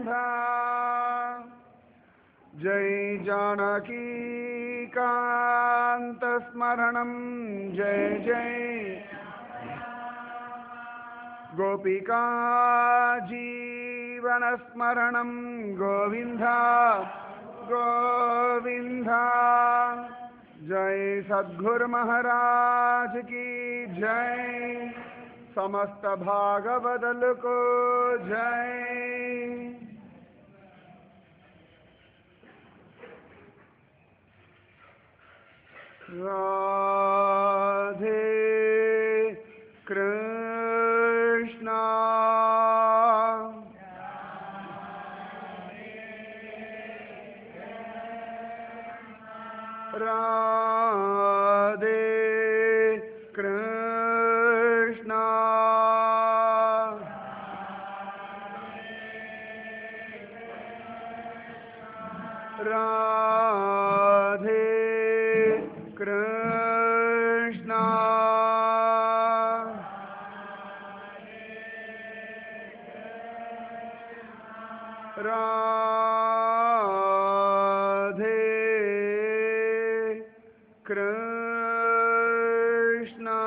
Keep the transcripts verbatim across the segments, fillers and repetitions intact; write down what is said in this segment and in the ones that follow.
गोविन्दा जय जानकी कान्तस्मरणं जय जय गोपिका जीवनस्मरणं गोविन्दा गोविन्दा जय सद्गुरु महाराज की जय समस्त भागवदल को जय राधे कृष्णा राधे कृष्णा राधे कृष्णा राधे कृष्णा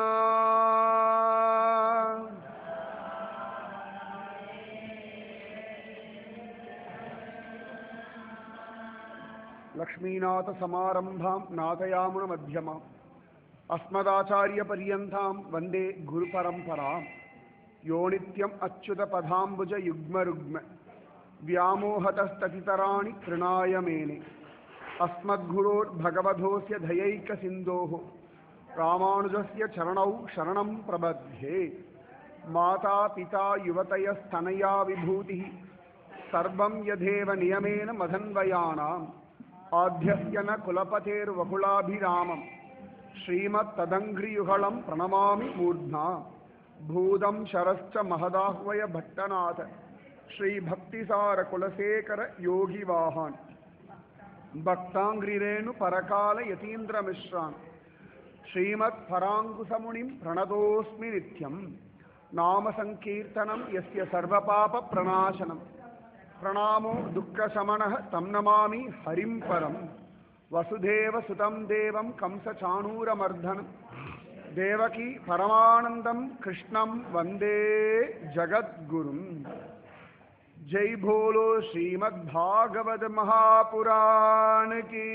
लक्ष्मीनाथ समारंभां नाथयामुन मध्यमाम् अस्मदाचार्य पर्यन्तां वन्दे गुरुपरम्परां यो नित्यम् अच्युत पदाम्बुज युग्म रुग्म व्यामोहतस्ततितराणि तृणाय मेने अस्मद्गुरोर्भगवधोस्य दयैकसिन्धोः रामानुजस्य चरणौ शरणं प्रबध्ये माता पिता युवतयस्तनया विभूतिः सर्वं यथेव नियमेन मदन्वयानाम् आद्यस्य न कुलपतेर्वकुलाभिरामम् श्रीमत्तदङ्घ्रियुगलं प्रणमामि मूर्ध्ना भूतं शरश्च महदाह्वय भट्टनाथ श्रीभक्तिसार कुलशेखर योगिवाहान् भक्ताङ्घ्रिरेणु परकाल यतीन्द्रमिश्रान् श्रीमत्पराङ्कुशमुनिं प्रणतोऽस्मि नित्यं नाम संकीर्तनं यस्य सर्वपापप्रणाशनं प्रणामो दुःखशमनः तं नमामि हरिं परं वसुदेवसुतं देवं कंसचाणूरमर्दनं देवकी परमानन्दं कृष्णं वन्दे जगद्गुरुं जय भोलो श्रीमद्भागवत महापुराण की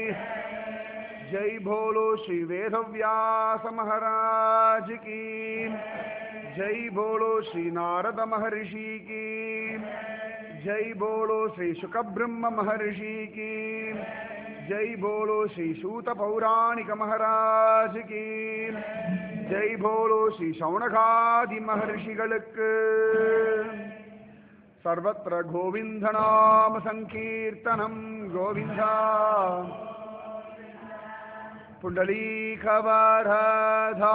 जय भोलो श्री वेदव्यास महाराज की जय भोलो श्री नारद महर्षि की जय बोलो श्री शुकब्रह्म महर्षि की जय बोलो श्री सूत पौराणिक महाराज की जय बोलो श्री शौनकादि महर्षिகளுக்கு सर्वत्र गोविंद नाम संकीर्तनम गोविंदा पुंडलीकवरधा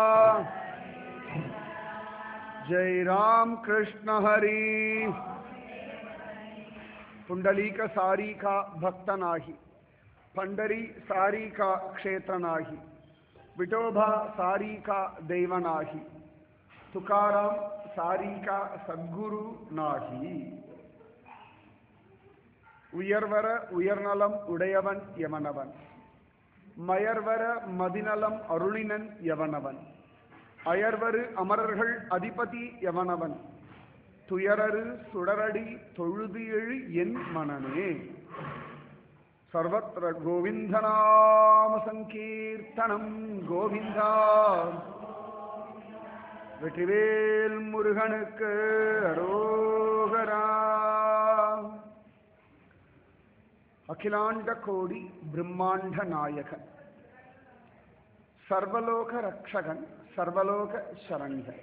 जय राम कृष्ण हरि पुंडलीक सारी का भक्त नाही पंडरी सारी का क्षेत्र नाही विठोबा सारी का देव नाही तुकाराम सारी का सद्गुरु नाही उयर्वर उयर्नलम उடையவன் எவனவன் மயர்வர மதிநலம் அருளினன் எவனவன் அயர்வரு அமரர்கள் அதிபதி எவனவன் துயரரு சுடரடி தொழுது எழு என் மனமே सर्वत्र गोविंद नाम संकीर्तनम गोविंदा வெற்றிவேல் முருகனுக்கு அரோகரா அகிலாண்ட கோடி பிரம்மாண்ட நாயகன் சர்வலோக ரக்ஷகன் சர்வலோக சரண்யன்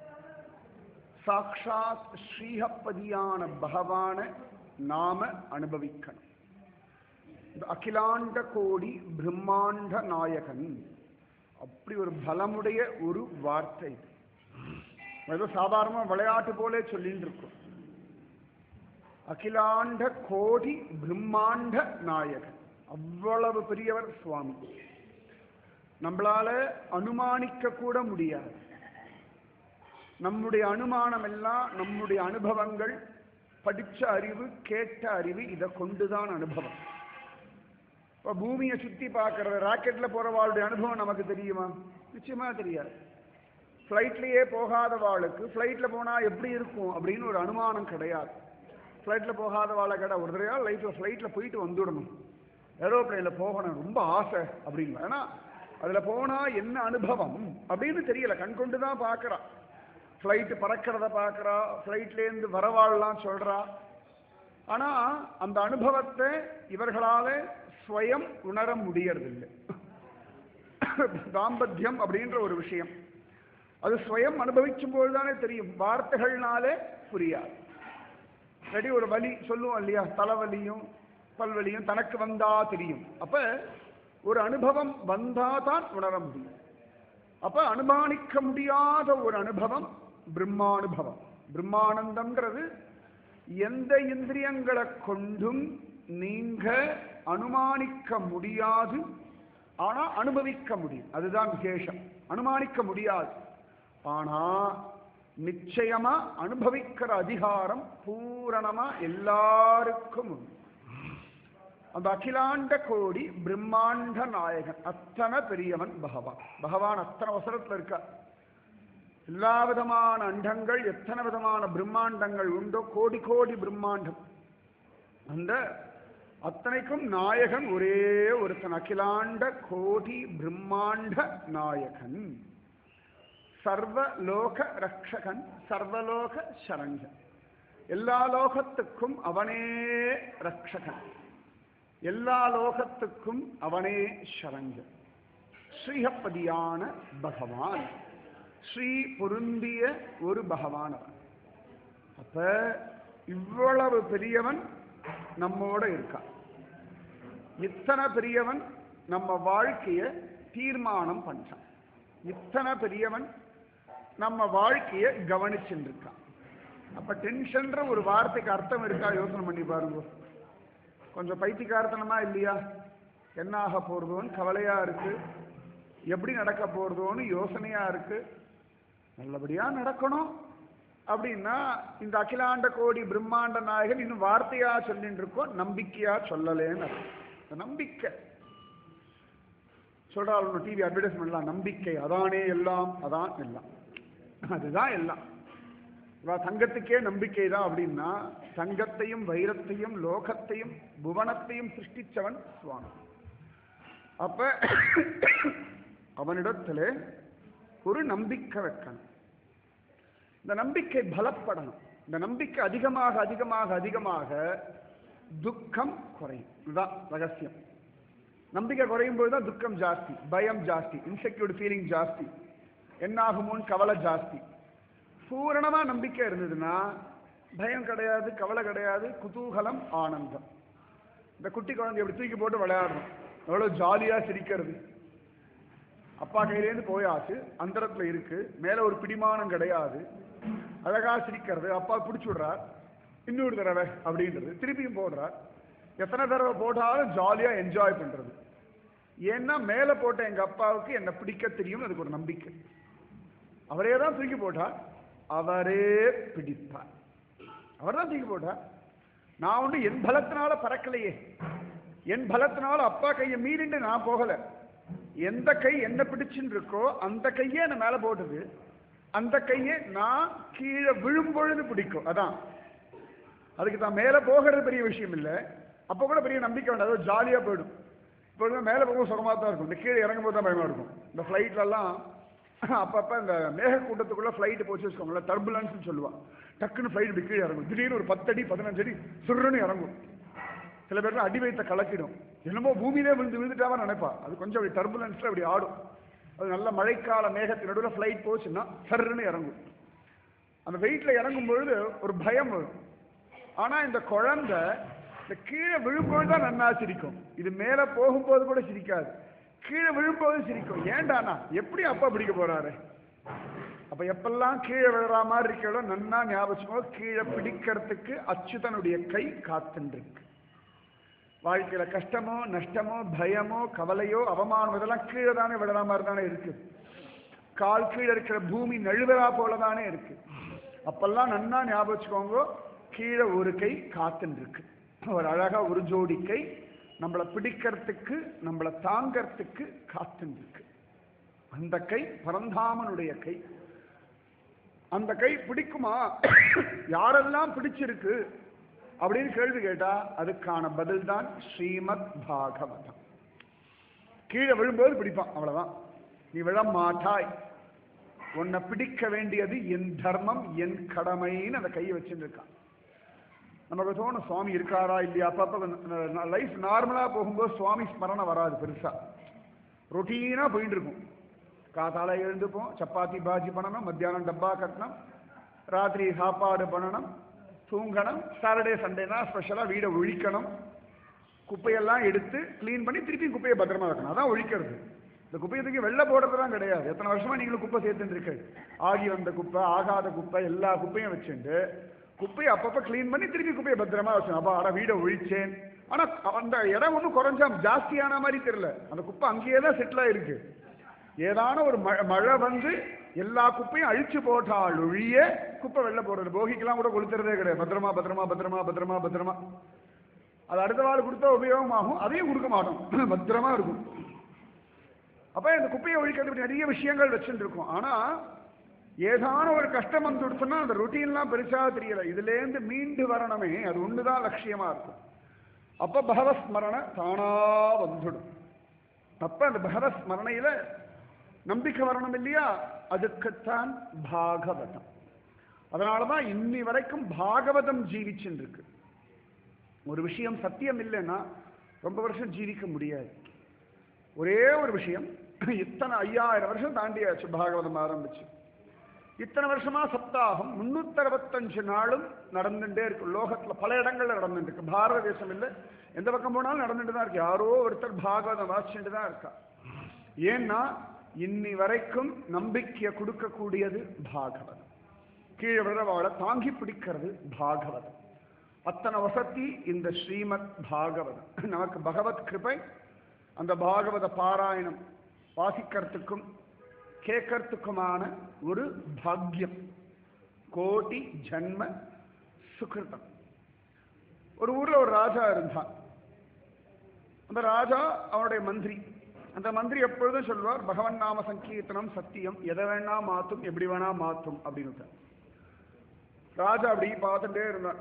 சாக்ஷாத் ஸ்ரீஹப்பதியான பகவான நாம அனுபவிக்கணும். அகிலாண்ட கோடி பிரம்மாண்ட நாயகன் அப்படி ஒரு பலமுடைய ஒரு வார்த்தை. ஏதோ சாதாரண விளையாட்டு போலே சொல்லிட்டு இருக்கும். அகிலாண்ட கோடி பிரம்மாண்ட நாயகன் அவ்வளவு பெரியவர் சுவாமி. நம்மளால அனுமானிக்க கூட முடியாது. நம்முடைய அனுமானம் எல்லாம் நம்முடைய அனுபவங்கள் படிச்ச அறிவு, கேட்ட அறிவு, இதை கொண்டுதான் அனுபவம். இப்போ பூமியை சுத்தி பார்க்கறது, ராக்கெட்ல போறவாளுடைய அனுபவம் நமக்கு தெரியுமா? நிச்சயமா தெரியாது. ஃப்ளைட்லயே போகாதவாளுக்கு ஃப்ளைட்ல போனா எப்படி இருக்கும் அப்படின்னு ஒரு அனுமானம் கிடையாது. ஃப்ளைட்ல போகாதவாளை கேட்டா ஒரு தடவையா லைஃப்ல ஃப்ளைட்ல போயிட்டு வந்துடணும், ஏரோப்ளைன்ல போகணும் ரொம்ப ஆசை அப்படின்னு. ஏன்னா அதுல போனா என்ன அனுபவம் அப்படின்னு தெரியல, கண் கொண்டு தான் பார்க்கறா. ஃப்ளைட்டு பறக்கிறத பார்க்கறா, ஃப்ளைட்லேருந்து வரவாள்லாம் சொல்றா. ஆனா அந்த அனுபவத்தை இவர்களால ஸ்வயம் உணர முடியறதில்லை. தாம்பத்தியம் அப்படின்ற ஒரு விஷயம் அது ஸ்வயம் அனுபவிக்கும் போது தானே தெரியும், வார்த்தைகள்னாலே புரியாது. ரெடி ஒரு வலி சொல்லுவோம் இல்லையா, தலைவலியும் பல்வலியும் தனக்கு வந்தா தெரியும். அப்ப ஒரு அனுபவம் வந்தாதான் உணர முடியும். அப்ப அனுமானிக்க முடியாத ஒரு அனுபவம் பிரம்மானுபவம். பிரம்மானந்தம்ங்கிறது எந்த இந்திரியங்களை கொண்டும் நீங்க அனுமானிக்க முடியாது, ஆனா அனுபவிக்க முடியும். அதுதான் விசேஷம். அனுமானிக்க முடியாது, ஆனா நிச்சயமா அனுபவிக்கிற அதிகாரம் பூரணமா எல்லாருக்கும் உண்டு. அந்த அகிலாண்ட கோடி பிரம்மாண்ட நாயகன், அத்தனை பெரியவன் பகவான். பகவான் அத்தனை அவசரத்துல இருக்கா. எல்லா விதமான அண்டங்கள், எத்தனை விதமான பிரம்மாண்டங்கள் உண்டோ, கோடி கோடி பிரம்மாண்டம். அந்த அத்தனைக்கும் நாயகன் ஒரே ஒருத்தன், அகிலாண்ட கோடி பிரம்மாண்ட நாயகன், சர்வலோக ரக்ஷகன், சர்வலோக சரஞ்சன். எல்லா லோகத்துக்கும் அவனே ரக்ஷகன், எல்லா லோகத்துக்கும் அவனே சரஞ்சன். ஸ்ரீஹப்பதியான பகவான், ஸ்ரீ பொருந்திய ஒரு பகவான் அவன். அப்ப இவ்வளவு பெரியவன் நம்மோட இருக்கான். இத்தனை பெரியவன் நம்ம வாழ்க்கைய தீர்மானம் பண்றான். இத்தனை பெரியவன் நம்ம வாழ்க்கைய கவனிச்சுட்டு இருக்கான். அப்ப டென்ஷன்ற ஒரு வார்த்தைக்கு அர்த்தம் இருக்கா? யோசனை பண்ணி பாருங்க. கொஞ்சம் பைத்தியக்காரத்தனமா இல்லையா? என்ன ஆக போறதோன்னு கவலையா இருக்கு, எப்படி நடக்க போறதோன்னு யோசனையா இருக்கு. நல்லபடியா நடக்கணும் அப்படின்னா இந்த அகிலாண்ட கோடி பிரம்மாண்ட நாயகன் இன்னும் வார்த்தையா சொல்லிட்டு இருக்கோம், நம்பிக்கையா சொல்லலேன்னு. நம்பிக்கை சொல்றாள் டிவி அட்வர்டைஸ்மெண்ட்லாம், நம்பிக்கை அதானே எல்லாம், அதான் எல்லாம், அதுதான் எல்லாம். தங்கத்துக்கே நம்பிக்கை தான் அப்படின்னா, தங்கத்தையும் வைரத்தையும் லோகத்தையும் புவனத்தையும் சிருஷ்டிச்சவன் சுவாமி. அப்ப அவனிடத்துல ஒரு நம்பிக்கை வைக்கணும். இந்த நம்பிக்கை பலப்படணும். இந்த நம்பிக்கை அதிகமாக அதிகமாக அதிகமாக துக்கம் குறையும். இதுதான் ரகசியம். நம்பிக்கை குறையும் போது தான் துக்கம் ஜாஸ்தி, பயம் ஜாஸ்தி, இன்செக்யூர்ட் ஃபீலிங் ஜாஸ்தி, என்னாகுமோன்னு கவலை ஜாஸ்தி. பூரணமா நம்பிக்கை இருந்ததுன்னா பயம் கிடையாது, கவலை கிடையாது, குதூகலம், ஆனந்தம். இந்த குட்டி குழந்தை எப்படி தூக்கி போட்டு விளையாடணும், எவ்வளவு ஜாலியா சிரிக்கிறது. அப்பா கையிலேருந்து போயாச்சு, அந்தரத்துல இருக்கு, மேல ஒரு பிடிமானம் கிடையாது, அழகா சிரிக்கிறது. அப்பா பிடிச்சு விடுறார், இன்னொரு தடவை அப்படின்றது, திருப்பியும் போடுறார். எத்தனை தடவை போட்டாலும் ஜாலியா என்ஜாய் பண்றது. ஏன்னா மேல போட்ட எங்க அப்பாவுக்கு என்ன பிடிக்க தெரியும், அதுக்கு ஒரு நம்பிக்கை. அவரே தான் தூக்கி போட்டார், அவரே பிடிப்பார். அவர் தான் தூக்கி போட்டார். நான் ஒன்று என் பலத்தினால பறக்கலையே, என் பலத்தினால அப்பா கையை மீறிண்டு நான் போகல. எந்த கை என்ன பிடிச்சுன்னு இருக்கோ அந்த கையே என்ன மேல போட்டது, அந்த கையை நான் கீழே விழும்பொழுது பிடிக்கும். அதான் அதுக்கு தான் மேல போகிறது பெரிய விஷயம் இல்லை. அப்போ கூட பெரிய நம்பிக்கை வேண்டாம், அது ஜாலியா போயிடும். இப்போ மேல போகும் சுகமா தான் இருக்கும், இந்த கீழே இறங்கும் போது தான் பயமா இருக்கும். இந்த ஃப்ளைட்லாம் அப்பப்ப இந்த மேகக்கூட்டத்துக்குள்ள ஃப்ளைட் போச்சு வச்சுக்கோங்களேன், டர்புலன்ஸ் சொல்லுவான். டக்குன்னு ஃப்ளைட் இப்படி கீழே இறங்கும், திடீர்னு ஒரு பத்து அடி பதினஞ்சு அடி சுருன்னு இறங்கும். சில பேர்லாம் அடி வைத்த கலக்கிடும், என்னமோ பூமியிலே விழுந்து விழுந்துட்டாவா நினைப்பா. அது கொஞ்சம் அப்படி டர்புலன்ஸ்ல அப்படி ஆடும். அது நல்ல மழைக்கால மேகத்தின் நடுவில் ஃப்ளைட் போச்சுன்னா சர்ன்னு இறங்கும். அந்த வெயிட்ல இறங்கும் பொழுது ஒரு பயம் வரும். ஆனா இந்த குழந்தை இந்த கீழே விழும்போது தான் நன்னா சிரிக்கும், இது மேல போகும்போது கூட சிரிக்காது, கீழே விழும்போது சிரிக்கும். ஏண்டானா எப்படி அப்பா பிடிக்க போறாரு. அப்ப எப்பெல்லாம் கீழே விழுற மாதிரி இருக்கோ நன்னா ஞாபகம், கீழே பிடிக்கிறதுக்கு அச்சுதனுடைய கை காத்துருக்கு. வாழ்க்கையில கஷ்டமோ நஷ்டமோ பயமோ கவலையோ அவமானம் இதெல்லாம் கீழே தானே விழுற மாதிரி தானே இருக்கு. கால் கீழே இருக்கிற பூமி நழுவரா போலதானே இருக்கு. அப்பெல்லாம் நன்னா ஞாபகம் வச்சுக்கோங்க, கீழே ஒரு கை காத்துன்னு இருக்கு. ஒரு அழகா ஒரு ஜோடி கை நம்மளை பிடிக்கிறதுக்கு நம்மளை தாங்கறதுக்கு காத்துன்னு இருக்கு. அந்த கை பரந்தாமனுடைய கை. அந்த கை பிடிக்குமா? யாரெல்லாம் பிடிச்சிருக்கு அப்படின்னு கேள்வி கேட்டா அதுக்கான பதில் தான் ஸ்ரீமத் பாகவதம். கீழே விழும்போது பிடிப்பான், அவ்வளவுதான். நீ விழ மாட்டாய். உன்னை பிடிக்க வேண்டியது என் தர்மம், என் கடமைன்னு அந்த கையை வச்சுட்டு இருக்கான். நமக்கு தோணும் சுவாமி இருக்காரா இல்லையா. அப்பப்ப லைஃப் நார்மலா போகும்போது சுவாமி ஸ்மரணம் வராது, பெருசா ரொட்டீனா போயிட்டு இருக்கும். காத்தால எழுந்துப்போம், சப்பாத்தி பாஜி பண்ணணும், மத்தியானம் டப்பா கட்டணும், ராத்திரி சாப்பாடு பண்ணணும், தூங்கணும். சாட்டர்டே சண்டேனா ஸ்பெஷலா வீடை ஒழிக்கணும், குப்பையெல்லாம் எடுத்து கிளீன் பண்ணி திருப்பி குப்பையை பத்திரமா வைக்கணும். அதான் ஒழிக்கிறது. இந்த குப்பையை தூக்கி வெளில போடுறதுலாம் கிடையாது. எத்தனை வருஷமா நீங்களும் குப்பை சேர்த்துட்டு இருக்கு. ஆகி வந்த குப்பை, ஆகாத குப்பை, எல்லா குப்பையும் வச்சுட்டு குப்பையை அப்பப்போ கிளீன் பண்ணி திருப்பி குப்பையை பத்திரமா வச்சோம். அப்போ அட வீடை ஒழிச்சேன். ஆனா அந்த இடம் ஒன்றும் குறைஞ்சா ஜாஸ்தியான மாதிரி தெரியல. அந்த குப்பை அங்கேயே தான் செட்டில் ஆயிருக்கு. ஏதான ஒரு மழை வந்து எல்லா குப்பையும் அழிச்சு போட்டால் ஒழிய குப்பை வெளில போடுறது. போகிக்கெல்லாம் கூட கொளுத்துறதே கிடையாது. பத்திரமா பத்திரமா பத்திரமா பத்திரமா பத்திரமா. அது அடுத்த வாள் கொடுத்தா உபயோகமாகும், அதையும் கொடுக்க மாட்டோம், பத்திரமா இருக்கும். அப்ப இந்த குப்பையை ஒழிக்கிறது நிறைய விஷயங்கள் வச்சுட்டு இருக்கும். ஆனா ஏதான ஒரு கஷ்டம் வந்து கொடுத்தோம்னா அந்த ரொட்டீன்லாம் பெருசா தெரியல. இதுல இருந்து மீண்டு வரணுமே, அது ஒண்ணுதான் லட்சியமா இருக்கும். அப்ப பகவஸ்மரண தானா வந்துடும். அப்ப அந்த பகவஸ்மரணையில நம்பிக்கை வரணும் இல்லையா, அதுக்குத்தான் பாகவதம். அதனாலதான் இன்னி வரைக்கும் பாகவதம் ஜீவிச்சுட்டு இருக்கு. ஒரு விஷயம் சத்தியம் இல்லைன்னா ரொம்ப வருஷம் ஜீவிக்க முடியாது. ஒரே ஒரு விஷயம் இத்தனை ஐயாயிரம் வருஷம் தாண்டியாச்சு பாகவதம் ஆரம்பிச்சு. இத்தனை வருஷமா சப்தாகம் முன்னூத்தி அறுபத்தஞ்சு நாளும் நடந்துட்டே இருக்கு. லோகத்துல பல இடங்கள்ல நடந்துட்டு இருக்கு. பாரத தேசம் இல்லை, எந்த பக்கம் போனாலும் நடந்துட்டு தான் இருக்கு. யாரோ ஒருத்தர் பாகவதம் வாசிச்சுட்டு தான் இருக்கா. ஏன்னா இன்னி வரைக்கும் நம்பிக்கையை கொடுக்கக்கூடியது பாகவதம். கீழே விழவாளை தாங்கி பிடிக்கிறது பாகவதம். அத்தனை வசதி இந்த ஸ்ரீமத் பாகவதம். நமக்கு பகவத் கிருபை. அந்த பாகவத பாராயணம் வாசிக்கிறதுக்கும் கேட்கறதுக்குமான ஒரு பாக்கியம். கோடி ஜன்ம சுகிருதம். ஒரு ஊர்ல ஒரு ராஜா இருந்தான். அந்த ராஜா அவனுடைய மந்திரி. அந்த மந்திரி எப்பொழுதும் சொல்வார், பகவன் நாம சங்கீர்த்தனம் சத்தியம், எதை வேணா மாத்தும், எப்படி வேணா மாத்தும் அப்படின்னு. ராஜா அப்படி பார்த்துட்டே இருந்தான்.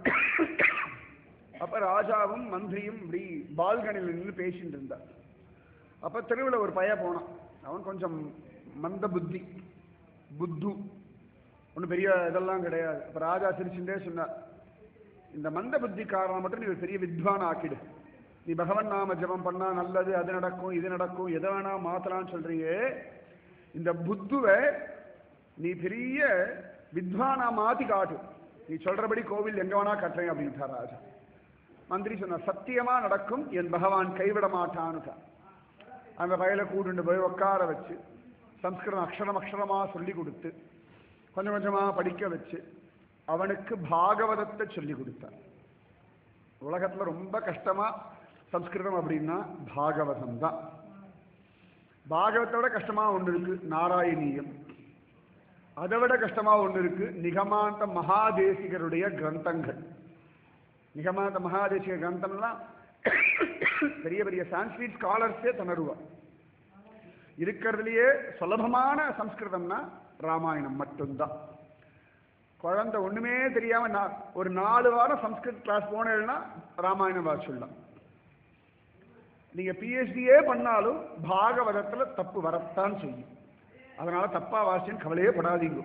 அப்ப ராஜாவும் மந்திரியும் இப்படி பால்கனில் நின்று பேசிட்டு இருந்தார். அப்ப தெருவில் ஒரு பையன் போனான். அவன் கொஞ்சம் மந்த புத்தி, புத்து, ஒன்றும் பெரிய இதெல்லாம் கிடையாது. அப்ப ராஜா சிரிச்சுட்டே சொன்னார், இந்த மந்த புத்தி காரணம் மட்டும் நீ ஒரு பெரிய வித்வான் ஆக்கிடு. நீ பகவன் நாம ஜபம் பண்ணா நல்லது, அது நடக்கும், இது நடக்கும், எதை வேணா மாத்தலாம்னு சொல்றீங்க. இந்த புத்துவை நீ பெரிய வித்வானா மாத்தி காட்டு. நீ சொல்றபடி கோவில் எங்க வேணா கட்டுறேன் அப்படின்ட்டா ராஜா. மந்திரி சொன்ன, சத்தியமா நடக்கும், என் பகவான் கைவிட மாட்டான்னு. அந்த வயலை கூட்டு போய் உட்கார வச்சு சம்ஸ்கிருதம் அக்ஷரம் அக்ஷரமா சொல்லி கொடுத்து கொஞ்சம் கொஞ்சமா படிக்க வச்சு அவனுக்கு பாகவதத்தை சொல்லி கொடுத்தார். உலகத்துல ரொம்ப கஷ்டமா சம்ஸ்கிருதம் அப்படின்னா பாகவதம் தான். பாகவத்தோட கஷ்டமா ஒன்று இருக்கு நாராயணீயம். அதை விட கஷ்டமா ஒன்று இருக்கு நிகமாந்த மகாதேசிகருடைய கிரந்தங்கள். நிகமாந்த மகாதேசிக கிரந்தம்லாம் பெரிய பெரிய சான்ஸ்கிரிட் ஸ்காலர்ஸே திணறுவார். இருக்கிறதுலயே சுலபமான சம்ஸ்கிருதம்னா ராமாயணம் மட்டும்தான். குழந்தை ஒண்ணுமே தெரியாம நான் ஒரு நாலு வாரம் சம்ஸ்கிருத் கிளாஸ் போனேன்னா ராமாயணம் வாசிடலாம். நீங்க பிஹெச்டியே பண்ணாலும் பாகவதத்துல தப்பு வரத்தான் செய்யும். அதனால தப்பா வாசின்னு கவலையே படாதீங்க.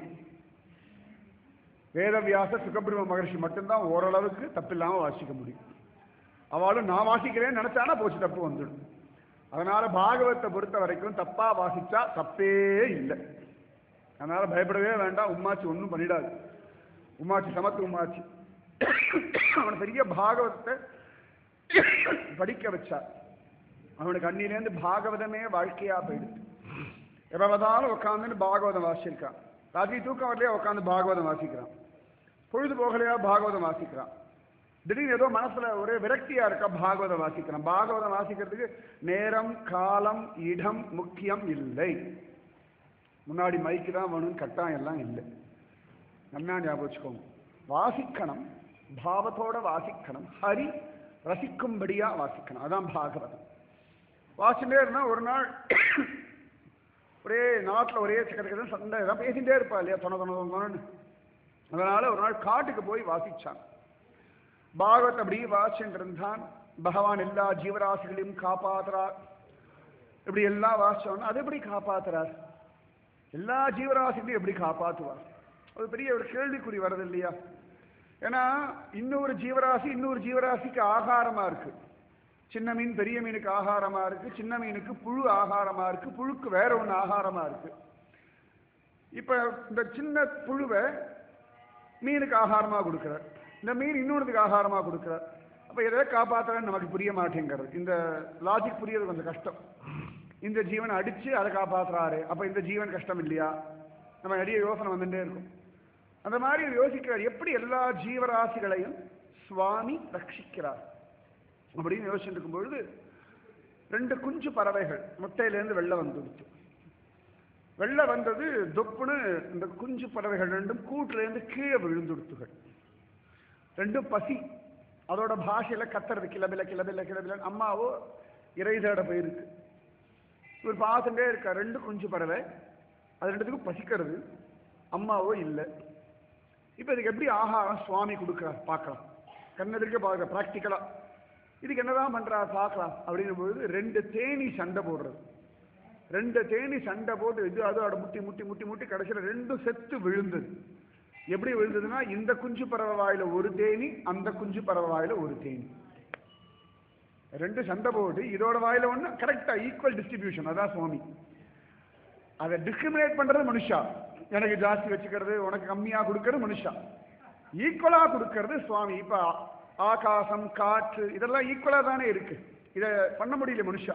வேதவியாச சுகபிரம மகர்ஷி மட்டும்தான் ஓரளவுக்கு தப்பில்லாம வாசிக்க முடியும். அவளும் நான் வாசிக்கிறேன்னு நினைச்சானா போச்சு, தப்பு வந்துடும். அதனால பாகவத்தை பொறுத்த வரைக்கும் தப்பா வாசிச்சா தப்பே இல்லை. அதனால பயப்படவே வேண்டாம். உம்மாச்சி ஒன்றும் பண்ணிடாது. உம்மாச்சி சமத்து உம்மாச்சி அவனை பெரிய பாகவத்தை படிக்க வச்சார். அவனுக்கு அண்ணிலேருந்து பாகவதமே வாழ்க்கையா போயிடுச்சு. எப்பதாலும் உட்காந்துன்னு பாகவதம் வாசிச்சிருக்கான். ராத்திரி தூக்கம் வரலையா உட்காந்து பாகவதம் வாசிக்கிறான். பொழுது போகலையா பாகவதம் வாசிக்கிறான். திடீர்னு ஏதோ மனசுல ஒரே விரக்தியா இருக்கா, பாகவதம் வாசிக்கிறான். பாகவதம் வாசிக்கிறதுக்கு நேரம் காலம் இடம் முக்கியம் இல்லை. முன்னாடி மைக்கு தான் வேணும், கட்டாயம் எல்லாம் இல்லை. நல்லா ஞாபகம் வச்சுக்கோங்க. வாசிக்கணும், பாவத்தோட வாசிக்கணும், ஹரி ரசிக்கும்படியா வாசிக்கணும். அதான் பாகவதம். வாசிட்டே இருந்தா ஒரு நாள் ஒரே நாட்டில் ஒரே சக்கர சண்டை தான் பேசிட்டே இருப்பா இல்லையா, தொண தொண தொணன்னு. அதனால ஒரு நாள் காட்டுக்கு போய் வாசிச்சான். பாகவத் அப்படியே வாசிச்சுட்டு இருந்தான். பகவான் எல்லா ஜீவராசிகளையும் காப்பாத்துறார், இப்படி எல்லாம் வாசிச்சோன்னா அது எப்படி காப்பாத்துறார், எல்லா ஜீவராசிகளையும் எப்படி காப்பாற்றுவார், அது பெரிய ஒரு கேள்விக்குறி வருது இல்லையா. ஏன்னா இன்னொரு ஜீவராசி இன்னொரு ஜீவராசிக்கு ஆகாரமா இருக்கு. சின்ன மீன் பெரிய மீனுக்கு ஆகாரமா இருக்கு, சின்ன மீனுக்கு புழு ஆகாரமா இருக்கு, புழுக்கு வேற ஒன்று ஆகாரமா இருக்கு. இப்ப இந்த சின்ன புழுவை மீனுக்கு ஆகாரமா கொடுக்கிறார், இந்த மீன் இன்னொன்றுக்கு ஆகாரமா கொடுக்கிறார். அப்ப எதை காப்பாற்றுறன்னு நமக்கு புரிய மாட்டேங்கிறது. இந்த லாஜிக் புரியறது கொஞ்சம் கஷ்டம். இந்த ஜீவனை அடிச்சு அதை காப்பாற்றுறாரு, அப்ப இந்த ஜீவன் கஷ்டம் இல்லையா, நம்ம நிறைய யோசனை வந்துட்டே இருக்கும். அந்த மாதிரி யோசிக்கிறார், எப்படி எல்லா ஜீவராசிகளையும் சுவாமி ரட்சிக்கிறார் அப்படின்னு யோசிச்சுட்டு இருக்கும் பொழுது ரெண்டு குஞ்சு பறவைகள் முட்டையிலேருந்து வெள்ளை வந்துடுச்சு. வெள்ளை வந்தது தொப்புன்னு இந்த குஞ்சு பறவைகள் ரெண்டும் கூட்டிலேருந்து கீழே விழுந்துடுத்துகள். ரெண்டும் பசி, அதோட பாஷையில கத்துறது கிளபில கிளபில கிளபில. அம்மாவோ இறை தேட போயிருக்கு. இவர் பார்த்துட்டே இருக்கார், ரெண்டு குஞ்சு பறவை, அது ரெண்டுத்துக்கும் பசிக்கிறது, அம்மாவோ இல்லை. இப்ப இதுக்கு எப்படி ஆகாரம் சுவாமி கொடுக்கிறார் பார்க்கலாம், கண்ணெதிர்க்க பார்க்க பிராக்டிக்கலா. இதுக்கு என்னதான் பண்றார் பார்க்கலாம் அப்படின்னும் பொழுது ரெண்டு தேனி சண்டை போடுறது. ரெண்டு தேனி சண்டை போட்டு இது அதோட முட்டி முட்டி முட்டி முட்டி கடைசியில் ரெண்டும் செத்து விழுந்தது. எப்படி விழுந்ததுன்னா இந்த குஞ்சு பறவை வாயில ஒரு தேனி, அந்த குஞ்சு பறவை வாயில ஒரு தேனி, ரெண்டு சண்டை போட்டு இதோட வாயில ஒண்ணு கரெக்டா ஈக்குவல் டிஸ்ட்ரிபியூஷன். அதான் சுவாமி. அதை டிஸ்கிரிமினேட் பண்றது மனுஷா, எனக்கு ஜாஸ்தி வச்சுக்கிறது உனக்கு கம்மியா கொடுக்கறது மனுஷா, ஈக்குவலா கொடுக்கறது சுவாமி. இப்ப ஆகாசம் காற்று இதெல்லாம் ஈக்குவலா தானே இருக்கு, இதை பண்ண முடியல மனுஷா.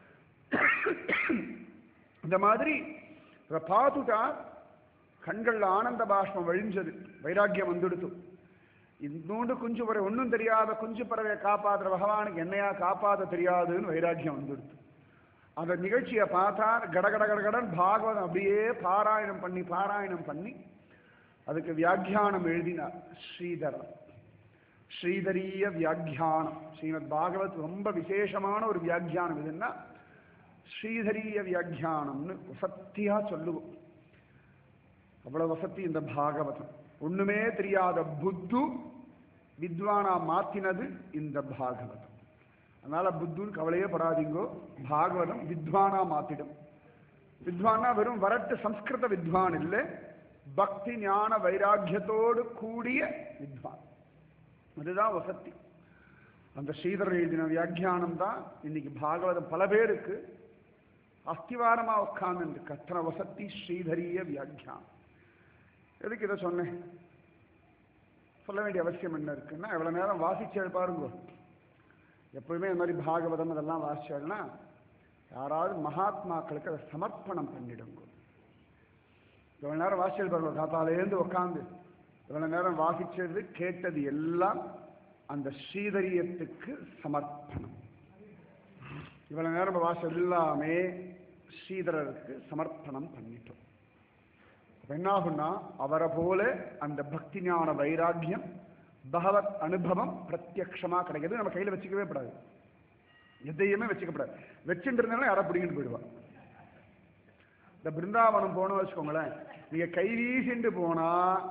இந்த மாதிரி பார்த்துட்டா கண்கள்ல ஆனந்த பாஷ்பம் வழிஞ்சது, வைராக்கியம் வந்துடுத்து. இன்னொன்று குஞ்சு பறவை, ஒன்றும் தெரியாத குஞ்சு பறவையை காப்பாற்றுற பகவானுக்கு என்னையா காப்பாற்ற தெரியாதுன்னு வைராக்கியம் வந்துடுத்து. அந்த நிகழ்ச்சியை பார்த்தா கடகட கடகடன் பாகவதம் அப்படியே பாராயணம் பண்ணி பாராயணம் பண்ணி அதுக்கு வியாக்கியானம் எழுதினார் ஸ்ரீதரர். ஸ்ரீதரிய வியாக்கியானம் ஸ்ரீமத் பாகவத் ரொம்ப விசேஷமான ஒரு வியாக்கியானம். இதுன்னா ஸ்ரீதரிய வியாக்கியானம்னு வசத்தியா சொல்லுவோம். அவ்வளவு வசதி இந்த பாகவதம். ஒண்ணுமே தெரியாத புத்து வித்வானா மாத்தினது இந்த பாகவதம். அதனால புத்துன்னு கவலையே படாதீங்கோ, பாகவதம் வித்வானா மாத்திடும். வித்வானா வெறும் வரட்டு சம்ஸ்கிருத வித்வான் இல்லை, பக்தி ஞான வைராக்கியத்தோடு கூடிய வித்வான். அதுதான் வசதி. அந்த ஸ்ரீதர் எழுதின வியாக்கியானம் தான் இன்னைக்கு பாகவதம் பல பேருக்கு அஸ்திவாரமா உட்கார்ந்து கத்தன வசதி ஸ்ரீதரிய வியாக்கியானம். எதுக்கு இதை சொன்னேன், சொல்ல வேண்டிய அவசியம் என்ன இருக்குன்னா, எவ்வளவு நேரம் வாசிச்சேள் பாருங்க. எப்பவுமே இந்த மாதிரி பாகவதம் அதெல்லாம் வாசிச்சேள்னா யாராவது மகாத்மாக்களுக்கு அதை சமர்ப்பணம் பண்ணிடுங்க. இவ்வளவு நேரம் வாசிச்சேள் பாருங்க, காத்தாலேருந்து உட்காந்து இவ்வளவு நேரம் வாசிச்சது கேட்டது எல்லாம் அந்த ஸ்ரீதரியத்துக்கு சமர்ப்பணம். இவ்வளவு நேரம் வாசிச்சது எல்லாமே ஸ்ரீதரருக்கு சமர்ப்பணம் பண்ணிட்டோம். என்னாகும்னா அவரை போல அந்த பக்தி ஞான வைராக்கியம் பகவத் அனுபவம் பிரத்யக்ஷமா கிடைக்கிறது. நம்ம கையில வச்சுக்கவே கூடாது, எதையுமே வச்சுக்கப்படாது. வச்சுட்டு இருந்தாலும் யாரா பிடிக்கிட்டு போயிடுவா. இந்த பிருந்தாவனம் போன வச்சுக்கோங்களேன், நீங்க கை வீசிட்டு போனா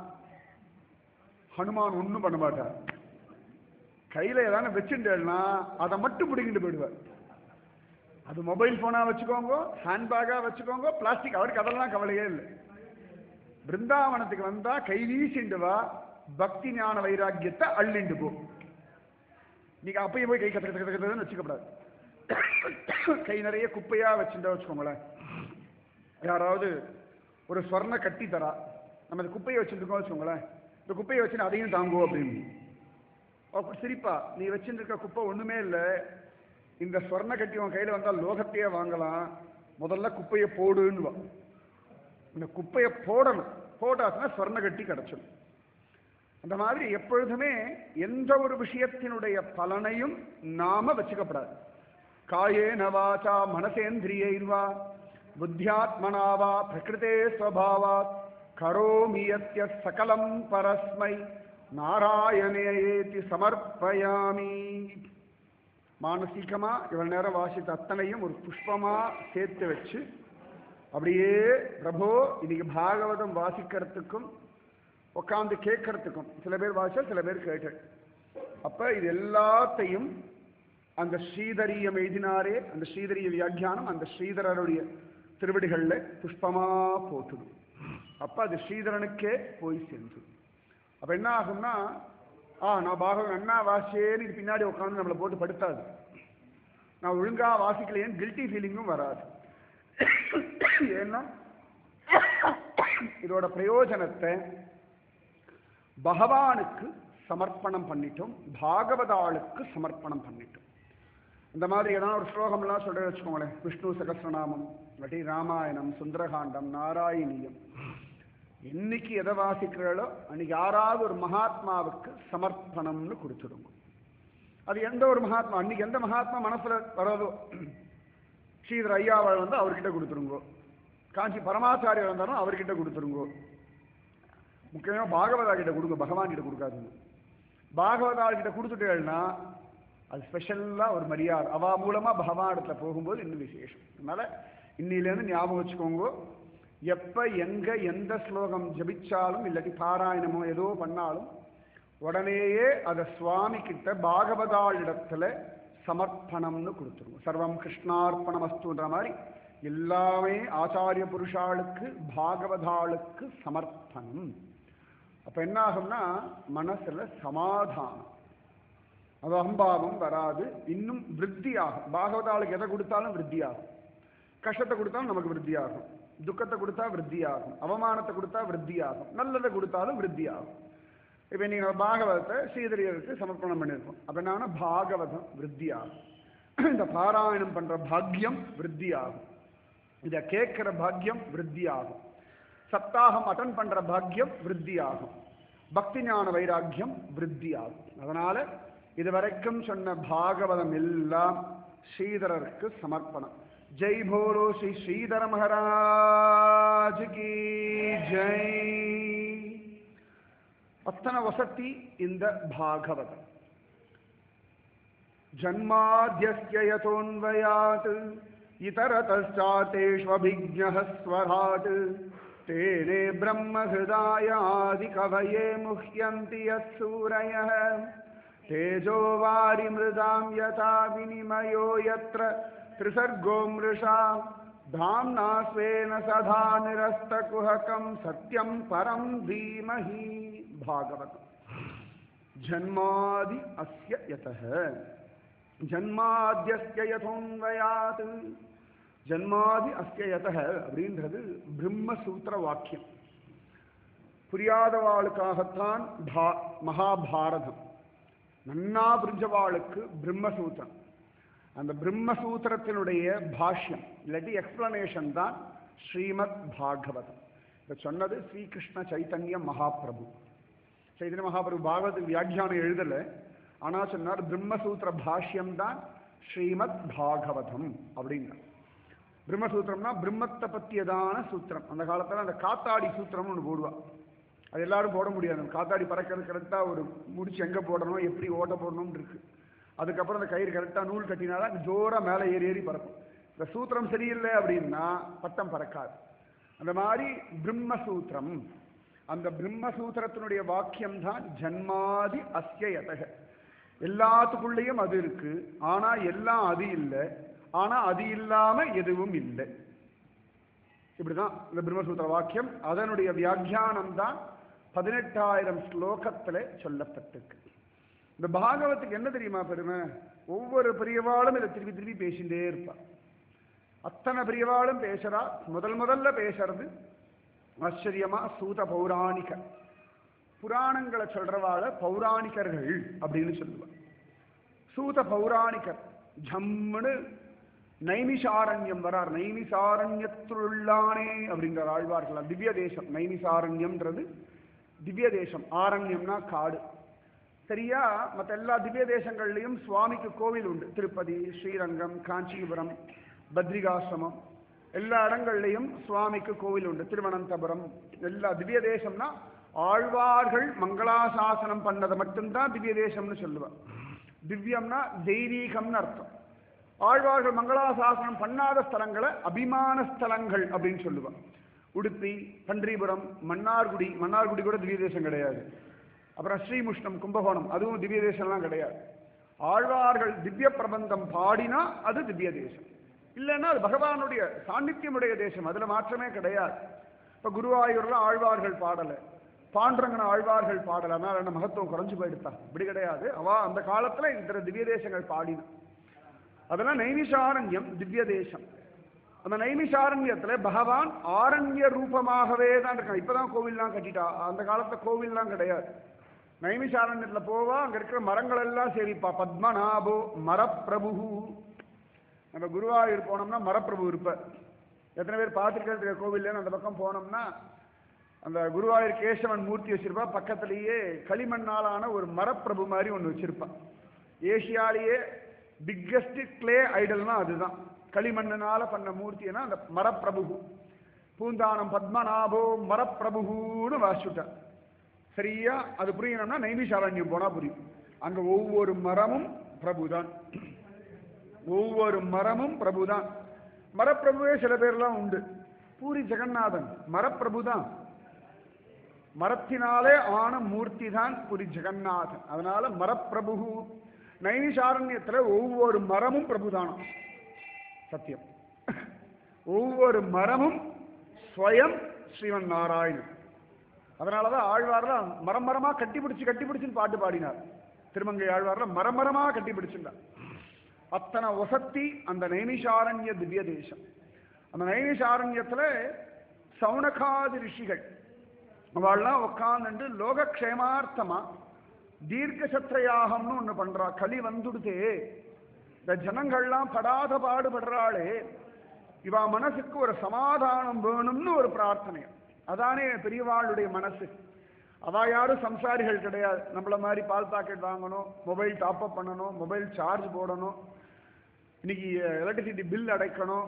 ஹனுமான் ஒன்றும் பண்ண மாட்டார். கையில ஏதாவது வச்சுட்டேன்னா அதை மட்டும் பிடிக்கிட்டு போயிடுவார். அது மொபைல் போனா வச்சுக்கோங்க, ஹேண்ட்பேக்கா வச்சுக்கோங்க, பிளாஸ்டிக், அவருக்கு அதெல்லாம் கவலையே இல்லை. பிருந்தாவனத்துக்கு வந்தா கை வீசிண்டு வா, பக்தி ஞான வைராக்கியத்தை அள்ளிண்டு போ. நீங்க அப்பயும் போய் கை கத்த கத்த கத்துன்னு வச்சுக்கப்படாது. கை நிறைய குப்பையா வச்சுட்டா வச்சுக்கோங்களேன், யாராவது ஒரு ஸ்வர்ண கட்டி தரா, நம்ம இந்த குப்பையை வச்சுருக்கோம் வச்சுக்கோங்களேன், இந்த குப்பையை வச்சுன்னு அதையும் தாங்குவோம் அப்படின்னு சிரிப்பா. நீ வச்சுருக்க குப்பை ஒண்ணுமே இல்லை, இந்த ஸ்வர்ண கட்டி உன் கையில வந்தால் லோகத்தையே வாங்கலாம், முதல்ல குப்பையை போடுன்னு. இந்த குப்பையை போடணும், போட்டாச்சுன்னா ஸ்வர்ண கட்டி கிடைச்சிடும். அந்த மாதிரி எப்பொழுதுமே எந்த ஒரு விஷயத்தினுடைய பலனையும் நாம வச்சுக்கப்படாது. காயேன வாசா மனசேந்திரியைர்வா புத்தியாத்மனாவா பிரகிருதே ஸ்வபாவாத் கரோமி யத்ய சகலம் பரஸ்மை நாராயணேயேதி சமர்ப்பயாமி. மானசீகமா இவள் நேரம் வாசித்த அத்தனையும் ஒரு புஷ்பமா சேர்த்து வச்சு அப்படியே பிரபோ இன்னைக்கு பாகவதம் வாசிக்கிறதுக்கும் உட்காந்து கேட்கறதுக்கும், சில பேர் வாசிச்சா சில பேர் கேட்டு, அப்ப இது எல்லாத்தையும் அந்த ஸ்ரீதரியம் எழுதினாரே, அந்த ஸ்ரீதரிய வியாக்கியானம் அந்த ஸ்ரீதரருடைய திருவடிகள்ல புஷ்பமா போட்டுடும். அப்ப அது ஸ்ரீதரனுக்கே போய் சென்று அப்ப என்ன ஆகும்னா, ஆ நான் பாகவதம் அண்ணா வாசிச்சேன்னு இது பின்னாடி உட்காந்து நம்மளை போட்டு படுத்தாது. நான் ஒழுங்கா வாசிக்கலையேன்னு கில்ட்டி ஃபீலிங்கும் வராது. ஏன்னா இதோட பிரயோஜனத்தை பகவானுக்கு சமர்ப்பணம் பண்ணிட்டோம், பாகவதாளுக்கு சமர்ப்பணம் பண்ணிட்டோம். இந்த மாதிரி ஏதாவது ஒரு ஸ்லோகம்லாம் சொல்ற வச்சுக்கோங்களேன், விஷ்ணு சகஸ்ரநாமம், இல்லாட்டி ராமாயணம், சுந்தரகாண்டம், நாராயணியம், இன்னைக்கு எதை வாசிக்கிறீர்களோ அன்னைக்கு யாராவது ஒரு மகாத்மாவுக்கு சமர்ப்பணம்னு கொடுத்துடுங்க. அது எந்த ஒரு மகாத்மா, அன்னைக்கு எந்த மகாத்மா மனசுல வர்றதோ, ஸ்ரீதர் ஐயாவாள் வந்து அவர்கிட்ட கொடுத்துருங்கோ, காஞ்சி பரமாச்சாரியர் வந்தாலும் அவர்கிட்ட கொடுத்துருங்கோ. முக்கியமா பாகவதா கிட்ட கொடுங்க, பகவான் கிட்ட கொடுக்காதுங்க. பாகவதா கிட்ட கொடுத்துட்டேன்னா அது ஸ்பெஷல்லா ஒரு மரியாதை, அவா மூலமா பகவானிடத்துல போகும்போது இன்னும் விசேஷம். அதனால இன்னிலேருந்து ஞாபகம் வச்சுக்கோங்க, எப்ப எங்க எந்த ஸ்லோகம் ஜபிச்சாலும் இல்லாட்டி பாராயணமோ ஏதோ பண்ணாலும் உடனேயே அதை சுவாமி கிட்ட பாகவதாளிடத்துல சமர்ப்பணம்னு கொடுத்துருவோம். சர்வம் கிருஷ்ணார்ப்பணமஸ்துன்ற மாதிரி எல்லாமே ஆச்சாரிய புருஷாளுக்கு பாகவதாளுக்கு சமர்ப்பணம். அப்ப என்ன ஆகும்னா மனசுல சமாதானம், அது அகம்பாவம் வராது, இன்னும் விருத்தி ஆகும். பாகவதாளுக்கு எதை கொடுத்தாலும் விருத்தி ஆகும். கஷ்டத்தை கொடுத்தாலும் நமக்கு விருத்தி ஆகும், துக்கத்தை கொடுத்தா விருத்தி ஆகும், அவமானத்தை கொடுத்தா விருத்தி ஆகும், நல்லதை கொடுத்தாலும் விருத்தி ஆகும். இப்ப நீங்க பாகவதத்தை ஸ்ரீதரியருக்கு சமர்ப்பணம் பண்ணியிருக்கோம், அப்ப என்னன்னா பாகவதம் விருத்தி ஆகும். இந்த பாராயணம் பண்ற பாக்கியம் விருத்தி ஆகும், இத கேட்கிற பாக்கியம் விருத்தி ஆகும், சப்தாகம் அட்டன் பண்ற பாக்கியம் விருத்தி ஆகும், பக்தி ஞான வைராக்கியம் விருத்தி ஆகும். அதனால இதுவரைக்கும் சொன்ன பாகவதம் எல்லாம் ஸ்ரீதரருக்கு சமர்ப்பணம். ஜெய் போலோ ஸ்ரீ ஸ்ரீதர மகாராஜ் கி ஜெய். அத்தனை வசதி இந்த பாகவதம். ஜன்மாத்யஸ்ய யதோன்வயாத் இதரதஸ்சாதேஷ்வபிஜ்ஞः ஸ்வராட் தேனே பிரம்மஹிருதாயாதி கவயே முஹ்யந்தி யஸ்சூரயः தேஜோ வாரிமிருதாம் யதா விநிமயோ யத்ர த்ரிசர்கோ மிருஷா தாம்னா ஸ்வேன சதா நிரஸ்தகுஹகம் சத்யம் பரம் தீமஹி. பாகவதம். ஜன்மாதி அஸ்ய யதஹ ஜன்மாத்யஸ்ய யதோன்வயாத். ஜன்மாதி அஸ்ய யதஹ அப்படின்றது பிரம்மசூத்திர வாக்கியம். புரியாதவாளுக்காகத்தான் மகாபாரதம், நன்னா புரிஞ்சவாளுக்கு பிரம்மசூத்திரம். அந்த பிரம்மசூத்திரத்தினுடைய பாஷ்யம் இல்லாட்டி எக்ஸ்பிளனேஷன் தான் ஸ்ரீமத் பாகவதம். இதை சொன்னது ஸ்ரீகிருஷ்ண சைத்தன்ய மகாபிரபு. சைத்தன்ய மகாபிரபு பாகவதத்துக்கு வியாக்கியானம் எழுதல, ஆனா சொன்னார் பிரம்மசூத்திர பாஷ்யம் தான் ஸ்ரீமத் பாகவதம் அப்படின்னா. பிரம்மசூத்திரம்னா பிரம்மத்தை பத்தியதான சூத்திரம். அந்த காலத்துல அந்த காத்தாடி சூத்திரம்னு ஒன்று போடுவா, அது எல்லாரும் போட முடியாது. காத்தாடி பறக்கிறது கரெக்டா ஒரு முடிச்சு எங்க போடணும், எப்படி ஓட்ட போடணும்னு இருக்கு. அதுக்கப்புறம் அந்த கயிறு கரெக்டா நூல் கட்டினாதான் ஜோரா மேலே ஏறி ஏறி பறக்கும். இந்த சூத்திரம் சரியில்லை அப்படின்னா பட்டம் பறக்காது. அந்த மாதிரி பிரம்மசூத்திரம், அந்த பிரம்மசூத்திரத்தினுடைய வாக்கியம் தான் ஜன்மாதி அஸ்ய யதஹ. எல்லாத்துக்குள்ளேயும் அது இருக்கு, ஆனா எல்லாம் அது இல்லை, ஆனா அது இல்லாம எதுவும் இல்லை. இப்படிதான் இந்த பிரம்மசூத்திர வாக்கியம். அதனுடைய வியாக்கியானம் தான் பதினெட்டாயிரம் ஸ்லோகத்துல சொல்லப்பட்டிருக்கு. இந்த பாகவத்துக்கு என்ன தெரியுமா பெருமை, ஒவ்வொரு பிரியவாளும் இதை திருப்பி திருப்பி பேசிட்டே இருப்பா. அத்தனை பிரியவாளும் பேசுறா. முதல் முதல்ல பேசுறது ஆச்சரியமா சூத பௌராணிக, புராணங்களை சொல்றவாள பௌராணிகர்கள் அப்படின்னு சொல்லுவா. சூத பௌராணிகர் ஜம்முன்னு நைமிசாரண்யம் வரார். நைமிசாரண்யத்துள்ளானே அப்படிங்கிற ஆழ்வார்கள். திவ்ய தேசம் நைமிசாரண்யம்ன்றது திவ்ய தேசம். ஆரண்யம்னா காடு. சரியா? மற்ற எல்லா திவ்ய தேசங்கள்லையும் சுவாமிக்கு கோவில் உண்டு. திருப்பதி, ஸ்ரீரங்கம், காஞ்சிபுரம், பத்ரிகாசிரமம், எல்லா இடங்கள்லையும் சுவாமிக்கு கோவில் உண்டு. திருவனந்தபுரம், எல்லா திவ்ய தேசம்னா ஆழ்வார்கள் மங்களாசாசனம் பண்ணதை மட்டும்தான் திவ்ய தேசம்னு சொல்லுவார். திவ்யம்னா தெய்வீகம்னு அர்த்தம். ஆழ்வார்கள் மங்களாசாசனம் பண்ணாத ஸ்தலங்களை அபிமான ஸ்தலங்கள் அப்படின்னு சொல்லுவார். உடுப்பி, பன்றிபுரம், மன்னார்குடி, மன்னார்குடி கூட திவ்ய தேசம் கிடையாது. அப்புறம் ஸ்ரீமுஷ்ணம், கும்பகோணம், அதுவும் திவ்ய தேசம்லாம் கிடையாது. ஆழ்வார்கள் திவ்ய பிரபந்தம் பாடினா அது திவ்ய தேசம், இல்லைன்னா அது பகவானுடைய சாநித்தியமுடைய தேசம், அதுல மாற்றமே கிடையாது. இப்ப குருவாயூர்ல ஆழ்வார்கள் பாடலை, பாண்டரங்கன ஆழ்வார்கள் பாடலை, அதனால என்ன மகத்துவம் குறைஞ்சு போயிடுத்தா? இப்படி கிடையாது. அவ அந்த காலத்துல இந்த திவ்ய தேசங்கள் பாடின, அதெல்லாம் நைமிஷாரண்யம் திவ்ய தேசம். அந்த நைமிஷாரண்யத்துல பகவான் ஆரண்ய ரூபமாகவே தான் இருக்கான். இப்பதான் கோவில்லாம் கட்டிட்டா, அந்த காலத்துல கோவில்லாம் கிடையாது. நைமிஷாரண்யத்துல போவா, அங்க இருக்கிற மரங்கள் எல்லாம் சேவிப்பா. பத்மநாபோ மரப்பிரபு. நம்ம குருவாயூர் போனோம்னா மரப்பிரபு இருப்ப. எத்தனை பேர் பார்த்துருக்க கோவில்ல அந்த பக்கம் போனோம்னா அந்த குருவாயூர் கேசவன் மூர்த்தி வச்சிருப்பா, பக்கத்திலேயே களிமண்ணாலான ஒரு மரப்பிரபு மாதிரி ஒன்று வச்சிருப்பா. ஏசியாலேயே பிக்கஸ்ட் கிளே ஐடல்னா அதுதான், களிமண்ணனால பண்ண மூர்த்தினா அந்த மரப்பிரபு. பூந்தானம் பத்மநாபோ மரப்பிரபுன்னு வாசிச்சுட்டார். சரியா அது புரியணும்னா நைமிஷாரண்யம் போனா புரியும். அங்க ஒவ்வொரு மரமும் பிரபுதான், ஒவ்வொரு மரமும் பிரபுதான். மரப்பிரபுவே சில பேர்லாம் உண்டு. பூரி ஜெகநாதன் மரப்பிரபு தான், மரத்தினாலே ஆன மூர்த்தி தான் பூரி ஜெகநாதன். அதனால மரப்பிரபு. நைமிஷாரண்யத்துல ஒவ்வொரு மரமும் பிரபுதானம், சத்தியம். ஒவ்வொரு மரமும் ஸ்வயம் ஸ்ரீமன் நாராயணன். அதனாலதான் ஆழ்வார்ல மரம் மரமா கட்டி பிடிச்சு கட்டி பிடிச்சுன்னு பாட்டு பாடினார். திருமங்கை ஆழ்வார்ல மரம் மரமா கட்டி பிடிச்சுட்டார். அத்தனை வசத்தி அந்த நைமிஷாரண்ய திவ்ய தேசம். அந்த நைமிஷாரண்யத்துல சௌனகாதி ரிஷிகள் அவள்லாம் உட்கார்ந்து லோகக்ஷேமார்த்தமா தீர்க்க சத்திரயாகம்னு ஒண்ணு பண்றா. களி வந்துடுதே, இந்த ஜனங்கள்லாம் படாத பாடுபடுறாளே, இவா மனசுக்கு ஒரு சமாதானம் வேணும்னு ஒரு பிரார்த்தனை. அதானே பெரியவாளுடைய மனசு. அவ யாரும் சம்சாரிகள் கிடையாது. நம்மள மாதிரி பால் பாக்கெட் வாங்கணும், மொபைல் டாப் அப் பண்ணணும், மொபைல் சார்ஜ் போடணும், இன்னைக்கு எலக்ட்ரிசிட்டி பில் அடைக்கணும்,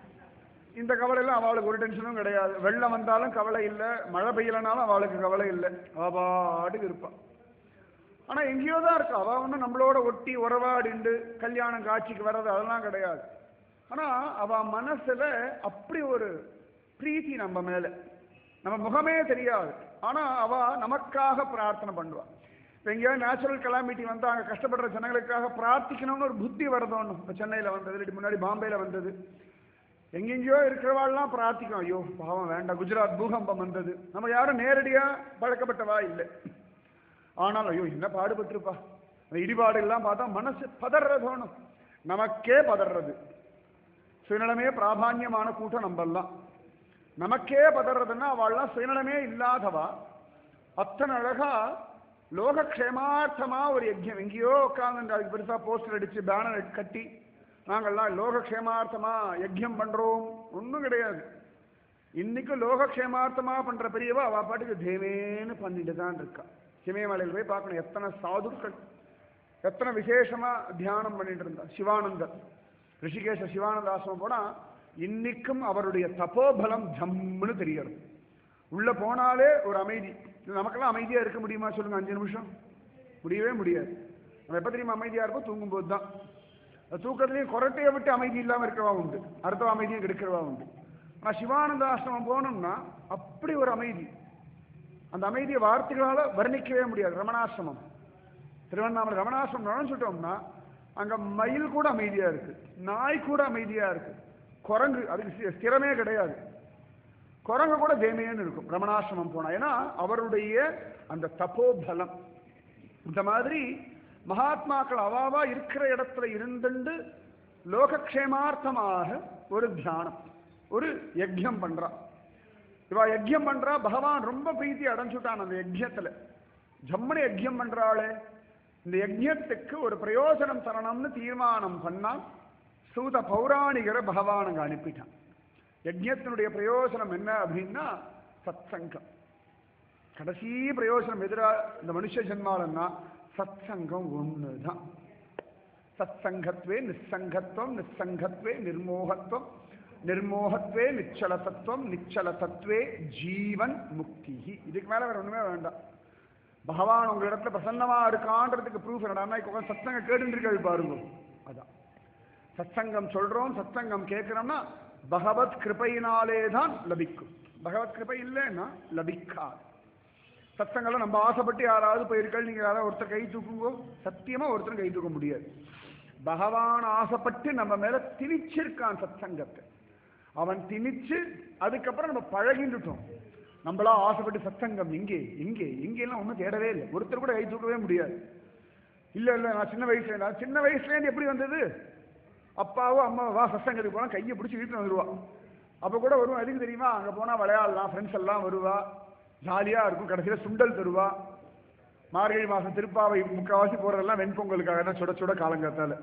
இந்த கவலையெல்லாம் அவளுக்கு ஒரு டென்ஷனும் கிடையாது. வெள்ளம் வந்தாலும் கவலை இல்லை, மழை பெய்யலனாலும் அவளுக்கு கவலை இல்லை. அவபாட்டுக்கு இருப்பான். ஆனா எங்கேயோ தான் இருக்கா. அவ ஒன்றும் நம்மளோட ஒட்டி உறவாடிண்டு கல்யாணம் காட்சிக்கு வர்றது அதெல்லாம் கிடையாது. ஆனா அவ மனசுல அப்படி ஒரு பிரீத்தி நம்ம மேல, நம்ம முகமே தெரியாது. ஆனா அவ நமக்காக பிரார்த்தனை பண்ணுவா. இப்போ எங்கேயாவது நேச்சுரல் கலாமிட்டி வந்து அங்கே கஷ்டப்படுற ஜனங்களுக்காக பிரார்த்திக்கணும்னு ஒரு புத்தி வருதோன்னு. இப்போ சென்னையில் வந்தது, இல்லாட்டி முன்னாடி பாம்பேயில் வந்தது, எங்கெங்கேயோ இருக்கிறவாள்லாம் பிரார்த்திக்கும், ஐயோ பாவம் வேண்டாம். குஜராத் பூகம்பம் வந்தது, நம்ம யாரும் நேரடியாக பழக்கப்பட்டவா இல்லை. ஆனால் ஐயோ என்ன பாடுபட்டிருப்பா. அந்த இடிபாடுகள்லாம் பார்த்தா மனசு பதறதோணும், நமக்கே பதறது. சுயநலமே பிராதான்யமான கூட்டம் நம்பலாம். நமக்கே பதறதுன்னா அவள்லாம் சுயநலமே இல்லாதவா. அத்தனை அழகா லோகக்ஷேமார்த்தமா ஒரு யஜ்யம். எங்கேயோ உட்கார்ந்து அதுக்கு பெருசா போஸ்டர் அடிச்சு பேனர் கட்டி நாங்கள்லாம் லோகக்ஷேமார்த்தமா யஜ்யம் பண்றோம், ஒன்றும் கிடையாது. இன்னைக்கு லோகக்ஷேமார்த்தமா பண்ற பெரியவா அவ பாட்டுக்கு தேவேன்னு பண்ணிட்டு தான் இருக்கா. சிமயமலையில் போய் பார்க்கணும், எத்தனை சாதுக்கள் எத்தனை விசேஷமா தியானம் பண்ணிட்டு இருந்தா. சிவானந்தர், ரிஷிகேஷ சிவானந்த ஆசிரமம் போனா இன்னைக்கும் அவருடைய தபோபலம் ஜம்முன்னு தெரிகிறது. உள்ள போனாலே ஒரு அமைதி. நமக்கெல்லாம் அமைதியா இருக்க முடியுமா சொல்லுங்க? அஞ்சு நிமிஷம் முடியவே முடியாது. நம்ம எப்ப தெரியுமா அமைதியா இருக்கும்? தூங்கும் போது தான். தூக்கத்திலையும் குரட்டையை விட்டு அமைதி இல்லாம இருக்கிறவா உண்டு, அடுத்த அமைதியும் கெடுக்கிறவா உண்டு. ஆனா சிவானந்த ஆசிரமம் போனோம்னா அப்படி ஒரு அமைதி, அந்த அமைதியை வார்த்தைகளால வர்ணிக்கவே முடியாது. ரமணாசிரமம், திருவண்ணாமலை ரமணாசிரமம் நுழைஞ்சுட்டோம்னா அங்க மயில் கூட அமைதியா இருக்கு, நாய் கூட அமைதியா இருக்கு, குரங்கு அதுக்கு ஸ்திரமே கிடையாது, குரங்கு கூட தேமையன்னு இருக்கும் ரமணாசிரமம் போனா. ஏன்னா அவருடைய அந்த தபோபலம். இந்த மாதிரி மகாத்மாக்கள் அவாவா இருக்கிற இடத்துல இருந்துண்டு லோகக்ஷேமார்த்தமாக ஒரு தியானம், ஒரு யஜ்யம் பண்றா. இவா யஜ்யம் பண்றா, பகவான் ரொம்ப பிரீத்தி அடைஞ்சுட்டான் அந்த யஜ்யத்துல. ஜம்மனு யஜ்யம் பண்றாளே, இந்த யஜ்யத்துக்கு ஒரு பிரயோஜனம் தரணும்னு தீர்மானம் பண்ணா சூத பௌராணிகரை பகவான் அங்க அனுப்பிட்டான். யஜ்யத்தினுடைய பிரயோஜனம் என்ன அப்படின்னா சத் சங்கம். கடைசி பிரயோஜனம் எதிரா இந்த மனுஷ ஜென்மாலன்னா சத் சங்கம் ஒண்ணுதான். சத் சங்கத்வே நிசங்கத்துவம், நிசங்கத்வே நிர்மோகத்துவம், நிர்மோகத்வே நிச்சல தத்துவம் நிச்சல தத்துவே ஜீவன் முக்தி. இதுக்கு மேல வேற ஒண்ணுமே வேண்டாம். பகவான் உங்க இடத்துல பிரசன்னமா இருக்கான்றதுக்கு ப்ரூஃப் என்னடா, இப்போ சத்சங்க கேட்டுருக்க பாருங்க. அதான் சத்சங்கம் சொல்றோம், சத்சங்கம் கேட்கிறோம்னா பகவத் கிருபையினாலே தான் லபிக்கும். பகவத் கிருபை இல்லைன்னா லபிக்காது. சத்சங்கம்லாம் நம்ம ஆசைப்பட்டு யாராவது போயிருக்க, நீங்க யாராவது ஒருத்தர் கை தூக்குங்கோ, சத்தியமா ஒருத்தர் கை தூக்க முடியாது. பகவான் ஆசைப்பட்டு நம்ம மேல திணிச்சிருக்கான் சத்சங்கத்தை. அவன் திணிச்சு அதுக்கப்புறம் நம்ம பழகிட்டுட்டோம். நம்மளா ஆசைப்பட்டு சத்சங்கம் இங்கே இங்கே இங்கெல்லாம் ஒன்றும் தேடவே இல்லை. ஒருத்தர் கூட கை தூக்கவே முடியாது. இல்ல இல்ல நான் சின்ன வயசுல நான் சின்ன வயசுலேருந்து எப்படி வந்தது, அப்பாவோ அம்மாவா சத்சங்கத்துக்கு போனா கையை பிடிச்சி வீட்டுல வந்துருவா. அப்ப கூட வருவோம். எதுக்கு தெரியுமா, அங்க போனா விளையாடலாம், ஃப்ரெண்ட்ஸ் எல்லாம் வருவா, ஜாலியா இருக்கும். கடைசியில சுண்டல் தருவா. மார்கழி மாசம் திருப்பாவை முக்காவாசி போறதெல்லாம் வெண்பொங்கலுக்காக தான், சுட சுட காலங்காத்தால.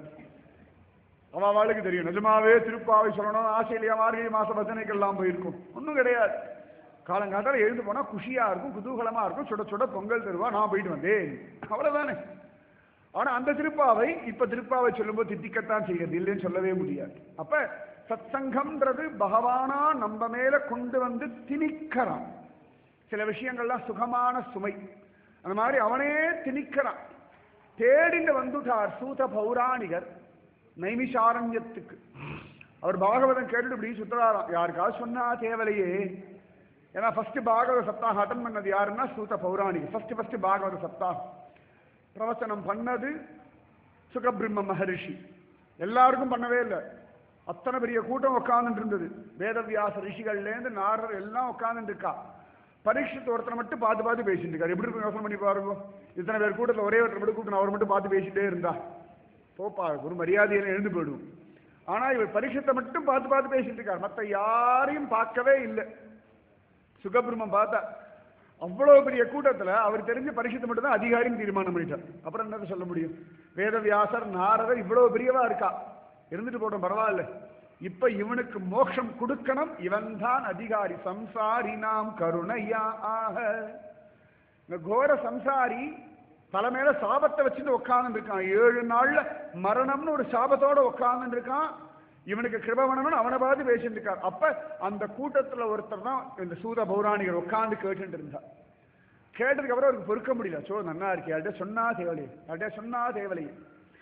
அவ அவளுக்கு தெரியும் நிஜமாவே திருப்பாவை சொல்லணும் ஆசையிலையா மார்கழி மாச பஜனைக்கெல்லாம் போயிருக்கும். ஒன்றும் கிடையாது. காலங்காத்தால எழுந்து போனா குஷியா இருக்கும், குதூகலமா இருக்கும், சுட சுட பொங்கல் தருவா, நான் போயிட்டு வந்தேன், அவ்வளவுதானே. ஆனா அந்த திருப்பாவை இப்ப திருப்பாவை சொல்லும்போது தித்திக்கத்தான் செய்கிறது, இல்லைன்னு சொல்லவே முடியாது. அப்ப சத்சங்கம்ன்றது பகவானா நம்ம மேல கொண்டு வந்து திணிக்கிறான். சில விஷயங்கள்லாம் சுகமான சுமை, அந்த மாதிரி அவனே திணிக்கிறான். தேடிண்டு வந்துட்டார் சூத பௌராணிகர் நைமிஷாரண்யத்துக்கு. அவர் பாகவதம் கேட்டுட்டு இப்படி சுத்தராராம். யாருக்காவது சொன்னா தேவலையே. ஏன்னா ஃபர்ஸ்ட் பாகவத சப்தாக அட்டன் பண்ணது யாருன்னா சூத பௌராணிகர். ஃபர்ஸ்ட் ஃபர்ஸ்ட் பாகவத சப்தாக பிரவச்சனம் பண்ணது சுகபிரம்ம மகரிஷி. எல்லாருக்கும் பண்ணவே இல்லை. அத்தனை பெரிய கூட்டம் உட்கார்ந்துட்டு இருந்தது. வேதவியாச ரிஷிகள்லேருந்து நாரர் எல்லாம் உட்கார்ந்துட்டு இருக்கா. பரீட்சித்து ஒருத்தனை மட்டும் பார்த்து பார்த்து பேசிட்டு இருக்காரு. எப்படி இருக்கும் யோசனை பண்ணி பாருங்க. இத்தனை பேர் கூட்டத்தில் ஒரே ஒருத்தர் மட்டும் கூட்டம் அவர் மட்டும் பார்த்து பேசிட்டே இருந்தா போப்பா, ஒரு மரியாதையில எழுந்து போயிடும். ஆனா இவர் பரீட்சத்தை மட்டும் பார்த்து பார்த்து பேசிட்டு இருக்காரு. மற்ற யாரையும் பார்க்கவே இல்லை. சுகபிரம்மம் பார்த்தா அவ்வளவு பெரிய கூட்டத்துல அவர் தெரிஞ்ச பரீட்சத்தை மட்டும் தான் அதிகாரியும் தீர்மானம் பண்ணிட்டார். அப்புறம் என்ன சொல்ல முடியும்? வேதவியாசர் நாரதர் இவ்வளவு பெரியவா இருக்கா, இருந்துட்டு போட்டோம் பரவாயில்ல. இப்ப இவனுக்கு மோட்சம் கொடுக்கணும், இவன் தான் அதிகாரி. சம்சாரி நாம் கருணையா ஆக. இந்த கோர சம்சாரி தலைமையில சாபத்தை வச்சுட்டு உட்கார்ந்து இருக்கான். ஏழு நாள்ல மரணம்னு ஒரு சாபத்தோட உட்கார்ந்து இருக்கான். இவனுக்கு கிருப பண்ணணும்னு அவனை பார்த்து பேசிட்டு இருக்கார். அப்ப அந்த கூட்டத்துல ஒருத்தர் தான் இந்த சூத பௌராணிகர் உட்கார்ந்து கேட்டு இருந்தார். கேட்டதுக்கு அப்புறம் அவருக்கு பொறுக்க முடியல. சோ நன்னா இருக்கே, அடைய சொன்னா தேவலையே, அடைய சொன்னா தேவலையே.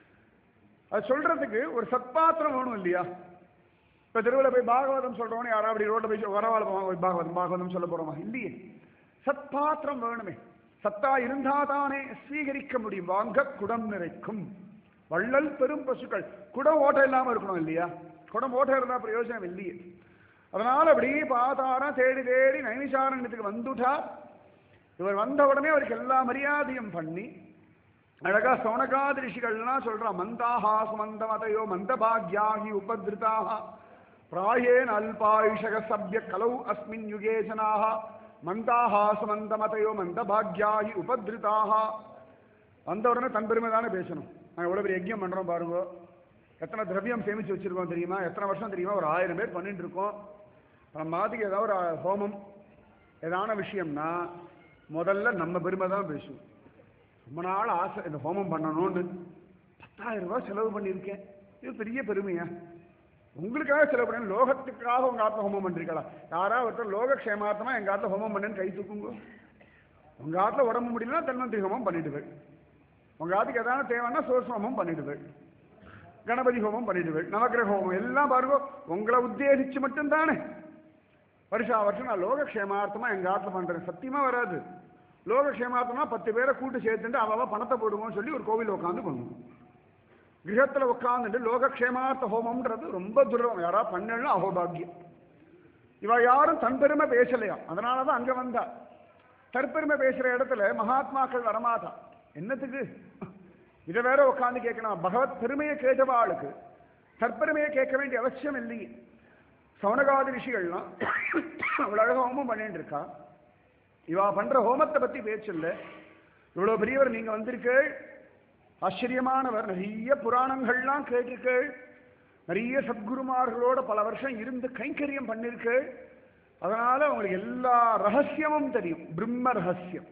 அது சொல்றதுக்கு ஒரு சத்பாத்திரம் வேணும் இல்லையா? இப்ப தெருவில் போய் பாகவதம் சொல்றோன்னு யாராவது அப்படி ரோட்ல போய் வரவாழ பாகவதம் பாகவதம் சொல்ல போறோமா? இல்லையே. சத்பாத்திரம் வேணுமே. சத்தா இருந்தாதானே ஸ்வீகரிக்க முடியும். வாங்க குடம் நிறைக்கும் வள்ளல் பெரும் பசுக்கள். குடம் ஓட்ட இல்லாம இருக்கணும் இல்லையா? குடம் ஓட்ட இருந்தா பிரயோஜனம் இல்லையே. அதனால அப்படி பாதாரம் தேடி தேடி நைமிஷாரண்யத்துக்கு வந்துட்டா. இவர் வந்த உடனே அவருக்கு எல்லா மரியாதையும் பண்ணி அழகா சௌனகாதி ரிஷிகள்லாம் சொல்றான். மந்தாஹா சுமந்த மதையோ மந்த பாக்யாகி உபதிருதாக பிராயேன் அல்பாயுஷக சப்ய கலௌ அஸ்மின் யுகே ஜனாக மந்தாஹா சுமந்த மதையோ மந்த பாக்யாகி உபதிருதாக. வந்த உடனே தன் பெருமை தானே பேசணும். நாங்கள் எவ்வளோ பெரிய யஜ்யம் பண்ணுறோம் பாருங்க. எத்தனை திரவியம் சேமித்து வச்சுருக்கோம் தெரியுமா? எத்தனை வருஷம் தெரியுமா? ஒரு ஆயிரம் பேர் பண்ணிட்டு இருக்கோம். நம்ம மாதிரிக்கு ஏதாவது ஒரு ஹோமம் ஏதான விஷயம்னா முதல்ல நம்ம பெருமை தான் பேசுவோம். ரொம்ப நாள் ஆசை இந்த ஹோமம் பண்ணணும்னு பத்தாயிரம் ரூபாய் செலவு பண்ணியிருக்கேன். இது பெரிய பெருமையா? உங்களுக்காக செலவு பண்ண, லோகத்துக்காக உங்கள் ஆத்துல ஹோமம் பண்ணிருக்கா? யாராவது ஒருத்தர் லோக க்ஷேமார்த்தமா எங்கள் ஆத்துல ஹோமம் பண்ணேன்னு கை தூக்குங்க. உங்கள் ஆத்துல உடம்பு முடியலன்னா தன்வந்திரி ஹோமம் பண்ணிடுவேன். உங்க ஆத்துக்கு எதாவது தேவைன்னா சோர்ஸ் ஹோமம் பண்ணிடுவேன், கணபதி ஹோமம் பண்ணிடுவேன், நவக்கிரக ஹோமம் எல்லாம் பாருங்க உங்களை உத்தேசிச்சு மட்டும்தானே. வருஷா வருஷம் நான் லோகக்ஷேமார்த்தமா எங்க ஆத்துல பண்றேன். சத்தியமா வராது. லோகக்ஷேமார்த்தமா பத்து பேரை கூட்டு சேர்த்துட்டு அவ பணத்தை போடுவோம்னு சொல்லி ஒரு கோவில் உட்காந்து பண்ணுவோம். கிரகத்துல உட்காந்துட்டு லோகக்ஷேமார்த்த ஹோமம்ன்றது ரொம்ப துர்வம். யாரா பண்ணலாம் அகோபாகியம். இவ யாரும் தன் பெருமை பேசலையா, அதனாலதான் அங்க வந்தா. தற்பெருமை பேசுற இடத்துல மகாத்மாக்கள் வரமாட்டா. என்னத்துக்கு இதை வேற உட்காந்து கேட்கணும்? பகவத் பெருமையை கேட்டவாளுக்கு தற்பெருமையை கேட்க வேண்டிய அவசியம் இல்லையே. சௌனகாதி ரிஷிகள்லாம் அவ்வளவு அழக ஹோமம் பண்ணிட்டு இருக்கா. இவா பண்ற ஹோமத்தை பத்தி பேச்சு இல்லை. இவ்வளவு பெரியவர் நீங்க வந்திருக்கேள், ஆச்சரியமானவர், நிறைய புராணங்கள்லாம் கேட்டிருக்கேள், நிறைய சத்குருமார்களோட பல வருஷம் இருந்து கைங்கரியம் பண்ணிருக்கேள். அதனால உங்களுக்கு எல்லா ரகசியமும் தெரியும். பிரம்ம ரகசியம்.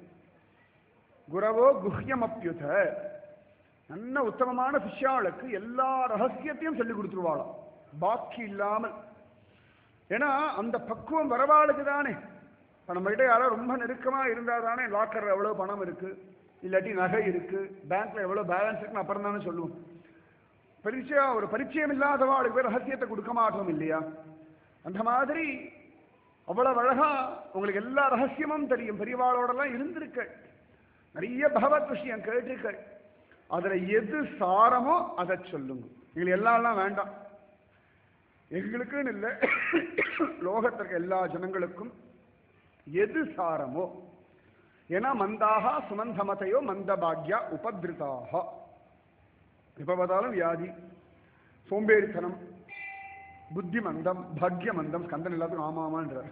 குரவோ குஹ்யம் அப்யுத. நல்ல உத்தமமான சிஷ்யாளுக்கு எல்லா ரகசியத்தையும் சொல்லி கொடுத்துருவாளாம் பாக்கி இல்லாமல். ஏன்னா அந்த பக்குவம் வரவாளுக்கு தானே. இப்போ நம்மகிட்ட யாரோ ரொம்ப நெருக்கமாக இருந்தால் தானே லாக்கரில் எவ்வளோ பணம் இருக்கு, இல்லாட்டி நகை இருக்கு, பேங்க்ல எவ்வளோ பேலன்ஸ் இருக்குன்னு அப்புறம் தானே சொல்லுவோம். பரிச்சயம் ஒரு பரிச்சயம் இல்லாதவாளுக்கு பேர் ரகசியத்தை கொடுக்க மாட்டோம் இல்லையா? அந்த மாதிரி அவ்வளவு அழகா உங்களுக்கு எல்லா ரகசியமும் தெரியும். பெரியவாளோடலாம் இருந்திருக்கள், நிறைய பகவத் விஷயம் கேட்டிருக்கள். அதுல எது சாரமோ அதை சொல்லுங்க. எங்களுக்கு எல்லாம் வேண்டாம், எங்களுக்குன்னு இல்லை, லோகத்திற்கு எல்லா ஜனங்களுக்கும் எது சாரமோ. ஏன்னா மந்தாக சுமந்தமதையோ மந்த பாக்யா உபதிருதாக. எப்ப பார்த்தாலும் வியாதி, சோம்பேறித்தனம், புத்தி மந்தம், பாக்ய மந்தம். ஸ்கந்தன் எல்லாத்துக்கும் ஆமாமான்றார்.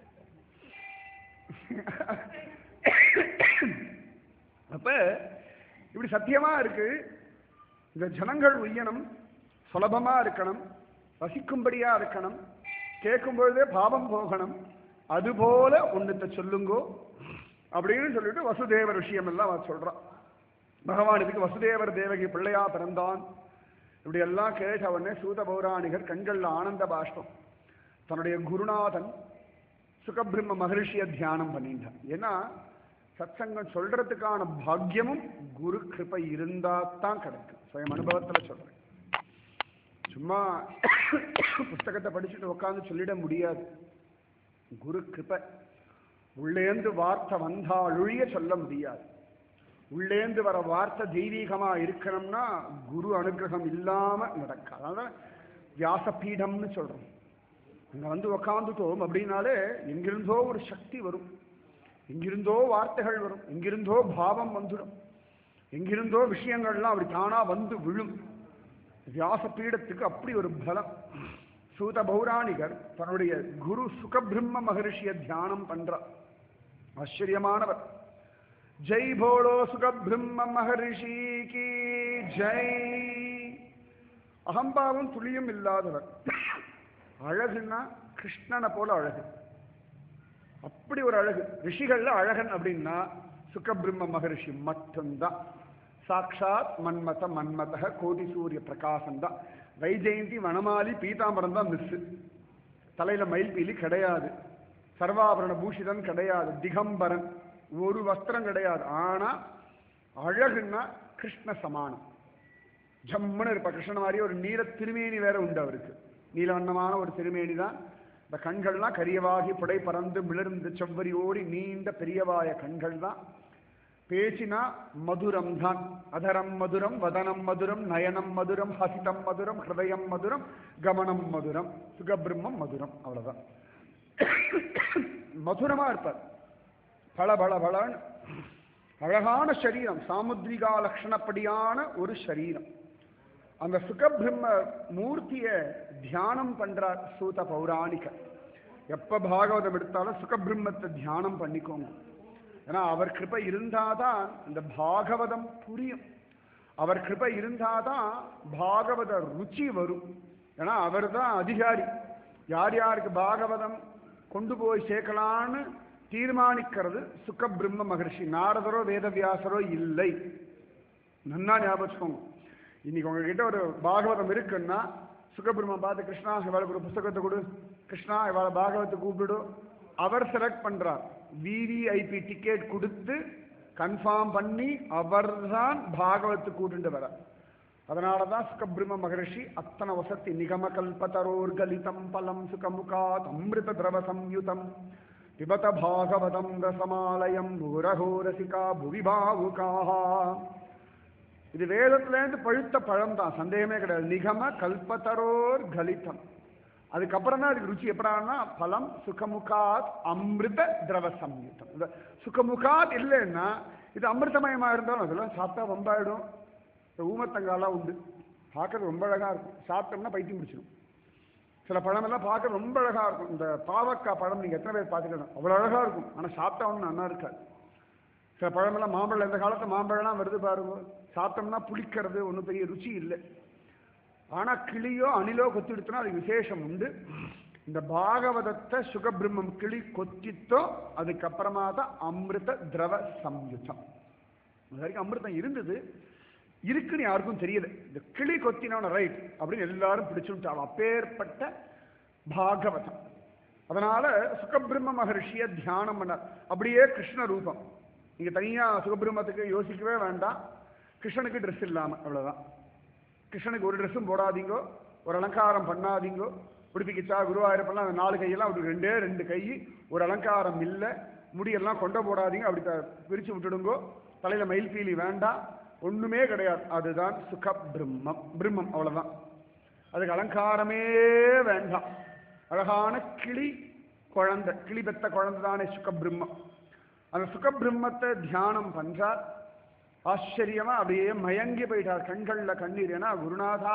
அப்ப இப்படி சத்தியமா இருக்கு. இந்த ஜனங்கள் உய்யணும், சுலபமா இருக்கணும், ரசிக்கும்படியா இருக்கணும், கேட்கும் பொழுதே பாவம் போகணும். அதுபோல ஒண்ணுத்த சொல்லுங்கோ அப்படின்னு சொல்லிட்டு வசுதேவர் விஷயம் எல்லாம் சொல்றான். பகவான் இதுக்கு வசுதேவர் தேவகி பிள்ளையா பிறந்தான் இப்படி எல்லாம் கேட்ட உடனே சூத பௌராணிகர் கண்கள்ல ஆனந்த பாஷ்பம். தன்னுடைய குருநாதன் சுகபிரம்ம மகரிஷிய தியானம் பண்ணிட்டான். ஏன்னா சத்சங்கம் சொல்றதுக்கான பாக்கியமும் குரு கிருபை இருந்தா தான் கிடைக்கும். சுயம் அனுபவத்துல சொல்றேன். சும்மா புஸ்தகத்தை படிச்சுட்டு உட்காந்து சொல்லிட முடியாது. குரு கிருபை உள்ளேந்து வார்த்தை வந்தாலுழிய சொல்ல முடியாது. உள்ளேந்து வர வார்த்தை தெய்வீகமா இருக்கணும்னா குரு அனுகிரகம் இல்லாம நடக்காது. அதான் வியாசபீடம்னு சொல்றோம். அங்க வந்து உக்காந்துட்டோம் அப்படின்னாலே எங்கிருந்தோ ஒரு சக்தி வரும், எங்கிருந்தோ வார்த்தைகள் வரும், எங்கிருந்தோ பாவம் வந்துடும், எங்கிருந்தோ விஷயங்கள்லாம் அப்படி தானா வந்து விழும். வியாசபீடத்துக்கு அப்படி ஒரு பலம். சூத பௌராணிகர் தன்னுடைய குரு சுகபிரம்ம மகரிஷிய தியானம் பண்றார். ஆச்சரியமானவர். ஜெய் போலோ சுகபிரம்ம மகரிஷி கி ஜெய். அகம்பாவும் துளியும் இல்லாதவர். அழகுன்னா கிருஷ்ணனை போல அழகு, அப்படி ஒரு அழகு. ரிஷிகள்ல அழகன் அப்படின்னா சுகபிரம்ம மகரிஷி மட்டும்தான். சாட்சாத் மன்மத மன்மத கோடி சூரிய பிரகாசம் தான். வைஜெயந்தி வனமாலி பீதாம்பரம் தான் மிஸ். தலையில மயில்பீலி கிடையாது, சர்வாபரண பூஷிதன் கிடையாது, திகம்பரன் ஒரு வஸ்திரம் கிடையாது. ஆனா அழகுன்னா கிருஷ்ண சமானம். ஜம்முன்னு இருப்பா. கிருஷ்ணன் மாதிரி ஒரு நீல திருமேனி வேற உண்டு அவருக்கு. நீலவண்ணமான ஒரு திருமேனி தான். இந்த கண்கள்லாம் கரியவாகி புடை பறந்து மிளர்ந்து செவ்வரி ஓடி நீண்ட பெரியவாய கண்கள் தான். பேச்சினா மதுரம் தான். அதரம் மதுரம், வதனம் மதுரம், நயனம் மதுரம், ஹசிதம் மதுரம், ஹிருதயம் மதுரம், கமனம் மதுரம், சுகபிரம்மம் மதுரம். அவ்வளவுதான். மதுரமா இருப்பார். பல பல பலன் அழகான சரீரம், சாமுத்ரிகா லட்சணப்படியான ஒரு சரீரம். அந்த சுகபிரம்ம மூர்த்திய தியானம் பண்றார் சூத பௌராணிகர். எப்ப பாகவதம் எடுத்தாலும் சுகபிரம்மத்தை தியானம் பண்ணிக்கோங்க. ஏன்னா அவர் கிருபை இருந்தாதான் இந்த பாகவதம் புரியும். அவர் கிருபை இருந்தாதான் பாகவத ருச்சி வரும். ஏன்னா அவர் தான் அதிகாரி. யார் யாருக்கு பாகவதம் கொண்டு போய் சேர்க்கலான்னு தீர்மானிக்கிறது சுகபிரம்ம மகர்ஷி. நாரதரோ வேதவியாசரோ இல்லை. நன்னா ஞாபகம். இன்னைக்கு உங்ககிட்ட ஒரு பாகவதம் இருக்குன்னா சுகபிரம்மம் பார்த்து கிருஷ்ணா இவாளுக்கு ஒரு புஸ்தகத்தை கொடு, கிருஷ்ணா இவாளை பாகவத்தை கூப்பிடு. அவர் செலக்ட் பண்றார். விவிஐபி டிக்கெட் கொடுத்து கன்ஃபார்ம் பண்ணி அவர் தான் பாகவத்து கூட்டு வர. அதனாலதான் சுகபிரம்ம மகர்ஷி அத்தனை வசதி. நிகம கல்பதரோர் கலிதம் பலம் சுகமுகாத் அமிர்த திரவ சம்யுதம் பிபத பாகவதம் ரசமாலயம் பூரகோரசிகா புவி பாவுகாஹா. இது வேதத்திலேருந்து பழுத்த பழம் தான், சந்தேகமே கிடையாது. நிகம கல்பதரோர் கலிதம். அதுக்கப்புறம் தான் அதுக்கு ருச்சி எப்படான்னா பலம் சுகமுகாத் அமிர்த திரவ சம்யுதம். இந்த சுகமுகாத் இல்லைன்னா இது அமிர்தமயமா இருந்தாலும் அதெல்லாம் சாப்பிட்டா ரொம்பாயிடும். ஊமத்தங்காலாம் உண்டு, பார்க்கறது ரொம்ப அழகா இருக்கும். சாப்பிட்டோம்னா பைத்தியம் பிடிச்சிடும். சில பழமெல்லாம் பார்க்க ரொம்ப அழகா இருக்கும். இந்த பாவக்காய் பழம் நீங்க எத்தனை பேர் பார்த்துக்கணும், அவ்வளோ அழகா இருக்கும். ஆனால் சாப்பிட்டா ஒன்றும் நல்லா இருக்காது. சில பழமெல்லாம் மாம்பழம், இந்த காலத்து மாம்பழம்லாம் வருது பாருங்க, சாப்பிட்டோம்னா புளிக்கிறது, ஒன்றும் பெரிய ருச்சி இல்லை. ஆனா கிளியோ அணிலோ கொத்திடுத்துனா அது விசேஷம் உண்டு. இந்த பாகவதத்தை சுகபிரம்மம் கிளி கொத்தித்தோ அதுக்கப்புறமா தான் அமிர்த திரவ சம்யுதம். அது வரைக்கும் அமிர்தம் இருந்தது, இருக்குன்னு யாருக்கும் தெரியல. இந்த கிளி கொத்தினவன ரைட் அப்படின்னு எல்லாரும் பிடிச்சுட்டாலும் அப்பேற்பட்ட பாகவதம். அதனால சுகபிரம்ம மகர்ஷியை தியானம் பண்ணார். அப்படியே கிருஷ்ண ரூபம். நீங்க தனியா சுகபிரம்மத்துக்கு யோசிக்கவே வேண்டாம். கிருஷ்ணனுக்கு ட்ரெஸ் இல்லாம அவ்வளவுதான். கிருஷ்ணனுக்கு ஒரு ட்ரெஸ்ஸும் போடாதீங்கோ, ஒரு அலங்காரம் பண்ணாதீங்கோ. உடுப்பிக்கிச்சா குருவாயூரப்பெல்லாம் அந்த நாலு கையெல்லாம் அப்படி ரெண்டே ரெண்டு கை, ஒரு அலங்காரம் இல்லை, முடியெல்லாம் கொண்ட போடாதீங்க, அப்படி பிரிச்சு விட்டுடுங்கோ. தலையில மயில் பீலி வேண்டாம், ஒண்ணுமே கிடையாது. அதுதான் சுக பிரம்மம். பிரம்மம் அவ்வளவுதான். அதுக்கு அலங்காரமே வேண்டாம். அழகான கிளி குழந்தை, கிளி பெத்த குழந்தை தானே சுக பிரம்மம். அந்த சுக பிரம்மத்தை தியானம் பண்றார். ஆச்சரியமா அப்படியே மயங்கி போயிட்டார். கண்கள்ல கண்ணீர். ஏன்னா குருநாதா,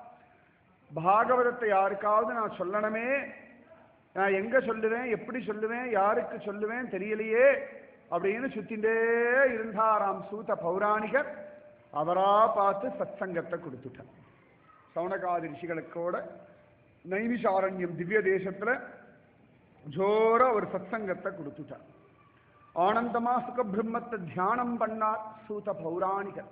பாகவதத்தை யாருக்காவது நான் சொல்லணுமே, நான் எங்க சொல்லுவேன், எப்படி சொல்லுவேன், யாருக்கு சொல்லுவேன் தெரியலையே அப்படின்னு சுத்திண்டே இருந்தாராம் சூத பௌராணிகர். அவரா பார்த்து சத்சங்கத்தை கொடுத்துட்டார். சவுனகாதி ரிஷிகளுக்கோட நைமிஷாரண்யம் திவ்ய தேசத்துல ஜோரா ஒரு சத்சங்கத்தை கொடுத்துட்டார். ஆனந்தமா சுகபிரம்மத்தை தியானம் பண்ணார் சூத பௌராணிகர்.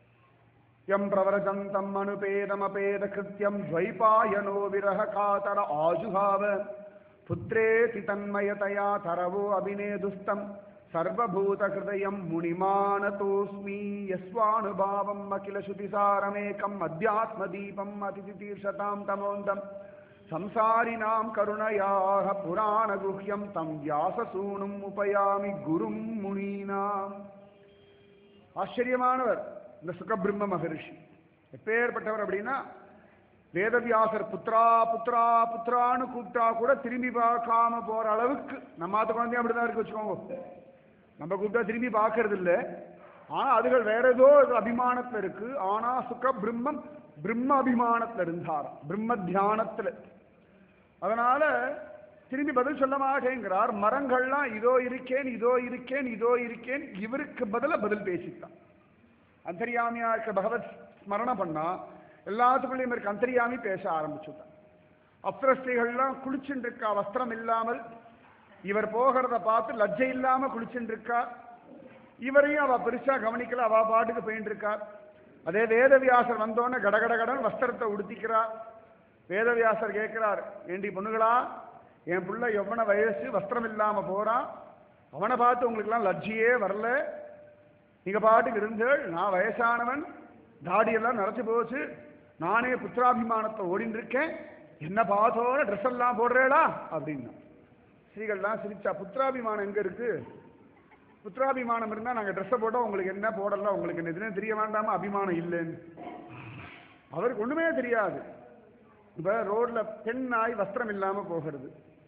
யம் பிரவரஜந்தம் அனுபேதமபேத கிருத்தியம் துவைபாயனோ விரஹ காதர ஆஜுஹாவ புத்ரேதி தன்மயதயா தரவோ அபிநேதுஸ்தம் சர்வபூத ஹிருதயம் முனிமானதோஸ்மி யஸ்வானுபாவம் அகில சுதிசாரமேகம் அத்தியாத்மதீபம் அதிதிதீர்ஷதாம் தமோந்தம் சம்சாரினாம் கருணயாக புராண குஹ்யம் தம் வியாசசூனும் உபயாமி குரும் முனீனாம். ஆச்சரியமானவர் இந்த சுகபிரம்ம மகரிஷி. எப்பேற்பட்டவர் அப்படின்னா, வேதவியாசர் புத்ரா புத்ரா புத்ரான்னு கூப்பிட்டா கூட திரும்பி பார்க்காம போற அளவுக்கு, நம்ம ஆத்து குழந்தையும் அப்படிதான் இருக்கு வச்சுக்கோங்க. நம்ம கூப்பிட்டா திரும்பி பார்க்கறது இல்லை. ஆனா அதுகள் வேற ஏதோ அபிமானத்துல இருக்கு. ஆனா சுக பிரம்மம் பிரம்ம அபிமானத்துல இருந்தார், பிரம்ம தியானத்துல. அதனால திரும்பி பதில் சொல்ல மாட்டேங்கிறார். மரங்கள்லாம் இதோ இருக்கேன் இதோ இருக்கேன் இதோ இருக்கேன், இவருக்கு பதில பதில் பேசித்தான். அந்தரியாமியா இருக்க பகவத் ஸ்மரணம் பண்ணா எல்லாத்துக்குள்ளேயும் இருக்க அந்தரியாமி பேச ஆரம்பிச்சுட்டான். அப்சரஸ்திரிகள்லாம் குளிச்சுட்டு இருக்கா வஸ்திரம் இல்லாமல். இவர் போகிறத பார்த்து லஜ்ஜை இல்லாம குளிச்சுட்டு இருக்கா. இவரையும் அவ பெருசா கவனிக்கல, அவ பாட்டுக்கு போயிட்டு இருக்கா. அதே வேதவியாசர் வந்தோன்னு கடகடகடன் வஸ்திரத்தை உடுத்திக்கிறார். வேதவியாசர் கேட்கிறார், ஏண்டி பொண்ணுகளா, என் பிள்ளை எவ்வளவு வயசு வஸ்திரம் இல்லாம போறான், அவனை பார்த்து உங்களுக்கு எல்லாம் லஜ்ஜியே வரல, நீங்க பாட்டுக்கு இருந்தேள், நான் வயசானவன், தாடியெல்லாம் நிறைச்சு போச்சு, நானே புத்திராபிமானத்தை ஓடின்னு இருக்கேன், என்ன பார்த்தோட ட்ரெஸ் எல்லாம் போடுறேடா அப்படின்னா. ஸ்ரீகள்லாம் சிரிச்சா, புத்திராபிமானம் எங்க இருக்கு? புத்திராபிமானம் இருந்தா நாங்க ட்ரெஸ்ஸை போட்டோம், உங்களுக்கு என்ன போடலாம், உங்களுக்கு என்ன எதுன்னு தெரிய வேண்டாமா அபிமானம் இல்லைன்னு. அவருக்கு ஒண்ணுமே தெரியாது. இப்ப ரோட்ல பெண் நாய் வஸ்திரம் இல்லாம போகிறது,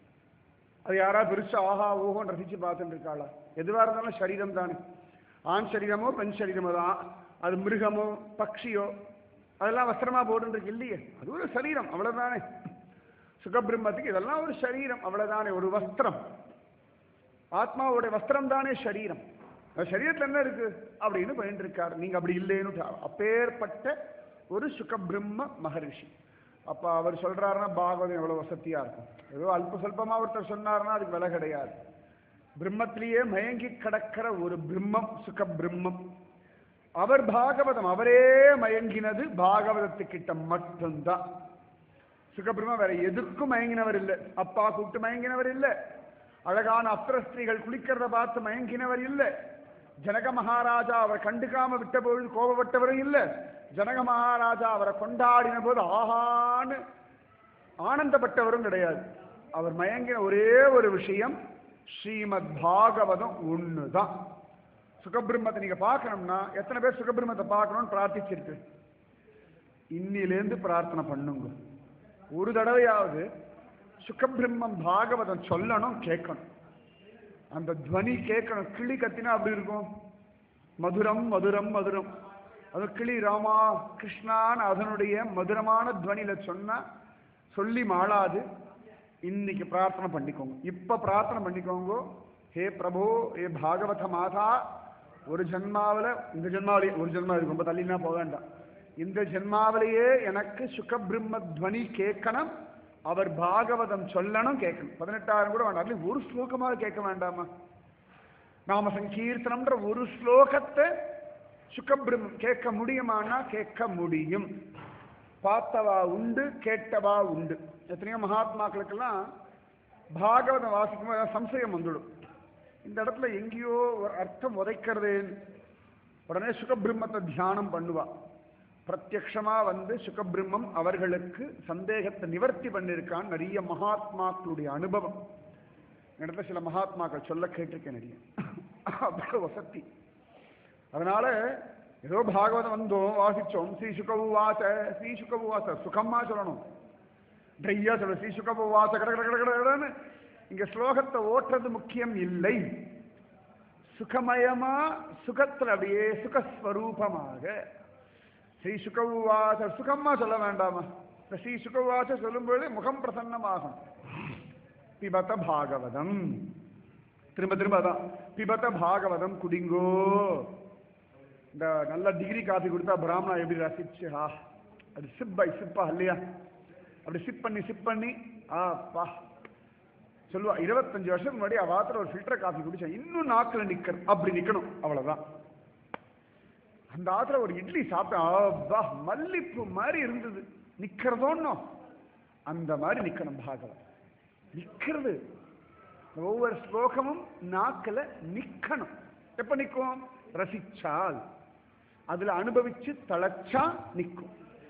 அது யாரா பெருசா ஆஹா ஓஹோன்னு ரசிச்சு பார்த்துட்டு இருக்காளா? எதுவா இருந்தாலும் சரீரம் தானே. ஆண் சரீரமோ பெண் சரீரமோ தான், அது மிருகமோ பக்ஷியோ, அதெல்லாம் வஸ்திரமா போட்டுருக்கு இல்லையே, அது ஒரு சரீரம் அவ்வளவுதானே. சுகபிரம்மத்துக்கு இதெல்லாம் ஒரு சரீரம் அவ்வளவுதானே, ஒரு வஸ்திரம். ஆத்மாவோட வஸ்திரம் தானே சரீரம். சரீரத்துல என்ன இருக்கு அப்படின்னு பண்ணிட்டு இருக்காரு. நீங்க அப்படி இல்லைன்னு அப்பேற்பட்ட ஒரு சுகபிரம்ம மகரிஷி. அப்ப அவர் சொல்றாருன்னா பாகவதம் எவ்வளவு வசதியா இருக்கும். ஏதோ அல்ப சொல்பமா ஒருத்தர் சொன்னாருன்னா அதுக்கு விலை கிடையாது. பிரம்மத்திலேயே மயங்கி கிடக்கிற ஒரு பிரம்மம் சுக பிரம்மம். அவர் பாகவதம், அவரே மயங்கினது பாகவதத்துக்கிட்ட மட்டும்தான். சுகபிரம்மம் வேற எதுக்கும் மயங்கினவர் இல்லை. அப்பா கூப்பிட்டு மயங்கினவர் இல்லை. அழகான அப்சரஸ்திரீகள் குளிக்கிறத பார்த்து மயங்கினவர் இல்லை. ஜனக மகாராஜா அவர் கண்டுக்காம விட்ட பொழுது கோபப்பட்டவரும் இல்லை. ஜனக மகாராஜா அவரை கொண்டாடின போது ஆஹான்னு ஆனந்தப்பட்டவரும் கிடையாது. அவர் மயங்கின ஒரே ஒரு விஷயம் ஸ்ரீமத் பாகவதம் ஒண்ணுதான். சுகபிரம்மத்தை நீங்க பார்க்கணும்னா எத்தனை பேர் சுகபிரம்மத்தை பார்க்கணும்னு பிரார்த்திச்சிருக்கு? இன்னிலேருந்து பிரார்த்தனை பண்ணுங்க. ஒரு தடவையாவது சுகபிரம்மம் பாகவதம் சொல்லணும், கேட்கணும். அந்த துவனி கேட்கணும். கிளி கத்தினா அப்படி இருக்கும், மதுரம் மதுரம் மதுரம். அது கிளி ராமா கிருஷ்ணான்னு அதனுடைய மதுரமான துவனியில சொன்னா சொல்லி மாளாது. இன்னைக்கு பிரார்த்தனை பண்ணிக்கோங்க, இப்ப பிரார்த்தனை பண்ணிக்கோங்க. ஹே பிரபு, ஹே பாகவத மாதா, ஒரு ஜென்மாவில, இந்த ஜென்மாவிலேயே, ஒரு ஜென்மா ரொம்ப தள்ளினா போக வேண்டாம், இந்த ஜென்மாவிலேயே எனக்கு சுகபிரம்ம துவனி கேட்கணும், அவர் பாகவதம் சொல்லணும், கேட்கணும். பதினெட்டாயிரம் கூட வேண்டாம், ஒரு ஸ்லோகமாக கேட்க வேண்டாமா? நாம சங்கீர்த்தனம்ன்ற ஒரு ஸ்லோகத்தை சுகபிரம்மம் கேட்க முடியுமானா கேட்க முடியும். பார்த்தவா உண்டு, கேட்டவா உண்டு. எத்தனையோ மகாத்மாக்களுக்கெல்லாம் பாகவதம் வாசிக்கும் போது சம்சயம் வந்துடும். இந்த இடத்துல எங்கேயோ ஒரு அர்த்தம் உதைக்கிறதேன்னு உடனே சுகபிரம்மத்தை தியானம் பண்ணுவா. பிரத்யக்ஷமா வந்து சுகபிரம்மம் அவர்களுக்கு சந்தேகத்தை நிவர்த்தி பண்ணியிருக்கான். நிறைய மகாத்மாக்களுடைய அனுபவம் இடத்துல சில மகாத்மாக்கள் சொல்ல கேட்டிருக்கேன் நிறைய. அவ்வளவு வசதி. அதனால ஏதோ பாகவதம் வந்தோம் வாசிச்சோம். ஸ்ரீ சுகவுவாச ஸ்ரீ சுகவுவாச சுகமா சொல்லணும், ட்ரையா சொல்ல ஸ்ரீ சுகவுவாச கட கட கட கடன்னு இங்க ஸ்லோகத்தை ஓட்டுறது முக்கியம் இல்லை. சுகமயமா சுகத்துல அப்படியே சுகஸ்வரூபமாக ஸ்ரீ சுகவுவாச சுகமா சொல்ல வேண்டாமா? இந்த ஸ்ரீ சுகவுவாச சொல்லும்போது முகம் பிரசன்னமாகும். பிபத பாகவதம், திரும்ப திரும்ப அதான் பிபத பாகவதம் குடிங்கோ. இந்த நல்ல டிகிரி காஃபி கொடுத்தா பிராமணா எப்படி ரசிச்சு ஆ அது சிப் பை சிப்பா இல்லையா, அப்படி சிப் பண்ணி சிப் பண்ணி ஆ பா சொல்லுவா. இருபத்தஞ்சு வருஷத்துக்கு முன்னாடி அவாத்துல ஒரு ஃபில்டர் காஃபி குடிச்சா இன்னும் நாக்கில் நிக்கணும், அப்படி நிக்கணும், அவ்வளவுதான். அந்த ஆத்துல ஒரு இட்லி சாப்பிட்டா மல்லிப்பூ மாதிரி இருந்தது, நிக்கிறதோன்னு அந்த மாதிரி நிக்கணும். பாகவம் நிக்கிறது ஒவ்வொரு ஸ்லோகமும் நாக்கில் நிக்கணும். எப்ப நிற்கும்? ரசிச்சால், அதுல அனுபவிச்சு தழைச்சா நிற்கும்.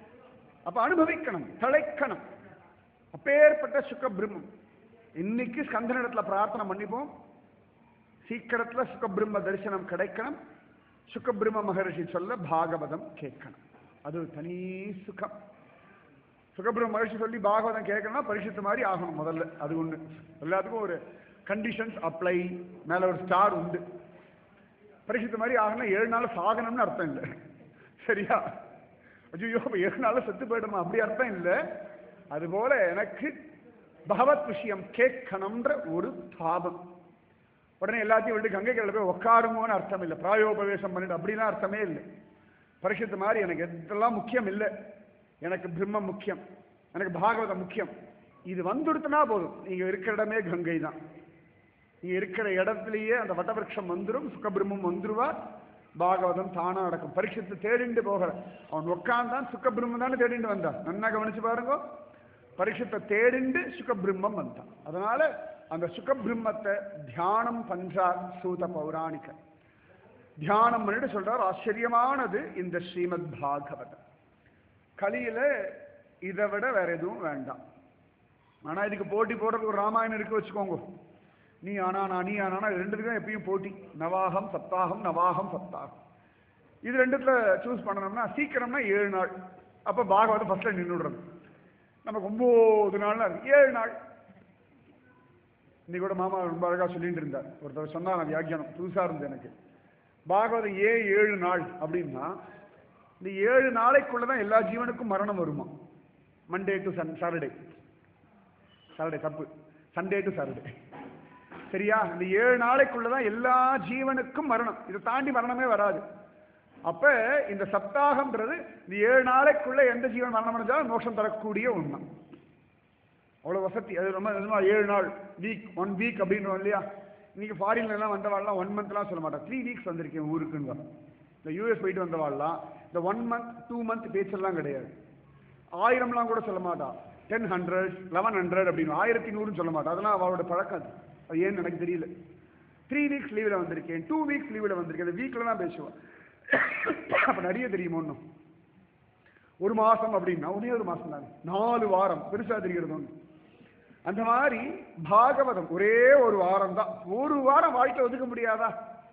அப்ப அனுபவிக்கணும், தழைக்கணும். அப்பேற்பட்ட சுகபிரம்மம் இன்னைக்கு ஸ்கந்தனிடத்துல பிரார்த்தனை பண்ணிப்போம். சீக்கிரத்துல சுகபிரம்ம தரிசனம் கிடைக்கணும். சுகபிரம்ம மகரிஷி சொல்ல பாகவதம் கேட்கணும். அது தனி சுகம். சுகபிரம்ம மகரிஷி சொல்லி பாகவதம் கேட்கணும்னா பரிசுத்த மாதிரி ஆகணும் முதல்ல. அது ஒண்ணு. எல்லாத்துக்கும் ஒரு கண்டிஷன்ஸ் அப்ளை, மேல ஒரு ஸ்டார் உண்டு. பரிசுத்த மாதிரி ஆகணும் ஏழு நாள் சாகனம்னு அர்த்தம் இல்லை, சரியா? ஐயோ ஏழு நாள் செத்து போயிடுமா அப்படி அர்த்தம் இல்லை. அதுபோல எனக்கு பகவத் விஷயம் கேட்கணும்ன்ற ஒரு தாபம். உடனே எல்லாத்தையும் விட்டு கங்கை கரையில் போய் உட்காருமோன்னு அர்த்தம் இல்லை, பிராயோபவேசம் பண்ணிட்டு அப்படிலாம் அர்த்தமே இல்லை. பரிசுத்த மாதிரி எனக்கு எதெல்லாம் முக்கியம் இல்லை, எனக்கு பிரம்மம் முக்கியம், எனக்கு பாகவதம் முக்கியம். இது வந்துடுத்துனா போதும். நீங்க இருக்கிற இடமே கங்கை தான். நீங்க இருக்கிற இடத்துலயே அந்த வட்டவிருஷம் வந்துடும், சுகபிரம்மம் வந்துருவா, பாகவதம் தானா நடக்கும். பரீட்சத்தை தேடிண்டு போகிற அவன் உட்கார்ந்தான், சுகபிரம்மம் தானே தேடிண்டு வந்தான். நன்னா கவனிச்சு பாருங்க, பரீட்சத்தை தேடிண்டு சுகபிரம்மம் வந்தான். அதனால அந்த சுகபிரம்மத்தை தியானம் பண்றார் சூத பௌராணிக. தியானம் பண்ணிட்டு சொல்றார் ஆச்சரியமானது இந்த ஸ்ரீமத் பாகவதம். கலியில இதை விட வேற எதுவும் வேண்டாம். ஆனா இதுக்கு போட்டி போடுறதுக்கு ஒரு ராமாயணம் இருக்கு வச்சுக்கோங்க. நீ ஆனா நான் நீ ஆனா ரெண்டுத்துக்கும் எப்பயும் போட்டி. நவாகம் சப்தாகம் நவாகம் சப்தாகம். இது ரெண்டுத்துல சூஸ் பண்ணணும்னா சீக்கிரம்னா ஏழு நாள். அப்ப பாகவதம் ஃபர்ஸ்ட்ல நின்றுடுறது. நமக்கு ஒன்பது நாள்னா ஏழு நாள். இன்னைக்கு கூட மாமா ரொம்ப அழகா சொல்லிட்டு இருந்தார். ஒருத்தர் சொன்னா நான் வியாக்கியானம் புதுசா இருந்தது எனக்கு. பாகவதம் ஏன் ஏழு நாள் அப்படின்னா, இந்த ஏழு நாளைக்குள்ளதான் எல்லா ஜீவனுக்கும் மரணம் வருமா. Monday to sun Saturday Saturday தப்பு சண்டே டு சாட்டர்டே, சரியா? இந்த ஏழு நாளைக்குள்ளதான் எல்லா ஜீவனுக்கும் மரணம். இதை தாண்டி மரணமே வராது. அப்ப இந்த சப்தாகம்ன்றது இந்த ஏழு நாளைக்குள்ள எந்த ஜீவன் மரணம் அடைஞ்சாலும் மோட்சம் தரக்கூடிய உண்மை. அவ்வளவு வசதி. அது ரொம்ப ஏழு நாள் வீக் ஒன் வீக் அப்படின்னு இல்லையா? இன்னைக்கு ஃபாரின்ல எல்லாம் வந்தவாள்லாம் ஒன் மந்த்லாம் சொல்ல மாட்டா, த்ரீ வீக்ஸ் வந்திருக்கேன் ஊருக்குன்னு. இந்த யூஎஸ் போயிட்டு வந்தவாள்லாம் இந்த ஒன் மந்த் டூ மந்த் பேச்செல்லாம் கிடையாது. ஆயிரம்லாம் கூட சொல்ல மாட்டா, டென் ஹண்ட்ரட் லெவன் ஹண்ட்ரட் அப்படின்னு ஆயிரத்தி நூறுன்னு சொல்ல மாட்டா. அதெல்லாம் அவளோட பழக்கம். அது அது ஏன்னு எனக்கு தெரியல. த்ரீ வீக்ஸ் லீவில் வந்திருக்கேன், டூ வீக்ஸ் லீவில் வந்திருக்கேன், அந்த வீக்ல தான் பேசுவேன். அப்ப நிறைய தெரியுமோ ஒன்றும். ஒரு மாசம் அப்படின்னா ஒரே ஒரு மாசம் தானே, நாலு வாரம் பெருசா தெரிகிறது ஒன்று. அந்த மாதிரி பாகவதம் ஒரே ஒரு வாரம் தான். ஒரு வாரம் வாழ்க்கை ஒதுக்க முடியாதா?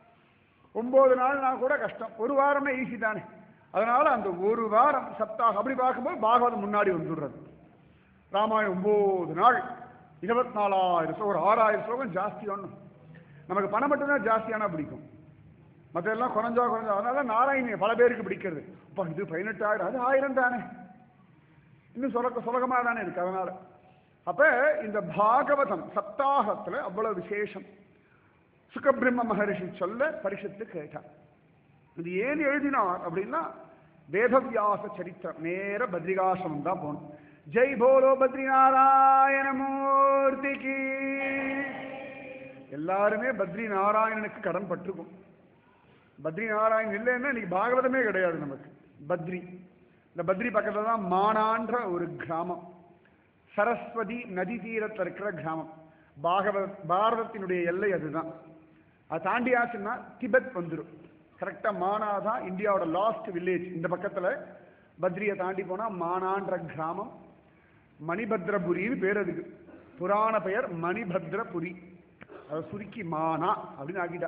ஒன்பது நாள்னா கூட கஷ்டம், ஒரு வாரம்னா ஈஸி தானே. அதனால அந்த ஒரு வாரம் சப்தாக அப்படி பார்க்கும்போது பாகவதம் முன்னாடி வந்துடுறது. ராமாயணம் ஒன்பது நாள் இருபத்தி நாலாயிரம் ஸ்லோகம், ஒரு ஆறாயிரம் ஸ்லோகம் ஜாஸ்தி. ஒன்றும் நமக்கு பணம் மட்டும்தான் ஜாஸ்தியானா பிடிக்கும், மற்ற எல்லாம் குறைஞ்சா குறைஞ்சா. அதனால நாராயணியை பல பேருக்கு பிடிக்கிறது. இப்போ இது பதினெட்டாயிரம், அது ஆயிரம் தானே, இன்னும் சொலக்க சுலகமா தானே இருக்கு. அதனால அப்ப இந்த பாகவதம் சப்தாகத்துல அவ்வளவு விசேஷம். சுகபிரம்ம மகரிஷி சொல்ல பரிஷத்து கேட்டார். இது ஏன் எழுதினார் அப்படின்னா, வேதவியாச சரித்திரம். நேர பத்ரிகாசிரமம் தான் போகணும். ஜெய் போலோ பத்ரிநாராயண மூர்த்திக்கு. எல்லாருமே பத்ரி நாராயணனுக்கு கடன் பட்டிருக்கும். பத்ரி நாராயணன் இல்லைன்னா இன்னைக்கு பாகவதமே கிடையாது நமக்கு. பத்ரி, இந்த பத்ரி பக்கத்துல தான் மானான்ற ஒரு கிராமம், சரஸ்வதி நதி தீரத்தில் இருக்கிற கிராமம். பாகவத பாரதத்தினுடைய எல்லை அதுதான். அது தாண்டியாச்சுன்னா திபெத் வந்துடும். கரெக்டாக மானா தான் இந்தியாவோட லாஸ்ட் வில்லேஜ். இந்த பக்கத்தில் பத்ரியை தாண்டி போனால் மானான்ற கிராமம், மணிபத்ரபுரின்னு பேர். அதுக்கு புராண பெயர் மணிபத்ரபுரி. அதை சுருக்கி மானா அப்படின்னு ஆக்கிட்டா.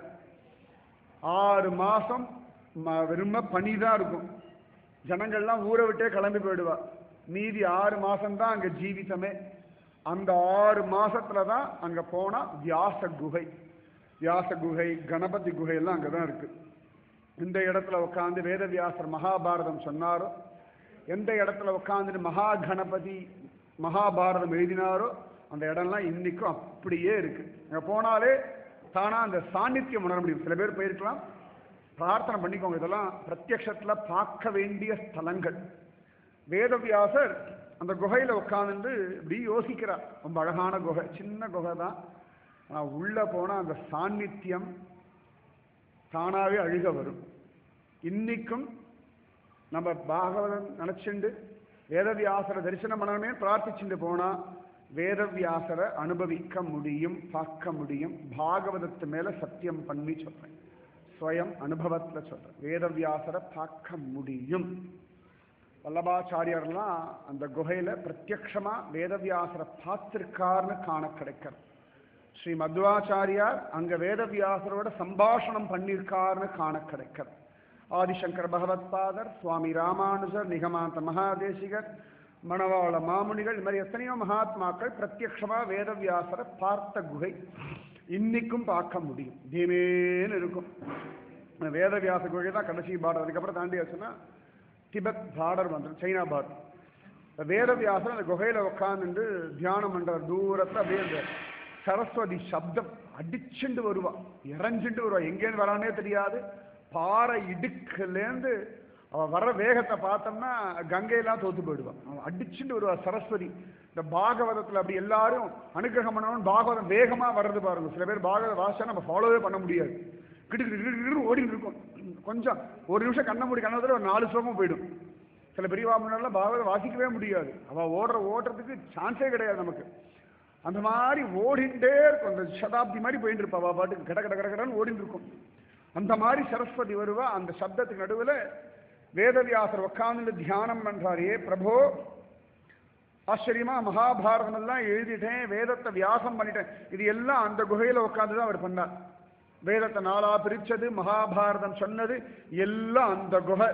ஆறு மாதம் வெறும பனி தான் இருக்கும். ஜனங்கள்லாம் ஊரை விட்டே கிளம்பி போயிடுவா. மீதி ஆறு மாதம்தான் அங்கே ஜீவிதமே. அந்த ஆறு மாசத்துல தான் அங்கே போனால் வியாச குகை, வியாச குகை, கணபதி குகை எல்லாம் அங்கே தான் இருக்கு. எந்த இடத்துல உட்காந்து வேதவியாசர் மகாபாரதம் சொன்னாரோ, எந்த இடத்துல உட்காந்துட்டு மகா கணபதி மகாபாரதம் எழுதினாரோ அந்த இடம்லாம் இன்னைக்கும் அப்படியே இருக்கு. அங்கே போனாலே தானா அந்த சாநித்தியம் உணர முடியும். சில பேர் போயிருக்கலாம், பிரார்த்தனை பண்ணிக்கோங்க. இதெல்லாம் பிரத்யக்ஷத்தில் பார்க்க வேண்டிய ஸ்தலங்கள். வேதவியாசர் அந்த குகையில் உட்காந்துட்டு இப்படி யோசிக்கிறார். ரொம்ப அழகான குகை, சின்ன குகை தான். ஆனால் உள்ளே போனால் அந்த சாநித்தியம் தானாகவே அழுக வரும். இன்னைக்கும் நம்ம பாகவதம் நினச்சிண்டு வேதவியாசரை தரிசனம் பண்ணணுமே பிரார்த்திச்சுட்டு போனால் வேதவியாசரை அனுபவிக்க முடியும், பார்க்க முடியும். பாகவதத்து மேலே சத்தியம் பண்ணி சொல்கிறேன், ஸ்வயம் அனுபவத்தில் சொல்கிறேன், வேதவியாசரை பார்க்க முடியும். வல்லபாச்சாரியர்லாம் அந்த குகையில் பிரத்யக்ஷமாக வேதவியாசரை பார்த்திருக்காருன்னு காண கிடைக்கிறது. ஸ்ரீ மத்வாச்சாரியார் அங்கே வேதவியாசரோட சம்பாஷணம் பண்ணியிருக்காருன்னு காண கிடைக்கிறது. ஆதிசங்கர பகவத்பாதர், சுவாமி ராமானுஜர், நிகமாந்த மகாதேசிகர், மணவாள மாமுனிகள், இது மாதிரி எத்தனையோ மகாத்மாக்கள் பிரத்யக்ஷமாக வேதவியாசரை பார்த்த குகை இன்னைக்கும் பார்க்க முடியும். தீமேன்னு இருக்கும். வேதவியாச குகை தான் கடைசி பார்டர். அதுக்கப்புறம் தாண்டியாச்சுன்னா திபெத் பார்டர் வந்துடும், சைனா பார்டர். வேதவியாசர் அந்த குகையில் உட்காந்துட்டு தியானம் பண்ணுறார். தூரத்தில் அப்படியே அந்த சரஸ்வதி சப்தம் அடிச்சுண்டு வருவா, இறஞ்சிட்டு வருவா. எங்கேருந்து வரானே தெரியாது. பாறை இடுக்குலேருந்து அவள் வர்ற வேகத்தை பார்த்தோம்னா கங்கையெல்லாம் தோத்து போயிடுவான். அவன் அடிச்சுட்டு வருவா சரஸ்வதி. இந்த பாகவதத்தில் அப்படி எல்லாரும் அனுகிரகம் பண்ணணும்னு பாகவதம் வேகமாக வர்றது பாருங்க. சில பேர் பாகவத வாசனை நம்ம ஃபாலோவே பண்ண முடியாது. கிட்டு கிட்டு ஓடிட்டு இருக்கும். கொஞ்சம் ஒரு நிமிஷம் கண்ண மூடி கண்ணத்தில் ஒரு நாலு ஸ்லோகம் போயிடும். சில பெரியவா முன்னாடிலாம் பாகவதம் வாசிக்கவே முடியாது. அவள் ஓடுற ஓடுறதுக்கு சான்ஸே கிடையாது நமக்கு. அந்த மாதிரி ஓடிண்டே இருக்கும். அந்த சதாப்தி மாதிரி போயிட்டு இருப்பா. அவள் பாட்டுக்கு கட கட கட கடன்னு ஓடிட்டு இருக்கும். அந்த மாதிரி சரஸ்வதி வருவா. அந்த சப்தத்துக்கு நடுவில் வேதவியாசர் உட்கார்ந்து தியானம் பண்றார். ஏ பிரபோ, ஆச்சரியமா மகாபாரதம் எல்லாம் எழுதிட்டேன், வேதத்தை வியாசம் பண்ணிட்டேன். இது எல்லாம் அந்த குகையில உட்கார்ந்து தான் அவர் பண்ணார். வேதத்தை நாளா பிரிச்சது, மகாபாரதம் சொன்னது எல்லாம் அந்த குகை.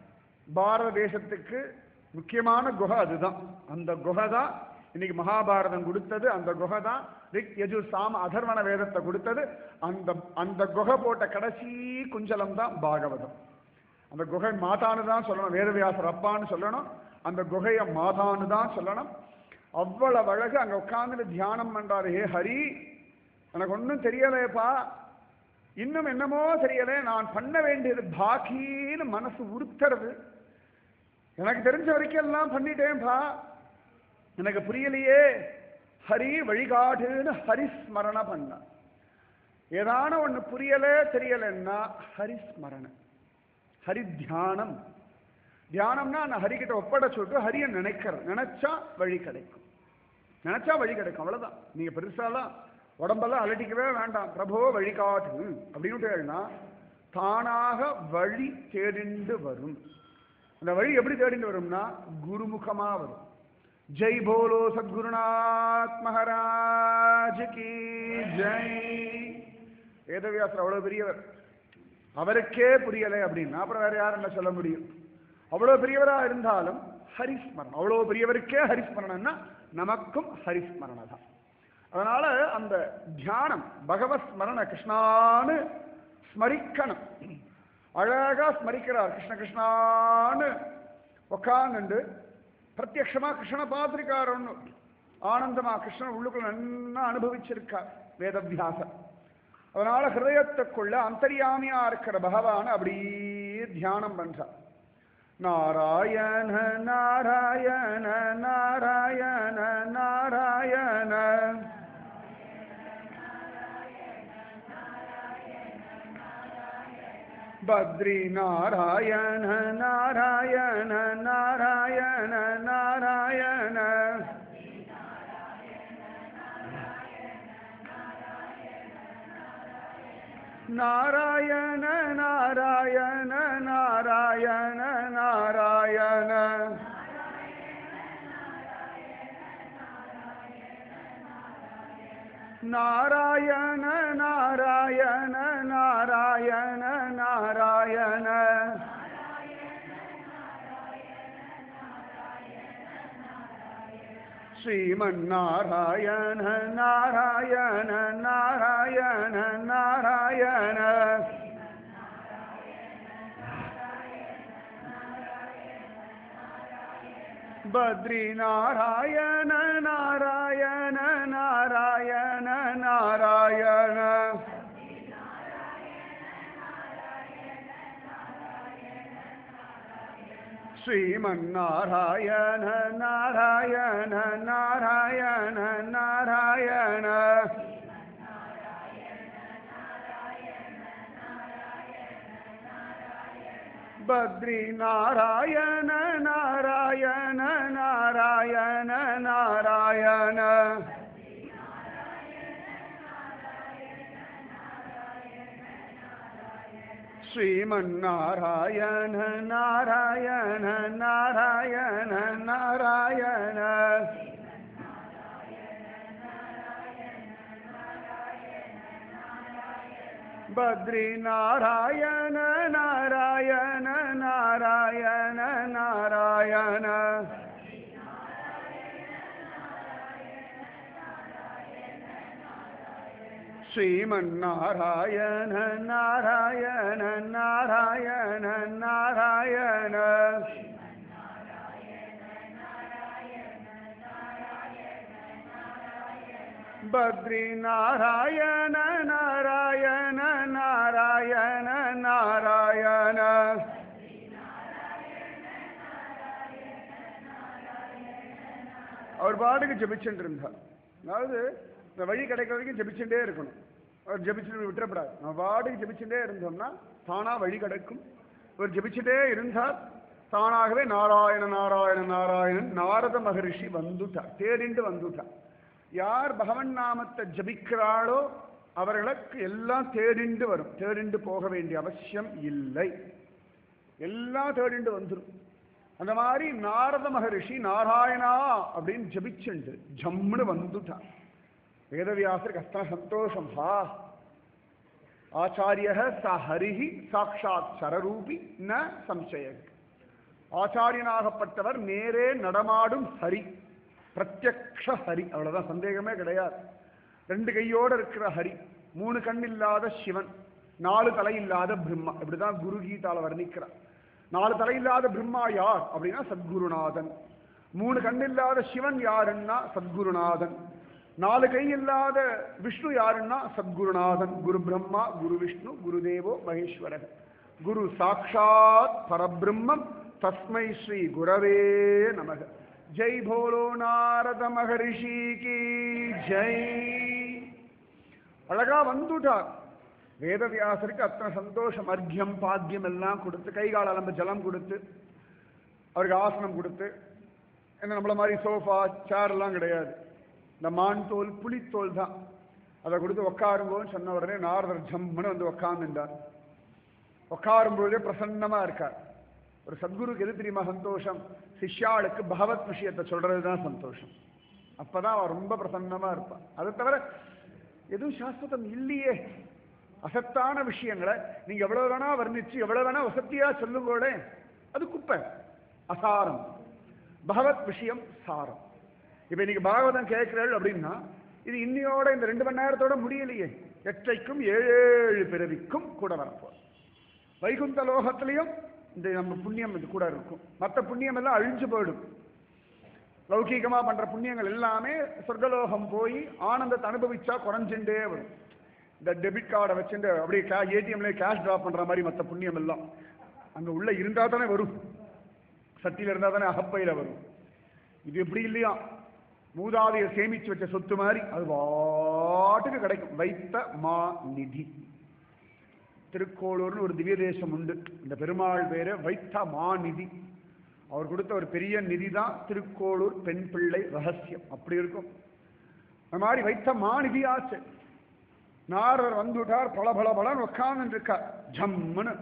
பாரத தேசத்துக்கு முக்கியமான குகை அதுதான். அந்த குகை தான் இன்னைக்கு மகாபாரதம் கொடுத்தது. அந்த குகை தான் ரிக் யஜுர் சாம அதர்வண வேதத்தை கொடுத்தது. அந்த அந்த குகை போட்ட கடைசி குஞ்சலம் தான் பாகவதம். அந்த குகை மாதான்னு தான் சொல்லணும், வேதவியாசர் அப்பான்னு சொல்லணும். அந்த குகையை மாதான்னு தான் சொல்லணும். அவ்வளவு அழகு. அங்கே உட்கார்ந்து தியானம் பண்றாரு. ஹே ஹரி, எனக்கு ஒன்றும் தெரியலையப்பா, இன்னும் என்னமோ தெரியலை, நான் பண்ண வேண்டியது பாக்கின்னு மனசு உறுத்துறது. எனக்கு தெரிஞ்ச வரைக்கும் எல்லாம் பண்ணிட்டேன்பா, எனக்கு புரியலையே, ஹரி வழிகாட்டுன்னு ஹரிஸ்மரண பண்ண. ஏதான ஒன்று புரியலை தெரியலைன்னா ஹரிஸ்மரண, ஹரி தியானம். தியானம்னா நான் ஹரிக்கிட்ட ஒப்படை சொல்லிட்டு ஹரியை நினைக்கிறேன். நினைச்சா வழி கிடைக்கும், நினைச்சா வழி கிடைக்கும். அவ்வளோதான். நீங்கள் பெருசாலாம் உடம்பெல்லாம் அலட்டிக்கவே வேண்டாம். பிரபோ வழிகாட்டு அப்படின்னு தானாக வழி தேடிண்டு வரும். அந்த வழி எப்படி தேடிண்டு வரும்னா குருமுகமாக வரும். ஜெய் போலோ சத்குருநாத் மகாராஜ் கி ஜெய். வேதவியாசர் அவ்வளோ பெரியவர், அவருக்கே புரியலை அப்படின்னா அப்புறம் வேற யார் என்ன சொல்ல முடியும்? அவ்வளோ பெரியவராக இருந்தாலும் ஹரிஸ்மரணம். அவ்வளோ பெரியவருக்கே ஹரிஸ்மரணம்னா நமக்கும் ஹரிஸ்மரண தான். அதனால அந்த தியானம் பகவத் ஸ்மரண, கிருஷ்ணான்னு ஸ்மரிக்கணும். அழகா ஸ்மரிக்கிறார். கிருஷ்ண கிருஷ்ணான்னு உட்காந்துண்டு பிரத்யக்ஷமா கிருஷ்ணனை பார்த்திருக்கார். ஒன்று ஆனந்தமா கிருஷ்ணன் உள்ளுக்குள்ள நன்னா அனுபவிச்சிருக்கார் வேதவியாசர். அதனால ஹிருதயத்துக்குள்ள அந்தர்யாமியா இருக்கிற பகவான் அப்படியே தியானம் பண்றார். நாராயண நாராயண நாராயண நாராயண பத்ரி நாராயண நாராயண நாராயண நாராயண நாராயண நாராயண நாராயண நாராயண நாராயண நாராயண நாராயண நாராயண ஸ்ரீமன் நாராயண நாராயண நாராயண நாராயண பத்ரி நாராயண நாராயண நாராயண நாராயண ஸ்ரீமன் நாராயண நாராயண நாராயண நாராயண பத்ரி நாராயண நாராயண நாராயண நாராயண ஸ்ரீமன் நாராயண நாராயண நாராயண நாராயண பத்ரி நாராயண நாராயண நாராயண நாராயண ஸ்ரீமன் நாராயண நாராயண நாராயண நாராயண பத்ரி நாராயண நாராயண நாராயண நாராயண அவர் பாட்டுக்கு ஜபிச்சுட்டு இருந்தார். அதாவது இந்த வழி கிடைக்கிற வரைக்கும் ஜபிச்சுட்டே இருக்கணும். அவர் ஜபிச்சுட்டு விட்டுறப்படாது. நம்ம பாட்டுக்கு ஜபிச்சுட்டே இருந்தோம்னா தானா வழி கிடைக்கும். அவர் ஜபிச்சுட்டே இருந்தார். தானாகவே நாராயண நாராயண நாராயணன் நாரத மகரிஷி வந்துட்டார், தேடிண்டு வந்துட்டார். யார் பகவன் நாமத்தை ஜபிக்கிறாளோ அவர்களுக்கு எல்லாம் தேடிண்டு வரும். தேடிண்டு போக வேண்டிய அவசியம் இல்லை, எல்லாம் தேடிண்டு வந்துடும். அந்த மாதிரி நாரத மகரிஷி நாராயணா அப்படின்னு ஜபிச்சுண்டு ஜம்முன்னு வந்துட்டார். வேதவியாசருக்கு அத்தனை சந்தோஷம். ஹா ஆச்சாரிய ச ஹரிஹி சாட்சாத் சரரூபி ந சம்சய. ஆச்சாரியனாகப்பட்டவர் நேரே நடமாடும் ஹரி, பிரத்யக்ஷ ஹரி, அவ்வளவுதான், சந்தேகமே கிடையாது. ரெண்டு கையோடு இருக்கிற ஹரி, மூணு கண் இல்லாத சிவன், நாலு தலை இல்லாத பிரம்மா. இப்படிதான் குரு கீதால வர்ணிக்கிறார். நாலு தலை இல்லாத பிரம்மா யார் அப்படின்னா சத்குருநாதன். மூணு கண் இல்லாத சிவன் யாருன்னா சத்குருநாதன். நாலு கை இல்லாத விஷ்ணு யாருன்னா சத்குருநாதன். குரு பிரம்மா குரு விஷ்ணு குருதேவோ மகேஸ்வரன். குரு சாட்சாத் பரபிரம்மம் தஸ்மை ஸ்ரீ குரவே நமக. ஜெய் போலோ நாரத மகரிஷி கி ஜெய். அழகா வந்துட்டார். வேதவியாசருக்கு அத்தனை சந்தோஷம். அர்க்கியம் பாத்தியம் எல்லாம் கொடுத்து, கைகால அலம்ப ஜலம் கொடுத்து, அவருக்கு ஆசனம் கொடுத்து, என்ன நம்மள மாதிரி சோஃபா சேர் எல்லாம் கிடையாது, இந்த மான் தோல் புலித்தோல் தான், அதை கொடுத்து உட்காருங்கன்னு சொன்ன உடனே நாரதர் ஜம்முன்னு வந்து உட்கார்ந்துட்டார். உட்காரும் பொழுதே பிரசன்னமா இருக்கார். ஒரு சத்குருக்கு எது தெரியுமா சந்தோஷம்? சிஷ்யாளுக்கு பகவத் விஷயத்தை சொல்றதுதான் சந்தோஷம். அப்பதான் அவர் ரொம்ப பிரசன்னமா இருப்பார். அதை தவிர எதுவும் சாஸ்வதம் இல்லையே. அசத்தான விஷயங்களை நீங்க எவ்வளவு வேணா வர்ணிச்சு எவ்வளவு வேணா வசத்தியா சொல்லுங்களே, அது குப்பை, அசாரம். பகவத் விஷயம் சாரம். இப்ப இன்னைக்கு பாகவதம் கேட்கிறீர்கள் அப்படின்னா இது இன்னையோட இந்த ரெண்டு மணி நேரத்தோட முடியலையே. எற்றைக்கும் ஏழு ஏழு பிறவிக்கும் கூட வரப்போம். வைகுந்த லோகத்திலையும் இந்த நம்ம புண்ணியம் இது கூட இருக்கும். மற்ற புண்ணியம் எல்லாம் அழிஞ்சு போயிடும். லௌகீகமா பண்ற புண்ணியங்கள் எல்லாமே சொர்க்கலோகம் போய் ஆனந்தத்தை அனுபவிச்சா குறைஞ்சுட்டே வரும். இந்த டெபிட் கார்டை வச்சுட்டு அப்படியே கே ஏடிஎம்ல கேஷ் டிராப் பண்ற மாதிரி மற்ற புண்ணியம் எல்லாம் அங்க உள்ள இருந்தா தானே வரும். சட்டியில இருந்தா தானே அகப்பையில வரும். இது எப்படி இல்லையா, மூதாதைய சேமிச்சு வச்ச சொத்து மாதிரி அது பாட்டுக்கு கிடைக்கும். வைத்த மா நிதி. திருக்கோளூர்னு ஒரு திவ்ய தேசம் உண்டு. இந்த பெருமாள் பேரு வைத்த மாநிதி. அவர் கொடுத்த ஒரு பெரிய நிதி தான் திருக்கோளூர் பெண் பிள்ளை ரகசியம். அப்படி இருக்கும். அந்த மாதிரி வைத்த மாநிதி ஆச்சு. நாரர் வந்துட்டார், பல பல பலன் உட்கார்ந்து இருக்கா ஜம்முன்னு.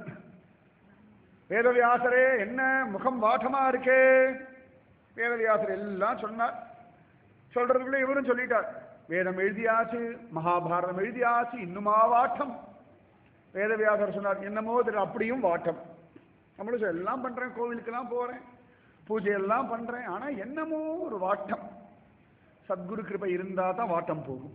வேதவியாசரே என்ன முகம் வாட்டமா இருக்கே? வேதவியாசர் எல்லாம் சொன்னார். சொல்றதுக்குள்ள இவரும் சொல்லிட்டார், வேதம் எழுதியாச்சு, மகாபாரதம் எழுதியாச்சு, இன்னுமா வாட்டம்? வேதவியாசர் சொன்னார், என்னமோ தெரியல, அப்படியும் வாட்டம். நம்மளும் எல்லாம் பண்றேன், கோவிலுக்கெல்லாம் போறேன், பூஜை எல்லாம் பண்றேன், ஆனா என்னமோ ஒரு வாட்டம். சத்குரு கிருபை இருந்தா தான் வாட்டம் போகும்.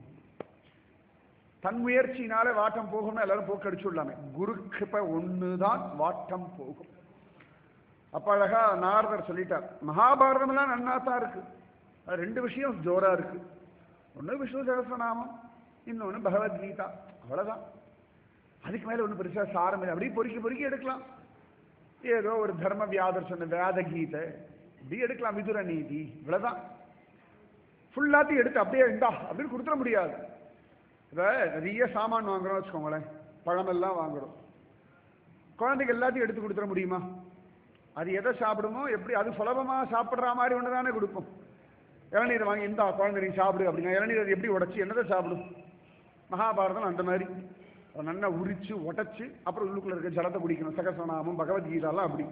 தன் முயற்சினாலே வாட்டம் போகும்னு எல்லாரும் போக்கடிச்சு விடலாமே, குரு கிருபை ஒண்ணுதான் வாட்டம் போகும். அப்ப அழகா நாரதர் சொல்லிட்டார், மகாபாரதம் எல்லாம் நன்னா தான் இருக்கு, ரெண்டு விஷயம் ஜோரா இருக்கு. ஒண்ணு விஷ்ணு சகஸ்ரநாமம், இன்னொன்னு பகவத்கீதா, அவ்வளவுதான். அதுக்கு மேல ஒண்ணு பெருசா சாரம் இல்லை, அப்படியே பொறுக்கி பொறுக்கி எடுக்கலாம். ஏதோ ஒரு தர்ம வியாதர் சொன்ன வேத கீதை இப்படி எடுக்கலாம், விதுர நீதி, இவ்வளவுதான். ஃபுல்லாத்தையும் எடுத்து அப்படியே இந்தா அப்படின்னு கொடுத்துட முடியாது. இதை நிறைய சாமான் வாங்குறோம் வச்சுக்கோங்களேன், பழமெல்லாம் வாங்குறோம், குழந்தைக்கு எல்லாத்தையும் எடுத்து கொடுத்துட முடியுமா? அது எதை சாப்பிடுமோ எப்படி, அது சுலபமா சாப்பிட்ற மாதிரி ஒன்று தானே கொடுப்போம். இளநீரை வாங்கி இந்தா குழந்தை நீ சாப்பிடு அப்படின்னா இளநீர் அது எப்படி உடைச்சி என்னதை சாப்பிடும்? மகாபாரதம் அந்த மாதிரி நல்லா உரிச்சு உடைச்சு அப்புறம் உள்ளுக்குள்ள இருக்க ஜலத்தை குடிக்கணும். சகசநாமம் பகவத்கீதாலாம் அப்படி.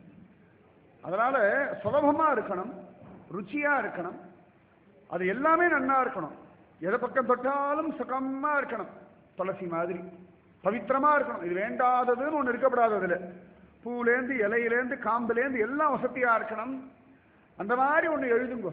அதனால சுலபமா இருக்கணும், ருச்சியா இருக்கணும், அது எல்லாமே நன்னா இருக்கணும். எதை பக்கம் தொட்டாலும் சுகமா இருக்கணும், துளசி மாதிரி பவித்திரமா இருக்கணும். இது வேண்டாததுன்னு ஒண்ணு இருக்கப்படாததுல, பூலேந்து இலையிலேந்து காம்புலேந்து எல்லாம் வசதியா இருக்கணும். அந்த மாதிரி ஒண்ணு எழுதுங்க,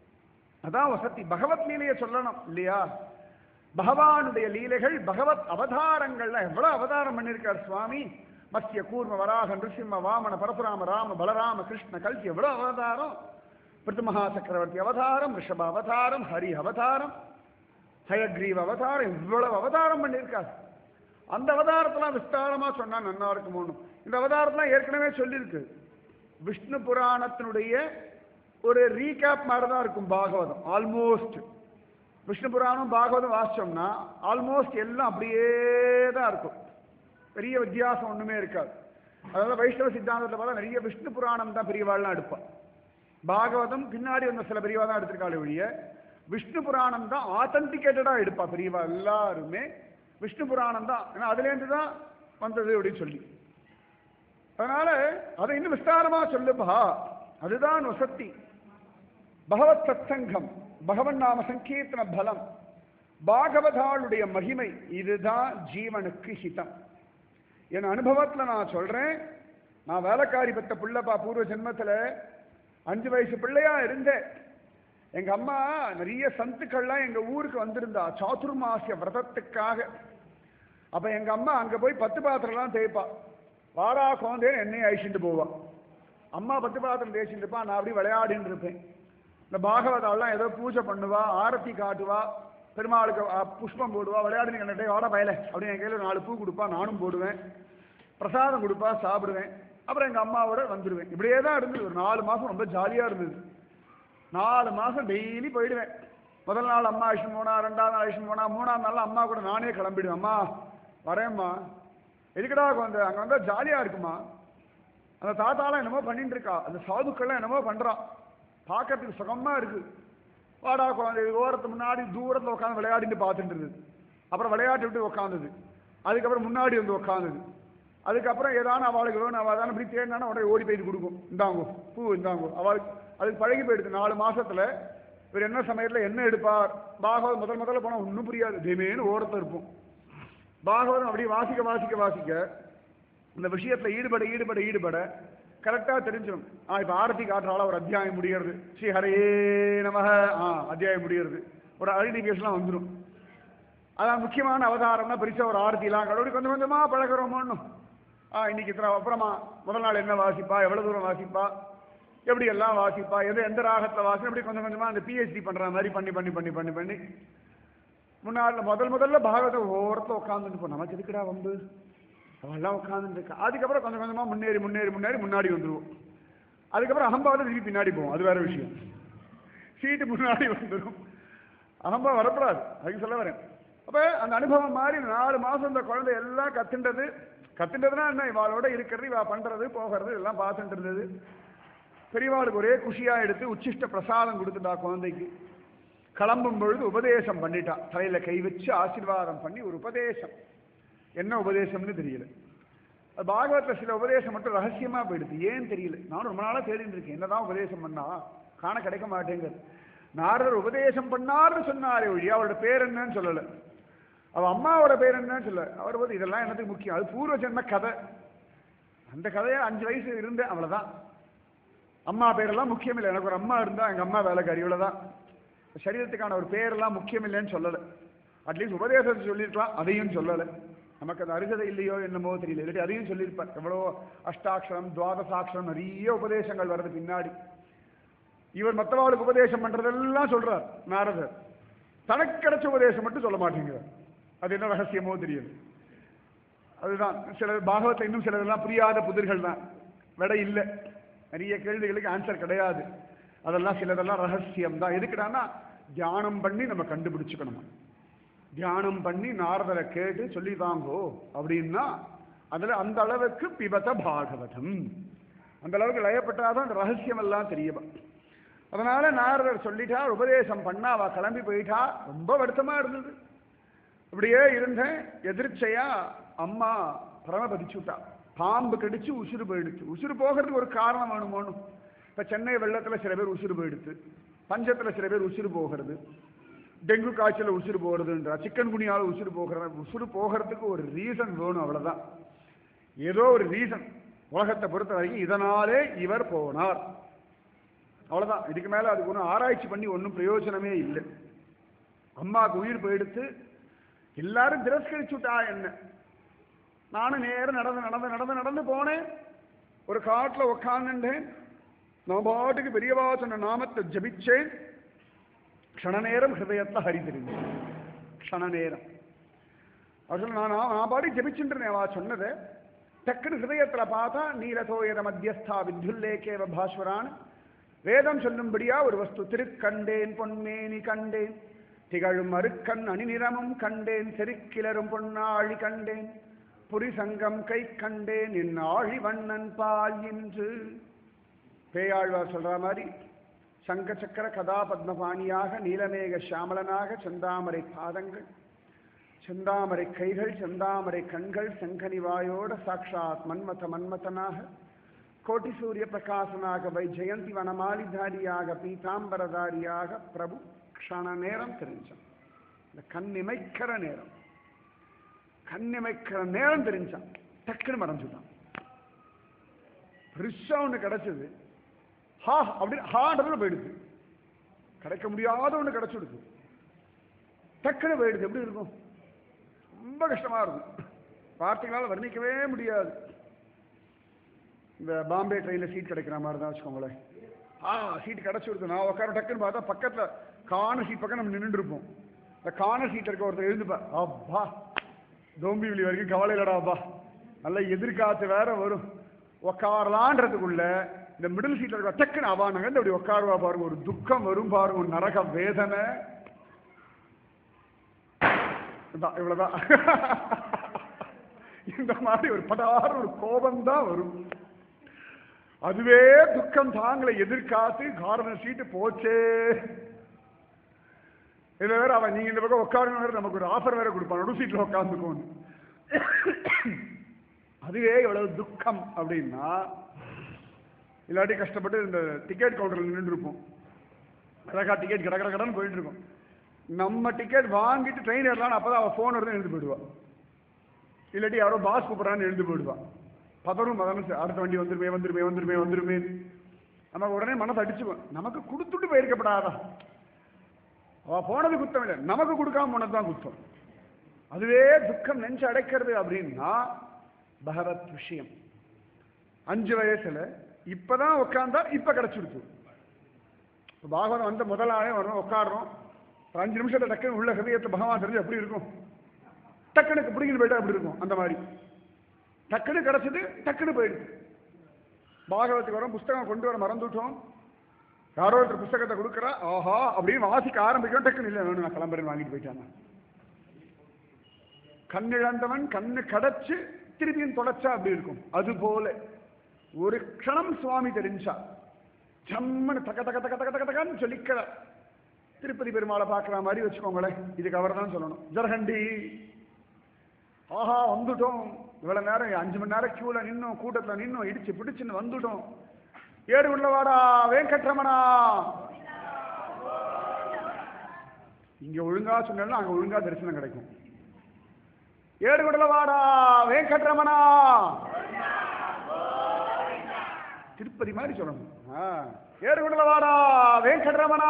அதான் வசதி. பகவத் லீலையை சொல்லணும் இல்லையா? பகவானுடைய லீலைகள், பகவத் அவதாரங்கள்ல எவ்வளவு அவதாரம் பண்ணிருக்கார் சுவாமி. மத்ய கூர்ம வராக நிருசிம்ம வாமன பரசுராம ராம பலராம கிருஷ்ண கல்கி, எவ்வளவு அவதாரம். பிருத்துமகா சக்கரவர்த்தி அவதாரம், ரிஷப அவதாரம், ஹரி அவதாரம், ஹயக்ரீவ அவதாரம், இவ்வளவு அவதாரம் பண்ணியிருக்கார். அந்த அவதாரத்தெல்லாம் விஸ்தாரமா சொன்னா நன்னா இருக்குமோன்னு. இந்த அவதாரத்தெல்லாம் ஏற்கனவே சொல்லியிருக்கு. விஷ்ணு புராணத்தினுடைய ஒரு ரீகேப் மாதிரிதான் இருக்கும் பாகவதம். ஆல்மோஸ்ட் விஷ்ணு புராணம் பாகவதம் வாசிச்சோம்னா ஆல்மோஸ்ட் எல்லாம் அப்படியே தான் இருக்கும், பெரிய வித்தியாசம் ஒண்ணுமே இருக்காது. அதனால வைஷ்ணவ சித்தாந்தத்தில் பார்த்தா நிறைய விஷ்ணு புராணம் தான் பெரியவாள்லாம் எடுப்பான். பாகவதம் பின்னாடி வந்த சில பெரியவா தான் எடுத்திருக்காள் ஒழிய விஷ்ணு புராணம் தான் ஆத்தன்டிகேட்டடா எடுப்பா பெரியவா எல்லாருமே. விஷ்ணு புராணம் தான், ஏன்னா அதுலேருந்து தான் வந்தது அப்படின்னு சொல்லி. அதனால அதை இன்னும் விஸ்தாரமா சொல்லுப்பா, அதுதான் வசத்தி. பகவத் சத்சங்கம், பகவன் நாம சங்கீர்த்தன பலம், பாகவதாளுடைய மகிமை, இதுதான் ஜீவனுக்கு ஹிதம். என் அனுபவத்துல நான் சொல்றேன். நான் வேலைக்காரி பெற்ற பிள்ளைப்பா, பூர்வ ஜென்மத்துல அஞ்சு வயசு பிள்ளையா இருந்தேன். எங்க அம்மா நிறைய சந்துக்கள்லாம் எங்க ஊருக்கு வந்திருந்தா சாதுர்மாசிய விரதத்துக்காக. அப்ப எங்க அம்மா அங்க போய் பத்து பாத்திரம்லாம் தேய்ப்பா. வாரா குழந்தைன்னு என்னையும் அழிச்சுட்டு போவா. அம்மா பத்து பாத்திரம் தேய்ச்சிட்டு இருப்பா, நான் அப்படி விளையாடின்னு இருப்பேன். இந்த பாகவதாலாம் ஏதோ பூஜை பண்ணுவா, ஆரத்தி காட்டுவா, பெருமாளுக்கு புஷ்பம் போடுவா, விளையாடி கண்டே வாடா பயல அப்படின்னு என் கையில் நாலு பூ கொடுப்பா, நானும் போடுவேன், பிரசாதம் கொடுப்பா, சாப்பிடுவேன். அப்புறம் எங்க அம்மாவோட வந்துடுவேன். இப்படியே தான் இருந்தது. ஒரு நாலு மாசம் ரொம்ப ஜாலியா இருந்தது. நாலு மாசம் டெய்லி போயிடுவேன். முதல் நாள் அம்மா அழிச்சுன்னு போனா, ரெண்டாவது நாள் அழிச்சுன்னு போனா, மூணாவது நாள் அம்மா கூட நானே கிளம்பிடுவேன். அம்மா வரேம்மா, எதுக்கடா வந்து அங்க வந்தா ஜாலியா இருக்குமா? அந்த தாத்தாலாம் என்னமோ பண்ணிட்டு இருக்கா, அந்த சாதுக்கள்லாம் என்னமோ பண்றான், பார்க்கறதுக்கு சுகமா இருக்கு. வாடா குழந்தை ஓரத்து முன்னாடி தூரத்தில் உட்காந்து விளையாடிட்டு பார்த்துட்டு இருந்தது. அப்புறம் விளையாட்டு விட்டு உட்காந்துது. அதுக்கப்புறம் முன்னாடி வந்து உட்காந்துது. அதுக்கப்புறம் ஏதான அவளுக்கு வேணும், அவள் தானே இப்படி தேடினா உடனே ஓடி போயிட்டு கொடுக்கும், இந்தாங்கோ பூ இந்தாங்கோ. அவளுக்கு அதுக்கு பழகி போயிடுது. நாலு மாசத்துல இவர் என்ன சமயத்தில் என்ன எடுப்பார். பாகவதம் முதல் முதல்ல போனால் ஒன்றும் புரியாது, திமேன்னு ஓரத்தில் இருப்போம். பாகவதம் அப்படி வாசிக்க வாசிக்க வாசிக்க இந்த விஷயத்துல ஈடுபட ஈடுபட ஈடுபட கரெக்டா தெரிஞ்சிடும். ஆ இப்ப ஆரத்தி காட்டுறால ஒரு அத்தியாயம் முடிகிறது, ஸ்ரீ ஹரே நமக, ஆ அத்தியாயம் முடிகிறது, ஒரு ஐடென்டிஃபிகேஷன்லாம் வந்துடும். அதான் முக்கியமான அவதாரம்னா பெருசா ஒரு ஆரத்திலாம் கடவுளுக்கு கொஞ்சம் கொஞ்சமா பழகிறோமோன்னு. ஆ இன்னைக்கு இத்தனை அப்புறமா முதல் நாள் என்ன வாசிப்பா, எவ்வளவு தூரம் வாசிப்பா, எப்படி எல்லாம் வாசிப்பா, எது எந்த ராகத்துல வாசி, எப்படி கொஞ்சம் கொஞ்சமா அந்த பிஹெச்டி பண்ற மாதிரி பண்ணி பண்ணி பண்ணி பண்ணி பண்ணி முன்னாள் முதல் முதல்ல பாகவத ஓரத்தில் உட்காந்துட்டு போ, நமக்கு எதுக்குடா வம்பு, அவெல்லாம் உட்காந்துட்டு இருக்கா. அதுக்கப்புறம் கொஞ்சம் கொஞ்சமா முன்னேறி முன்னேறி முன்னேறி முன்னாடி வந்துடுவோம். அதுக்கப்புறம் அகம்பாவது திருப்பி பின்னாடி போவோம், அது வேற விஷயம். சீட்டு முன்னாடி வந்துடும், அகம்பா வரப்படாது, அதுக்கு சொல்ல வரேன். அப்ப அந்த அனுபவம் மாதிரி நாலு மாசம் இந்த குழந்தை எல்லாம் கத்துண்டது. கத்துண்டதுன்னா என்ன, இவாளோட இருக்கிறது, இவா பண்றது போகிறது எல்லாம் பார்த்துட்டு இருந்தது. பெரியவாளுக்கு ஒரே குஷியா எடுத்து உச்சிஷ்ட பிரசாதம் கொடுத்துட்டா குழந்தைக்கு. கிளம்பும் பொழுது உபதேசம் பண்ணிட்டா. தலையில கை வச்சு ஆசீர்வாதம் பண்ணி ஒரு உபதேசம். என்ன உபதேசம்னு தெரியல. பாகவத்துல சில உபதேசம் மட்டும் ரகசியமா போயிடுது. ஏன்னு தெரியல. நானும் ரொம்ப நாளா தேடிட்டு இருக்கேன், என்னதான் உபதேசம் பண்ணா காண கிடைக்க மாட்டேங்குது. நாரதர் உபதேசம் பண்ணாருன்னு சொன்னாரே ஒழிய அவரோட பேர் என்னன்னு சொல்லல. அவ அம்மாவோட பேர் என்னன்னு சொல்ல. அவர் போது இதெல்லாம் என்னத்துக்கு முக்கியம், அது பூர்வ ஜென்ம கதை. அந்த கதையை அஞ்சு வயசு இருந்தேன், அவ்வளவுதான். அம்மா பேரெல்லாம் முக்கியம் இல்லை. எனக்கு ஒரு அம்மா இருந்தா எங்க அம்மா வேலைக்காரி, இவ்வளவுதான். சரீரத்துக்கான ஒரு பேரெல்லாம் முக்கியம் இல்லைன்னு சொல்லலை. அட்லீஸ்ட் உபதேசத்தை சொல்லியிருக்கலாம், அதையும் சொல்லலை. நமக்கு அது அருகதை இல்லையோ என்னமோ தெரியல, இல்லாட்டி அதையும் சொல்லியிருப்பார். எவ்வளோ அஷ்டாட்சரம் துவாதசாட்சரம் நிறைய உபதேசங்கள் வர்றது பின்னாடி. இவர் மற்றவாளுக்கு உபதேசம் பண்றதெல்லாம் சொல்றார் நாரதர். தனக்கு கிடைச்ச உபதேசம் மட்டும் சொல்ல மாட்டேங்கிறார். அது என்ன ரகசியமோ தெரியுது. அதுதான் சில பாகவத்தை இன்னும் சிலதெல்லாம் புரியாத புதிர்கள் தான், விட இல்லை. நிறைய கேள்விகளுக்கு ஆன்சர் கிடையாது. அதெல்லாம் சிலதெல்லாம் ரகசியம் தான். எதுக்குடான்னா தியானம் பண்ணி நம்ம கண்டுபிடிச்சுக்கணும். தியானம் பண்ணி நாரதரை கேட்டு சொல்லி வாங்கோ அப்படின்னா அதுல அந்த அளவுக்கு பிபத பாகவதம், அந்த அளவுக்கு லயப்பட்டாதான் அந்த ரகசியம் எல்லாம் தெரியும். அதனால நாரதர் சொல்லிட்டா, உபதேசம் பண்ணா, அவ கிளம்பி போயிட்டா. ரொம்ப வருத்தமா இருந்தது. இப்படியே இருந்தேன். எதிர்ச்சையா அம்மா பரமபதிச்சு விட்டா. பாம்பு கடிச்சு உசுறு போயிடுச்சு. உசுறு போகிறதுக்கு ஒரு காரணம் வேணுமோன்னு. இப்ப சென்னை வெள்ளத்துல சில பேர் உசுறு போயிடுச்சு, பஞ்சத்துல சில பேர் உசுறு போகிறது, டெங்கு காய்ச்சல உசுறு போகிறதுன்றா, சிக்கன் குனியால உசுறு போகிறது. உசுறு போகிறதுக்கு ஒரு ரீசன் வேணும், அவ்வளவுதான். ஏதோ ஒரு ரீசன். உலகத்தை பொறுத்த வரைக்கும் இதனாலே இவர் போனார், அவ்வளவுதான். இதுக்கு மேல அதுக்கு ஒன்றும் ஆராய்ச்சி பண்ணி ஒன்றும் பிரயோஜனமே இல்லை. அம்மாவுக்கு உயிர் போயிடுத்து. எல்லாரும் திரஸ்கரிச்சுட்டா என்ன. நானும் நேரம் நடந்து நடந்து நடந்து நடந்து போனேன். ஒரு காட்டுல உட்காந்துட்டேன். நான் பாட்டுக்கு பெரியவா சொன்ன நாமத்தை ஜபிச்சேன். க்ஷண நேரம் ஹிருதயத்துல ஹரி தெரிஞ்சு. க்ஷண நேரம் அவர்கள் நான் நான் பாடி ஜபிச்சுன்றேன். அவா சொன்னதை டக்குன்னு ஹிருதயத்துல பார்த்தா, நீரதோயர மத்தியஸ்தா வித்யுல்லேகேவ பாஸ்வரான், வேதம் சொல்லும்படியா ஒரு வஸ்து. திருக்கண்டேன் பொன்மேனி கண்டேன், திகழும் அருக்கண் அணிநிறமும் கண்டேன், செருக்கிலரும் பொன்னாழி கண்டேன், புரிசங்கம் கை கண்டேன், என் ஆழி வண்ணன் பால் என்று. பேயாழ்வார் சொல்ற மாதிரி சங்க சக்கர கதா பத்மபாணியாக, நீலமேக சாமலனாக, செந்தாமரை பாதங்கள், செந்தாமரை கைகள், செந்தாமரை கண்கள், செங்கனி வாயோட சாட்சாத் மன்மத மன்மதனாக, கோட்டி சூரிய பிரகாசனாக, வை ஜெயந்தி வனமாலிதாரியாக, பீதாம்பரதாரியாக பிரபு க்ஷண நேரம் தெரிஞ்சான். இந்த கண்ணிமைக்கிற நேரம், கண்ணிமைக்கிற நேரம் தெரிஞ்சான். டக்குன்னு மறைஞ்சுட்டான். பெருசா ஒண்ணு கிடைச்சது. ஹா அப்படின்னு ஹான்றதுல போயிடுது. கிடைக்க முடியாத ஒண்ணு கிடைச்சிடுது. டக்குன்னு போயிடுது. எப்படி இருக்கும்? ரொம்ப கஷ்டமா இருக்கும். வார்த்தைகளால் வர்ணிக்கவே முடியாது. இந்த பாம்பே ட்ரெயின்ல சீட் கிடைக்கிற மாதிரி தான் வச்சுக்கோங்களேன். ஆ சீட் கிடைச்சிடுது. நான் உட்கார டக்குன்னு பார்த்தா பக்கத்துல கார்னர் சீட் பக்கம் நம்ம நின்று இருப்போம். இந்த கார்னர் சீட் இருக்க ஒருத்தர் எழுந்துப்பா, அப்பா தோம்பிவிலி வரைக்கும் கவலை இல்லடா அப்பா, நல்ல எதிர்காத்து வேற வரும், உக்காரலான்றதுக்குள்ள இந்த மிடில் சீட்ல இருக்க டக்குன்னு அவா நகர்ந்து அப்படி உட்காருவா பாருங்க. ஒரு துக்கம் வரும் பாருங்க, ஒரு நரக வேதனை. இவ்வளவுதான். இந்த மாதிரி ஒரு படாறு ஒரு கோபம் தான் வரும். அதுவே துக்கம் தாங்களை எதிர்காத்து கார்னர் சீட்டு போச்சே. இதுல வேற அவன் நீங்க இந்த பக்கம் உட்காருங்க, நமக்கு ஒரு ஆஃபர் வேற கொடுப்பான், நடு சீட்ல உட்காந்துக்கோன்னு. அதுவே எவ்வளவு துக்கம் அப்படின்னா, இல்லாட்டி கஷ்டப்பட்டு இந்த டிக்கெட் கவுண்டர்ல நின்று இருப்போம். அழகா டிக்கெட் கடை கடை கடன் போயிட்டு இருக்கோம். நம்ம டிக்கெட் வாங்கிட்டு ட்ரெயின் ஏறலாம், அப்பதான் அவன் போன் வருது எழுந்து போயிடுவான். இல்லாட்டி யாரோ பாஸ் கூப்பிடறான்னு எழுந்து போயிடுவான். பதறும் மதனும் அடுத்த வண்டி வந்துருமே வந்துருமே வந்துருமே வந்துருமே. நமக்கு உடனே மனசை அடிச்சுவோம். நமக்கு கொடுத்துட்டு போயிருக்கப்படாதா? அவ போனது குத்தம் இல்லை, நமக்கு கொடுக்காம போனதுதான் குத்தம். அதுவே துக்கம் நெஞ்சு அடைக்கிறது அப்படின்னா பகவத் விஷயம். அஞ்சு வயசுல இப்பதான் உட்கார்ந்தா இப்ப கிடைச்சிருக்கு. பாகவதம் வந்த முதலாளே வரும், உட்காடுறோம். அஞ்சு நிமிஷத்தை டக்குன்னு உள்ள ஹிருதயத்தை பகவான் தெரிஞ்சு எப்படி இருக்கும்? டக்குனுக்கு பிடிக்கிட்டு போயிட்டா எப்படி இருக்கும்? அந்த மாதிரி டக்குனு கிடைச்சது, டக்குனு போயிடுது. பாகவத்துக்கு வரோம், புஸ்தகம் கொண்டு வர மறந்துட்டோம். யாரோ ஒருத்தர் புஸ்தகத்தை கொடுக்குறா, ஆஹா அப்படின்னு வாசிக்க ஆரம்பிக்கும். டக்குன்னு இல்லை, வேணும் நான் கிளம்புறேன் வாங்கிட்டு போயிட்டாங்க. கண்ணிழந்தவன் கண்ணு கடைச்சு திருப்பியும் தொடச்சா அப்படி இருக்கும். அது போல ஒரு க்ஷணம் சுவாமி தெரிஞ்சா, ஜம்மனு தக்க தக்க தக்க தக்க தக்க தக்கன்னு சொல்லிக்கிற திருப்பதி பெருமாளை பார்க்குற மாதிரி வச்சுக்கோங்களேன். இதுக்கு அவர் தான் சொல்லணும், ஜரகண்டி ஆஹா வந்துட்டோம், இவ்வளவு நேரம் அஞ்சு மணி நேரம் கியூல நின்னோம், கூட்டத்தில் நின்னோம், இடிச்சு பிடிச்சுன்னு வந்துட்டோம். ஏடு உள்ளவாடா வெங்கட்ரமணா. இங்க ஒழுங்கா சொன்னா அங்க ஒழுங்கா தரிசனம் கிடைக்கும். ஏடு உள்ளவாடா வெங்கட்ரமணா. திருப்பதி மாதிரி சொல்லணும். ஏடு உள்ளவாடா வெங்கட்ரமணா.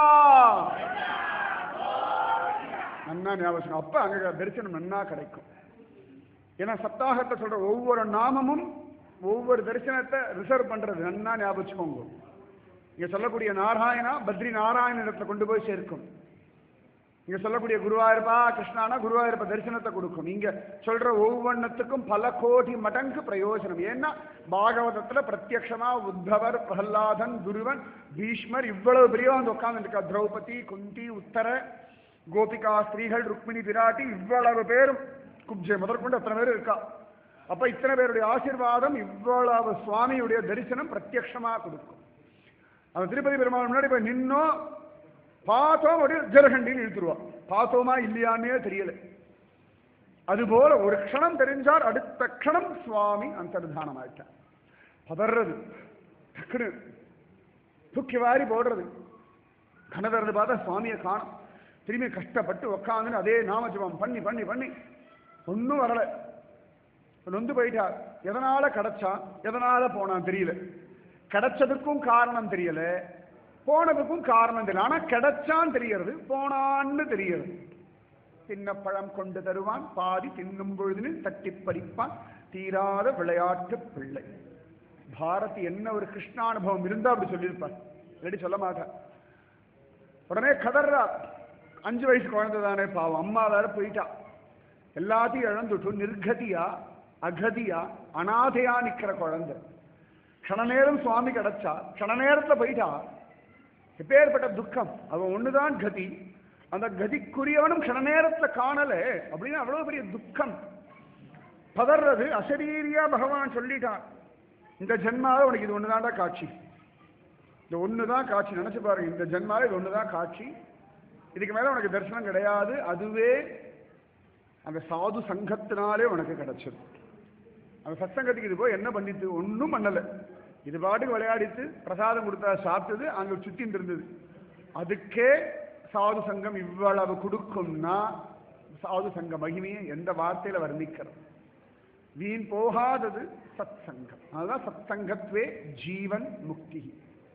நன்னா ஞாபகம். அப்ப அங்க தரிசனம் நன்னா கிடைக்கும். ஏன்னா சப்தாகத்தை சொல்ற ஒவ்வொரு நாமமும் ஒவ்வொரு தரிசனத்தை ரிசர்வ் பண்றது. நன்னா ஞாபகம். இங்க சொல்லக்கூடிய நாராயணா பத்ரி நாராயண இடத்துல கொண்டு போய் சேர்க்கும். இங்க சொல்லக்கூடிய குருவாயூரப்பா கிருஷ்ணானா குருவாயூரப்ப தரிசனத்தை கொடுக்கும். இங்க சொல்ற ஒவ்வொன்றுத்துக்கும் பல கோடி மடங்கு பிரயோஜனம். ஏன்னா பாகவதத்துல பிரத்யக்ஷமா உத்தவர், பிரஹ்லாதன், துருவன், பீஷ்மர் இவ்வளவு பெரிய வந்து உட்கார்ந்து இருக்கா. திரௌபதி, குந்தி, உத்தர, கோபிகா ஸ்திரீகள், ருக்மிணி, பிராட்டி இவ்வளவு பேரும், குப்ஜை முதற்கொண்டு அத்தனை பேர் இருக்கா. அப்ப இத்தனை பேருடைய ஆசீர்வாதம், இவ்வளவு சுவாமியுடைய தரிசனம் பிரத்யக்ஷமா கொடுக்கும். அந்த திருப்பதி பெருமாள் முன்னாடி போய் நின்னோம், பார்த்தோம், ஒரு ஜரகண்டின்னு இழுத்துருவா. பார்த்தோமா இல்லையான்னே தெரியல. அதுபோல ஒரு க்ஷணம் தெரிஞ்சார், அடுத்த க்ஷணம் சுவாமி அந்தர்தானம் ஆயிட்டார். பதறது, டக்குனு தூக்கி வாரி போடுறது. கனதறது பார்த்தா சுவாமியை காணும். திரும்பி கஷ்டப்பட்டு உக்காந்துன்னு அதே நாமஜபம் பண்ணி பண்ணி பண்ணி ஒன்றும் வரல. நொந்து போயிட்டார். எதனால கிடைச்சான், எதனால போனான் தெரியல. கிடைச்சதுக்கும் காரணம் தெரியல, போனதுக்கும் காரணம் தெரியல. ஆனா கிடைச்சான் தெரியறது, போனான்னு தெரியறது. சின்ன பழம் கொண்டு தருவான், பாதி தின்னும் பொழுது தட்டி பறிப்பான், தீராத விளையாட்டு பிள்ளை. பாரதி என்ன ஒரு கிருஷ்ணானுபவம் இருந்தா அப்படி சொல்லியிருப்பார். ரெடி சொல்ல மாட்டார். உடனே கதர்றா. அஞ்சு வயசு குழந்தை தானே பாவம், அம்மா வேற போயிட்டா. எல்லாத்தையும் இழந்துட்டு நிர்கதியா அகதியா அனாதையா நிக்கிற குழந்தை. க்ஷண நேரம் சுவாமி கிடைச்சா, க்ஷண நேரத்துல போயிட்டா. எப்பேற்பட்ட துக்கம். அவன் ஒண்ணுதான் கதி, அந்த கதிக்குரியவனும் க்ஷண நேரத்துல காணல அப்படின்னு அவ்வளவு பெரிய துக்கம். பதறது. அசரீரியா பகவான் சொல்லிட்டான், இந்த ஜென்மாவை உனக்கு இது ஒண்ணுதான்டா காட்சி, இந்த ஒண்ணுதான் காட்சி. நினைச்சு பாருங்க, இந்த ஜென்மாவை இது ஒண்ணுதான் காட்சி, இதுக்கு மேல உனக்கு தரிசனம் கிடையாது. அதுவே அந்த சாது சங்கத்தினாலே உனக்கு கிடைச்சது. அந்த சத்சங்கத்துக்கு இது போய் என்ன பண்ணிட்டு ஒன்றும் பண்ணல. இது பாட்டுக்கு விளையாடித்து பிரசாதம் கொடுத்தா சாப்பிட்டது, அங்க சுத்தின்னு இருந்தது. அதுக்கே சாது சங்கம் இவ்வளவு கொடுக்கும்னா சாது சங்க மகிமையை எந்த வார்த்தையில வர்ணிக்கிறது? வீண் போகாதது சத் சங்கம். அதுதான் சத் சங்கத்வே ஜீவன் முக்தி.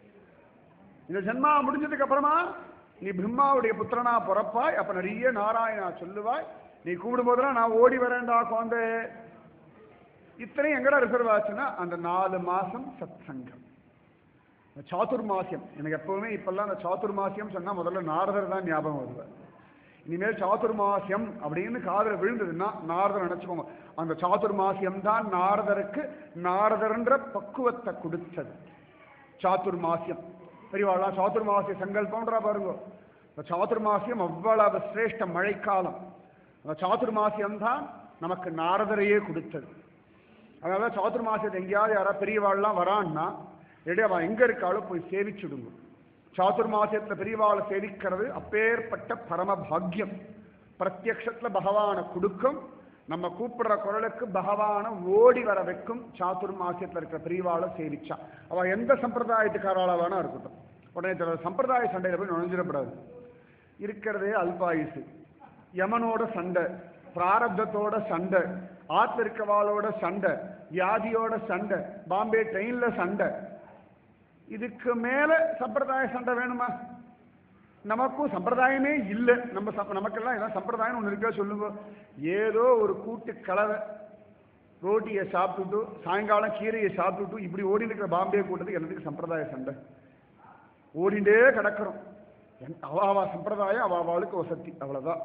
இந்த ஜென்மா முடிஞ்சதுக்கு அப்புறமா நீ பிரம்மாவுடைய புத்திரனா பிறப்பாய். அப்ப நிறைய நாராயணா சொல்லுவாய். நீ கூப்பிடும் போதெல்லாம் நான் ஓடி வரேன்டா குழந்தை. இத்தனையும் எங்கடா ரிசர்வ் ஆச்சுன்னா அந்த நாலு மாசம் சத் சங்கம், சாதுர்மாசியம். எனக்கு எப்பவுமே இப்பெல்லாம் அந்த சாதுர்மாசியம் சொன்னா முதல்ல நாரதர் தான் ஞாபகம் வருவார். இனிமேல் சாதுர்மாசியம் அப்படின்னு காதல விழுந்ததுன்னா நாரதர் நினைச்சுக்கோங்க. அந்த சாதுர்மாசியம் தான் நாரதருக்கு நாரதர்ன்ற பக்குவத்தை கொடுத்தது. சாதுர்மாசியம் பெரியவாள்லாம் சாதுர்மாசிய சங்கல்பம்ன்றா பாருங்க. இந்த சாதுர்மாசியம் அவ்வளவு சிரேஷ்ட மழைக்காலம். அந்த சாதுர்மாசியம் தான் நமக்கு நாரதரையே கொடுத்தது. அதனால சாதுர்மாசியத்தை எங்கேயாவது யாராவது பெரியவாள்லாம் வரான்னா ரெடி அவன் எங்க இருக்காலும் போய் சேவிச்சுடுங்க. சாதுர்மாசியத்துல பெரியவாளை சேவிக்கிறது அப்பேற்பட்ட பரம பாக்யம். பிரத்யக்ஷத்துல பகவானை கொடுக்கும். நம்ம கூப்பிடுற குரலுக்கு பகவான ஓடி வர வைக்கும். சாதுர்மாசியத்துல இருக்கிற பெரியவாளை சேவிச்சா அவ எந்த சம்பிரதாயத்துக்காரால வேணா இருக்கட்டும். உடனே சம்பிரதாய சண்டையில போய் நுழைஞ்சிடப்படாது. இருக்கிறதே அல்பாயுசு. யமனோட சண்டை, பிராரப்தத்தோட சண்டை, ஆத்துல இருக்கவாளோட சண்டை, வியாதியோட சண்டை, பாம்பே ட்ரெயின்ல சண்டை. இதுக்கு மேல சம்பிரதாய சண்டை வேணுமா? நமக்கும் சம்பிரதாயமே இல்லை. நம்ம நமக்கெல்லாம் ஏதாவது சம்பிரதாயம் ஒன்று இருக்கா சொல்லுங்க. ஏதோ ஒரு கூட்டு கலவை ரோட்டியை சாப்பிட்டுட்டு சாயங்காலம் கீரையை சாப்பிட்டுட்டு இப்படி ஓடி இருக்கிற பாம்பே கூட்டத்துக்கு எல்லாத்துக்கு சம்பிரதாய சண்டை. ஓடிண்டே கிடக்கிறோம். அவாவா சம்பிரதாயம் அவாவாளுக்கு வசதி, அவ்வளவுதான்.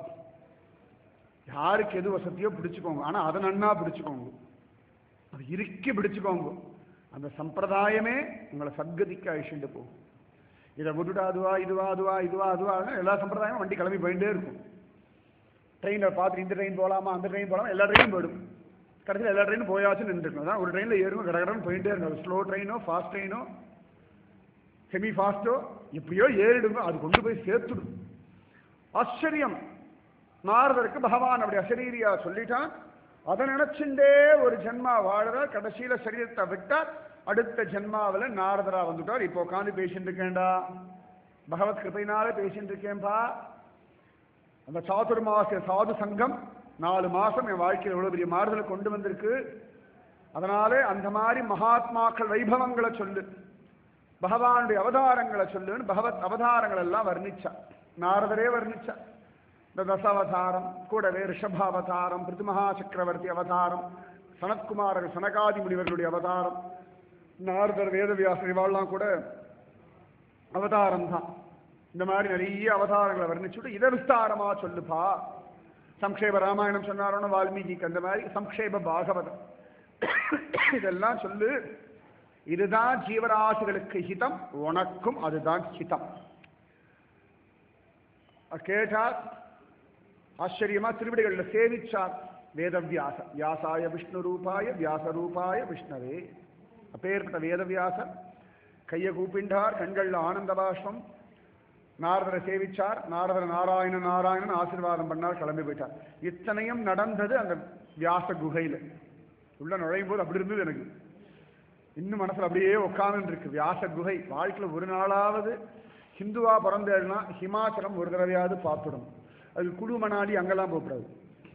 யாருக்கு எது வசதியோ பிடிச்சுக்கோங்க. ஆனா அதை நன்னா பிடிச்சுக்கோங்க, அது இறுக்கி பிடிச்சுக்கோங்க. அந்த சம்பிரதாயமே உங்களை சத்கதிக்கு அழிச்சுட்டு போகும். இதை விட்டுட்டு அதுவா இதுவா அதுவா இதுவா அதுவா எல்லா சம்பிரதாயமும் வண்டி கிளம்பி போயிட்டே இருக்கும். ட்ரெயினில் பார்த்துட்டு இந்த ட்ரெயின் போகலாமா அந்த ட்ரெயின் போகலாமா எல்லா ட்ரெயினும் போயிடும். கடைசியில் எல்லா ட்ரெயினும் போயாச்சுன்னு நின்றுருக்கணும். அதான் ஒரு ட்ரெயினில் ஏறும் கடகடன்னு போயிட்டே இருக்கும். ஸ்லோ ட்ரெயினோ ஃபாஸ்ட் ட்ரெயினோ செமி ஃபாஸ்ட்டோ எப்படியோ ஏறிடுங்க, அது கொண்டு போய் சேர்த்துடும். ஆச்சரியம். நாரதருக்கு பகவான் அப்படி அசரீரியா சொல்லிட்டான். அதை நினைச்சுட்டே ஒரு ஜென்மா வாழறார். கடைசியில சரீரத்தை விட்டார். அடுத்த ஜென்மாவில் நாரதரா வந்துட்டார். இப்போ உட்காந்து பேசிட்டு இருக்கேன்டா, பகவத் கிருபையினால பேசிட்டு இருக்கேன்பா. அந்த சாதுர்மாசிய சாது சங்கம் நாலு மாசம் என் வாழ்க்கையில் எவ்வளவு பெரிய மாறுதலை கொண்டு வந்திருக்கு. அதனாலே அந்த மாதிரி மகாத்மாக்கள் வைபவங்களை சொல்லு, பகவானுடைய அவதாரங்களை சொல்லுன்னு பகவத் அவதாரங்கள் எல்லாம் வர்ணிச்சா. நாரதரே வர்ணிச்சா. இந்த தசாவதாரம், கூடவே ரிஷபாவதாரம், பிருத்திமகா சக்கரவர்த்தி அவதாரம், சனத்குமாரர் சனகாதி முனிவர்களுடைய அவதாரம், நாரதர் வேதவியாசர் இவாள்லாம் கூட அவதாரம் தான். இந்த மாதிரி நிறைய அவதாரங்களை வர்ணிச்சுட்டு இதை விஸ்தாரமா சொல்லுப்பா. சம்ஷேப ராமாயணம் சொன்னாரோன்னு வால்மீகிக்கு அந்த மாதிரி சம்ஷேப பாகவதம் இதெல்லாம் சொல்லு. இதுதான் ஜீவராசிகளுக்கு ஹிதம், உனக்கும் அதுதான் ஹிதம். கேட்டார். ஆச்சரியமா திருவிடைகள்ல சேவிச்சார். வேதவியாச வியாசாய விஷ்ணு ரூபாய வியாச ரூபாய விஷ்ணவே. அப்பேற்பட்ட வேதவியாசர் கையை கூப்பிண்டார். கண்கள்ல ஆனந்த பாஷ்பம். நாரதரை சேவிச்சார். நாரதர் நாராயண நாராயணன் ஆசீர்வாதம் பண்ணார். கிளம்பி போயிட்டார். இத்தனையும் நடந்தது அந்த வியாச குகையில. உள்ள நுழையும் போது அப்படி இருந்தது எனக்கு. இன்னும் மனசுல அப்படியே உட்கார்ந்து இருக்கு. வியாச குகை. வாழ்க்கையில ஒரு நாளாவது ஹிந்துவா பிறந்தேன்னா ஹிமாச்சலம் ஒரு தடவையாவது பார்த்துடும். அது குழு மணாலி அங்கெல்லாம் போகக்கூடாது.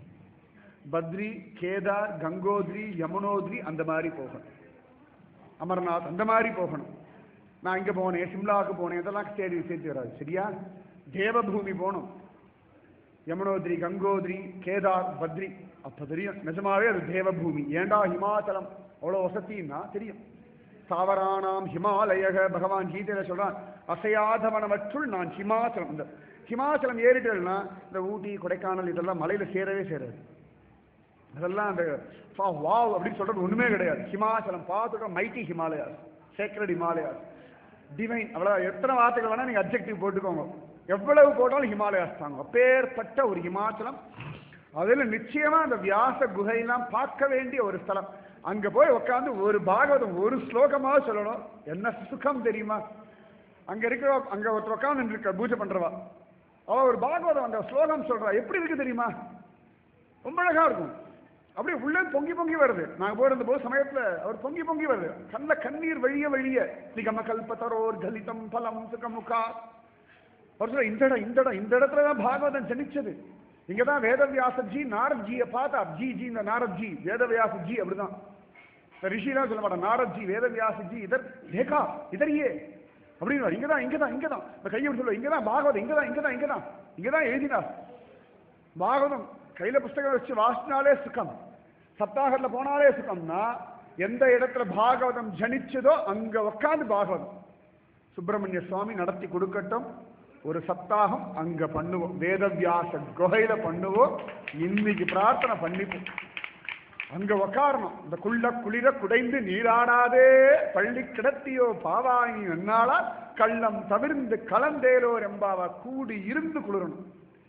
பத்ரி, கேதார், கங்கோத்ரி, யமுனோத்ரி அந்த மாதிரி போகணும். அமர்நாத் அந்த மாதிரி போகணும். நான் இங்க போனேன், சிம்லாவுக்கு போனேன், இதெல்லாம் தேடி சேர்த்து வராது. சரியா? தேவபூமி போகணும். யமுனோத்ரி, கங்கோத்ரி, கேதார், பத்ரி. அப்ப தெரியும் நிஜமாவே அது தேவபூமி. ஏண்டா ஹிமாச்சலம் அவ்வளோ வசத்தின்னா தெரியும். சாவரானாம் ஹிமாலயக பகவான் கீதையில சொல்றான். அசையாதவனவற்றுள் நான் ஹிமாச்சலம். இந்த ஹிமாச்சலம் ஏறிட்டேன்னா இந்த ஊட்டி கொடைக்கானல் இதெல்லாம் மலையில சேரவே சேராது. அதெல்லாம் அந்த வாவ் அப்படின்னு சொல்றது ஒண்ணுமே கிடையாது. ஹிமாச்சலம் பார்த்துட்டோம். Mighty Himalayas, sacred Himalayas, divine. அவ்வளவு எத்தனை வார்த்தைகள் வேணா நீங்க அப்ஜெக்டிவ் போட்டுக்கோங்க. எவ்வளவு போட்டாலும் ஹிமாலயாஸ் தாங்க. அப்பேற்பட்ட ஒரு ஹிமாச்சலம். அதுல நிச்சயமா அந்த வியாச குகையெல்லாம் பார்க்க வேண்டிய ஒரு ஸ்தலம். அங்க போய் உட்காந்து ஒரு பாகவதம் ஒரு ஸ்லோகமா சொல்லணும். என்ன சுகம் தெரியுமா? அங்க இருக்கிற அங்க ஒருத்தர் உட்காந்து இருக்க பூஜை பண்றவா, அவ ஒரு பாகவதம் அந்த ஸ்லோகம் சொல்றா. எப்படி இருக்கு தெரியுமா? ரொம்ப அழகா இருக்கும். அப்படியே உள்ள பொங்கி பொங்கி வருது. நாங்க போயிருந்த போது சமயத்துல அவர் பொங்கி பொங்கி வருது. கண்ணுல கண்ணீர் வழிய வழிய நிகம கல்பத்தரோர் கலிதம் பலம் சுகமுகா. அவர் சொல்ற இந்த இடம் இந்த இடம் இந்த இடத்துலதான் பாகவதம் ஜனிச்சது. இங்கதான் வேதவியாசஜி நாரத்ஜியை பார்த்தா. ஜி ஜி இந்த நாரத்ஜி வேதவியாசஜி அப்படிதான். ரிஷிலாம் சொல்ல மாட்டான். நாரத்ஜி வேதவியாசஜி இதர் தேகா இதரியே அப்படின்னு. இங்கதான் இங்கதான் இங்கதான் இந்த கையை சொல்லுவா. இங்கதான் பாகவதம் இங்கதான் இங்கதான் இங்கதான் இங்கதான் எழுதினார். பாகவதம் கையில புஸ்தகம் வச்சு வாசினாலே சுகம். சப்தாகத்துல போனாலே சுகம்னா எந்த இடத்துல பாகவதம் ஜனிச்சதோ அங்க உட்காந்து பாகவதம் சுப்பிரமணிய சுவாமி நடத்தி கொடுக்கட்டும். ஒரு சப்தாகம் அங்க பண்ணுவோம். வேதவியாச குகையில பண்ணுவோம். இன்னைக்கு பிரார்த்தனை பண்ணிப்போம். அங்க உக்காரணும். இந்த குள்ள குளிர குடைந்து நீராடாதே பள்ளி கிடத்தியோ பாவாணி நன்னாளா கள்ளம் தவிர்ந்து கலந்தேலோர் எம்பாவா கூடி இருந்து குளிரணும்.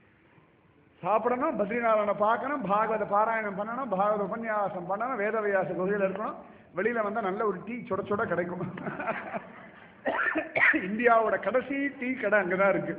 சாப்பிடணும், பத்ரிநாராயணனை பார்க்கணும், பாகவத பாராயணம் பண்ணணும், பாகவத உபன்யாசம் பண்ணணும், வேதவியாச குகையில் இருக்கணும். வெளியில வந்தா நல்ல ஒரு டீ சுட சுட கிடைக்கும். இந்தியாவோட கடைசி டீ கடை அங்கதான் இருக்கு.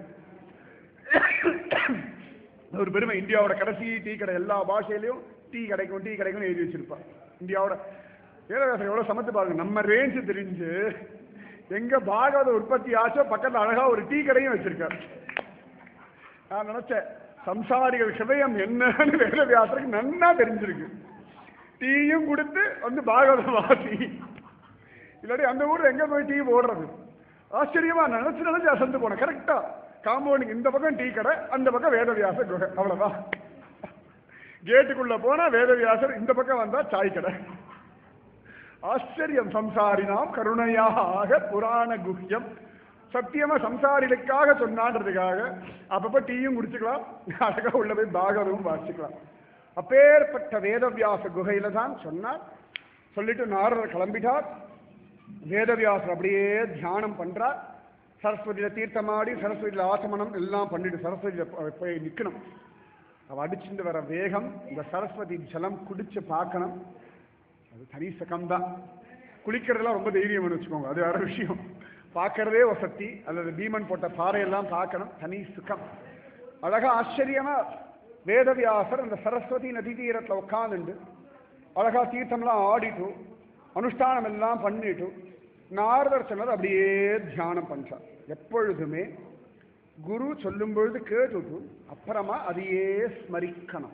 ஒரு பெருமை. இந்தியாவோட கடைசி டீ கடை. எல்லா பாஷையிலையும் டீ கிடைக்கும் டீ கிடைக்கும் எழுதி வச்சிருப்பான். இந்தியாவோட வேதவியாசம் எவ்வளவு சமத்து பாருங்க. நம்ம ரேஞ்சு தெரிஞ்சு எங்க பாகவத உற்பத்தி ஆச்சோ பக்கத்துல அழகா ஒரு டீ கடையும் வச்சிருக்காரு. நான் நினைச்சேன் சம்சாரிகள் ஹிருதயம் என்னன்னு வேதவியாசருக்கு நன்னா தெரிஞ்சிருக்கு. டீயும் கொடுத்து வந்து பாகவத வாசி. இல்லாட்டி அந்த ஊர்ல எங்க போய் டீ போடுறது? ஆச்சரியமா நினைச்சு நினைச்சு அசந்து போனேன். கரெக்டா காம்பவுண்டுக்கு இந்த பக்கம் டீ கடை, அந்த பக்கம் வேதவியாச குகை. அவ்வளவுதான். கேட்டுக்குள்ள போனா வேதவியாசர், இந்த பக்கம் வந்தா சாய் கடை. ஆச்சரியம். சம்சாரினாம் கருணையாக புராண குஹ்யம். சத்தியமா சம்சாரிகளுக்காக சொன்னான்றதுக்காக அப்பப்ப டீயும் குடிச்சுக்கலாம், அழகா உள்ள போய் பாகவதமும் வாசிக்கலாம். அப்பேற்பட்ட வேதவியாச குகையில தான் சொன்னார். சொல்லிட்டு நாரதர் கிளம்பிட்டார். வேதவியாசர் அப்படியே தியானம் பண்றார். சரஸ்வதியில தீர்த்தமாடி சரஸ்வதியில ஆசமனம் எல்லாம் பண்ணிட்டு சரஸ்வதியில போய் நிக்கணும். அவ அடிச்சுட்டு வர வேகம், இந்த சரஸ்வதி ஜலம் குடிச்சு பார்க்கணும். அது தனி சகம்தான். குளிக்கிறதுலாம் ரொம்ப தைரியம் வச்சுக்கோங்க, அது வேற விஷயம். பார்க்கறதே வசதி. அல்லது பீமன் போட்ட பாறையெல்லாம் பார்க்கணும், தனி சுகம். அழகா ஆச்சரியமா வேதவியாசர் அந்த சரஸ்வதி நதி தீரத்தில் உட்காந்துண்டு அழகா தீர்த்தம்லாம் ஆடிட்டு அனுஷ்டானம் எல்லாம் பண்ணிட்டு நாரதர் சொன்னது அப்படியே தியானம் பண்றார். எப்பொழுதுமே குரு சொல்லும் பொழுது கேட்டுட்டு அப்புறமா அதையே ஸ்மரிக்கணும்.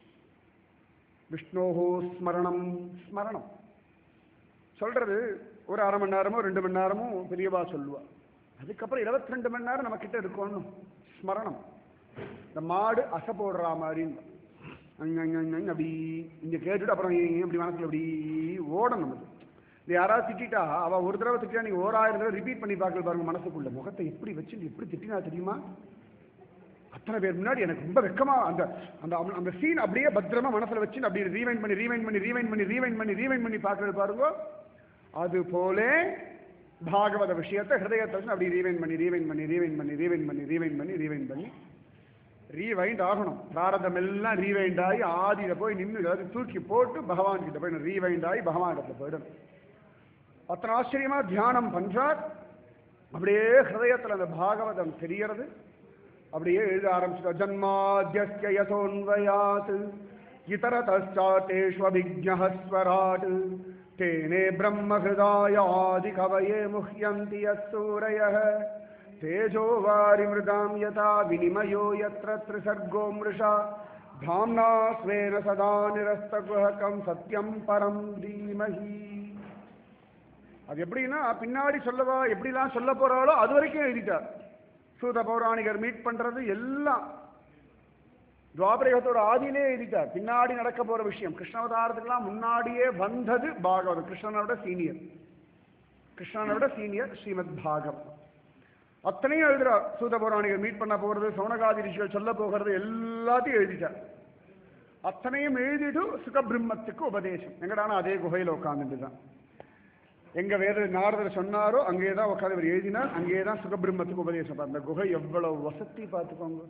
விஷ்ணோஹோ ஸ்மரணம் ஸ்மரணம் சொல்றது ஒரு அரை மணி நேரமோ ரெண்டு மணி நேரமும் பெரியவா சொல்லுவா. அதுக்கப்புறம் இருபத்தி ரெண்டு மணி நேரம் நம்ம கிட்ட இருக்கணும் ஸ்மரணம். இந்த மாடு அசை போடுற மாதிரி அப்படி இங்க கேட்டுட்டு அப்புறம் அப்படி மனசுல அப்படி ஓடணும். அது இது யாராவது திட்டா அவ ஒரு தடவை திட்டா நீங்க ஓராயிரம் தடவை ரிப்பீட் பண்ணி பார்க்கல பாருங்க. மனசுக்குள்ள முகத்தை எப்படி வச்சு எப்படி திட்டினா தெரியுமா? அத்தனை பேர் முன்னாடி எனக்கு ரொம்ப வெக்கமா அந்த அந்த அந்த சீன் அப்படியே பத்திரமா மனசுல வச்சு அப்படி ரீவைண்ட் பண்ணி ரீவைண்ட் பண்ணி ரீவைண்ட் பண்ணி ரீவைண்ட் பண்ணி ரீவைண்ட் பண்ணி பார்க்கறது பாருங்க. அது போல பாகவத விஷயத்தை ஹிருதயத்தை வச்சு அப்படி ரீவைண்ட் பண்ணி ரீவைண்ட் பண்ணி ரீவைண்ட் பண்ணி ரீவைண்ட் பண்ணி ரீவைண்ட் பண்ணி ரீவைண்ட் பண்ணி ரீவைண்ட் ஆகணும். பிராரதம் எல்லாம் ரீவைண்ட் ஆகி ஆதியில போய் நின்று ஏதாவது தூக்கி போட்டு பகவான் கிட்ட போய் ரீவைண்ட் ஆகி பகவான் கிட்ட போயிடணும். அத்தனை ஆச்சரியமா தியானம் பண்றார். அப்படியே ஹிருதயத்தில் அந்த பாகவதம் தெரியறது. அப்படியே எழுத ஆரம்பிச்சுட்டார். ஜன்மாத்யஸ்ய யதோன்வயாத் இதரதஸ்சாதேஷ்வபிஜ்ஞः ஸ்வராட் தேனே பிரம்ம ஹிருதாயாதி கவயே முஹ்யந்தி யஸ்ஸூரயः தேஜோ வாரிமிருதாம் யதா வினிமயோ யத்ர த்ரிசர்கோ மிருஷா தாம்னா ஸ்வேன சதா நிரஸ்தகுஹகம் சத்யம் பரம் தீமஹி. அது எப்படின்னா பின்னாடி சொல்லவா எப்படிலாம் சொல்ல போறாளோ அது வரைக்கும் எழுதிட்டார். சூத பௌராணிகர் மீட் பண்றது எல்லாம் துவாபரயோகத்தோட ஆதியிலே எழுதிட்டார். பின்னாடி நடக்க போற விஷயம் கிருஷ்ணாவதாரத்துக்கெல்லாம் முன்னாடியே வந்தது பாகவதம். கிருஷ்ணனோட சீனியர் கிருஷ்ணனோட சீனியர் ஸ்ரீமத் பாகவதம். அத்தனையும் எழுதுறார். சூத பௌராணிகர் மீட் பண்ண போறது, சௌனகாதி ரிஷிகள் சொல்ல போகிறது எல்லாத்தையும் எழுதிட்டார். அத்தனையும் எழுதிட்டு சுகபிரம்மத்துக்கு உபதேசம். எங்கடானா அதே குகையில் உட்காந்துட்டு தான் எங்க வேற நாரதர் சொன்னாரோ அங்கேதான் உட்காந்து இவர் எழுதினார். அங்கேதான் சுகபிரம்மத்துக்கு உபதேசம். அந்த குகை எவ்வளவு வசதி பார்த்துக்கோங்க.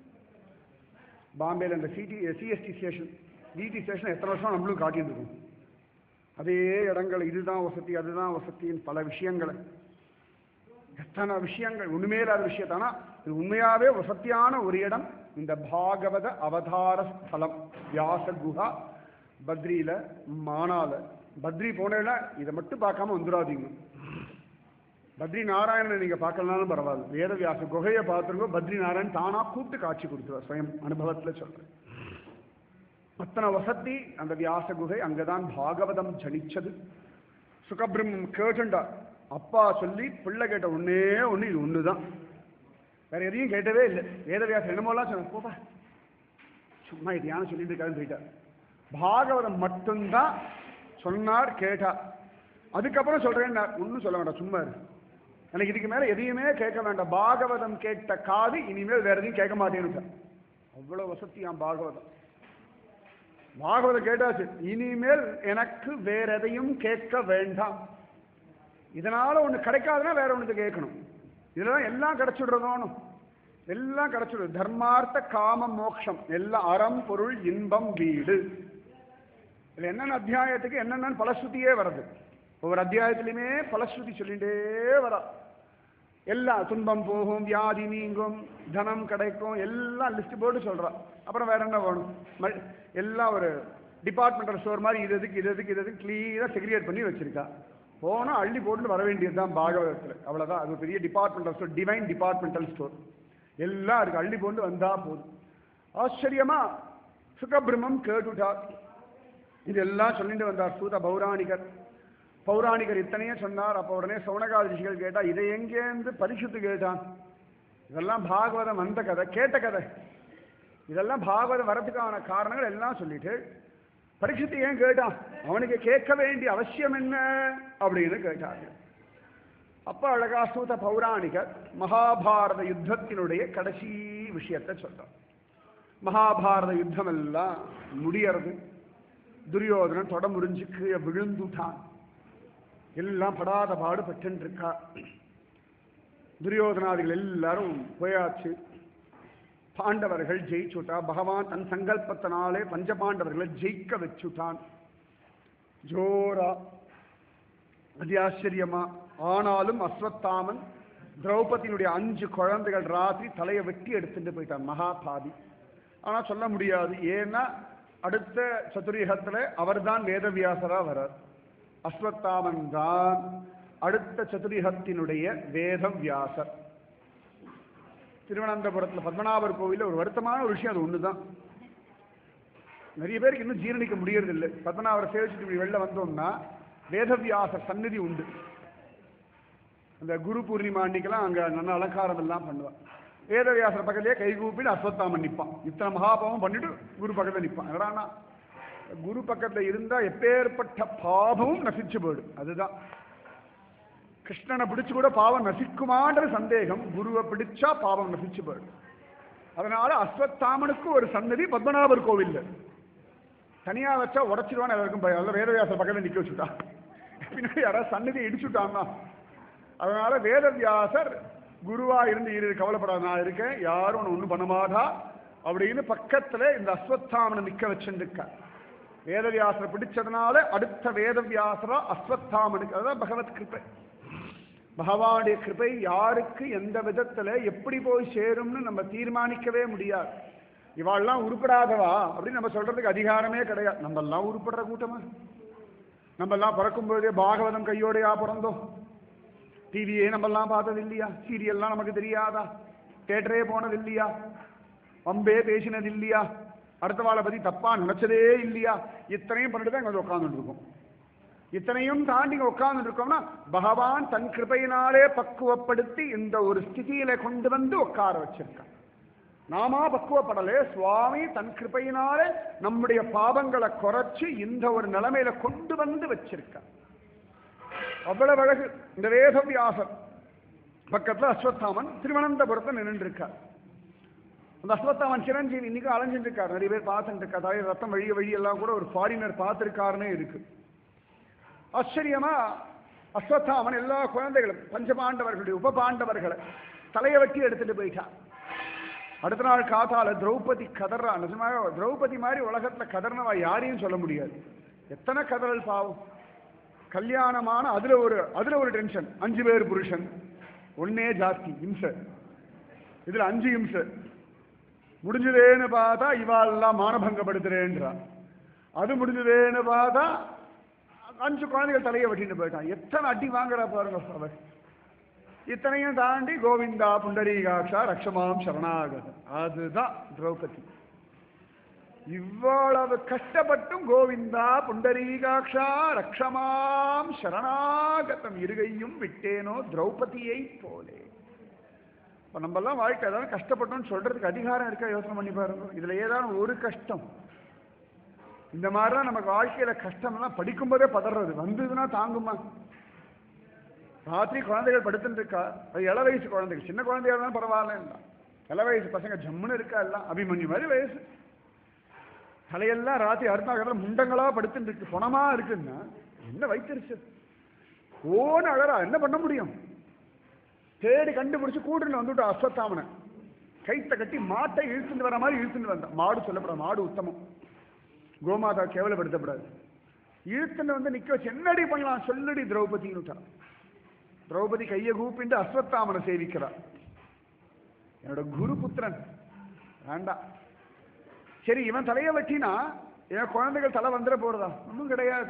பாம்பேல இந்த city CST station DT station எத்தனை வருஷம் நம்மளும் காட்டிட்டு இருக்கோம். அதே இடங்கள் இதுதான் வசதி அதுதான் வசதின்னு பல விஷயங்களை எத்தனை விஷயங்கள் ஒண்ணுமே இல்லாத விஷயத்தானா இது உண்மையாவே வசத்தியான ஒரு இடம். இந்த பாகவத அவதார ஸ்தலம் வியாச குஹா பத்ரியில மானால. பத்ரி போனேன்னா இதை மட்டும் பார்க்காம வந்துடாதீங்க. பத்ரி நாராயணனை நீங்க பார்க்கலனாலும் பரவாயில்ல. வேதவியாச குகையை பார்த்துருக்கோம். பத்ரி நாராயணன் தானா கூப்பிட்டு காட்சி கொடுத்துருவார். ஸ்வயம் அனுபவத்துல சொல்றேன். அத்தனை வசதி அந்த வியாச குகை. அங்கதான் பாகவதம் ஜனிச்சது. சுகபிரம்மம் கேட்டுண்டா அப்பா சொல்லி பிள்ளை கேட்ட ஒன்னே ஒண்ணு இது ஒண்ணுதான். வேற எதையும் கேட்டவே இல்லை. வேதவியாசம் என்னமோலாம் சொன்ன போப்பா சும்மா இது யானை சொல்லிட்டு இருக்காருன்னு போயிட்டார். பாகவதம் மட்டும்தான் சொன்னார் கேட்டார். அதுக்கப்புறம் சொல்றேன் ஒன்னும் சொல்ல வேண்டாம் சும்மா இருக்கு. எனக்கு இதுக்கு மேல எதையுமே கேட்க வேண்டாம். பாகவதம் கேட்ட காது இனிமேல் வேற எதையும் கேட்க மாட்டேன்னு. அவ்வளவு வசதியாம் பாகவதம். பாகவதம் கேட்டாச்சு இனிமேல் எனக்கு வேற எதையும் கேட்க வேண்டாம். இதனால ஒண்ணு கிடைக்காதுன்னா வேற ஒண்ணு கேட்கணும். இதெல்லாம் எல்லாம் கிடைச்சுடுறதோனும் எல்லாம் கிடைச்சுடுது. தர்மார்த்த காம மோட்சம் எல்லாம் அறம் பொருள் இன்பம் வீடு. இதுல என்னென்ன அத்தியாயத்துக்கு என்னென்னு பலஸ்ருதியே வருது. ஒவ்வொரு அத்தியாயத்திலுமே பலஸ்ருதி சொல்லிட்டே வரா. எல்லாம் துன்பம் போகும், வியாதி நீங்கும், தனம் கிடைக்கும், எல்லாம் லிஸ்ட் போட்டு சொல்றா. அப்புறம் வேற என்ன வேணும்? எல்லாம் ஒரு டிபார்ட்மெண்டல் ஸ்டோர் மாதிரி இது எதுக்கு இது எதுக்கு இது எதுக்கு கிளீனா செக்ரிகேட் பண்ணி வச்சிருக்கா. போனா அள்ளி போட்டு வர வேண்டியதுதான் பாகவதத்தில். அவ்வளவுதான். அது பெரிய departmental store, divine departmental store. எல்லாம் இருக்கு. அள்ளி போட்டு வந்தா போதும். ஆச்சரியமா சுகபிரம்மம் கேட்டுட்டார். இதெல்லாம் சொல்லிட்டு வந்தார் சூத பௌராணிகர். பௌராணிகர் இத்தனையே சொன்னார். அப்போ உடனே சௌனகாதி ரிஷிகள் கேட்டா இதை எங்கேருந்து பரிசுத்து கேட்டான்? இதெல்லாம் பாகவதம் வந்த கதை, கேட்ட கதை. இதெல்லாம் பாகவதம் வரதுக்கான காரணங்கள் எல்லாம் சொல்லிட்டு பரீட்சித்து ஏன் கேட்டான்? அவனுக்கு கேட்க வேண்டிய அவசியம் என்ன அப்படின்னு கேட்டார்கள். அப்ப அழகா சூத பௌராணிகர் மகாபாரத யுத்தத்தினுடைய கடைசி விஷயத்தை சொல்றார். மகாபாரத யுத்தம் எல்லாம் முடியறது. துரியோதனன் தொட முறிஞ்சு கீழே விழுந்துட்டான். எல்லாம் படாத பாடு பட்டு இருக்கா. துரியோதனாதிகள் எல்லாரும் போயாச்சு. பாண்டவர்கள் ஜெயிச்சுட்டா. பகவான் தன் சங்கல்பத்தினாலே பஞ்சபாண்டவர்களை ஜெயிக்க வச்சுட்டான். ஜோரா அதி ஆச்சரியமா. ஆனாலும் அஸ்வத்தாமன் திரௌபதியினுடைய அஞ்சு குழந்தைகள் ராத்திரி தலையை வெட்டி எடுத்துட்டு போயிட்டான் மகா பாதி. ஆனா சொல்ல முடியாது, ஏன்னா அடுத்த சதுரயுகத்துல அவர் தான் வேதவியாசரா வரார். அஸ்வத்தாமன் தான் அடுத்த சதுரயுகத்தினுடைய வேதம் வியாசர். திருவனந்தபுரத்துல பத்மநாபர் கோவில்ல ஒரு வருத்தமான ஒரு விஷயம், அது ஒண்ணுதான் நிறைய பேருக்கு இன்னும் ஜீரணிக்க முடியறது இல்லை. பத்மநாபரை சேவிச்சுட்டு இப்படி வெளில வந்தோம்னா வேதவியாசர் சந்நிதி உண்டு. அந்த குரு பூர்ணிமா அன்னைக்கெல்லாம் அங்க நல்ல அலங்காரம் எல்லாம் பண்ணுவான். வேதவியாசர் பக்கத்திலேயே கைகூப்பின்னு அஸ்வத்தாமன் நிற்பான். இத்தனை மகாபாவம் பண்ணிட்டு குரு பக்கத்துல நிற்பான். என்னடானா குரு பக்கத்துல இருந்தா எப்பேற்பட்ட பாவமும் நசிச்சு போயிடும். அதுதான் கிருஷ்ணனை பிடிச்சு கூட பாவம் நசிக்குமான்ற சந்தேகம், குருவை பிடிச்சா பாவம் நசிச்சு போயிடும். அதனால அஸ்வத்தாமனுக்கு ஒரு சன்னதி பத்மநாபர் கோவில். தனியா வச்சா உடச்சிடுவான்னு எல்லாருக்கும் பயம். அதில் வேதவியாசர் பக்கத்தில் நிற்க வச்சுட்டான். பின்னாடி யாராவது சன்னதியை இடிச்சுட்டான்னா அதனால வேதவியாசர் குருவா இருந்து இரு கவலைப்படாத, நான் இருக்கேன், யாரும் ஒன்று ஒன்றும் பண்ண மாட்டா அப்படின்னு பக்கத்துல இந்த அஸ்வத்தாமனை நிற்க வச்சுருக்க. வேதவியாசரை பிடிச்சதுனால அடுத்த வேதவியாசரா அஸ்வத்தாமனுக்கு. அதுதான் பகவத் கிருப்பை. பகவானுடைய கிருபை யாருக்கு எந்த விதத்துல எப்படி போய் சேரும்னு நம்ம தீர்மானிக்கவே முடியாது. இவாள்லாம் உருப்படாதவா அப்படின்னு நம்ம சொல்றதுக்கு அதிகாரமே கிடையாது. நம்ம எல்லாம் உருப்படுற கூட்டமா? நம்ம எல்லாம் பிறக்கும் போதே பாகவதம் கையோடையா பிறந்தோம்? டிவியே நம்ம எல்லாம் பார்த்தது இல்லையா? சீரியல்லாம் நமக்கு தெரியாதா? தேட்டரே போனது இல்லையா? அம்பே பேசினது இல்லையா? அடுத்த வாழை பத்தி தப்பா நினைச்சதே இல்லையா? இத்தனையும் பண்ணிட்டு தான் இங்க உட்கார்ந்துட்டு இருக்கோம். இத்தனையும் தாண்டி உட்கார்ந்து இருக்கோம்னா பகவான் தன் கிருபையினாலே பக்குவப்படுத்தி இந்த ஒரு ஸ்திதியில கொண்டு வந்து உட்கார வச்சிருக்கான். நாமா பக்குவப்படலே, சுவாமி தன் கிருபையினாலே நம்முடைய பாவங்களை குறைச்சு இந்த ஒரு நிலைமையில கொண்டு வந்து வச்சிருக்கான். அவ்வளவு அழகு. இந்த வேதவியாசர் பக்கத்துல அஸ்வத்தாமன் திருவனந்தபுரத்தை நின்று இருக்கார். அந்த அஸ்வத்தாமன் சிரஞ்சீவி இன்னைக்கு அலைஞ்சிட்டு இருக்காரு. நிறைய பேர் பார்த்துட்டு இருக்கா. தலையில் ரத்தம் வழிய வழியெல்லாம் கூட ஒரு ஃபாரினர் பார்த்திருக்காருன்னே இருக்கு. ஆச்சரியமா அஸ்வத்தாமன் எல்லா குழந்தைகளும் பஞ்சபாண்டவர்களுடைய உப பாண்டவர்களை தலையை வெட்டி எடுத்துட்டு போயிட்டான். அடுத்த நாள் காத்தால திரௌபதி கதறா. நிஜமாக திரௌபதி மாதிரி உலகத்துல கதர்னவா யாரையும் சொல்ல முடியாது. எத்தனை கதறல் பாவம். கல்யாணமான அதுல ஒரு அதுல ஒரு டென்ஷன். அஞ்சு பேர் புருஷன், ஒன்னே ஜாஸ்தி இம்சை. இதுல அஞ்சு இம்சை முடிஞ்சதேன்னு பார்த்தா இவாளெல்லாம் மானபங்கப்படுத்துறேன்றா. அது முடிஞ்சதேன்னு பார்த்தா அஞ்சு குழந்தைகள் தலையை வெட்டிட்டு போயிட்டான். எத்தனை அடி வாங்குறா பாருங்க அவர். இத்தனையும் தாண்டி கோவிந்தா புண்டரீகாட்சா ரக்ஷமாம் சரணாகதம். அதுதான் திரௌபதி. இவ்வளவு கஷ்டப்பட்டும் கோவிந்தா புண்டரீகாட்சா ரக்ஷமாம் சரணாகதம் இருகையும் விட்டேனோ திரௌபதியை போலே. இப்ப நம்ம எல்லாம் வாழ்க்கை ஏதாவது கஷ்டப்பட்டோம்னு சொல்றதுக்கு அதிகாரம் இருக்கா? யோசனை பண்ணி பாருங்க. இதுல ஏதாவது ஒரு கஷ்டம் இந்த மாதிரிதான் நமக்கு வாழ்க்கையில கஷ்டம்லாம் படிக்கும் போதே பதறது வந்ததுன்னா தாங்குமா? ராத்திரி குழந்தைகள் படுத்துட்டு இருக்கா. அது இள வயசு குழந்தைகள், சின்ன குழந்தையா இருந்தாலும் பரவாயில்ல. இள வயசு பசங்க ஜம்முன்னு இருக்கா. எல்லாம் அபிமன்யு மாதிரி வயசு. தலையெல்லாம் ராத்திரி அருணாகரில் முண்டங்களா படுத்துட்டு இருக்கு, பொணமா இருக்குன்னா என்ன வைத்திருச்சு? ஓன்னு அழறா. என்ன பண்ண முடியும்? தேடி கண்டுபிடிச்சு கூட்டுன்னு வந்துட்டு அஸ்வத்தாமனை கைத்த கட்டி மாட்டை இழுத்துட்டு வர மாதிரி இழுத்துட்டு வந்தான். மாடு சொல்லப்படாது, மாடு உத்தமம், கோமாதா கேவலப்படுத்தப்படாது. இழுத்துன்னு வந்து நிக்க வச்சு என்னடி பண்ணலாம் சொல்லுடி திரௌபதின்னு. திரௌபதி கையை கூப்பிட்டு அஸ்வத்தாமனை சேவிக்கிறார். என்னோட குரு புத்திரன் வேண்டாம். சரி, இவன் தலையை வெட்டினா என் குழந்தைகள் தலை வந்துட போறதா? ஒன்றும் கிடையாது.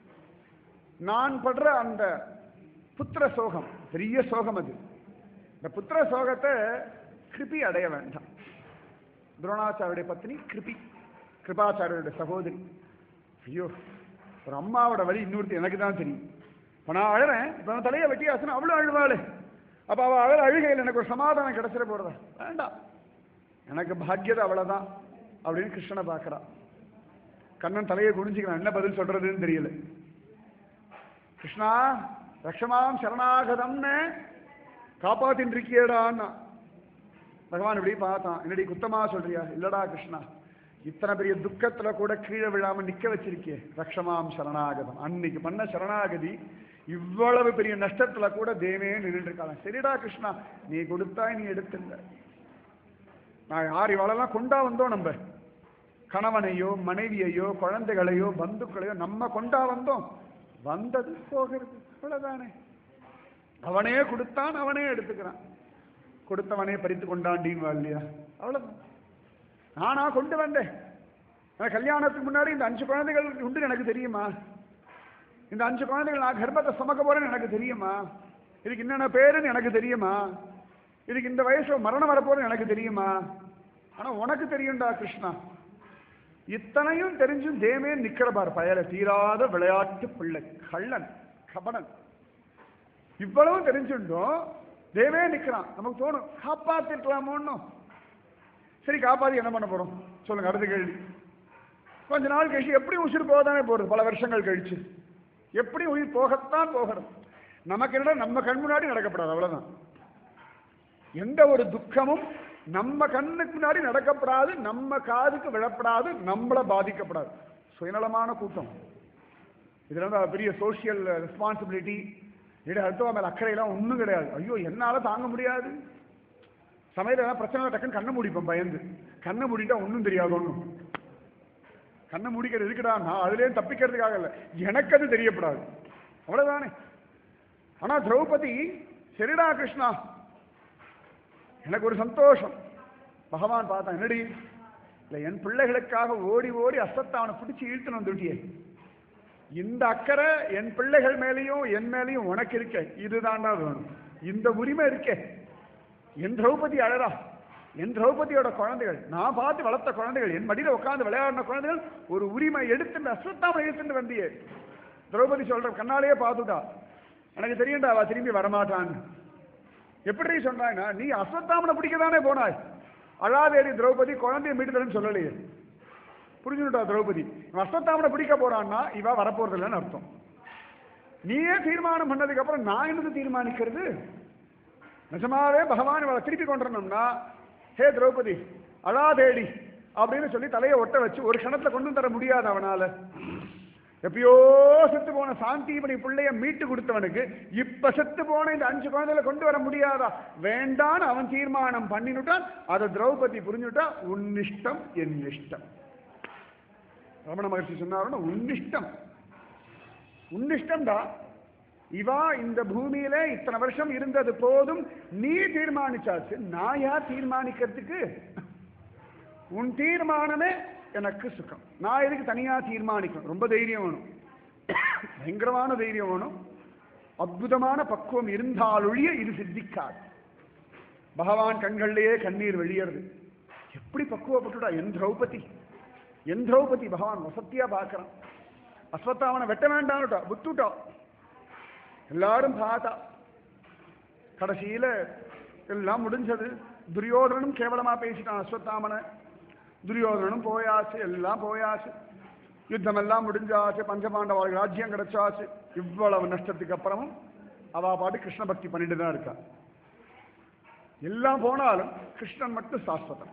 நான் படுற அந்த புத்திர சோகம் பெரிய சோகம். அது இந்த புத்திர சோகத்தை கிருபி அடைய வேண்டாம். துரோணாச்சாரியுடைய பத்னி கிருபி, கிருபாச்சாரியுடைய சகோதரி. ஐயோ, ஒரு அம்மாவோட வழி இன்னொருத்தி எனக்கு தான் தெரியும். இப்போ நான் அழுறேன், இப்போ நான் தலையை வெட்டி ஆச்சுன்னா அவ்வளோ அழுவாள். அப்போ அவள் அழ அழுகையில் எனக்கு ஒரு சமாதானம் கிடைச்சிட போறதா? வேண்டாம், எனக்கு பாக்கியதை அவ்வளோதான் அப்படின்னு கிருஷ்ணனை பார்க்குறா. கண்ணன் தலையை குனிஞ்சிக்கிறான். என்ன பதில் சொல்றதுன்னு தெரியல. கிருஷ்ணா ரக்ஷமாம் சரணாகதம்னு காப்பாத்தின் இருக்கியடான்னா பகவான் இப்படி பார்த்தான். என்னடி குத்தமா சொல்றியா? இல்லடா கிருஷ்ணா, இத்தனை பெரிய துக்கத்துல கூட கீழே விழாம நிக்க வச்சிருக்கே, ரக்ஷமாம் சரணாகதம். அன்னைக்கு பண்ண சரணாகதி இவ்வளவு பெரிய நஷ்டத்துல கூட தேவே நின்று இருக்காங்க. சரிடா கிருஷ்ணா, நீ கொடுத்தாய், நீ எடுத்துங்க. நான் யார் இவாளெல்லாம் கொண்டா வந்தோம்? நம்ம கணவனையோ மனைவியையோ குழந்தைகளையோ பந்துக்களையோ நம்ம கொண்டா வந்தோம். வந்தது போகிறது, அவ்வளவுதானே. அவனே கொடுத்தான், அவனே எடுத்துக்கிறான். கொடுத்தவனே பறித்து கொண்டாண்டின்னு இல்லையா? அவ்வளவுதான். நானா கொண்டு வந்தேன். கல்யாணத்துக்கு முன்னாடி இந்த அஞ்சு குழந்தைகள் உண்டு எனக்கு தெரியுமா? இந்த அஞ்சு குழந்தைகள் நான் கர்ப்பத்தை சுமக்க போறேன்னு எனக்கு தெரியுமா? இதுக்கு என்னென்ன பேருன்னு எனக்கு தெரியுமா? இதுக்கு இந்த வயசுல மரணம் வரப்போறேன்னு எனக்கு தெரியுமா? ஆனா உனக்கு தெரியும்டா கிருஷ்ணா. இத்தனையும் தெரிஞ்சும் தேமே நிக்கிற பார் பயல, தீராத விளையாட்டு பிள்ளை, கள்ளன், கபடன். இவ்வளவும் தெரிஞ்சுட்டோம், தேவே நிக்கிறான். நமக்கு தோணும் காப்பாத்திருக்கலாமோன்னு. சரி, காப்பாத்தி என்ன பண்ண போறோம் சொல்லுங்க? அடுத்த கேள்வி. கொஞ்ச நாள் கழிச்சு எப்படி உயிர் போகத்தானே போறது? பல வருஷங்கள் கழிச்சு எப்படி உயிர் போகத்தான் போகிறது. நமக்கு என்ன, நம்ம கண் முன்னாடி நடக்கப்படாது, அவ்வளவுதான். எந்த ஒரு துக்கமும் நம்ம கண்ணுக்கு முன்னாடி நடக்கப்படாது, நம்ம காதுக்கு விழப்படாது, நம்மளை பாதிக்கப்படாது. சுயநலமான கூட்டம். இதுல வந்து பெரிய சோசியல் ரெஸ்பான்சிபிலிட்டி, இட அடுத்தவ மேல அக்கறையெல்லாம் ஒன்றும் கிடையாது. ஐயோ என்னால தாங்க முடியாது. சமையல பிரச்சனை டக்குன்னு கண்ணை மூடிப்போம் பயந்து. கண்ணை மூடிட்டா ஒன்றும் தெரியாது. ஒன்றும் கண்ணை மூடிக்கிறது இருக்குடா, நான் அதுலேயே தப்பிக்கிறதுக்காக இல்லை, எனக்கு அது தெரியப்படாது, அவ்வளவுதானே. ஆனா திரௌபதி, சரிடா கிருஷ்ணா, எனக்கு ஒரு சந்தோஷம். பகவான் பார்த்தான், என்னடி இல்லை என் பிள்ளைகளுக்காக ஓடி ஓடி அஸ்வத்தாவனை பிடிச்சி இழுத்துன்னு வந்துட்டியே, இந்த அக்கறை என் பிள்ளைகள் மேலேயும் என் மேலேயும் உனக்கு இருக்க, இதுதான்டா வேணும், இந்த உரிமை இருக்கே. என் திரௌபதி அழறா, என் திரௌபதியோட குழந்தைகள், நான் பார்த்து வளர்த்த குழந்தைகள், என் மடியில உட்காந்து விளையாடின குழந்தைகள் ஒரு உரிமை எடுத்து அஸ்வத்தாமனை இழுத்துட்டு வந்தியே. திரௌபதி சொல்ற, கண்ணாலேயே பார்த்துட்டா, எனக்கு தெரியும்டா அவ திரும்பி வரமாட்டான்னு. எப்படி சொன்னாங்க? நீ அஸ்வத்தாமனை பிடிக்கதானே போனாய், அழாதேடி திரௌபதி, குழந்தைய மீட்டுதல்னு சொல்லலையே. புரிஞ்சுட்டா திரௌபதி, அஸ்வத்தாமனை பிடிக்க போறான்னா இவ வரப்போறது இல்லைன்னு அர்த்தம். நீயே தீர்மானம் பண்ணதுக்கு அப்புறம் நான் என்னது தீர்மானிக்கிறது? நிஜமாவே பகவான் இவளை திருப்பி கொண்டுறணும்னா, ஹே திரௌபதி அழாதேடி அப்படின்னு சொல்லி தலையை ஒட்ட வச்சு ஒரு கணத்துல கொண்டு தர முடியாது அவனால. எப்பயோ செத்து போன சாந்திமணி பிள்ளைய மீட்டு கொடுத்தவனுக்கு இப்ப செத்து போன இந்த அஞ்சு குழந்தைகளை கொண்டு வர முடியாதா? வேண்டான்னு அவன் தீர்மானம் பண்ணினுட்டான். அதை திரௌபதி புரிஞ்சுட்டா, உன்னிஷ்டம் என் இஷ்டம். ரமண மகர்ஷி சொன்னாருன்னா, உன்னிஷ்டம் உன்னிஷ்டம்டா. இவா இந்த பூமியில இத்தனை வருஷம் இருந்தது போதும், நீ தீர்மானிச்சாச்சு, நான் யார் தீர்மானிக்கிறதுக்கு? உன் தீர்மானமே எனக்கு சுகம். நான் எதுக்கு தனியா தீர்மானிக்கணும்? ரொம்ப தைரியம் வேணும், பயங்கரமான தைரியம் வேணும், அற்புதமான பக்குவம் இருந்தாலொழிய இது சித்திக்காது. பகவான் கண்கள்லயே கண்ணீர் வெளியறது. எப்படி பக்குவப்பட்டுடா என் திரௌபதி, என் திரௌபதி. பகவான் வசத்தியா பார்க்கிறான். அஸ்வத்தாமனை வெட்ட வேண்டான்னுட்டா, விட்டுட்டா. எல்லாரும் பார்த்தா கடைசியில எல்லாம் முடிஞ்சது. துரியோதனனும் கேவலமா பேசிட்டான் அஸ்வத்தாமனை. துரியோதனனும் போயாச்சு, எல்லாம் போயாச்சு, யுத்தம் எல்லாம் முடிஞ்சாச்சு, பஞ்சபாண்டவாளுக்கு ராஜ்யம் கிடைச்சாச்சு. இவ்வளவு நஷ்டத்துக்கு அப்புறமும் அவ பாட்டு கிருஷ்ண பக்தி பண்ணிட்டு தான் இருக்கா. எல்லாம் போனாலும் கிருஷ்ணன் மட்டும் சாஸ்வதம்.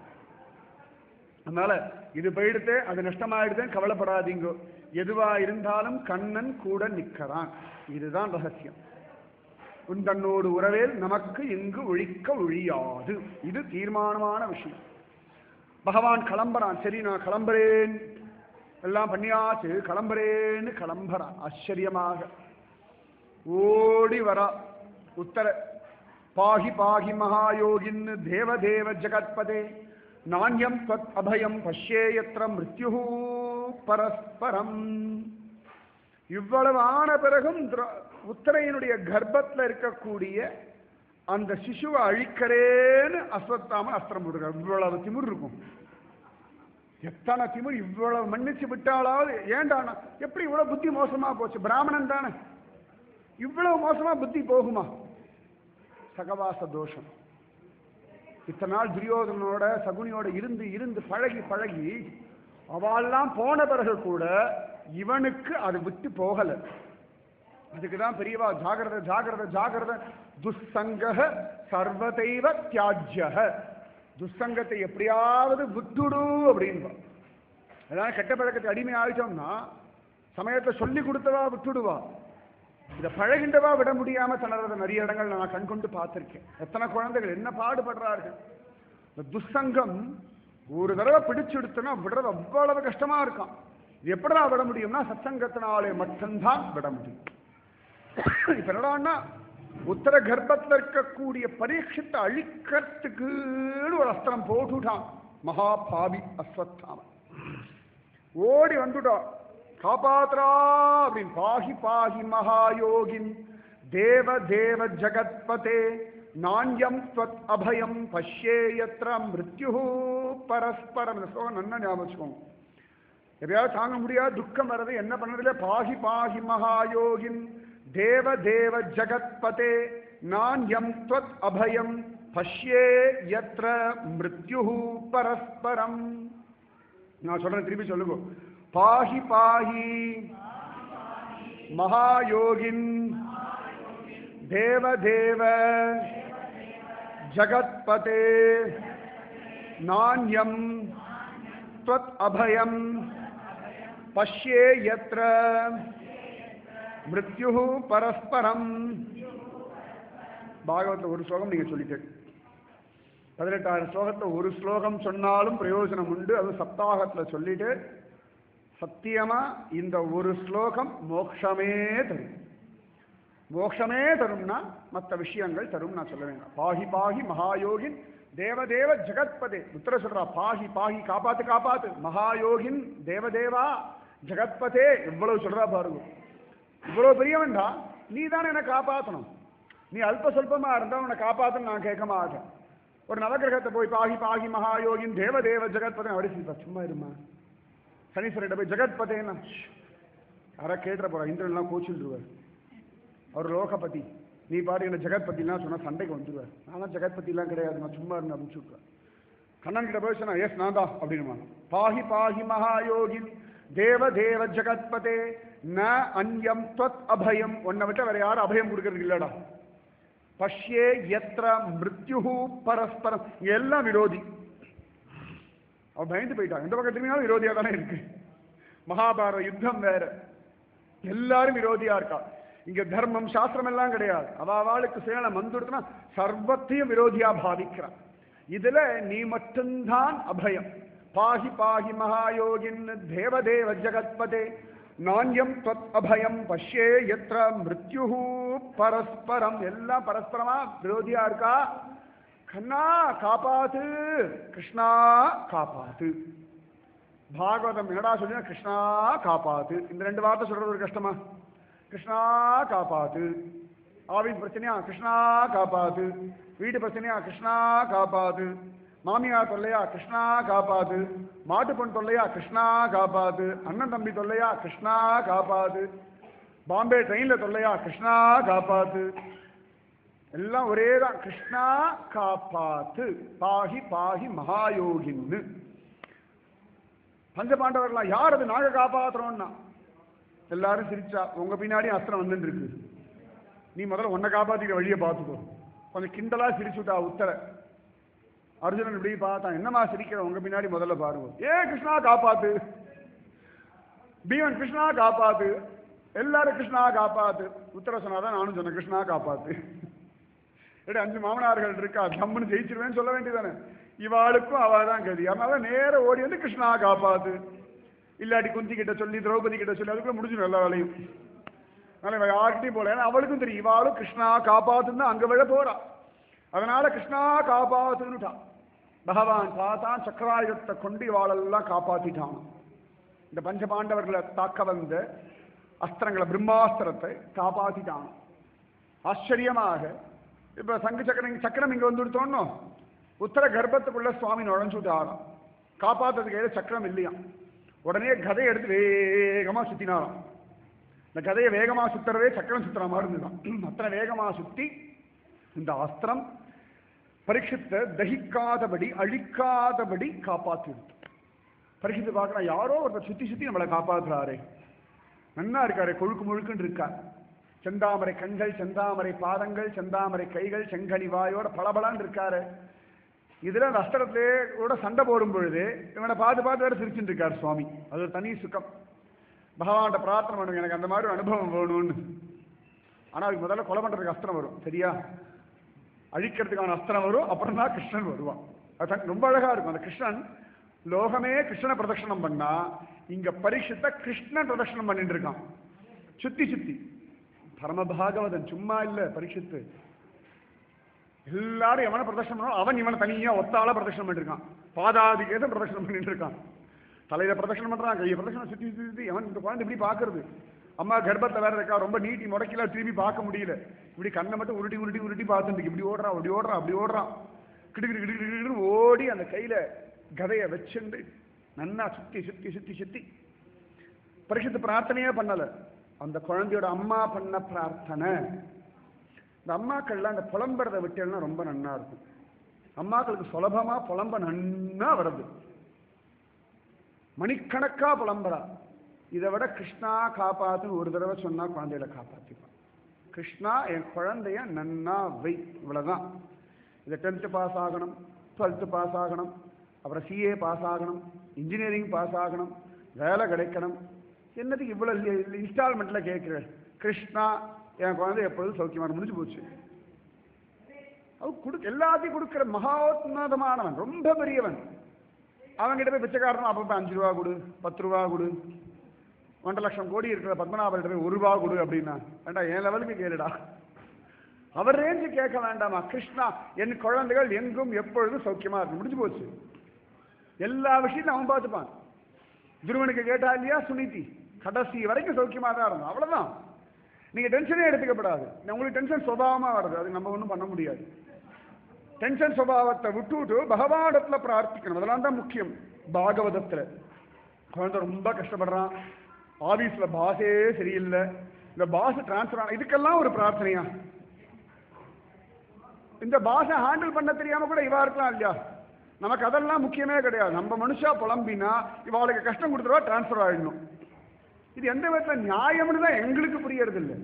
அதனால இது போயிடுத்தே, அது நஷ்டமாயிடுதேன்னு கவலைப்படாதீங்க. எதுவா இருந்தாலும் கண்ணன் கூட நிற்கிறான். இதுதான் ரகசியம். உந்தன்னோடு உறவேல் நமக்கு இங்கு ஒழிக்க ஒழியாது. இது தீர்மானமான விஷயம். பகவான் கிளம்புறான். சரி நான் கிளம்புறேன், எல்லாம் பண்ணியாச்சு, கிளம்புறேன்னு கிளம்புறான். ஆச்சரியமாக ஓடி வரா. உத்தர பாகி பாகி மகாயோகின் தேவதேவ ஜகத்பதே நாண்யம் தத் அபயம் பஷ்யேயத்ர மிருத்யு பரஸ்பரம். இவ்வளவு ஆன பிறகும் உத்தரையினுடைய கர்ப்பத்தில் இருக்கக்கூடிய அந்த சிசுவை அழிக்கிறேன்னு அஸ்வத்தாமன் அஸ்திரம் போடுறார். இவ்வளவு திமிர் இருக்கும். எத்தனை திமிர்! இவ்வளவு மன்னிச்சு விட்டாலாவது ஏண்டானா? எப்படி இவ்வளவு புத்தி மோசமா போச்சு? பிராமணன் தானே, இவ்வளவு மோசமா புத்தி போகுமா? சகவாச தோஷம். இத்தனை நாள் துரியோதனோட சகுனியோட இருந்து இருந்து பழகி பழகி அவெல்லாம் போன பிறகு கூட இவனுக்கு அது விட்டு போகல. அதுக்குதான் பெரியவா ஜாகிரத ஜாகிரத ஜாகிரத துஸ்சங்க சர்வதைவ தியாஜ்ய. துஸ்சங்கத்தை எப்படியாவது விட்டுடு அப்படின்பா. அதான் கெட்ட பழக்கத்தை அடிமை ஆயிட்டோம்னா சமயத்தை சொல்லி கொடுத்தவா விட்டுடுவா, இதை பழகின்றவா விட முடியாம தளர்றத நிறைய இடங்கள் நான் கண்கொண்டு பார்த்திருக்கேன். எத்தனை குழந்தைகள் என்ன பாடுபடுறார்கள். இந்த துஸ்சங்கம் ஒரு தடவை பிடிச்சு எடுத்தோன்னா விடுறது அவ்வளவு கஷ்டமா இருக்கும். இது எப்படிதான் விட முடியும்னா சத்சங்கத்தினாலே மட்டும்தான் விட முடியும். இப்ப என்னடான்னா உத்தர கர்ப்பத்தில் இருக்கக்கூடிய பரீட்சித்தை அழிக்கிறதுக்கு ஒரு அஸ்திரம் போட்டுட்டான் மகாபாவி அஸ்வத்தாமன். ஓடி வந்துட்டான், காப்பாத்ரா அப்படின்னு. பாகி பாகி மகாயோகின் தேவ தேவ ஜகத்பதே நாண்யம் ஸ்வத் அபயம் பஷ்யே யத்ர மிருத்யு பரஸ்பரம். இந்த ஸ்லோகம் நல்லா ஞாபகம் வச்சுக்கோங்க. எப்பயாவது தாங்க முடியாது துக்கம் வர்றது என்ன பண்ணுறதுல, பாகி பாகி மகாயோகின் தேவ தேவ ஜகத்பதே நாண்யம் ஸ்வத் அபயம் பஷ்யே யத்ர மிருத்யு பரஸ்பரம். நான் சொல்றேன், திருப்பி சொல்லுங்க. பாஹி பாஹி மகாயோகின் தேவ தேவ ஜகத்பதே நாண்யம் த்வத் அபயம் பஷ்யே யத்ர மிருத்யு பரஸ்பரம். பாகவத்தில் ஒரு ஸ்லோகம் நீங்க சொல்லிட்டு பதினெட்டாயிரம் ஸ்லோகத்தில் ஒரு ஸ்லோகம் சொன்னாலும் பிரயோஜனம் உண்டு. அது சப்தாகத்தில் சொல்லிட்டு சத்தியமா இந்த ஒரு ஸ்லோகம் மோட்சமே தரும். மோட்சமே தரும்னா மற்ற விஷயங்கள் தரும் நான் சொல்ல வேண்டாம். பாகி பாகி மகாயோகின் தேவதேவ ஜெகத்பதே. உத்தர சொல்றா, பாகி பாகி காப்பாத்து காப்பாத்து. மகாயோகின் தேவதேவா ஜெகத்பதே. எவ்வளவு சொல்றா பாருங்க. இவ்வளவு பெரியவன்டா, நீ தானே என்னை காப்பாற்றணும். நீ அல்ப சொல்பமா இருந்தா உன்னை காப்பாற்றணும் நான் கேட்க மாட்டேன். ஒரு நவகிரகத்தை போய் பாகி பாகி மகாயோகின் தேவதேவ ஜெகத்பதே அடிச்சு சும்மா இருமா. சனீஸ்வரன் போய் ஜெகத்பதேன்னா யாரா கேட்டுற போறா, இந்திரன்லாம் கோச்சுருவார். அவர் லோகபதி, நீ பாரு என்ன ஜெகத்பதிலாம் சொன்னா சண்டைக்கு வந்துடுவார். நான் ஜெகத்பதிலாம் கிடையாது, நான் சும்மா இருந்தேன் அப்படின்னு சொல்லுவேன். கண்ணன் கிட்ட போய் சொன்னா எஸ் நான் தான் அப்படின்னு. பாகி பாகி மகாயோகின் தேவ தேவ ஜெகத்பதே ந அன்யம் த்வத் அபயம். உன்னை விட்ட வேற யாரும் அபயம் கொடுக்கறது இல்லடா. பஷ்யே யத்ர மிருத்யு பரஸ்பரம். எல்லாம் விரோதி. அவ பயந்து போயிட்டான். எந்த பக்கத்துலயும் விரோதியா தானே இருக்கு. மகாபாரத யுத்தம் வேற, எல்லாரும் விரோதியா இருக்கா. இங்க தர்மம் சாஸ்திரம் எல்லாம் கிடையாது. அவளுக்கு சேலம் வந்துடுதுன்னா சர்வத்தையும் விரோதியா பாவிக்கிறான். இதுல நீ மட்டும்தான் அபயம். பாகி பாகி மகாயோகின் தேவதேவ ஜெகத்பதே நாண்யம் த்வத் அபயம் பஷ்யே யத்ர மிருத்யு பரஸ்பரம். எல்லாம் பரஸ்பரமா விரோதியா இருக்கா. கண்ணா காப்பாத்து, கிருஷ்ணா காப்பாத்து. பாகவதம் என்னடா சொல்லுங்க, கிருஷ்ணா காப்பாத்து. இந்த ரெண்டு வார்த்தை சொல்றது ஒரு கஷ்டமா? கிருஷ்ணா காப்பாத்து. ஆவின் பிரச்சனையா, கிருஷ்ணா காப்பாத்து. வீட்டு பிரச்சனையா, கிருஷ்ணா காப்பாத்து. மாமியார் தொல்லையா, கிருஷ்ணா காப்பாத்து. மாட்டு பொண்ணு தொல்லையா, கிருஷ்ணா காப்பாத்து. அண்ணன் தம்பி தொல்லையா, கிருஷ்ணா காப்பாத்து. பாம்பே ட்ரெயின்ல தொல்லையா, கிருஷ்ணா காப்பாத்து. எல்லாம் ஒரே தான், கிருஷ்ணா காப்பாத்து. பாகி பாகி மகாயோகின்னு. பஞ்சபாண்டவர்களா யார் அது நாங்க காப்பாத்துறோம்னா எல்லாரும் சிரிச்சா. உங்க பின்னாடி அஸ்திரம் வந்துட்டு இருக்கு, நீ முதல்ல உன்னை காப்பாத்திக்கிற வழியை பார்த்துக்கோ. கொஞ்சம் கிண்டலா சிரிச்சுட்டா உத்தர. அர்ஜுனன் இப்படி பார்த்தான், என்னமா சிரிக்கிற, உங்க பின்னாடி முதல்ல பாருங்க. ஏ கிருஷ்ணா காப்பாத்து. பீமன் கிருஷ்ணா காப்பாத்து. எல்லாரும் கிருஷ்ணா காப்பாத்து. உத்தர சொன்னாதான் நானும் சொன்னேன் கிருஷ்ணா காப்பாத்து. எடு அஞ்சு மாமனார்கள் இருக்கா, தம்முன்னு ஜெயிச்சிருவேன்னு சொல்ல வேண்டியதானே. இவாளுக்கும் அவள் தான் கதி. அதனால நேர ஓடி வந்து கிருஷ்ணா காப்பாத்து. இல்லாட்டி குந்தி கிட்ட சொல்லி, திரௌபதி கிட்ட சொல்லி, அதுக்குள்ள முடிஞ்சிடும் எல்லா வேலையும். அதனால யார்கிட்டையும் போல, ஏன்னா அவளுக்கும் தெரியும் இவாளும் கிருஷ்ணா காப்பாத்துன்னு அங்க விழ போறா. அதனால கிருஷ்ணா காப்பாத்துன்னுட்டா. பகவான் பார்த்தான், சக்கராயுதத்தை கொண்டு இவாளெல்லாம் காப்பாத்திட்டான். இந்த பஞ்ச பாண்டவர்களை தாக்க வந்த அஸ்திரங்களை, பிரம்மாஸ்திரத்தை காப்பாத்திட்டான். ஆச்சரியமாக இப்ப சங்கு சக்கரம் சக்கரம் இங்க வந்துடுத்தோன்னு உத்தர கர்ப்பத்துக்குள்ள சுவாமி நுழைஞ்சுட்டாராம். காப்பாத்துறதுக்கு ஏதோ சக்கரம் இல்லையா. உடனே கதையை எடுத்து வேகமா சுத்தினாராம். இந்த கதையை வேகமா சுத்துறதே சக்கரம் சுத்துற மாதிரி இருந்துதான். அத்தனை வேகமா சுத்தி இந்த அஸ்திரம் பரீட்சித்தை தகிக்காதபடி, அழிக்காதபடி காப்பாத்திடுது. பரீட்சித்து பார்க்கலாம், யாரோ ஒருத்தர் சுத்தி சுத்தி நம்மளை காப்பாற்றுறாரு. நன்னா இருக்காரு, கொழுக்கு முழுக்குன்னு இருக்கார். செந்தாமரை கண்கள், செந்தாமரை பாதங்கள், செந்தாமரை கைகள், செங்கனி வாயோட பளபளான்னு இருக்காரு. இதுல அந்த அஸ்திரத்திலே கூட சண்டை போடும் பொழுது இவனை பார்த்து பார்த்து வேற சிரிச்சுட்டு இருக்காரு சுவாமி. அது ஒரு தனி சுகம். பகவான்கிட்ட பிரார்த்தனை பண்ணுங்க, எனக்கு அந்த மாதிரி ஒரு அனுபவம் வேணும்னு. ஆனா அதுக்கு முதல்ல கொலை பண்றதுக்கு அஸ்திரம் வரும், சரியா? அழிக்கிறதுக்கான அஸ்திரம் வரும், அப்புறம் தான் கிருஷ்ணன் வருவான். அது ரொம்ப அழகா இருக்கும். அந்த கிருஷ்ணன் லோகமே கிருஷ்ணனை பிரதட்சணம் பண்ணா, இங்க பரீட்சித்த கிருஷ்ணன் பிரதட்சணம் பண்ணிட்டு இருக்கான் சுத்தி சுத்தி. பரமபாகவதன் சும்மா இல்ல பரீட்சித்து. எல்லாரும் எவனை பிரதர்ஷனம் பண்ணாலும் அவன் இவனை தனியா ஒத்தாள பிரதர்ஷனம் பண்ணிருக்கான். பாதாதிகேசம் பிரதர்ஷனம் பண்ணிட்டு இருக்கான். தலையில பிரதர்ஷனம் பண்றான், கையை பிரதர்ஷனம் சுத்தி சுத்தி. அவன் இந்த குழந்தை இப்படி பாக்குறது, அம்மா கர்ப்பத்துல வேற இருக்கா, ரொம்ப நீட்டி முடக்கில திரும்பி பார்க்க முடியல. இப்படி கண்ணை மட்டும் உருட்டி உருட்டி உருட்டி பார்த்துட்டு இப்படி ஓடுறான் அப்படி ஓடுறான் அப்படி ஓடுறான். கிடுக்கிடு கிடுக்கிடு ஓடி அந்த கையில கதையை வச்சுண்டு நன்னா சுத்தி சுத்தி சுத்தி சுத்தி. பரிசுத்த பிரார்த்தனையே பண்ணல, அந்த குழந்தையோட அம்மா பண்ண பிரார்த்தனை. இந்த அம்மாக்கள்லாம் அந்த புலம்புறதை விட்டேன்னா ரொம்ப நன்னா இருக்கும். அம்மாக்களுக்கு சுலபமா புலம்ப நன்னா வருது, மணிக்கணக்கா புலம்புறா. இதை விட கிருஷ்ணா காப்பாத்துன்னு ஒரு தடவை சொன்னா குழந்தைகளை காப்பாத்திப்பான். கிருஷ்ணா என் குழந்தைய நன்னா வை, இவ்வளவுதான். இதை டென்த்து பாஸ் ஆகணும், டுவெல்த்து பாஸ் ஆகணும், அப்புறம் சிஏ பாஸ் ஆகணும், இன்ஜினியரிங் பாஸ் ஆகணும், வேலை கிடைக்கணும். என்னதுக்கு இவ்வளவு இன்ஸ்டால்மெண்ட்ல கேட்கிறேன்? கிருஷ்ணா என் குழந்தை எப்பொழுதும் சௌக்கியமான முடிஞ்சு போச்சு. அவ கொடு எல்லாத்தையும் கொடுக்கிற மகோன்னதமானவன், ரொம்ப பெரியவன். அவன்கிட்ட போய் பிச்சைக்காரனும் அப்பப்போ அஞ்சு ரூபா கொடு, பத்து ரூபா கொடு, ஒன்றரை லட்சம் கோடி இருக்கிற பத்மநாபர்கிட்ட போய் ஒரு ரூபா கொடு அப்படின்னா வேண்டாம், என் லெவலுக்கு கேளுடா. அவர் ரேஞ்சு கேட்க வேண்டாமா? கிருஷ்ணா என் குழந்தைகள் எங்கும் எப்பொழுதும் சௌக்கியமா இருக்கு, முடிஞ்சு போச்சு. எல்லா விஷயத்தையும் அவன் பார்த்துப்பான். துருவனுக்கு கேட்டா இல்லையா சுனிதி, கடைசி வரைக்கும் சௌக்கியமா தான் இருந்தோம், அவ்வளவுதான். நீங்க டென்ஷனே எடுத்துக்கப்படாது. உங்களுக்கு டென்ஷன் சுபாவமா வருது, அது நம்ம ஒன்றும் பண்ண முடியாது. டென்ஷன் சுபாவத்தை விட்டுவிட்டு பகவானிடத்துல பிரார்த்திக்கணும், அதெல்லாம் தான் முக்கியம். பாகவதத்துல குழந்தை ரொம்ப கஷ்டப்படுறான், ஆபீஸ்ல பாஸே சரியில்லை, இந்த பாஸ் டிரான்ஸ்பர் ஆன, இதுக்கெல்லாம் ஒரு பிரார்த்தனையா? இந்த பாஸை ஹேண்டில் பண்ண தெரியாம கூட இவா இருக்கலாம் இல்லையா? நமக்கு அதெல்லாம் முக்கியமே கிடையாது. நம்ம மனுஷா புலம்பினா இவாளுக்கு கஷ்டம் கொடுத்துருவா, டிரான்ஸ்பர் ஆயிடணும். இது எந்த விதத்துல நியாயம்னு தான் எங்களுக்கு புரியறது இல்லை.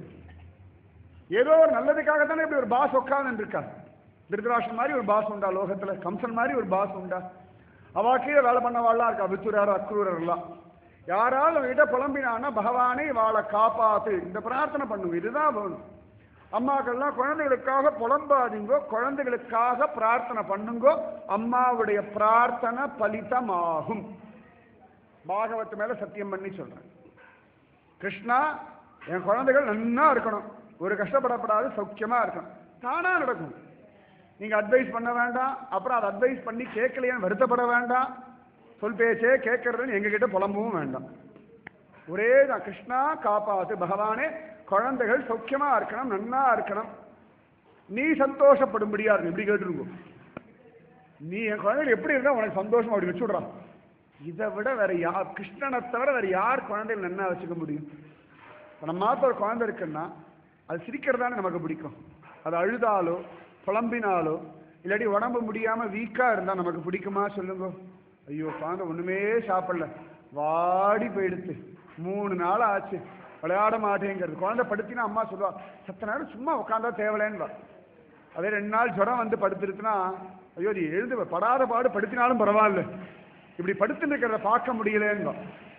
ஏதோ ஒரு நல்லதுக்காக தானே இப்படி ஒரு பாஸ் உட்கார்ந்து இருக்கா. திருதராஷ்டிரன் மாதிரி ஒரு பாஸ் உண்டா லோகத்துல? கம்சன் மாதிரி ஒரு பாஸ் உண்டா? அவா கீழே வேலை பண்ணவாள்லாம் இருக்கா, வித்துரார் அக்ரூரர் எல்லாம். யாராவது அவங்ககிட்ட புலம்பினான்னா பகவானே வாழை காப்பாத்து, இந்த பிரார்த்தனை பண்ணுங்க, இதுதான் வேணும். அம்மாக்கள்லாம் குழந்தைகளுக்காக புலம்பாதீங்கோ, குழந்தைகளுக்காக பிரார்த்தனை பண்ணுங்கோ, அம்மாவுடைய பிரார்த்தனை பலிதமாகும். பாகவத்து மேல சத்தியம் பண்ணி சொல்றேன். கிருஷ்ணா என் குழந்தைகள் நன்னா இருக்கணும், ஒரு கஷ்டப்படப்படாது, சௌக்கியமா இருக்கணும், தானா நடக்கும். நீங்க அட்வைஸ் பண்ண வேண்டாம், அப்புறம் அதை அட்வைஸ் பண்ணி கேட்கலையான்னு வருத்தப்பட வேண்டாம், சொல் பேச்சே கேட்கறதுன்னு எங்ககிட்ட புலம்பவும் வேண்டாம். ஒரே தான், கிருஷ்ணா காப்பாத்து, பகவானே குழந்தைகள் சௌக்கியமா இருக்கணும், நன்னா இருக்கணும், நீ சந்தோஷப்படும்படியா இருக்கு, இப்படி கேட்டுருங்க. நீ என் குழந்தைகள் எப்படி இருந்தா உனக்கு சந்தோஷமா அப்படி வச்சுடுறான். இதை விட வேற யார், கிருஷ்ணனை தவிர வேற யார் குழந்தைகள் நன்னா வச்சுக்க முடியும்? நம்ம மாத்த ஒரு குழந்தை இருக்குன்னா அது சிரிக்கிறதானே நமக்கு பிடிக்கும். அது அழுதாலோ புலம்பினாலோ இல்லாட்டி உடம்பு முடியாம வீக்கா இருந்தா நமக்கு பிடிக்குமா சொல்லுங்க? ஐயோ குழந்தை ஒண்ணுமே சாப்பிடல, வாடி போயிடுத்து, மூணு நாள் ஆச்சு, விளையாட மாட்டேங்கிறது. குழந்தை படுத்தினா அம்மா சொல்லுவா, சத்த நேரம் சும்மா உட்காந்தா தேவலேன்னு. அதே ரெண்டு நாள் ஜுரம் வந்து படுத்துருக்குன்னா, ஐயோ நீ எழுது படாத பாடு படுத்தினாலும் பரவாயில்ல, இப்படி படுத்துன்னு இருக்கிறத பார்க்க முடியலன்னு.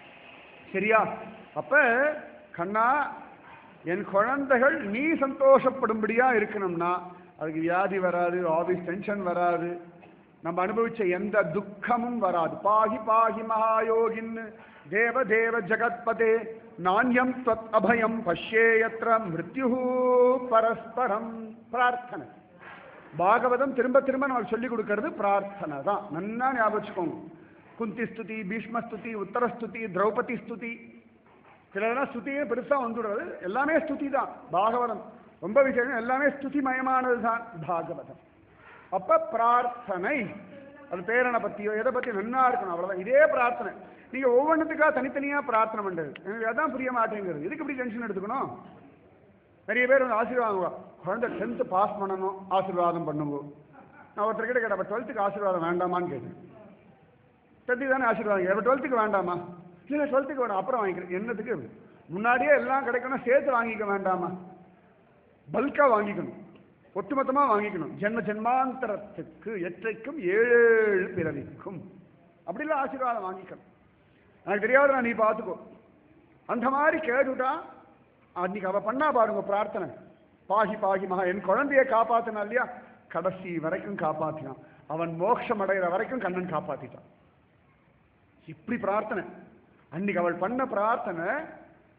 சரியா? அப்ப கண்ணா என் குழந்தைகள் நீ சந்தோஷப்படும்படியா இருக்கணும்னா அதுக்கு வியாதி வராது, ஆபீஸ் டென்ஷன் வராது, நம்ம அனுபவிச்ச எந்த துக்கமும் வராது. பாகி பாகி மகாயோகின் தேவ தேவ ஜகத்பதே நாண்யம் தத் அபயம் பஷ்யேயத்ர மிருத்யு பரஸ்பரம். பிரார்த்தனை. பாகவதம் திரும்ப திரும்ப நமக்கு சொல்லிக் கொடுக்கறது பிரார்த்தனை தான். நன்னா ஞாபகம் வச்சுக்கோங்க. குந்தி ஸ்துதி, பீஷ்ம ஸ்துதி, உத்தர ஸ்துதி, திரௌபதி ஸ்துதி, சிலதெல்லாம் ஸ்துதியே பெருசா வந்துடுறது, எல்லாமே ஸ்துதி தான். பாகவதம் ரொம்ப விசேஷம், எல்லாமே ஸ்துதி மயமானது தான் பாகவதம். அப்ப பிரார்த்தனை, அது பேரனை பத்தியோ எதை பத்தி நன்னா இருக்கணும், அவ்வளவுதான். இதே பிரார்த்தனை நீங்க ஒவ்வொன்றுத்துக்காக தனித்தனியா பிரார்த்தனை பண்றது எனக்கு அதான் புரிய மாட்டேங்கிறது. இதுக்கு இப்படி டென்ஷன் எடுத்துக்கணும்? நிறைய பேர் வந்து ஆசீர்வாதம், குழந்தை டென்த்து பாஸ் பண்ணணும் ஆசீர்வாதம் பண்ணுங்க. நான் ஒருத்தர்கிட்ட கேட்டேன், டுவெல்த்துக்கு ஆசீர்வாதம் வேண்டாமான்னு கேட்டேன். டென்த்துக்கு தானே ஆசீர்வாதம், இப்போ டுவெல்த்துக்கு வேண்டாமா? இல்லை டுவெல்த்துக்கு வேண்டாம், அப்புறம் வாங்கிக்கிறேன். என்னத்துக்கு? முன்னாடியே எல்லாம் கிடைக்கணும், சேர்த்து வாங்கிக்க வேண்டாமா? பல்கா வாங்கிக்கணும், ஒட்டுமொத்தமா வாங்கிக்கணும். ஜென்ம ஜென்மாந்தரத்துக்கு எற்றைக்கும் ஏழு பிறவிக்கும் அப்படிலாம் ஆசீர்வாதம் வாங்கிக்கணும். எனக்கு தெரியாத நான் நீ பார்த்துக்கோ, அந்த மாதிரி கேட்டுட்டா அன்னைக்கு அவ பண்ணா பாருங்க பிரார்த்தனை. பாகி பாகி மகா, என் குழந்தைய காப்பாத்தினா இல்லையா, கடைசி வரைக்கும் காப்பாத்தினான். அவன் மோட்சம் அடைகிற வரைக்கும் கண்ணன் காப்பாத்திட்டான். இப்படி பிரார்த்தனை. அன்னைக்கு அவள் பண்ண பிரார்த்தனை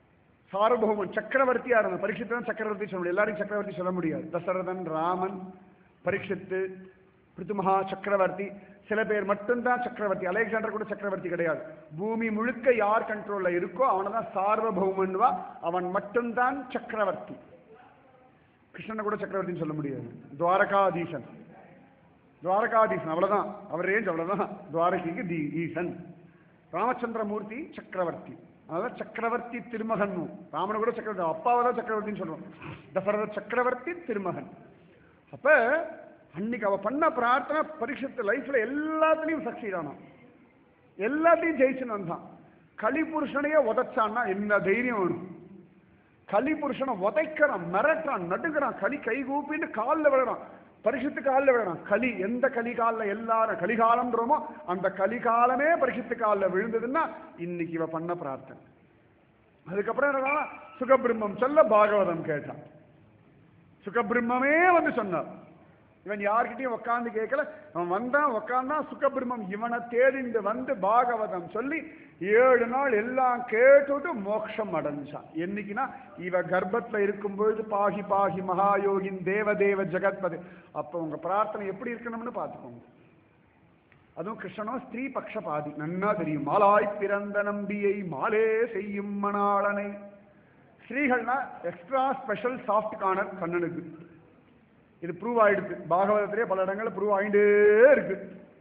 சார்வபௌமன் சக்கரவர்த்தியா இருந்த பரீட்சித்து தான் சக்கரவர்த்தி சொல்ல முடியும், எல்லாரும் சக்கரவர்த்தி சொல்ல முடியாது. தசரதன், ராமன், பரீட்சித்து, பிருத்துமகா சக்கரவர்த்தி, சில பேர் மட்டும்தான் சக்கரவர்த்தி. அலெக்சாண்டர் கூட சக்கரவர்த்தி கிடையாது. பூமி முழுக்க யார் கண்ட்ரோல்ல இருக்கோ அவனதான் சார்வபௌமன்வா, அவன் மட்டும்தான் சக்கரவர்த்தி. கிருஷ்ணனை கூட சக்கரவர்த்தின்னு சொல்ல முடியாது. துவாரகாதீசன், துவாரகாதீசன் அவ்வளவுதான், அவர் ரேஞ்ச் அவ்வளவுதான். துவாரகைக்கு தி ஈசன். ராமச்சந்திரமூர்த்தி சக்கரவர்த்தி, அதான் சக்கரவர்த்தி திருமகன். ராமனை கூட சக்கரவர்த்தி, அப்பாவை தான் சக்கரவர்த்தின்னு சொல்றோம். தசரத சக்கரவர்த்தி திருமகன். அப்ப அன்னைக்கு அவ பண்ண பிரார்த்தனை பரீட்சித்து லைஃப்ல எல்லாத்துலயும் சக்சீட் ஆனான், எல்லாத்தையும் ஜெயிச்சுன்னு வந்தான். கலிபுருஷனையே உதைச்சான்னா என்ன தைரியம் வேணும்? கலிபுருஷனை உதைக்கிறான், மிரட்டான், நடுக்கிறான், களி கை கூப்பின்னு காலில் விழறான், பரிசுத்து காலில் விழறான். களி எந்த கலிகாலில் எல்லாரும் கலிகாலம்ன்றோமோ அந்த கலிகாலமே பரிசுத்து காலில் விழுந்ததுன்னா இன்னைக்கு இவ பண்ண பிரார்த்தனை. அதுக்கப்புறம் என்ன சுகபிரம்மம் சொல்ல பாகவதம் கேட்டான். சுகபிரம்மே வந்து சொன்னார். இவன் யார்கிட்டையும் உட்காந்து கேட்கல, அவன் வந்தான் உட்காந்தான். சுகபிரம்மம் இவனை தேடிந்து வந்து பாகவதம் சொல்லி ஏழு நாள் எல்லாம் கேட்டுட்டு மோட்சம் அடைஞ்சான். என்னைக்குன்னா இவ கர்ப்பத்துல இருக்கும் பொழுது பாகி பாகி மகாயோகின் தேவதேவ ஜெகத்பதி. அப்ப உங்க பிரார்த்தனை எப்படி இருக்கணும்னு பார்த்துக்கோங்க. அதுவும் கிருஷ்ணனோ ஸ்திரீ பக்ஷபாதி, நன்னா தெரியும். மாலாய் பிறந்த நம்பியை மாலே செய்யும் மணாளனை. ஸ்திரீகள்னா எக்ஸ்ட்ரா ஸ்பெஷல் சாஃப்ட் கார்னர் கண்ணனுக்கு. இது ப்ரூவ் ஆயிடுது, பாகவதத்திலே பல இடங்கள்ல ப்ரூவ் ஆயிட்டே இருக்கு.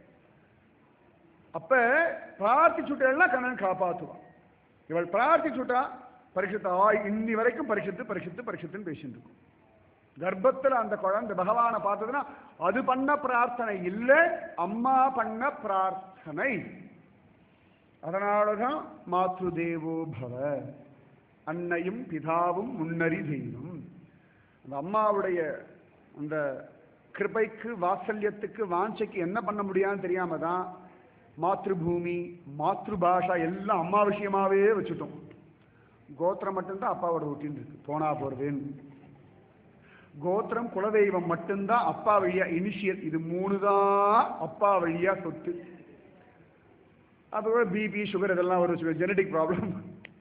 அப்ப பிரார்த்திச்சுட்டெல்லாம் கண்ணன் காப்பாற்றுவான். இவள் பிரார்த்திச்சுட்டா பரிசுத்த ஆய் இன்னி வரைக்கும் பரிசுத்து பரிசுத்து பரிசுத்துன்னு பேசிட்டு இருக்கும். கர்ப்பத்துல அந்த குழந்தை பகவானை பார்த்ததுன்னா அது பண்ண பிரார்த்தனை இல்லை, அம்மா பண்ண பிரார்த்தனை. அதனாலதான் மாத்ரு தேவோ பவ, அன்னையும் பிதாவும் முன்னறி தெய்வம். அந்த அம்மாவுடைய அந்த கிருபைக்கு வாத்சல்யத்துக்கு வாஞ்சைக்கு என்ன பண்ண முடியாதுன்னு தெரியாம தான் மாத்ருபூமி மாத்ருபாஷா எல்லாம் அம்மா விஷயமாவே வச்சுட்டோம். கோத்திரம் மட்டும்தான் அப்பாவோட ரொட்டீன் இருக்கு, போனா போறதுன்னு. கோத்திரம் குலதெய்வம் மட்டும்தான் அப்பா வழியா இனிஷியல், இது மூணு தான் அப்பா வழியா சொத்து. அதோட பிபி சுகர் இதெல்லாம் ஒரு ஜெனடிக் ப்ராப்ளம்.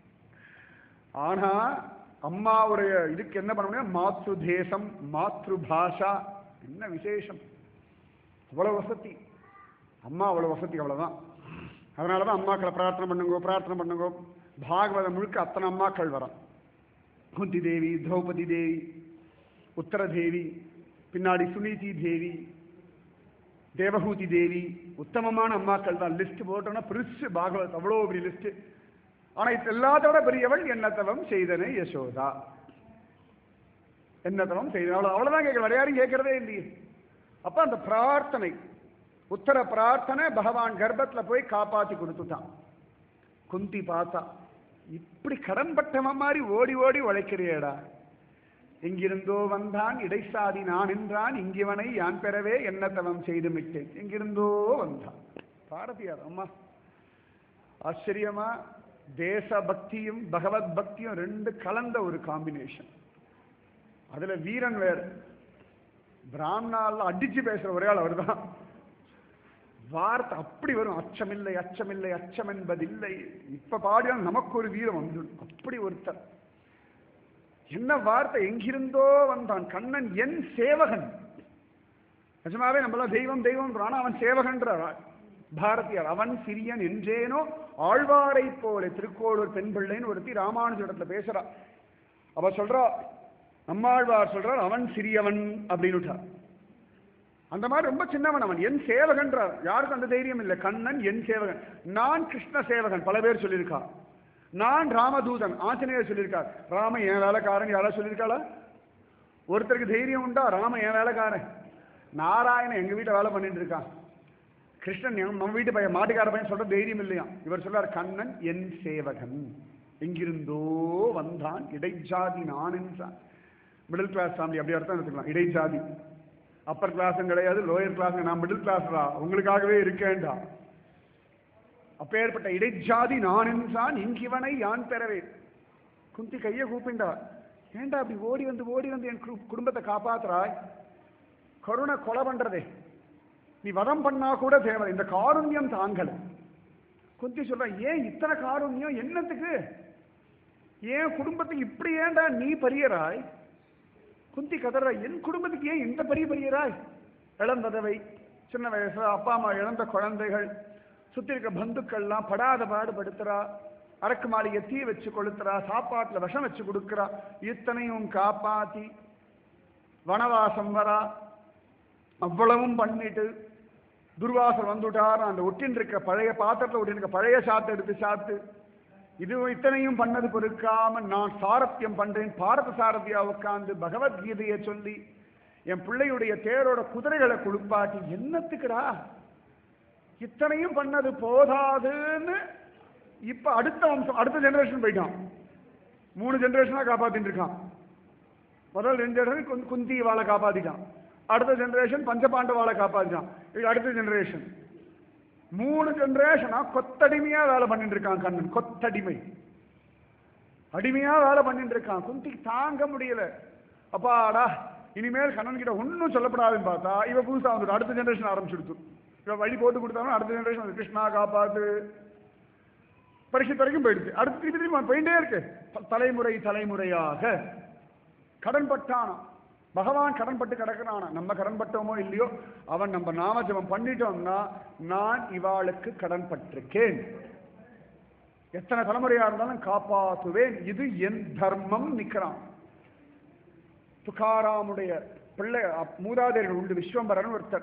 ஆனா அம்மாவுடைய இதுக்கு என்ன பண்ண முடியும்? மாத்ரு தேசம் மாத்ரு பாஷா, என்ன விசேஷம், அவ்வளவு வசதி. அம்மா அவ்வளவு வசதி, அவ்வளவுதான். அதனாலதான் அம்மாக்களை பிரார்த்தனை பண்ணுங்க பிரார்த்தனை பண்ணுங்க. பாகவதம் முழுக்க அத்தனை அம்மாக்கள் வரும். குந்தி தேவி, திரௌபதி தேவி, உத்தர தேவி, பின்னாடி சுனீதி தேவி, தேவஹூதி தேவி, உத்தமமான அம்மாக்கள் தான். லிஸ்ட் போட்டோம்னா பெருசு பாகவத், அவ்வளோ பெரிய லிஸ்ட். ஆனா இது எல்லாத்தோட பெரியவள் என்னத்தவம் செய்தனே யசோதா. என்னத்தவம் செய்த அவ்வளவுதான் கேட்கல, வேற யாரும் கேட்கறதே இல்லையே. அப்ப அந்த பிரார்த்தனை, உத்தர பிரார்த்தனை பகவான் கர்ப்பத்துல போய் காப்பாத்தி கொடுத்துட்டான். குந்தி பார்த்தா, இப்படி கடன்பட்டவன் மாதிரி ஓடி ஓடி உழைக்கிறியேடா, எங்கிருந்தோ வந்தான் இடைசாதி நான் என்றான், இங்கிவனை யான் பெறவே என்னத்தவம் செய்து மிட்டேன். எங்கிருந்தோ வந்தான். பாரதியார் அம்மா ஆச்சரியமா தேச பக்தியும் பகவத் பக்தியும் ரெண்டு கலந்த ஒரு காம்பினேஷன். அதுல வீரன் வேற. பிராமணால அடிச்சு பேசுற ஒரே ஆள் அவர் தான். வார்த்தை அப்படி வரும், அச்சமில்லை அச்சமில்லை அச்சம் என்பதில்லை. இப்ப பாடியால் நமக்கு ஒரு வீரம் வந்து அப்படி ஒருத்தர். என்ன வார்த்தை, எங்கிருந்தோ வந்தான் கண்ணன் என் சேவகன். நிஜமாவே நம்மளாம் தெய்வம் தெய்வம், ஆனா அவன் சேவகன்ற பாரதியார். அவன் சிறியன் என்றேனோ ஆழ்வாரை போல. திருக்கோளூர் பெண் பிள்ளைன்னு ஒருத்தி ராமானுஜ இடத்துல பேசுறா. அவ சொல்றா, நம்மாழ்வார் சொல்றார் அவன் சிறியவன் அப்படின்னு. அந்த மாதிரி ரொம்ப சின்னவன் அவன், என் சேவகன்றார். யாருக்கும் அந்த தைரியம் இல்லை. கண்ணன் என் சேவகன், நான் கிருஷ்ண சேவகன் பல பேர் சொல்லியிருக்கா. நான் ராமதூதன் ஆஞ்சநேயர் சொல்லியிருக்கார். ராம என் வேலைக்காரன் யாராவது சொல்லியிருக்காளா? ஒருத்தருக்கு தைரியம் உண்டா ராம என் வேலைக்காரன்? நாராயணன் எங்க வீட்டை வேலை பண்ணிட்டு இருக்கான், கிருஷ்ணன் நம்ம வீட்டு பையன் மாட்டுக்கார பையன் சொல்ற தைரியம் இல்லையா? இவர் சொல்றார் கண்ணன் என் சேவகன், எங்கிருந்தோ வந்தான் இடைஜாதி நான் என்றான். மிடில் கிளாஸ் ஃபேமிலி அப்படி அர்த்தம் எடுத்துக்கலாம். இடைஜாதி, அப்பர் கிளாஸும் கிடையாது லோயர் கிளாஸ், நான் மிடில் கிளாஸ்ரா, உங்களுக்காகவே இருக்கேன்டா. அப்பேற்பட்ட இடைஜாதி நான் என்றான், இங்கிவனை யான் பெறவே. குந்தி கையை கூப்பிண்டா, ஏண்டா அப்படி ஓடி வந்து ஓடி வந்து என் குடும்பத்தை காப்பாத்துறாய்? கருணை கொலை பண்றதே, நீ வதம் பண்ணா கூட தேவை, இந்த காருண்யம் தாங்கல. குந்தி சொல்ற, ஏன் இத்தனை காருண்யம் என்னத்துக்கு? ஏன் குடும்பத்துக்கு இப்படி ஏன்டா நீ பரியராய்? குந்தி கதற, என் குடும்பத்துக்கு ஏன் இந்த பரிய பரியராய்? இளந்ததவை, சின்ன வயசு அப்பா அம்மா இழந்த குழந்தைகள், சுத்தி இருக்க பந்துக்கள்லாம் படாத பாடுபடுத்துறா, அரக்கு மாளிகை தீ வச்சு கொளுத்துறா, சாப்பாட்டுல விஷம் வச்சு கொடுக்குறா, இத்தனையும் காப்பாத்தி வனவாசம் வரா. அவ்வளவும் பண்ணிட்டு துர்வாசல் வந்துட்டார். அந்த ஒட்டின் இருக்க பழைய பாத்திரத்தில் ஒட்டின் இருக்க பழைய சாத்தை எடுத்து சாப்பிட்டு இது இத்தனையும் பண்ணது பொறுக்காம நான் சாரத்தியம் பண்றேன், பாரத சாரதியா உட்காந்து பகவத்கீதையை சொல்லி என் பிள்ளையுடைய தேரோட குதிரைகளை குளிப்பாட்டி என்னத்துக்குடா இத்தனையும் பண்ணது போதாதுன்னு இப்ப அடுத்த வம்சம் அடுத்த ஜெனரேஷன் போயிட்டான். மூணு ஜெனரேஷனா காப்பாத்திட்டு இருக்கான். முதல் ரெண்டு ஜெனரேஷன் குந்தி வாழை காப்பாத்திட்டான், அடுத்த ஜெனரேஷன் பஞ்சபாண்டவாளை காப்பாத்திட்டான், இது அடுத்த ஜெனரேஷன். மூணு ஜெனரேஷனா கொத்தடிமையா வேலை பண்ணிட்டு இருக்கான் கண்ணன். கொத்தடிமை அடிமையா வேலை பண்ணிட்டு இருக்கான். குந்தி தாங்க முடியல. அப்பாடா இனிமேல் கண்ணன் கிட்ட ஒன்னும் சொல்லப்படாதுன்னு பார்த்தா இவ புதுசா வந்துட்டு அடுத்த ஜெனரேஷன் ஆரம்பிச்சுடுத்து. இவ வழி போட்டு கொடுத்தாலும் அடுத்த ஜெனரேஷன் கிருஷ்ணா காப்பாத்து பரிசு வரைக்கும் போயிடுச்சு. அடுத்து திருப்பி திரும்பி போயிட்டே இருக்கு. தலைமுறை தலைமுறையாக கடன் பட்டானா பகவான் கடன் பட்டு கிடக்கிறானா. நம்ம கடன் பட்டோமோ இல்லையோ அவன் நம்ம நாம ஜபம் பண்ணிட்டோம்னா நான் இவாளுக்கு கடன் பட்டிருக்கேன், எத்தனை தலைமுறையா இருந்தாலும் காப்பாற்றுவேன், இது என் தர்மம் நிக்கிறான். துகாராமுடைய பிள்ளை மூதாதையர்கள் உண்டு, விஸ்வம்பரன் ஒருத்தர்.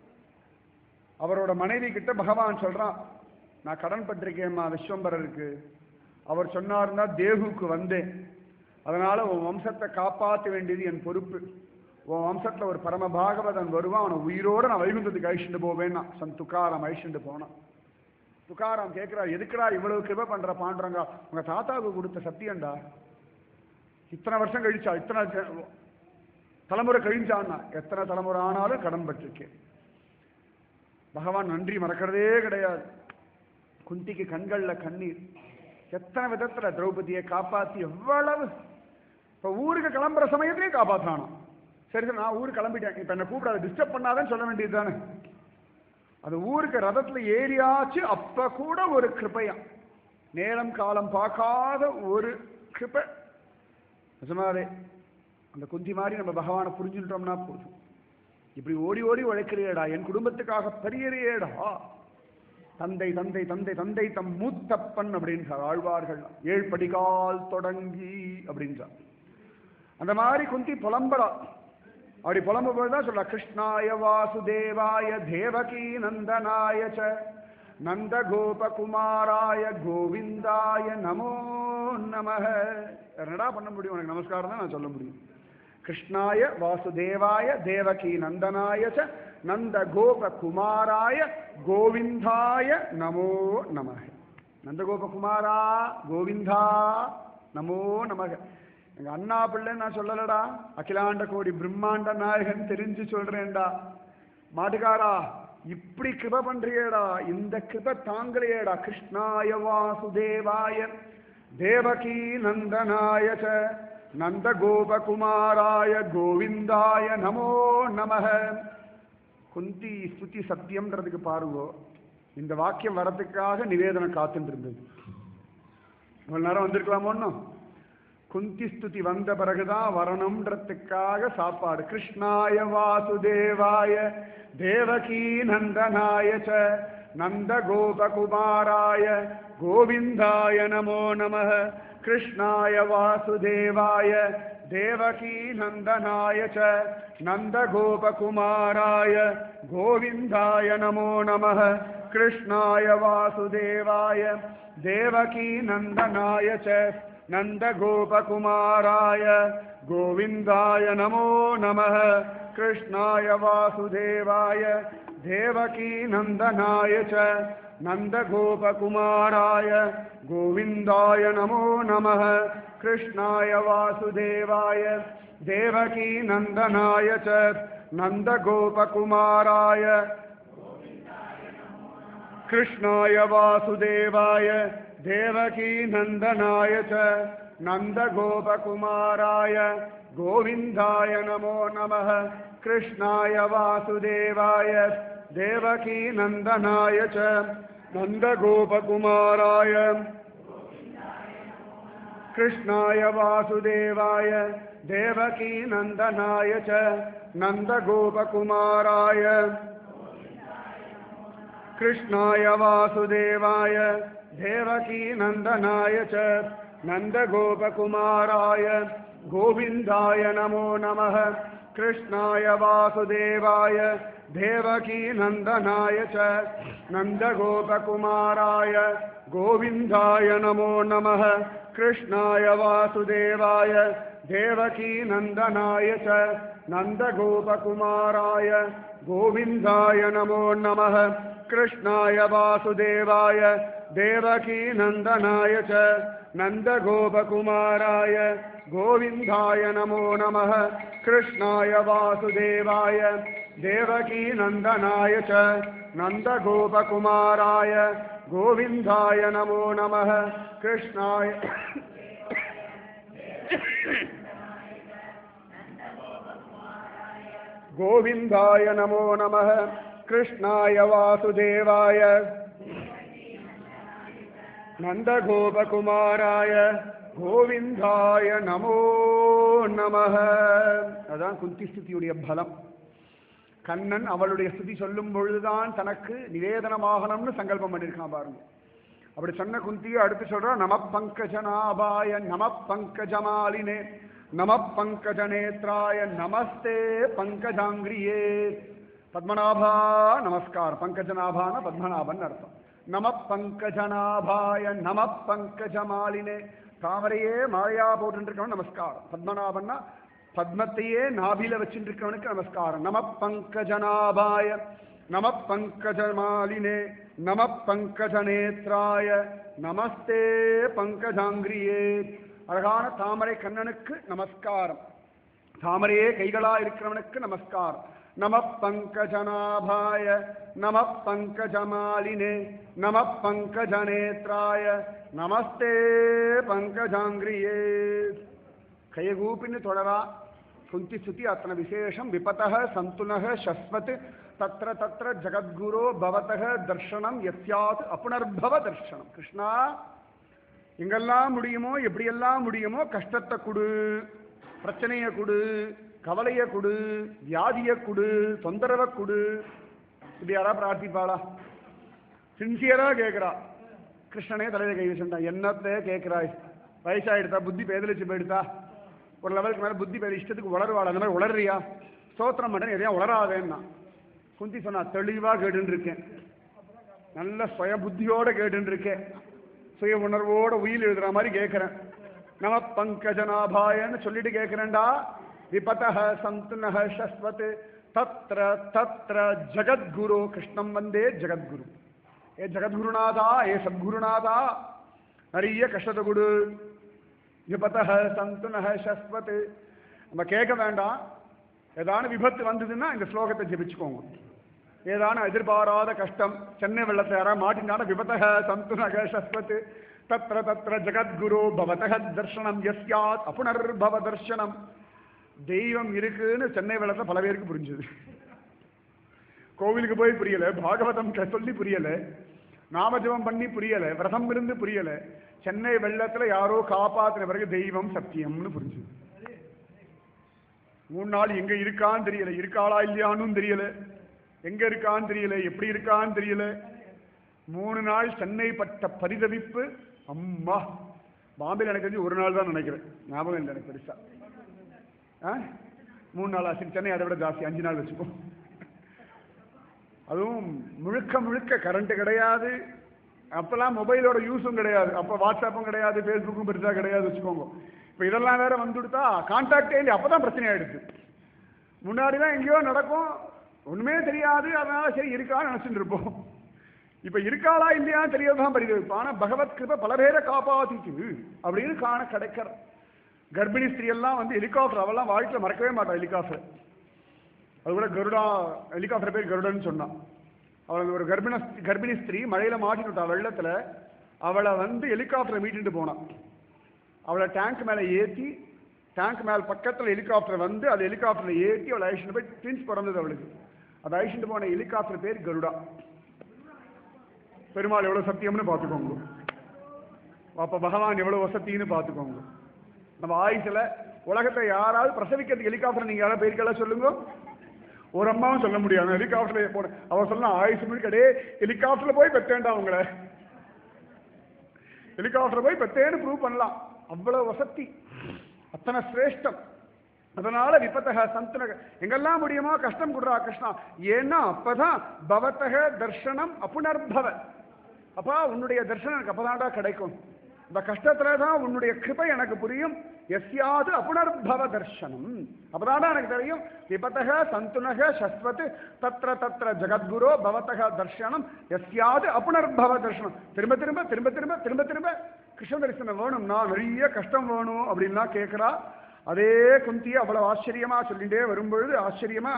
அவரோட மனைவி கிட்ட பகவான் சொல்றான், நான் கடன் பட்டிருக்கேன்மா விஸ்வம்பரருக்கு. அவர் சொன்னார்னா தேகுக்கு வந்தேன், அதனால உன் வம்சத்தை காப்பாற்ற வேண்டியது என் பொறுப்பு. உன் வம்சத்துல ஒரு பரம பாகவதன் வருவான், அவனை உயிரோட நான் வைகுந்தத்துக்கு அழிச்சுட்டு போவேன்னா சன் துக்காராம் அழிச்சுட்டு போனான். துக்காராம் கேட்கிறார், எதுக்குடா இவ்வளவு கிருபை பண்ற பாண்டுறங்க, உங்க தாத்தாவுக்கு கொடுத்த சத்தியம்டா, இத்தனை வருஷம் கழிச்சா, இத்தனை தலைமுறை கழிஞ்சான்னா, எத்தனை தலைமுறை ஆனாலும் கடன் பட்டிருக்கேன். பகவான் நன்றி மறக்கிறதே கிடையாது. குந்திக்கு கண்கள்ல கண்ணீர். எத்தனை விதத்துல திரௌபதியை காப்பாத்தி எவ்வளவு. இப்ப ஊருக்கு கிளம்புற சமயத்திலே காப்பாற்றானோ. சரி சார் நான் ஊருக்கு கிளம்பிட்டேன், இப்ப என்ன கூப்பிடாத டிஸ்டர்ப் பண்ணாதன்னு சொல்ல வேண்டியது தானே. அது ஊருக்கு ரதத்துல ஏறியாச்சு, அப்ப கூட ஒரு கிருபையா, நேரம் காலம் பார்க்காத ஒரு கிருபை. நிஜமாவே அந்த குந்தி மாதிரி நம்ம பகவானை புரிஞ்சுட்டோம்னா போதும். இப்படி ஓடி ஓடி உழைக்கிறியேடா, என் குடும்பத்துக்காக பெரியறியேடா, தந்தை தந்தை தந்தை தந்தை தம் மூத்தப்பன் அப்படின்றார் ஆழ்வார்கள். ஏழு படிகால் தொடங்கி அப்படின்றார். அந்த மாதிரி குந்தி புலம்பரா. அப்படி புலம்பும்போதுதான் சொல்ல, கிருஷ்ணாய வாசுதேவாய தேவகி நந்தனாய ச நந்த கோபகுமாராய கோவிந்தாய நமோ நமஹ. என்னடா பண்ண முடியும், உனக்கு நமஸ்காரம் தான் நான் சொல்ல முடியும். கிருஷ்ணாய வாசுதேவாய தேவகி நந்தனாய ச நந்த கோபகுமாராய கோவிந்தாய நமோ நமஹ. நந்தகோபகுமாரா கோவிந்தா நமோ நமக. எங்க அண்ணா பிள்ளைன்னு நான் சொல்லலடா, அகிலாண்ட கோடி பிரம்மாண்ட நாயகன் தெரிஞ்சு சொல்றேன்டா. மாட்டுக்காரா இப்படி கிருப பண்றியேடா, இந்த கிருப தாங்கலையேடா. கிருஷ்ணாய வாசுதேவாய தேவகி நந்தனாய ச நந்த கோபகுமாராய கோவிந்தாய நமோ நமஹ. குந்தி ஸ்துதி சத்தியம்ன்றதுக்கு பாருங்கோ, இந்த வாக்கியம் வரத்துக்காக நிவேதனம் காத்துட்டு இருந்தது. இவ்வளவு நேரம் வந்திருக்கலாமோ. குந்தி ஸ்துதி வந்த பிறகுதான் வரணும்ன்றதுக்காக சாப்பாடு. கிருஷ்ணாய வாசுதேவாய தேவகி நந்தனாய ச நந்த கோபகுமாராய கோவிந்தாய நமோ நமஹ. கிருஷ்ணாய வாசுதேவாய தேவகி நந்தனாய ச நந்த கோபகுமாராய கோவிந்தாய நமோ நமஹ. கிருஷ்ணாய வாசுதேவாய தேவகி நந்தனாய ச நந்த கோபகுமாராய கோவிந்தாய நமோ நமஹ. கிருஷ்ணாய வாசுதேவாய தேவகி நந்தனாய ச நந்த கோபகுமாராய கோவிந்தாய நமோ நமஹ. கிருஷ்ணாய வாசுதேவாய தேவகி நந்தனாய ச நந்த கோபகுமாராய கிருஷ்ணாய வாசுதேவாய தேவகி நந்தனாய ச நந்த கோபகுமாராய கோவிந்தாய நமோ நமஹ. கிருஷ்ணாய வாசுதேவாய தேவகி நந்தனாய ச நந்த கோபகுமாராய कृष्णाय वासुदेवाय देवकी नंदनाय च नंदगोपकुमाराय कृष्णाय वासुदेवाय देवकी नंदनाय च नंदगोपकुमाराय गोविंदाय नमो नमः कृष्णाय वासुदेवाय देवकी नंदनाय च नंदगोपकुमाराय गोविंदाय नमो नमः कृष्णाय वासुदेवाय देवकी नंदनाय च नंदगोपकुमाराय गोविंदाय नमो नमः कृष्णाय वासुदेवाय देवकी नंदनाय च नंदगोपकुमाराय गोविंदाय नमो नमः कृष्णाय वासुदेवाय देवकी नंदनाय च नंदगोपकुमाराय गोविंदाय नमो नमः कृष्णाय गोविंदाय नमो नमः कृष्णाय वासुदेवाय नंदगोपकुमाराय गोविंदाय नमो நமः. அதான் குந்தி ஸ்துதியுடைய பலம். கண்ணன் அவளுடைய ஸ்துதி சொல்லும் பொழுதுதான் தனக்கு நிவேதனமாகணும்னு சங்கல்பம் பண்ணியிருக்கான் பாருங்க. அப்படி சொன்ன குந்தியை அடுத்து சொல்றா, நம பங்கஜநாபாய நம பங்கஜமாலினே நம பங்கஜநேத்ராய நமஸ்தே பங்கஜாங்கிரியே. பத்மநாபா நமஸ்கார். பங்கஜநாபான பத்மநாபன் அர்த்தம். நம பங்கஜநாபாய நம பங்கஜமாலினே. தாமரையே மாலையா போட்டு நமஸ்காரம். பத்மநாபன்னா பத்மத்தையே நாபில வச்சுருக்கவனுக்கு நமஸ்காரம். நம பங்கஜநாபாய நம பங்கஜமாலினே நம பங்கஜநேத்ராய நமஸ்தே பங்கஜாங்கிரியே. அழகான தாமரை கண்ணனுக்கு நமஸ்காரம். தாமரையே கைகளா இருக்கிறவனுக்கு நமஸ்காரம். நம பங்கஜநாபாய நம பங்கஜமாலினே நம பங்கஜநேத்ராய நமஸ்தே பங்கஜாங்கிரியே. கையகூப்பின்னு தொடரா குந்தி ஸ்துதி. அத்தனை விசேஷம். விபதः சந்துனः சஸ்வத் தத்ர தத்ர ஜகத்குரோ பவதः தர்ஷனம் யஸ்யாத் அப்புனர்பவ தர்ஷனம். கிருஷ்ணா, எங்கெல்லாம் முடியுமோ எப்படியெல்லாம் முடியுமோ கஷ்டத்தை கொடு, பிரச்சனையை கொடு, கவலையை கொடு, வியாதியை கொடு, தொந்தரவை கொடு. இப்படி யாரா பிரார்த்திப்பாளா? சின்சியரா கேட்கிறா. கிருஷ்ணனே தலையை கை வச்சுட்டான். என்னத்தை கேட்கிறாய்? வயசாயிடுதா? புத்தி பேதலிச்சு போயிடுதா? ஒரு லெவலுக்கு மேலே புத்தி பேர் இஷ்டத்துக்கு உளருவாள். அந்த மாதிரி உளறியா? ஸ்தோத்திரம் பண்ணேன், எதையா உளராதேன்னா. குந்தி சொன்னா, தெளிவாக கேட்டுன்னு இருக்கேன், நல்ல சுய புத்தியோட கேட்டுன்னு இருக்கேன், சுய உணர்வோட உயிர் எழுதுற மாதிரி கேட்கிறேன். நம பங்கஜநாபாயன்னு சொல்லிட்டு கேட்கிறேன்டா. விபதः சந்துனः சஸ்வத் தத்ர தத்ர ஜகத்குரு கிருஷ்ணம் வந்தே ஜகத்குரு. ஏ ஜகத்குருநாதா, ஏ சத்குருநாதா, நிறைய கஷ்டத்தை கொடு. விபதः சந்துனः சஸ்வத். நம்ம கேட்க வேண்டாம். ஏதான விபத்து வந்ததுன்னா இந்த ஸ்லோகத்தை ஜெபிச்சுக்கோங்க. ஏதான எதிர்பாராத கஷ்டம், சென்னை வெள்ளத்தை யாராவது மாட்டினால விபதः சந்துனः சஸ்வத் தத்ர தத்ர ஜகத்குரு பவதः தர்ஷனம் யஸ்யாத் அப்புனர்பவ தர்ஷனம். தெய்வம் இருக்குன்னு சென்னை வெள்ளத்தில் பல பேருக்கு புரிஞ்சுது. கோவிலுக்கு போய் புரியல, பாகவதம் சொல்லி புரியல, நாமஜபம் பண்ணி புரியல, விரதம் இருந்து புரியல. சென்னை வெள்ளத்துல யாரோ காப்பாத்தின பிறகு தெய்வம் சத்தியம்னு புரிஞ்சுது. மூணு நாள் எங்க இருக்கான்னு தெரியல, இருக்காளா இல்லையான்னு தெரியல, எங்க இருக்கான்னு தெரியல, எப்படி இருக்கான்னு தெரியல. மூணு நாள் சென்னை பட்ட பரிதவிப்பு. அம்மா, பாம்பேல எனக்கு தெரிஞ்சு ஒரு நாள் தான் நினைக்கிறேன், ஞாபகம் இல்லை எனக்கு பெருசா. மூணு நாள் ஆச்சு. சென்னை அதை விட ஜாஸ்தி, அஞ்சு நாள் வச்சுப்போம். அதுவும் முழுக்க முழுக்க கரண்ட் கிடையாது. அப்பெல்லாம் மொபைலோட யூஸும் கிடையாது. அப்போ வாட்ஸ்அப்பும் கிடையாது, ஃபேஸ்புக்கும் பெருசா கிடையாது வச்சுக்கோங்க. இப்போ இதெல்லாம் வேற வந்துடுத்தா கான்டாக்டே இல்லை. அப்பதான் பிரச்சனை ஆயிடுச்சு. முன்னாடிதான் எங்கேயோ நடக்கும், ஒண்ணுமே தெரியாது, அதனால சரி இருக்கான்னு நினைச்சுட்டு இருப்போம். இப்ப இருக்காளா இல்லையான்னு தெரியறதுதான் பரிதவிப்பு. ஆனா பகவத் கிருபை பல பேரை காப்பாத்திச்சு அப்படின்னு காண கிடைக்கிற. கர்ப்பிணி ஸ்திரீ எல்லாம் வந்து ஹெலிகாப்டர், அவெல்லாம் வாழ்க்கையில் மறக்கவே மாட்டான் ஹெலிகாப்டர். அது கூட கருடா, ஹெலிகாப்டர் பேர் கருடன்னு சொன்னான். அவளுக்கு ஒரு கர்ப்பிண கர்ப்பிணி ஸ்திரீ மழையில மாட்டினுட்டா வெள்ளத்துல. அவளை வந்து ஹெலிகாப்டரை மீட்டுட்டு போனான். அவளை டேங்க் மேல ஏற்றி, டேங்க் மேல பக்கத்துல ஹெலிகாப்டர் வந்து அது ஹெலிகாப்டர்ல ஏற்றி அவளை அழிச்சுட்டு போய் ட்வின்ஸ் பிறந்தது அவளுக்கு. அதை அழிச்சுட்டு போன ஹெலிகாப்டர் பேர் கருடா. பெருமாள் எவ்வளவு சத்தியம்னு பார்த்துக்கோங்க. அப்ப பகவான் எவ்வளவு வசத்தின்னு பார்த்துக்கோங்க. நம்ம ஆயுசுல உலகத்தை யாராவது பிரசவிக்கிறதுக்கு ஹெலிகாப்டர் நீங்க யாராவது போயிருக்கலாம் சொல்லுங்க. ஒரு அம்மாவும் சொல்ல முடியாது ஹெலிகாப்டர்ல போன. அவ சொல்ல ஆயுசு முடி கடே ஹெலிகாப்டர்ல போய் பெற்றேன்டா அவங்கள, ஹெலிகாப்டர் போய் பெற்றேன்னு ப்ரூவ் பண்ணலாம். அவ்வளவு வசதி, அத்தனை சிரேஷ்டம். அதனால விபத்தக சந்தனக எங்கெல்லாம் முடியுமோ கஷ்டம் கொடுறா கிருஷ்ணா. ஏன்னா அப்பதான் பவத்தக தர்ஷனம் அப்புனர்பவ. அப்பா உன்னுடைய தர்ஷனம் எனக்கு அப்பதான்டா கிடைக்கும். இந்த கஷ்டத்துலதான் உன்னுடைய கிருபை எனக்கு புரியும். எஸ்யாது அப்புனர்பவ தர்ஷனம், அப்பதான்டா எனக்கு தெரியும். விபத்தக சந்துனக சஸ்வத் தத்ர தத்ர ஜகத்குரோ பவத்தக தர்ஷனம் எஸ்யாது அப்புனர்பவ தர்ஷனம். திரும்ப திரும்ப திரும்ப திரும்ப திரும்ப திரும்ப கிருஷ்ண தரிசனம் வேணும்னா நிறைய கஷ்டம் வேணும் அப்படின்லாம் கேட்கிறா. அதே குந்தியை அவ்வளவு ஆச்சரியமா சொல்லிட்டே வரும்பொழுது ஆச்சரியமா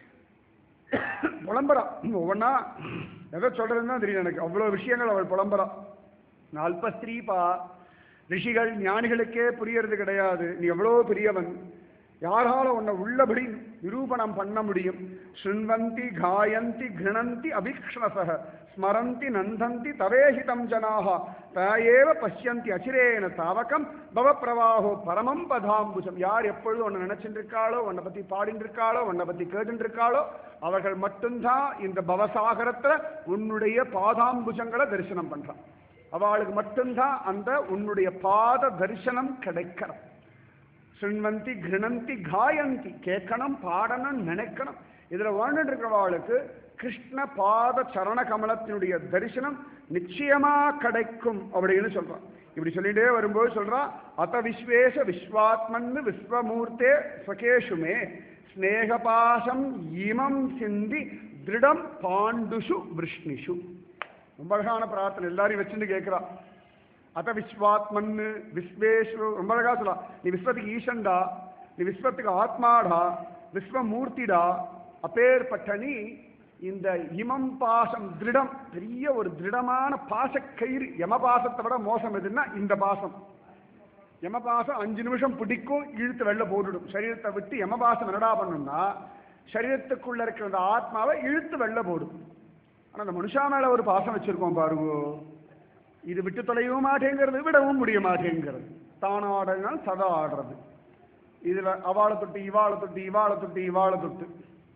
புலம்புறா. ஒவ்வொன்னா எதை சொல்றதுன்னு தான் தெரியும் எனக்கு. அவ்வளவு விஷயங்கள் அவள் புலம்புறா. அல்பஸ்திரீபா, ரிஷிகள் ஞானிகளுக்கே புரியறது கிடையாது. நீ எவ்வளோ பெரியவன், யாரால உன்னை உள்ளபடி நிரூபணம் பண்ண முடியும். ஸ்ருண்வந்தி காயந்தி கிருணந்தி அபிக்ஷ்ணசக ஸ்மரந்தி நந்தந்தி தவேஹிதம் ஜனாக தயேவ பஷ்யந்தி அச்சிரேன தாவகம் பவ பிரவாகோ பரமம் பதாம்புஜம். யார் எப்பொழுதும் உன்னை நினைச்சுட்டு இருக்காளோ, உன்னை பத்தி பாடிட்டு இருக்காளோ, உன்னை பத்தி கேட்டு இருக்காளோ அவர்கள் மட்டும்தான் இந்த பவசாகரத்துல உன்னுடைய பாதாம்புஜங்களை தரிசனம் பண்றான். அவளுக்கு மட்டும்தான் அந்த உன்னுடைய பாத தரிசனம் கிடைக்கணும். ஸ்ருண்வந்தி கிருணந்தி காயந்தி, கேட்கணும் பாடணும் நினைக்கணும். இதுல வாழ்ந்துட்டு இருக்கிறவளுக்கு கிருஷ்ண பாத சரண கமலத்தினுடைய தரிசனம் நிச்சயமா கிடைக்கும் அப்படின்னு சொல்றான். இப்படி சொல்லிட்டே வரும்போது சொல்றான், அத விஸ்வேஷ விஸ்வாத்மன் விஸ்வமூர்த்தே ஸ்வகேஷுமே ஸ்நேகபாசம் இமம் சிந்தி திருடம் பாண்டுஷு விஷ்ணிஷு. ரொம்ப அழகான பிரார்த்தனை, எல்லாரையும் வச்சுட்டு கேட்கிறா. அத விஸ்வாத்மன் விஸ்வேஸ்வ, ரொம்ப அழகா சொல்லா. நீ விஸ்வத்துக்கு ஈசன்டா, நீ விஸ்வத்துக்கு ஆத்மாடா, விஸ்வமூர்த்திடா. அப்பேற்பட்ட நீ இந்த இமம் பாசம் திருடம், பெரிய ஒரு திருடமான பாசக்கயிறு. யமபாசத்தை விட மோசம் எதுன்னா இந்த பாசம். யமபாசம் அஞ்சு நிமிஷம் பிடிக்கும், இழுத்து வெளில போட்டுடும். சரீரத்தை விட்டு யமபாசம் என்னடா பண்ணும்னா சரீரத்துக்குள்ள இருக்கிற அந்த ஆத்மாவை இழுத்து வெளில போடும். ஆனா அந்த மனுஷா மேல ஒரு பாசம் வச்சிருக்கோம் பாருங்க, இது விட்டு தொலைவும் மாட்டேங்கிறது, விடவும் முடிய மாட்டேங்கிறது. தானாடனால் சதா ஆடுறது. இதுல அவாளை தொட்டு இவாளை தொட்டு இவாளை தொட்டு இவாளை தொட்டு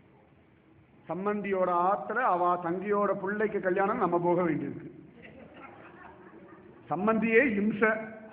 சம்பந்தியோட ஆத்துல அவ தங்கியோட பிள்ளைக்கு கல்யாணம் நம்ம போக வேண்டியிருக்கு. சம்பந்தியே இம்ச,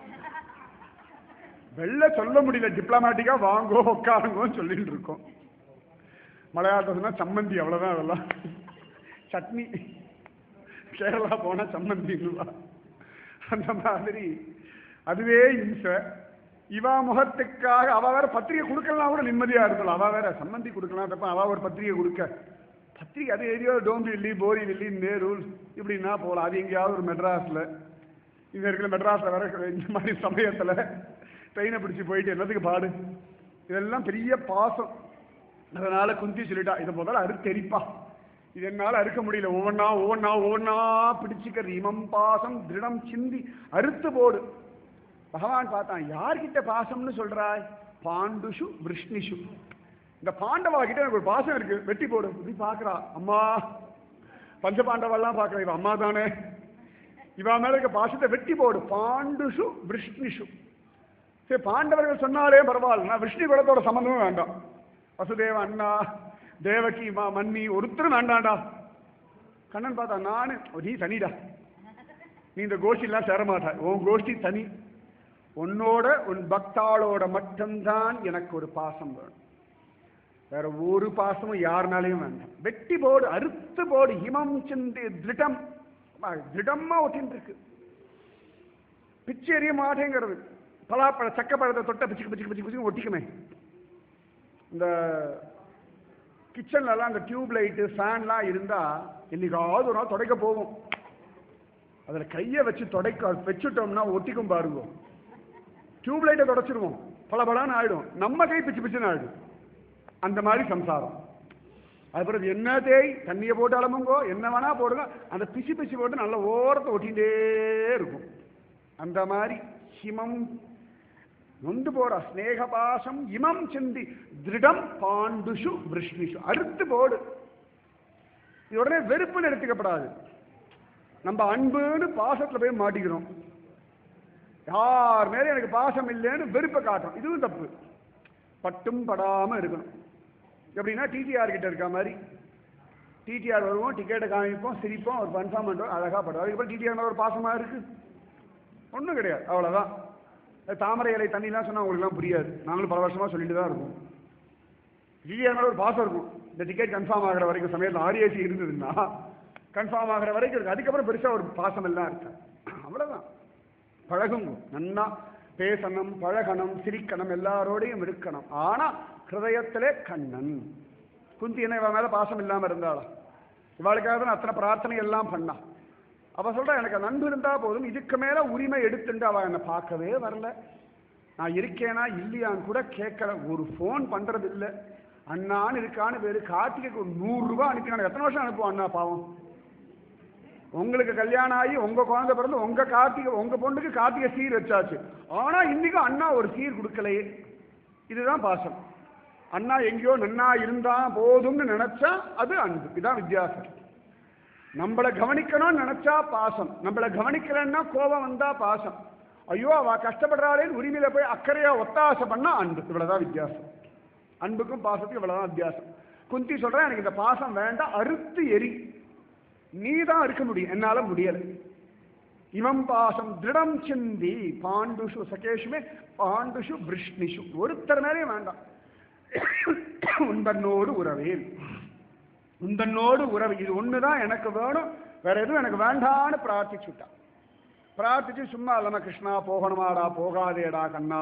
வெள்ள சொல்ல முடியல, டிப்ளமேட்டிக்கா வாங்கோ உட்காருங்கன்னு சொல்லிட்டு இருக்கோம். மலையாளத்துல சம்மந்தி அவ்வளவுதான். அதெல்லாம் சட்னி. கேரளா போனா சம்மந்தி. அந்த மாதிரி அதுவே இம்ச. இவா முகத்துக்காக அவ வேற பத்திரிகை கொடுக்கலாம் கூட நிம்மதியா இருக்கலாம். அவ வேற சம்மந்தி கொடுக்கலாம் தப்ப, அவ ஒரு பத்திரிகை கொடுக்க பத்திரிகை அது எதையோ டோம்பி வில்லி போரி வில்லி நேருல் இப்படின்னா போகலாம். அது எங்கேயாவது ஒரு மெட்ராஸ்ல, இங்க இருக்கிற மெட்ராஸ்ல வேற இந்த மாதிரி சமயத்துல ட்ரெயினை பிடிச்சி போயிட்டு என்னத்துக்கு பாடு. இதெல்லாம் பெரிய பாசம். அதனால குந்தி சொல்லிட்டா, இதை முதல்ல அறுத்தெரிப்பா, இது என்னால அறுக்க முடியல, ஒவ்வொன்னா ஒவ்வொன்னா ஒவ்வொன்னா பிடிச்சிக்கிற இமம் பாசம் திருடம் சிந்தி அறுத்து போடு. பகவான் பார்த்தான், யார்கிட்ட பாசம்னு சொல்றாய்? பாண்டுஷு விஷ்ணிஷு, இந்த பாண்டவா கிட்ட எனக்கு ஒரு பாசம் இருக்கு, வெட்டி போடு. இப்படி பாக்குறா அம்மா, பஞ்ச பாண்டவெல்லாம் பாக்குறா, இவ அம்மா தானே, இவா மேல இருக்க பாசத்தை வெட்டி போடு. பாண்டுஷு விஷ்ணிஷு. சரி, பாண்டவர்கள் சொன்னாலே பரவாயில்ல, நான் விஷ்ணு குலத்தோட சம்பந்தமும் வேண்டாம். வசுதேவ அண்ணா தேவகி மா மன்னி ஒருத்தரும் வேண்டாண்டா. கண்ணன் பார்த்தா, நானு நீ தனிடா, நீ இந்த கோஷ்டிலாம் சேர மாட்டாய், உன் கோஷ்டி தனி, உன்னோட உன் பக்தாளோட மட்டும்தான் எனக்கு ஒரு பாசம் வேணும், வேற ஒரு பாசமும் யாருனாலையும் வேண்டாம். வெட்டி போடு, அறுத்து போடு. ஹிமம் சிந்தி திருடம், திருடமா ஒட்டின்னு இருக்கு, பிச்சு எறிய மாட்டேங்கிறது. பலாப்பழ சக்கப்பழத்தை தொட்ட பிச்சுக்கு பிச்சுக்கு பிச்சுக்கு பிச்சுக்கு ஒட்டிக்குமே. இந்த கிச்சன்லாம் அந்த டியூப் லைட்டு ஃபேன்லாம் இருந்தா என்னைக்காவது ஒரு நாள் துடைக்க போவோம், அதுல கையை வச்சு துடைக்க வச்சுட்டோம்னா ஒட்டிக்கும் பாருங்க. டியூப் லைட்டை தொடச்சிருவோம், பல பலான்னு ஆயிடும், நம்ம கை பிச்சு பிச்சுன்னு ஆயிடும். அந்த மாதிரி சம்சாரம். அதுக்கப்புறம் என்ன தேய் தண்ணியை போட்டு அலம்புங்கோ, என்ன வேணா போடுங்க, அந்த பிச்சு பிச்சு போட்டு நல்ல ஓரத்தை ஒட்டிகிட்டே இருக்கும். அந்த மாதிரி ஹிமம் நொந்து போற ஸ்நேகபாசம் இமம் சிந்தி திருடம் பாண்டுஷு விஷ்ணிஷு, அறுத்து போடு. இது உடனே வெறுப்புன்னு எடுத்துக்கப்படாது. நம்ம அன்புன்னு பாசத்துல போய் மாட்டிக்கிறோம். யார் மேலே எனக்கு பாசம் இல்லைன்னு வெறுப்பை காட்டுறோம். இதுவும் தப்பு. பட்டும் படாமல் இருக்கணும். எப்படின்னா டிடிஆர் கிட்ட இருக்க மாதிரி, டிடிஆர் வருவோம், டிக்கெட்டை காமிப்போம், சிரிப்போம், ஒரு கன்ஃபார்ம் பண்ணுறோம், அழகாக படுறோம். அதுக்கப்புறம் டிடிஆர் ஒரு பாசமாக இருக்கு ஒன்றும் கிடையாது. அவ்வளோதான். தாமரை இலை தண்ணிலாம் சொன்னால் உங்களுக்குலாம் புரியாது. நாங்களும் பல வருஷமாக சொல்லிட்டு தான் இருக்கோம். டிடிஆர் மேலே ஒரு பாசம் இருக்கும். இந்த டிக்கெட் கன்ஃபார்ம் ஆகிற வரைக்கும் சமயத்தில் ஆர்ஏசி இருந்ததுன்னா கன்ஃபார்ம் ஆகிற வரைக்கும் இருக்கு. அதுக்கப்புறம் பெருசாக ஒரு பாசம் எல்லாம் இருக்கு. அவ்வளோதான். பழகுங்க, நன்னா பேசணும், பழகணும், சிரிக்கணும், எல்லாரோடையும் இருக்கணும். ஆனால் ஹிருதயத்திலே கண்ணன். குந்தி என்ன இவன் மேலே பாசம் இல்லாமல் இருந்தாளா? இவாளுக்காக தான் அத்தனை பிரார்த்தனை எல்லாம் பண்ணா. அவள் சொல்கிறா, எனக்கு நண்பு இருந்தால் போதும், இதுக்கு மேலே உரிமை எடுத்துட்டு அவள் என்னை பார்க்கவே வரல. நான் இருக்கேனா இல்லையான்னு கூட கேட்கல. ஒரு ஃபோன் பண்ணுறது இல்லை. அண்ணான்னு இருக்கான்னு பேர். கார்த்திகைக்கு ஒரு நூறுரூவா அனுப்பினாங்க. எத்தனை வருஷம் அனுப்புவோம் அண்ணா பாவம்? உங்களுக்கு கல்யாணம் ஆகி உங்க குழந்தை பிறந்து உங்க கார்த்திகை உங்க பொண்ணுக்கு கார்த்திகை சீர் வச்சாச்சு. ஆனா இன்னைக்கும் அண்ணா ஒரு சீர் கொடுக்கலையே. இதுதான் பாசம். அண்ணா எங்கேயோ நன்னா இருந்தா போதும்னு நினைச்சா அது அன்பு. இதுதான் வித்தியாசம். நம்மளை கவனிக்கணும்னு நினைச்சா பாசம், நம்மளை கவனிக்கலன்னா கோபம் வந்தா பாசம். ஐயோ அவ கஷ்டப்படுறாளேன்னு உரிமையில போய் அக்கறையா ஒத்தாசை பண்ணா அன்பு. இவ்வளவுதான் வித்தியாசம். அன்புக்கும் பாசத்துக்கும் இவ்வளவுதான் வித்தியாசம். குந்தி சொல்றேன், எனக்கு இந்த பாசம் வேண்டாம், அறுத்து எரி. நீ தான் இருக்க முடியும், என்னால முடியல. இவம் பாசம் திருடம் சிந்தி பாண்டுஷு சகேஷுமே பாண்டுஷு பிருஷ்ணிஷு. ஒருத்தர் மேலே வேண்டாம். உந்தன்னோடு உறவேல், உந்தன்னோடு உறவு, இது ஒண்ணுதான் எனக்கு வேணும், வேற எதுவும் எனக்கு வேண்டான்னு பிரார்த்திச்சுட்டான். பிரார்த்திச்சு சும்மா இல்லாம கிருஷ்ணா போகணுமாடா, போகாதேடா கண்ணா.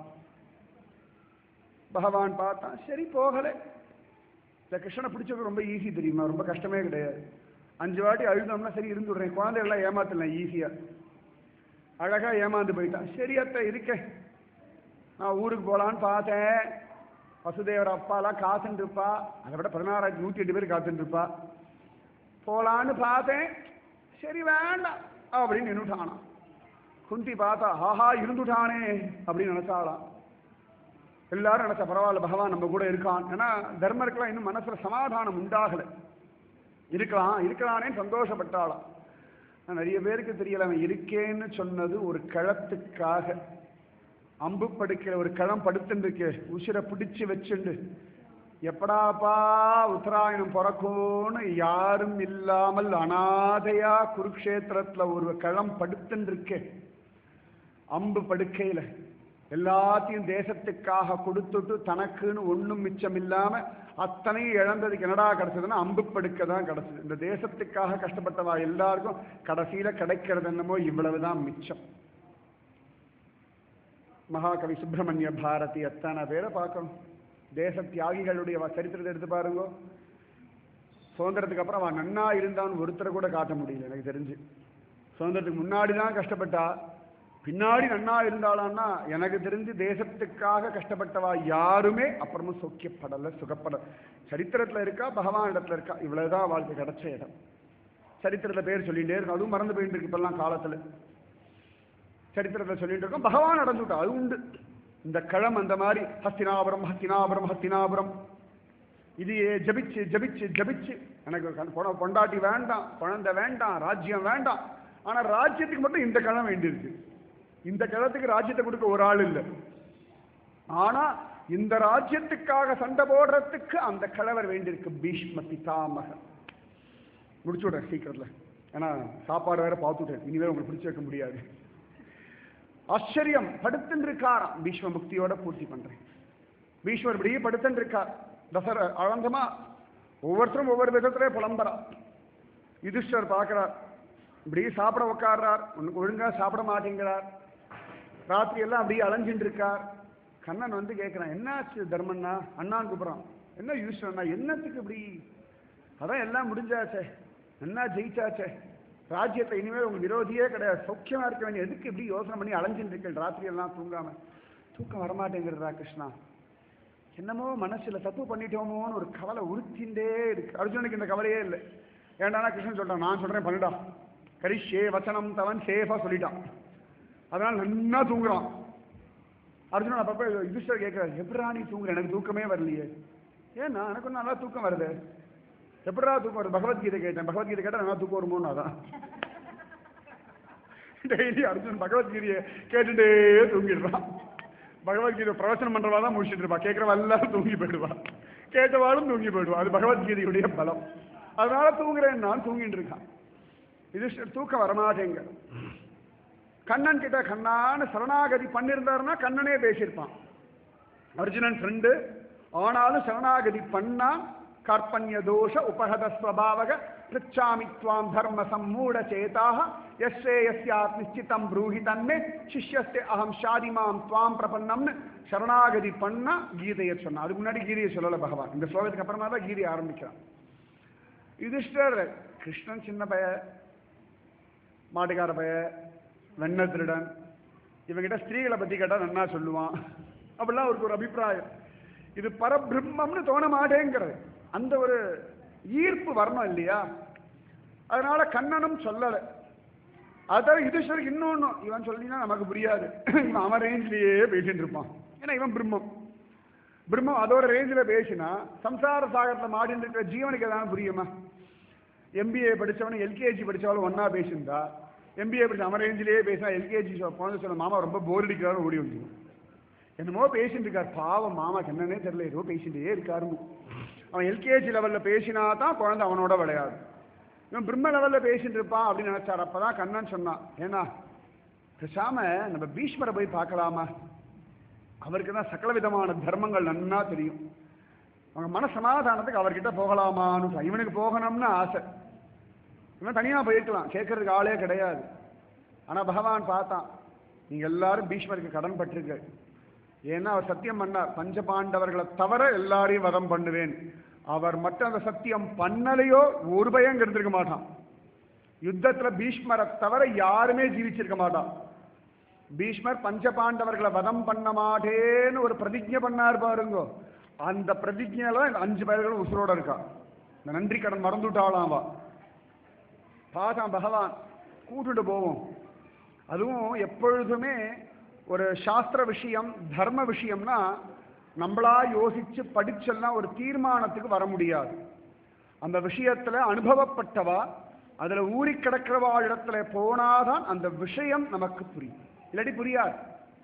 பகவான் பார்த்தான், சரி போகலை. இந்த கிருஷ்ணனை பிடிச்சது ரொம்ப ஈஸி தெரியுமா, ரொம்ப கஷ்டமே கிடையாது. அஞ்சு வாட்டி அழுதோம்னா சரி இருந்துடுறேன். குழந்தைகள்லாம் ஏமாத்தலாம் ஈஸியா. அழகா ஏமாந்து போயிட்டான். சரி அத்தை இருக்கேன், நான் ஊருக்கு போகலான்னு பார்த்தேன். வசுதேவர் அப்பாலாம் காத்துட்டு இருப்பா, அதை விட பதினாறாயிரத்தி நூற்றி எட்டு பேர் காத்துட்டு இருப்பா. போகலான்னு பார்த்தேன், சரி வேண்டாம் அப்படின்னு நின்றுட்டானா. குந்தி பார்த்தா, ஆஹா இருந்துட்டானே அப்படின்னு நினைச்சாலாம். எல்லாரும் நினைச்சா பரவாயில்ல பகவான் நம்ம கூட இருக்கான். ஏன்னா தர்மருக்கெல்லாம் இன்னும் மனசுல சமாதானம் உண்டாகலை. இருக்கலாம் இருக்கலானேன்னு சந்தோஷப்பட்டாளாம். நிறைய பேருக்கு தெரியல, அவன் இருக்கேன்னு சொன்னது ஒரு களத்துக்காக. அம்பு படுக்கிற ஒரு களம் படுத்துட்டு இருக்கு, உசிரை பிடிச்சு வச்சுண்டு எப்படாப்பா உத்தராயணம் பிறக்கும்னு யாரும் இல்லாமல் அனாதையா குருக்ஷேத்திரத்துல ஒரு களம் படுத்துட்டு இருக்கு. அம்பு படுக்கையில எல்லாத்தையும் தேசத்துக்காக கொடுத்துட்டு தனக்குன்னு ஒன்றும் மிச்சம் இல்லாம அத்தனையும் இழந்ததுக்கு என்னடா கிடைச்சதுன்னா அம்பு படுக்க தான் கிடைச்சது. இந்த தேசத்துக்காக கஷ்டப்பட்டவா எல்லாருக்கும் கடைசியில கிடைக்கிறது என்னமோ இவ்வளவுதான் மிச்சம். மகாகவி சுப்பிரமணிய பாரதி எத்தனை பேரை பார்க்கணும். தேச தியாகிகளுடைய சரித்திரத்தை எடுத்து பாருங்க. சுதந்திரத்துக்கு அப்புறம் அவன் நன்னா இருந்தான்னு ஒருத்தரை கூட காட்ட முடியல எனக்கு தெரிஞ்சு. சுதந்திரத்துக்கு முன்னாடி தான் கஷ்டப்பட்டா, பின்னாடி நன்னா இருந்தாளான்னா எனக்கு தெரிஞ்சு தேசத்துக்காக கஷ்டப்பட்டவா யாருமே அப்புறமும் சொக்கியப்படலை, சுகப்படலை. சரித்திரத்தில் இருக்கா, பகவான் இடத்துல இருக்கா, இவ்வளவுதான் வாழ்க்கை கிடைச்ச இடம். சரித்திரத்தில் பேர் சொல்லிகிட்டே இருக்கும், அதுவும் மறந்து போயிட்டு இருக்கு இப்பெல்லாம் காலத்தில். சரித்திரத்தில் சொல்லிட்டு இருக்கோம், பகவான் அடைஞ்சுட்டா அது உண்டு. இந்த களம் அந்த மாதிரி ஹஸ்தினாபுரம் ஹஸ்தினாபுரம் ஹஸ்தினாபுரம் இது ஜபிச்சு ஜபிச்சு ஜபிச்சு எனக்கு பொண்டாட்டி வேண்டாம், குழந்தை வேண்டாம், ராஜ்யம் வேண்டாம். ஆனா ராஜ்யத்துக்கு மட்டும் இந்த களம் வேண்டியிருக்கு. இந்த களத்துக்கு ராஜ்யத்தை கொடுக்க ஒரு ஆள் இல்லை. ஆனா இந்த ராஜ்யத்துக்காக சண்டை போடுறதுக்கு அந்த கிழவர் வேண்டியிருக்கு, பீஷ்ம பிதாமகர். முடிச்சு விடுறேன் சீக்கிரத்துல, ஏன்னா சாப்பாடு வேற பார்த்துட்டேன், இனிவேற உங்களுக்கு பிடிச்சு வைக்க முடியாது. ஆச்சரியம், படுத்துன்னு இருக்காராம். பீஷ்ம முக்தியோட பூர்த்தி பண்றேன். பீஷ்மர் இப்படியே படுத்துன்னு இருக்கார். தசர ஆனந்தமா ஒவ்வொருத்தரும் ஒவ்வொரு விதத்திலே புலம்பரா. யுதிஷ்டர் பார்க்கிறார், இப்படியே சாப்பிட உட்கார்றார், ஒன்னுக்கு ஒழுங்கா சாப்பிட மாட்டேங்கிறார். ராத்திரி எல்லாம் அப்படியே அலைஞ்சிட்டு இருக்கார். கண்ணன் வந்து கேட்கிறான், என்னாச்சு தர்மண்ணா, அண்ணான்னு கூப்பிட்றான். என்ன யுதிஷ்டர்னா, என்னத்துக்கு இப்படி? அதான் எல்லாம் முடிஞ்சாச்சே, என்ன ஜெயிச்சாச்சே, ராஜ்யத்தை இனிமேல் உங்க விரோதியே கிடையாது, சௌக்கியமா இருக்க வேண்டிய, எதுக்கு இப்படி யோசனை பண்ணி அலைஞ்சிட்டு இருக்கேன் ராத்திரி எல்லாம் தூங்காம? தூக்கம் வரமாட்டேங்கிறதா கிருஷ்ணா, என்னமோ மனசுல தப்பு பண்ணிட்டோமோன்னு ஒரு கவலை உறுத்திண்டே இருக்கு. அர்ஜுனுக்கு இந்த கவலையே இல்லை. ஏண்டானா கிருஷ்ணன் சொல்றான், நான் சொல்றேன் பண்ணிடா, கரிஷே வச்சனம் தவன் சேஃபா சொல்லிட்டான். அதனால நன்னா தூங்குறான். அர்ஜுனன் அப்பப்ப யுதிஷ்டர் கேட்கிறார், எப்படா நீ தூங்குற, எனக்கு தூக்கமே வரலையே. ஏன்னா எனக்கு ஒன்றும் நல்லா தூக்கம் வருது. எப்படா தூக்கம் வருது? பகவத்கீதை கேட்டேன், பகவத்கீதை கேட்டால் நல்லா தூக்கம் வருமோன்னு. அதான் டெய்லி அர்ஜுன் பகவத்கீதையை கேட்டுட்டே தூங்கிடுறான். பகவத்கீதை பிரவச்சனம் பண்றவா தான் முடிச்சுட்டு இருப்பா, கேட்கறவா எல்லாரும் தூங்கி போயிடுவா, கேட்டவாலும் தூங்கி போயிடுவா. அது பகவத்கீதையுடைய பலம். அதனால தூங்குறேன் நான் தூங்கிட்டு இருக்கான். இது தூக்கம் வரமாட்டேங்க. கண்ணன் கிட்ட கண்ணான்னு சரணாகதி பண்ணிருந்தாருன்னா கண்ணனே பேசியிருப்பான். அர்ஜுனன் ஃப்ரெண்டு ஆனாலும் சரணாகதி பண்ணா கார்பண்ய தோஷ உபகத ஸ்வபாவக பிரிச்சாமி துவாம் தர்ம சம்மூட சேதாக எஸ்ரே யஸ்யாத் நிச்சிதம் ப்ரூஹி தன்மே சிஷ்யஸ்தே அகம் ஷாதிமாம் துவாம் பிரபன்னம்னு சரணாகதி பண்ணா கீதையை சொன்னான். அதுக்கு முன்னாடி கீதையை சொல்லலை பகவான். இந்த ஸ்லோகத்துக்கு அப்புறமா தான் கீதையை ஆரம்பிக்கிறான். யுதிஷ்டர் கிருஷ்ணன் சின்ன பய, மாட்டுக்கார பய, வெண்ண திருடன், இவங்கிட்ட ஸ்திரீகளை பத்தி கேட்டா நன்னா சொல்லுவான் அப்படிலாம் அவருக்கு ஒரு அபிப்பிராயம். இது பரபிரம்மம்னு தோண மாட்டேங்கிறது. அந்த ஒரு ஈர்ப்பு வரணும் இல்லையா? அதனால கண்ணனும் சொல்லலை. அதாவது யுதிஷ்டருக்கு இன்னொன்னு, இவன் சொல்லினா நமக்கு புரியாது, இவன் அவன் ரேஞ்சிலேயே பேசிட்டு இருப்பான். ஏன்னா இவன் பிரம்மம். பிரம்மம் அதோட ரேஞ்சில் பேசினா சம்சார சாகரத்தில் மாடின்னு இருக்கிற ஜீவனுக்கு எதாவது புரியுமா? எம்பிஏ படித்தவனு எல்கேஜி படித்தவளும் ஒன்னா பேசியிருந்தா, எம்பிஏ படித்த அவன் ரேஞ்சிலேயே பேசினா எல்கேஜி குழந்தை சொல்ல மாமா ரொம்ப போர் அடிக்கிறாரு ஓடி வந்துடும். என்னமோ பேசிட்டு இருக்கார் பாவம், மாமாக்கு என்னன்னே தெரியல, ஏதோ பேசிட்டே இருக்காருன்னு. அவன் எல்கேஜி லெவலில் பேசினா தான் குழந்தை அவனோட விளையாடு. இவன் பிரம்ம லெவலில் பேசிட்டு இருப்பான் அப்படின்னு நினைச்சார். அப்பதான் கண்ணன் சொன்னான், ஏன்னா பேசாம நம்ம பீஷ்மரை போய் பார்க்கலாமா? அவருக்கு தான் சகல விதமான தர்மங்கள் நன்னா தெரியும். அவங்க மன சமாதானத்துக்கு அவர்கிட்ட போகலாமான்னு. இவனுக்கு போகணும்னு ஆசை. இவன் தனியா போயிருக்கலாம், கேட்கறதுக்கு ஆளே கிடையாது. ஆனா பகவான் பார்த்தான், நீங்க எல்லாரும் பீஷ்மருக்கு கடன் பட்டிருக்க. ஏன்னா அவர் சத்தியம் பண்ணார், பஞ்ச பாண்டவர்களை தவிர எல்லாரையும் வதம் பண்ணுவேன். அவர் மட்டும் அந்த சத்தியம் பண்ணலையோ ஒரு பயம் இருந்திருக்க மாட்டான். யுத்தத்துல பீஷ்மரை தவிர யாருமே ஜீவிச்சிருக்க மாட்டான். பீஷ்மர் பஞ்ச பாண்டவர்களை வதம் பண்ண மாட்டேன்னு ஒரு பிரதிஜை பண்ணார் பாருங்க. அந்த பிரதிஜையில அஞ்சு பேர்களும் உசுரோட இருக்கா. இந்த நன்றி கடன் மறந்துட்டாலாம். வா பார்த்தான் பகவான், கூட்டுட்டு போவோம். அதுவும் எப்பொழுதுமே ஒரு சாஸ்திர விஷயம், தர்ம விஷயம்னா நம்மளா யோசிச்சு படிச்செல்லாம் ஒரு தீர்மானத்துக்கு வர முடியாது. அந்த விஷயத்துல அனுபவப்பட்டவா, அதுல ஊறி கிடக்கிறவா இடத்துல போனாதான் அந்த விஷயம் நமக்கு புரியும். இல்லாட்டி புரியாது.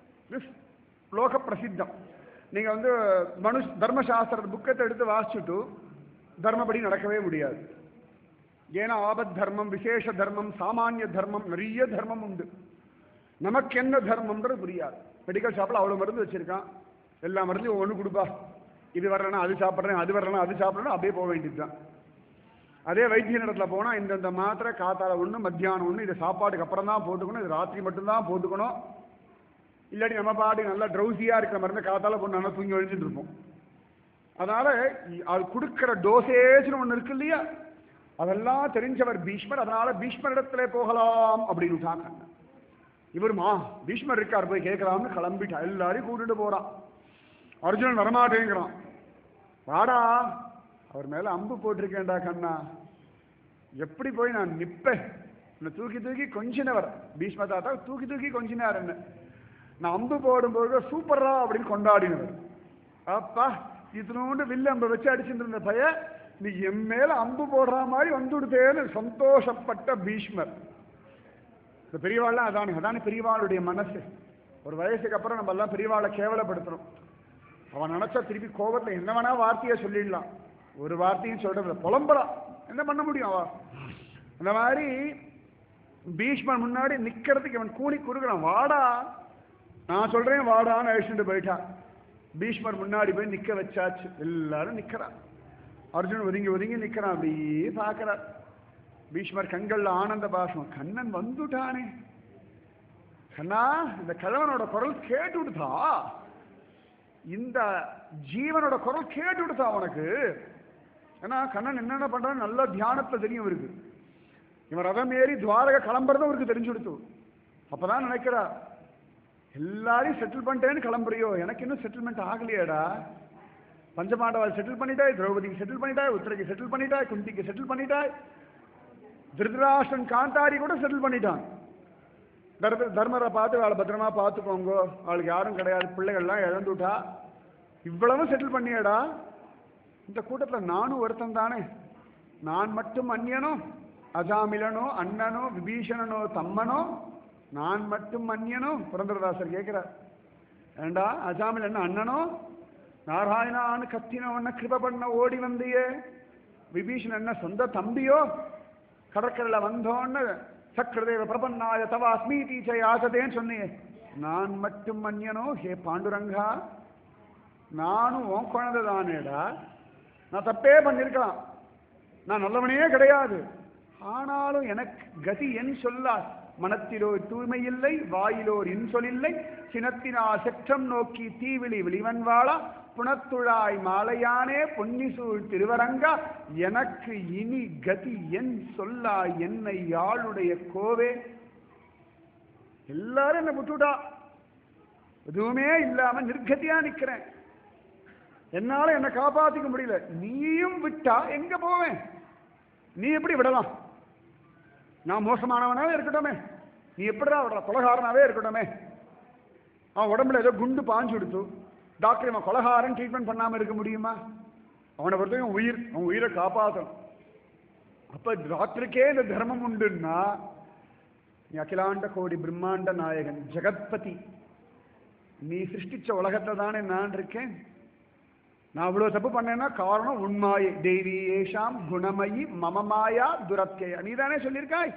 லோக பிரசித்தம். நீங்க வந்து மனு தர்மசாஸ்திர புக்கத்தை எடுத்து வாசிச்சுட்டு தர்மப்படி நடக்கவே முடியாது. ஏன்னா ஆபத் தர்மம், விசேஷ தர்மம், சாமானிய தர்மம், நிறைய தர்மம் உண்டு. நமக்கு என்ன தர்மம்ன்றது புரியாது. மெடிக்கல் ஷாப்பில் அவ்வளோ மருந்து வச்சிருக்கான், எல்லா மருந்தையும் ஒன்று கொடுப்பா, இது வரலன்னா அது சாப்பிட்றேன், அது வரலன்னா அது சாப்பிட்றேன்னா அப்படியே போக வேண்டியது தான். அதே வைத்திய இடத்துல போனால் இந்தந்த மாத்திரை காத்தால ஒன்று, மத்தியானம் ஒன்று, இது சாப்பாட்டுக்கு அப்புறம் தான் போட்டுக்கணும், இது ராத்திரி மட்டும்தான் போட்டுக்கணும். இல்லாட்டி நம்ம பாட்டு நல்லா ட்ரௌசியாக இருக்கிற மருந்து காத்தால பொண்ணு நல்லா தூங்கி ஒழிஞ்சுட்டு இருப்போம். அதனால அது கொடுக்குற டோசேஜ்னு ஒன்று இருக்கு இல்லையா, அதெல்லாம் தெரிஞ்சவர் பீஷ்மர். அதனால பீஷ்மர் இடத்துல போகலாம் அப்படின்னு விட்டாங்க. இவருமா பீஷ்மர் இருக்கார், போய் கேட்கலாம்னு கிளம்பிட்டா. எல்லாரையும் கூட்டிட்டு போறான். அர்ஜுனன் வரமாட்டேங்கிறான். வாடா, அவர் மேல அம்பு போட்டிருக்கேன்டா கண்ணா, எப்படி போய் நான் நிப்பேன்? தூக்கி தூக்கி கொஞ்சினவர் பீஷ்ம தாத்தா, தூக்கி தூக்கி கொஞ்சினார். என்ன நான் அம்பு போடும்போது சூப்பரா அப்படின்னு கொண்டாடினவர். அப்பா இதனோண்டு வில்ல அம்பு வச்சு அடிச்சுட்டு இருந்த பைய நீ என் மேல அம்பு போடுற மாதிரி வந்துடுதேன்னு சந்தோஷப்பட்ட பீஷ்மர். இந்த பெரியவாள்லாம் அதானே அதானே பெரியவாளுடைய மனசு. ஒரு வயசுக்கு அப்புறம் நம்ம எல்லாம் பெரியவாளை கேவலப்படுத்துறோம். அவன் நினைச்சா திருப்பி கோபத்தில் என்ன வேணா வார்த்தையை சொல்லிடலாம், ஒரு வார்த்தையும் சொல்றது புலம்பலாம், என்ன பண்ண முடியும் அவ? அந்த மாதிரி பீஷ்மர் முன்னாடி நிக்கிறதுக்கு அவன் கூலி குறுகிறான். வாடா, நான் சொல்றேன் வாடான்னு அழிச்சுட்டு போயிட்டான். பீஷ்மர் முன்னாடி போய் நிக்க வச்சாச்சு. எல்லாரும் நிக்கிறான். அர்ஜுன் ஒதுங்கி ஒதுங்கி நிக்கிறான், அப்படியே பார்க்கிறார். பீஷ்மர் கண்கள்ல ஆனந்த பாஷம். கண்ணன் வந்துட்டானே, கண்ணா இந்த கிழவனோட குரல் கேட்டு விடுதா, இந்த ஜீவனோட குரல் கேட்டு விடுதா உனக்கு. ஏன்னா கண்ணன் என்னென்ன பண்றான்னு நல்ல தியானத்துல தெரியும் இருக்கு. இவன் ரதம் ஏறி துவாரக கிளம்புறதும் அவருக்கு தெரிஞ்சு கொடுத்து. அப்பதான் நினைக்கிறா, எல்லாரையும் செட்டில் பண்ணிட்டேன்னு கிளம்புறியோ, எனக்கு இன்னும் செட்டில்மெண்ட் ஆகலையேடா. பஞ்சபாண்டவாள் செட்டில் பண்ணிட்டாய், திரௌபதிக்கு செட்டில் பண்ணிட்டாய், உத்தரைக்கு செட்டில் பண்ணிட்டாய், குந்திக்கு செட்டில் பண்ணிட்டாய், திருதராஷ்டிரன் காந்தாரி கூட செட்டில் பண்ணிட்டான். தர்ம தர்மரை பார்த்து அவளை பத்திரமா பார்த்துக்கோங்க, அவளுக்கு யாரும் கிடையாது, பிள்ளைகள்லாம் இழந்துட்டா, இவ்வளவும் செட்டில் பண்ணியடா. இந்த கூட்டத்தில் நானும் ஒருத்தன் தானே, நான் மட்டும் அந்நியனோ, அஜாமிலனோ, அண்ணனோ, விபீஷணனோ, தம்மனோ, நான் மட்டும் அந்நியனும் புரந்தரதாசர் கேட்கிறார். ஏண்டா அஜாமில் என்ன அண்ணனோ நாராயணான்னு கத்தினவன கிருப பண்ண ஓடி வந்தியே, விபீஷன் என்ன சொந்த தம்பியோ, கடற்கரையில் வந்தோன்னு சக்கரதேவ பிரபன்னாய தவா அஸ்மீதீச்சை ஆசதேன்னு சொன்னியே, நான் மட்டும் அந்நியனோ ஹே பாண்டுரங்கா, நானும் உன் குழந்தை தானேடா, நான் தப்பே பண்ணிருக்கலாம், நான் நல்லவனே கிடையாது, ஆனாலும் எனக்கு கதி என் சொல்லார், மனத்திலோர் தூய்மை இல்லை, வாயிலோர் இன்சொல் இல்லை, சினத்தினால் செற்றம் நோக்கி தீவிழி விழிவன் வாழா, புனத்துழாய் மாலையானே பொன்னிசூழ் திருவரங்கா, எனக்கு இனி கதி என் சொல்லாய் என்னை யாழுடைய கோவே. எல்லாரும் என்ன விட்டுடா, எதுவுமே இல்லாம நிர்கதியா நிக்கிறேன், என்னால என்ன காப்பாத்திக்க முடியல, நீயும் விட்டா எங்க போவேன், நீ எப்படி விடலாம், நான் மோசமானவனாவே இருக்கட்டுமே, நீ எப்படிடா விடலாம், கொலகாரனாவே இருக்கட்டுமே, அவன் உடம்புல ஏதோ குண்டு பாஞ்சு கொடுத்து டாக்டர் இவன் கொலகாரன் ட்ரீட்மெண்ட் பண்ணாம இருக்க முடியுமா, அவனை பொறுத்தவரைக்கும் உயிர், அவன் உயிரை காப்பாற்றணும். அப்ப டாக்டருக்கே இந்த தர்மம் உண்டுன்னா, நீ அகிலாண்ட கோடி பிரம்மாண்ட நாயகன் ஜெகத்பதி, நீ சிருஷ்டிச்ச உலகத்தை தானே நான் இருக்கேன், நான் அவ்வளவு தப்பு பண்ணேன்னா காரணம் உண்மாயை, தேவி ஏஷாம் குணமயி மமமாயா துரத்தேயா, நீ தானே சொல்லியிருக்காய்,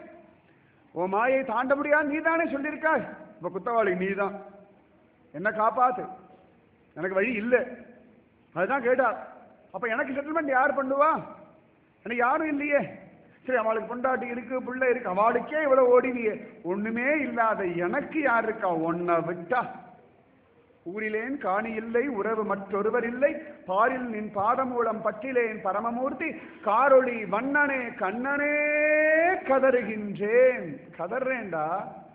ஓ மாயை தாண்ட முடியாது நீ தானே சொல்லியிருக்காய், இப்ப குத்தவாளி நீ தான், என்ன காப்பாத்து, எனக்கு வழி இல்லை. அதுதான் கேட்டார். அப்ப எனக்கு செட்டில்மெண்ட் யார் பண்ணுவா, எனக்கு யாரும் இல்லையே, சரி அவளுக்கு பொண்டாட்டி இருக்கு பிள்ளை இருக்கு, அவளுக்கே இவ்வளவு ஓடினியே, ஒண்ணுமே இல்லாத எனக்கு யார் இருக்கா, ஒன்ன விட்டா, ஊரிலேன் காணி இல்லை உறவு மற்றொருவர் இல்லை, பாரில் நின் பாதமூலம் பற்றிலேன் பரமமூர்த்தி, காரொளி வண்ணனே கண்ணனே கதறுகின்றேன், கதறேன்டா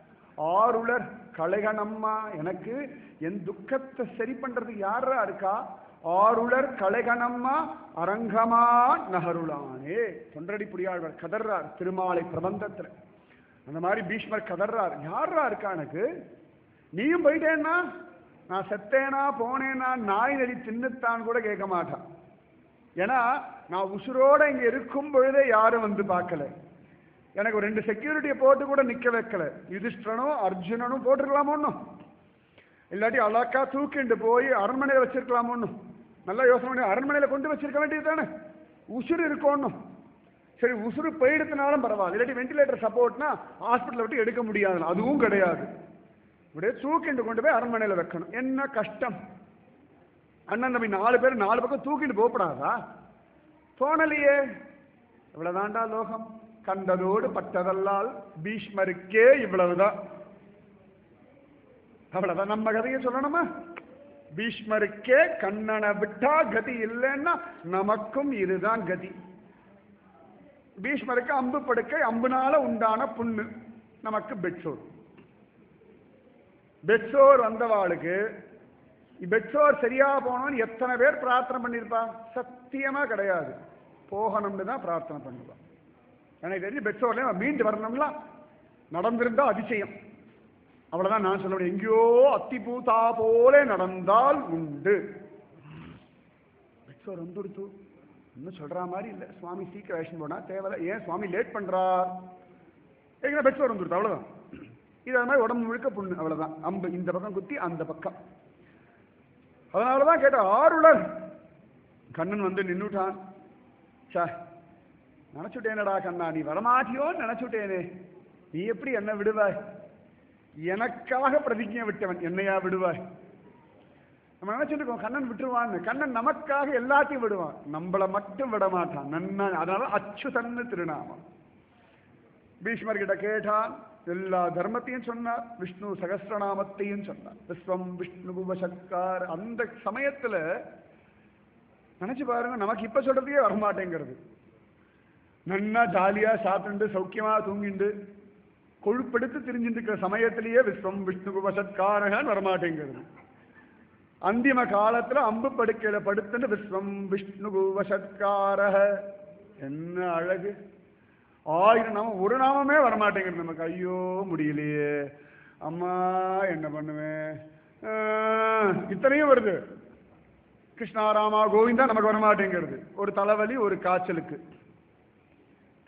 ஆருளர் கலைகணம்மா, எனக்கு என் துக்கத்தை சரி பண்றது யாரா இருக்கா, ஆருளர் கலைகணம்மா அரங்கமா நகருளானே. தொண்டரடி புரியாழ்வார் கதர்றார் திருமாலை பிரபந்தத்துல, அந்த மாதிரி பீஷ்மர் கதர்றார், யாரா இருக்கா எனக்கு, நீயும் போயிட்டேன்னா நான் செத்தேனா போனேனா நாய் நடி தின்னுத்தான் கூட கேட்க மாட்டான், ஏன்னா நான் உசுரோட இங்க இருக்கும் பொழுதே யாரும் வந்து பார்க்கல, எனக்கு ஒரு ரெண்டு செக்யூரிட்டியை போட்டு கூட நிக்க வைக்கல, யுதிஷ்டனும் அர்ஜுனனும் போட்டுருக்கலாமோன்னும், இல்லாட்டி அழகா தூக்கிண்டு போய் அரண்மனையில வச்சிருக்கலாமோன்னும், நல்லா யோசனை பண்ணி அரண்மனையில கொண்டு வச்சிருக்க வேண்டியது தானே, உசுறு இருக்கணும், சரி உசுறு போயிடுத்தினாலும் பரவாயில்ல, இல்லாட்டி வெண்டிலேட்டர் சப்போர்ட்னா ஹாஸ்பிட்டலை விட்டு எடுக்க முடியாது, அதுவும் கிடையாது, இப்படியே தூக்கிண்டு கொண்டு போய் அரண்மனையில வைக்கணும், என்ன கஷ்டம், அண்ணன் தம்பி நாலு பேர் நாலு பக்கம் தூக்கிட்டு போகப்படாதா, போனலையே, இவ்வளவுதான்டா லோகம், கண்டதோடு பட்டதல்லால் பீஷ்மருக்கே இவ்வளவுதான், அவ்வளவுதான், நம்ம கதையை சொல்லணுமா, பீஷ்மருக்கே கண்ணனை விட்டா கதி இல்லைன்னா நமக்கும் இதுதான் கதி. பீஷ்மருக்கு அம்பு படுக்கை, அம்புனால உண்டான புண்ணு, நமக்கு பெட்சோர், பெட்சோர் வந்தவாளுக்கு பெட்சோர் சரியா போனோம்னு எத்தனை பேர் பிரார்த்தனை பண்ணிருப்பா, சத்தியமா கிடையாது, போகணும்னு தான் பிரார்த்தனை பண்ணுவா. எனக்கு தெரிஞ்சு பெட்சோர்ல மீண்டு வரணும்ல நடந்திருந்தா அதிசயம், அவ்வளவுதான் நான் சொல்ல முடியும், எங்கேயோ அத்திபூதா போல நடந்தால் உண்டு. பெட்சோர் வந்துடுத்து இன்னும் சொல்ற மாதிரி இல்லை, சுவாமி சீக்கிரம் வேஷன் போனா தேவையில்ல, ஏன் சுவாமி லேட் பண்றார், ஏன்னா பெட்சோர் வந்துடுத்து அவ்வளவுதான், இது அது மாதிரி உடம்பு முழுக்க புண்ணு, அவ்வளவுதான், அம்பு இந்த பக்கம் குத்தி அந்த பக்கம், அதனாலதான் கேட்ட ஆருளர் கண்ணன் வந்து நின்னுட்டான், சா நினைச்சுட்டேனடா கண்ணா, நீ வரமாட்டியோன்னு நினைச்சுட்டேனே, நீ எப்படி என்ன விடுவாய், எனக்காக பிரதிஜை விட்டவன் என்னையா விடுவாய், நம்ம நினைச்சிட்டு இருக்கோம் கண்ணன் விட்டுருவான்னு, கண்ணன் நமக்காக எல்லாத்தையும் விடுவான், நம்மளை மட்டும் விட மாட்டான், நன்னா, அதனால அச்சுதன்னு திருநாமம். பீஷ்மர் கிட்ட கேட்டான், எல்லா தர்மத்தையும் சொன்னார், விஷ்ணு சகஸ்ரநாமத்தையும் சொன்னார், விஸ்வம் விஷ்ணு உபசக்கார், அந்த சமயத்துல நினைச்சு பாருங்க, நமக்கு இப்ப சொல்றதுக்கே வரமாட்டேங்கிறது, நன்னா ஜாலியா சாப்பிட்டு சௌக்கியமா தூங்கிண்டு கொழுப்பெடுத்து திரிஞ்சுட்டு இருக்கிற சமயத்திலேயே விஸ்வம் விஷ்ணு உபசத்காரகன்னு வரமாட்டேங்கிறது, அந்திம காலத்துல அம்பு படுக்கையில படுத்துட்டு விஸ்வம் விஷ்ணு உபசத்காரக, என்ன அழகு, ஆயிரம் நாமம் ஒரு நாமமே வரமாட்டேங்கிறது நமக்கு, ஐயோ முடியலையே அம்மா என்ன பண்ணுவேன், இத்தனையும் வருது, கிருஷ்ணாராமா கோவிந்தா நமக்கு வரமாட்டேங்கிறது, ஒரு தலைவலி ஒரு காய்ச்சலுக்கு,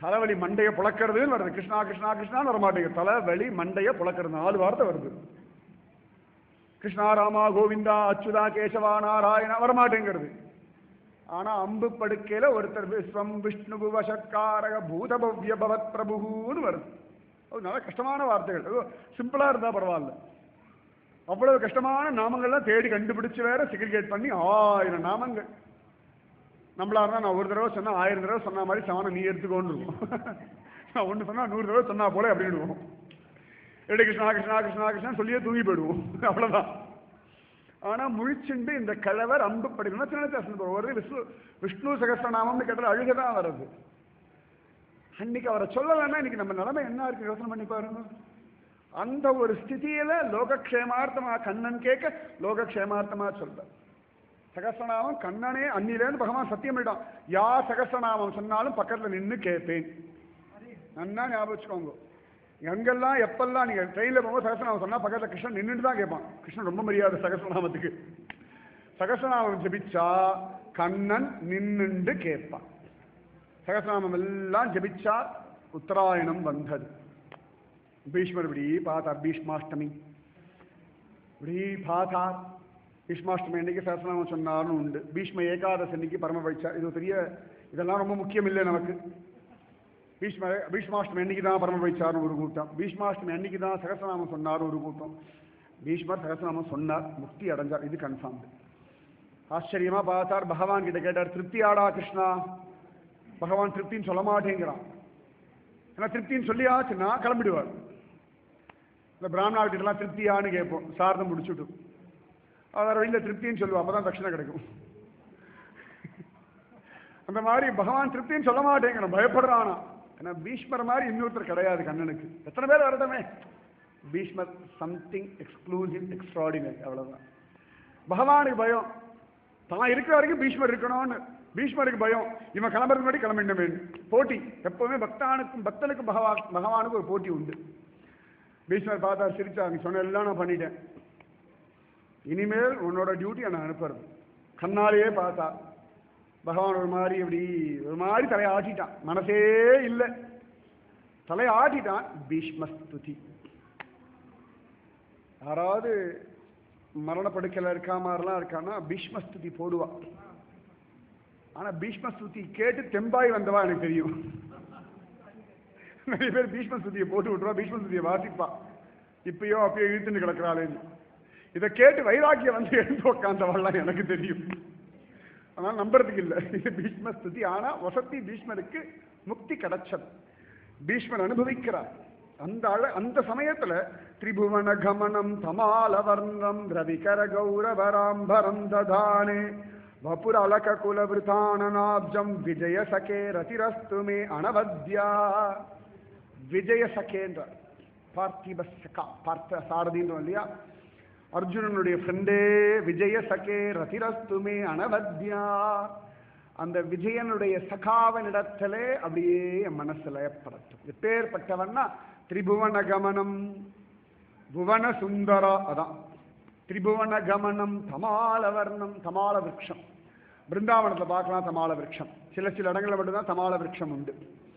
தலைவலி மண்டையை புழக்கிறதுன்னு வருது. கிருஷ்ணா கிருஷ்ணா கிருஷ்ணான்னு வரமாட்டேங்குது. தலைவலி மண்டையை புழக்கிறது நாலு வார்த்தை வருது. கிருஷ்ணா ராமா கோவிந்தா அச்சுதா கேசவா நாராயணா வரமாட்டேங்கிறது. ஆனா அம்பு படுக்கையில ஒருத்தர் விஸ்வம் விஷ்ணு வசத்காரக பூதபவ்ய பவத் பிரபுன்னு வருது. அது நல்ல கஷ்டமான வார்த்தைகள். சிம்பிளா இருந்தா பரவாயில்ல. அவ்வளவு கஷ்டமான நாமங்கள்லாம் தேடி கண்டுபிடிச்சு வேற செக்ரிகேட் பண்ணி ஆயிரம் நாமங்கள். நம்மளா இருந்தா நான் ஒரு தடவை சொன்னா ஆயிரம் தடவை சொன்ன மாதிரி சமானம் நீ எடுத்துக்கோன்னு இருக்கும். நான் ஒண்ணு சொன்னா நூறு தடவை சொன்னா போல அப்படின்னுவோம். எடு கிருஷ்ணா கிருஷ்ணா கிருஷ்ணா கிருஷ்ணா சொல்லியே தூங்கி போயிடுவோம். அவ்வளவுதான். ஆனா முழிச்சுண்டு இந்த கிழவர் அம்பு படிக்கணும். ஒரு விஷ்ணு விஷ்ணு சகஸ்ரநாமம்னு கேட்டால் அழுகதான் வருது. அன்னைக்கு அவரை சொல்லலைன்னா இன்னைக்கு நம்ம நிலைமை என்ன இருக்கு யோசனை பண்ணி பாருங்க. அந்த ஒரு ஸ்திதியில லோகக்ஷேமார்த்தமா கண்ணன் கேட்க லோகக்ஷேமார்த்தமா சொல்ற சகஸ்ரநாமம் கண்ணனே அன்னிலேருந்து பகவான் சத்தியம் பண்ணிட்டான். யா சகஸ்ரநாமம் சொன்னாலும் பக்கத்துல நின்று கேட்பேன். நன்னா ஞாபகம் வச்சுக்கோங்க. எங்கெல்லாம் எப்பெல்லாம் நீங்க ட்ரெயின்ல போகும்போது சகஸ்ரநாமம் சொன்னா பக்கத்துல கிருஷ்ணன் நின்றுட்டு தான் கேட்பான். கிருஷ்ணன் ரொம்ப மரியாதை சகஸ்ரநாமத்துக்கு. சகஸ்ரநாமம் ஜபிச்சா கண்ணன் நின்னுண்டு கேட்பான். சகஸ்ரநாமம் எல்லாம் ஜபிச்சா உத்தராயணம் வந்தது. பீஷ்மர் இப்படி பார்த்தார். பீஷ்மாஷ்டமி இப்படி பார்த்தார். பீஷ்மாஷ்டமி அன்னைக்கு சகஸ்ரநாமம் சொன்னார்னு உண்டு. பீஷ்ம ஏகாதசி அன்னைக்கு பரம பயிற்சார். இது பெரிய இதெல்லாம் ரொம்ப முக்கியம் இல்லை நமக்கு. பீஷ்ம பீஷ்மாஷ்டமி அன்னைக்கு தான் பரம பயிற்சார்னு ஒரு கூட்டம். பீஷ்மாஷ்டமி அன்னைக்கு தான் சகஸ்ரநாமம் சொன்னார் ஒரு கூட்டம். பீஷ்மர் சகஸ்ரநாமம் சொன்னார், முக்தி அடைஞ்சார். இது கன்ஃபார்ம். ஆச்சரியமா பார்த்தார். பகவான் கிட்ட கேட்டார், திருப்தி ஆடா கிருஷ்ணா? பகவான் திருப்தின்னு சொல்ல மாட்டேங்கிறான். ஏன்னா திருப்தின்னு சொல்லியாச்சுன்னா கிளம்பிடுவார். இந்த பிராமணா கிட்டலாம் திருப்தியான்னு கேட்போம். சார்தம் முடிச்சுட்டு அவர் வழியில் திருப்தின்னு சொல்லுவோம். அப்பதான் தட்சணை கிடைக்கும். அந்த மாதிரி பகவான் திருப்தின்னு சொல்ல மாட்டேங்கிறான், பயப்படுறானா. ஏன்னா பீஷ்மர் மாதிரி இன்னொருத்தர் கிடையாது கண்ணனுக்கு. எத்தனை பேர் வரட்டுமே, பீஷ்மர் சம்திங் எக்ஸ்க்ளூசிவ் எக்ஸ்ட்ராடினரி. அவ்வளவுதான். பகவானுக்கு பயம். தான் இருக்கிற வரைக்கும் பீஷ்மர் இருக்கணும்னு. பீஷ்மருக்கு பயம், இவன் கிளம்புறது முன்னாடி கிளம்பிட போட்டி. எப்பவுமே பக்தானுக்கும் பக்தனுக்கும் பகவான் பகவானுக்கு ஒரு போட்டி உண்டு. பீஷ்மர் பார்த்தா சிரிச்சா, நீ சொன்ன எல்லாம் நான் பண்ணிட்டேன், இனிமேல் உன்னோட டியூட்டி நான் அனுப்புறது. கண்ணாலேயே பார்த்தா பகவான் ஒரு மாதிரி இப்படி ஒரு மாதிரி தலையை ஆட்டிட்டான். மனசே இல்லை, தலையை ஆட்டிட்டான். பீஷ்மஸ்துதி. யாராவது மரணப்படுக்கையில் இருக்கா மாதிரிலாம் இருக்கான்னா பீஷ்மஸ்துதி போடுவா. ஆனா பீஷ்மஸ்துதி கேட்டு தெம்பாய் வந்தவா எனக்கு தெரியும். நிறைய பேர் பீஷ்மஸ்துதியை போட்டு விட்டுருவா, பீஷ்மஸ்துதியை வாசிப்பா. இப்பயோ அப்பயோ இழுத்துன்னு கிடக்கிறாளேன்னு. இதை கேட்டு வைராக்கியம் வந்து எழுந்து உட்காந்தவாள்லாம் எனக்கு தெரியும். ஆனால் நம்புறதுக்கு இல்லை. இது பீஷ்மஸ்துதி. ஆனா வசதி பீஷ்மருக்கு முக்தி கிடைச்சது. பீஷ்மர் அனுபவிக்கிறார். அந்த அழ அந்த சமயத்துல திரிபுவன கமனம் தமால வர்ணம் ரவிகர கௌரவராம்பரம் ததானே வபுர அலக குலவிருத்தானநாப்ஜம் விஜய சகே ரதிரஸ்து மே அனவத்யா. விஜய சகேன்ற பார்த்திப சகா, பார்த்த சாரதின்னு இல்லையா, அர்ஜுனனுடைய ஃப்ரெண்டே விஜய சகே ரதிரஸ்துமே அனவத்யா. அந்த விஜயனுடைய சகாவனிடத்திலே அப்படியே என் மனசுல படட்டும். எப்பேற்பட்டவன்னா திரிபுவன கமனம் புவன சுந்தரா. அதான் திரிபுவன கமனம் தமால வர்ணம். தமால விருட்சம் பிருந்தாவனத்துல பார்க்கலாம். தமால விருட்சம் சில சில இடங்களில் மட்டும்தான் தமால விருட்சம் உண்டு.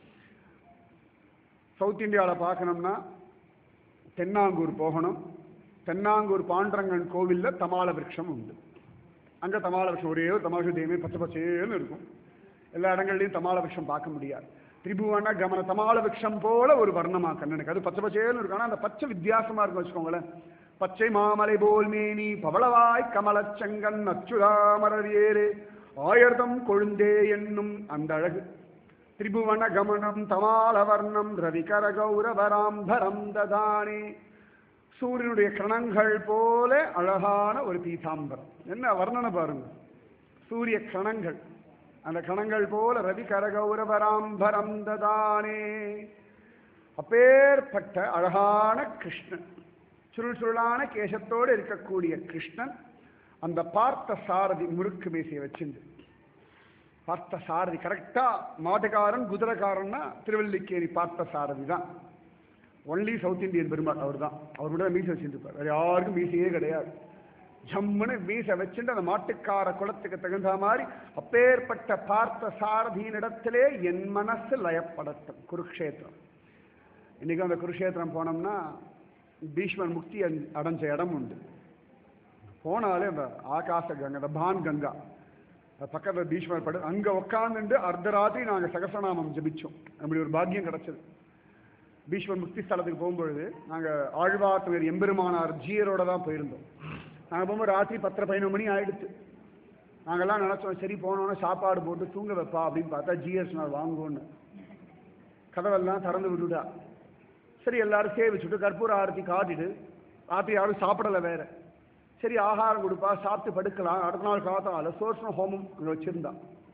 சவுத் இந்தியாவில் பார்க்கணும்னா தென்னாங்கூர் போகணும். தென்னாங்கூர் பாண்டரங்கன் கோவில்ல தமால விருட்சம் உண்டு. அங்க தமால விருட்சம் ஒரே ஒரு தமால தேமே பச்சை பச்சேன்னு இருக்கும். எல்லா இடங்கள்லையும் தமால விருட்சம் பார்க்க முடியாது. திரிபுவன கமன தமால விருட்சம் போல ஒரு வர்ணமா கண்ணனுக்கு. அது பச்சை பச்சேன்னு இருக்கும். ஆனா அந்த பச்சை வித்தியாசமா இருக்கும் வச்சுக்கோங்களேன். பச்சை மாமலை போல் மேனி பவளவாய் கமலச்சங்கன் அச்சுதாமரர் ஏறு ஆயர்தம் கொழுந்தே என்னும் அந்த அழகு. திரிபுவன கமனம் தமால வர்ணம் ரவிகர கௌரவராம்பரம் ததானே. சூரியனுடைய கிரணங்கள் போல அழகான ஒரு பீதாம்பரம். என்ன வர்ணனை பாருங்க. சூரிய கிரணங்கள், அந்த கிரணங்கள் போல ரவி கரகௌரவராம்பரம் ததானே. அப்பேற்பட்ட அழகான கிருஷ்ணன், சுருள் சுருளான கேசத்தோடு இருக்கக்கூடிய கிருஷ்ணன். அந்த பார்த்த சாரதி முறுக்கு மீசையை வச்சிருந்து, பார்த்த சாரதி கரெக்டா மாட்டுக்காரன் குதிரைக்காரன்னா திருவல்லிக்கேணி பார்த்த சாரதி தான். ஒன்லி சவுத் இந்தியன் பெருமாள் அவர் தான். அவர் கூட மீசை வச்சுருப்பார். வேற யாருக்கும் மீசையே கிடையாது. ஜம்முன்னு வீச வச்சுட்டு அந்த மாட்டுக்கார குலத்துக்கு தகுந்த மாதிரி அப்பேற்பட்ட பார்த்த சாரதியின் இடத்திலே என் மனசு லயப்படட்டும். குருக்ஷேத்திரம். இன்னைக்கு அந்த குருக்ஷேத்திரம் போனோம்னா பீஷ்மர் முக்தி அடைஞ்ச இடம் உண்டு. போனாலே அந்த ஆகாச கங்கை, அந்த பான் கங்கா பக்கத்தில் பீஷ்மர் படு, அங்கே உட்காந்துட்டு அர்த்தராத்திரி நாங்கள் சகசநாமம் ஜபிச்சோம். அப்படி ஒரு பாக்கியம் கிடைச்சது. பீஷ்மர் முக்தி ஸ்தலத்துக்கு போகும்பொழுது நாங்கள் ஆழ்வார் எம்பெருமானார் ஜீயரோட தான் போயிருந்தோம். நாங்கள் போகும்போது ராத்திரி பத்தரை பதினொன்று மணி ஆயிடுச்சு. நாங்கள்லாம் நினச்சோம் சரி போனோன்னா சாப்பாடு போட்டு தூங்க வைப்பா அப்படின்னு பார்த்தா ஜிஎஸ் நான் வாங்குவோன்னு கதவெல்லாம் திறந்து விட்டுட்டா. சரி எல்லாரும் சேவிச்சுட்டு கற்பூர ஆரத்தி காட்டிட்டு ராத்திரி யாரும் சாப்பிடலை வேற. சரி ஆகாரம் கொடுப்பா சாப்பிட்டு படுக்கலாம். அடுத்த நாள் காத்தால சோர்ஸ்ன ஹோமம் அங்கே வச்சிருந்தா.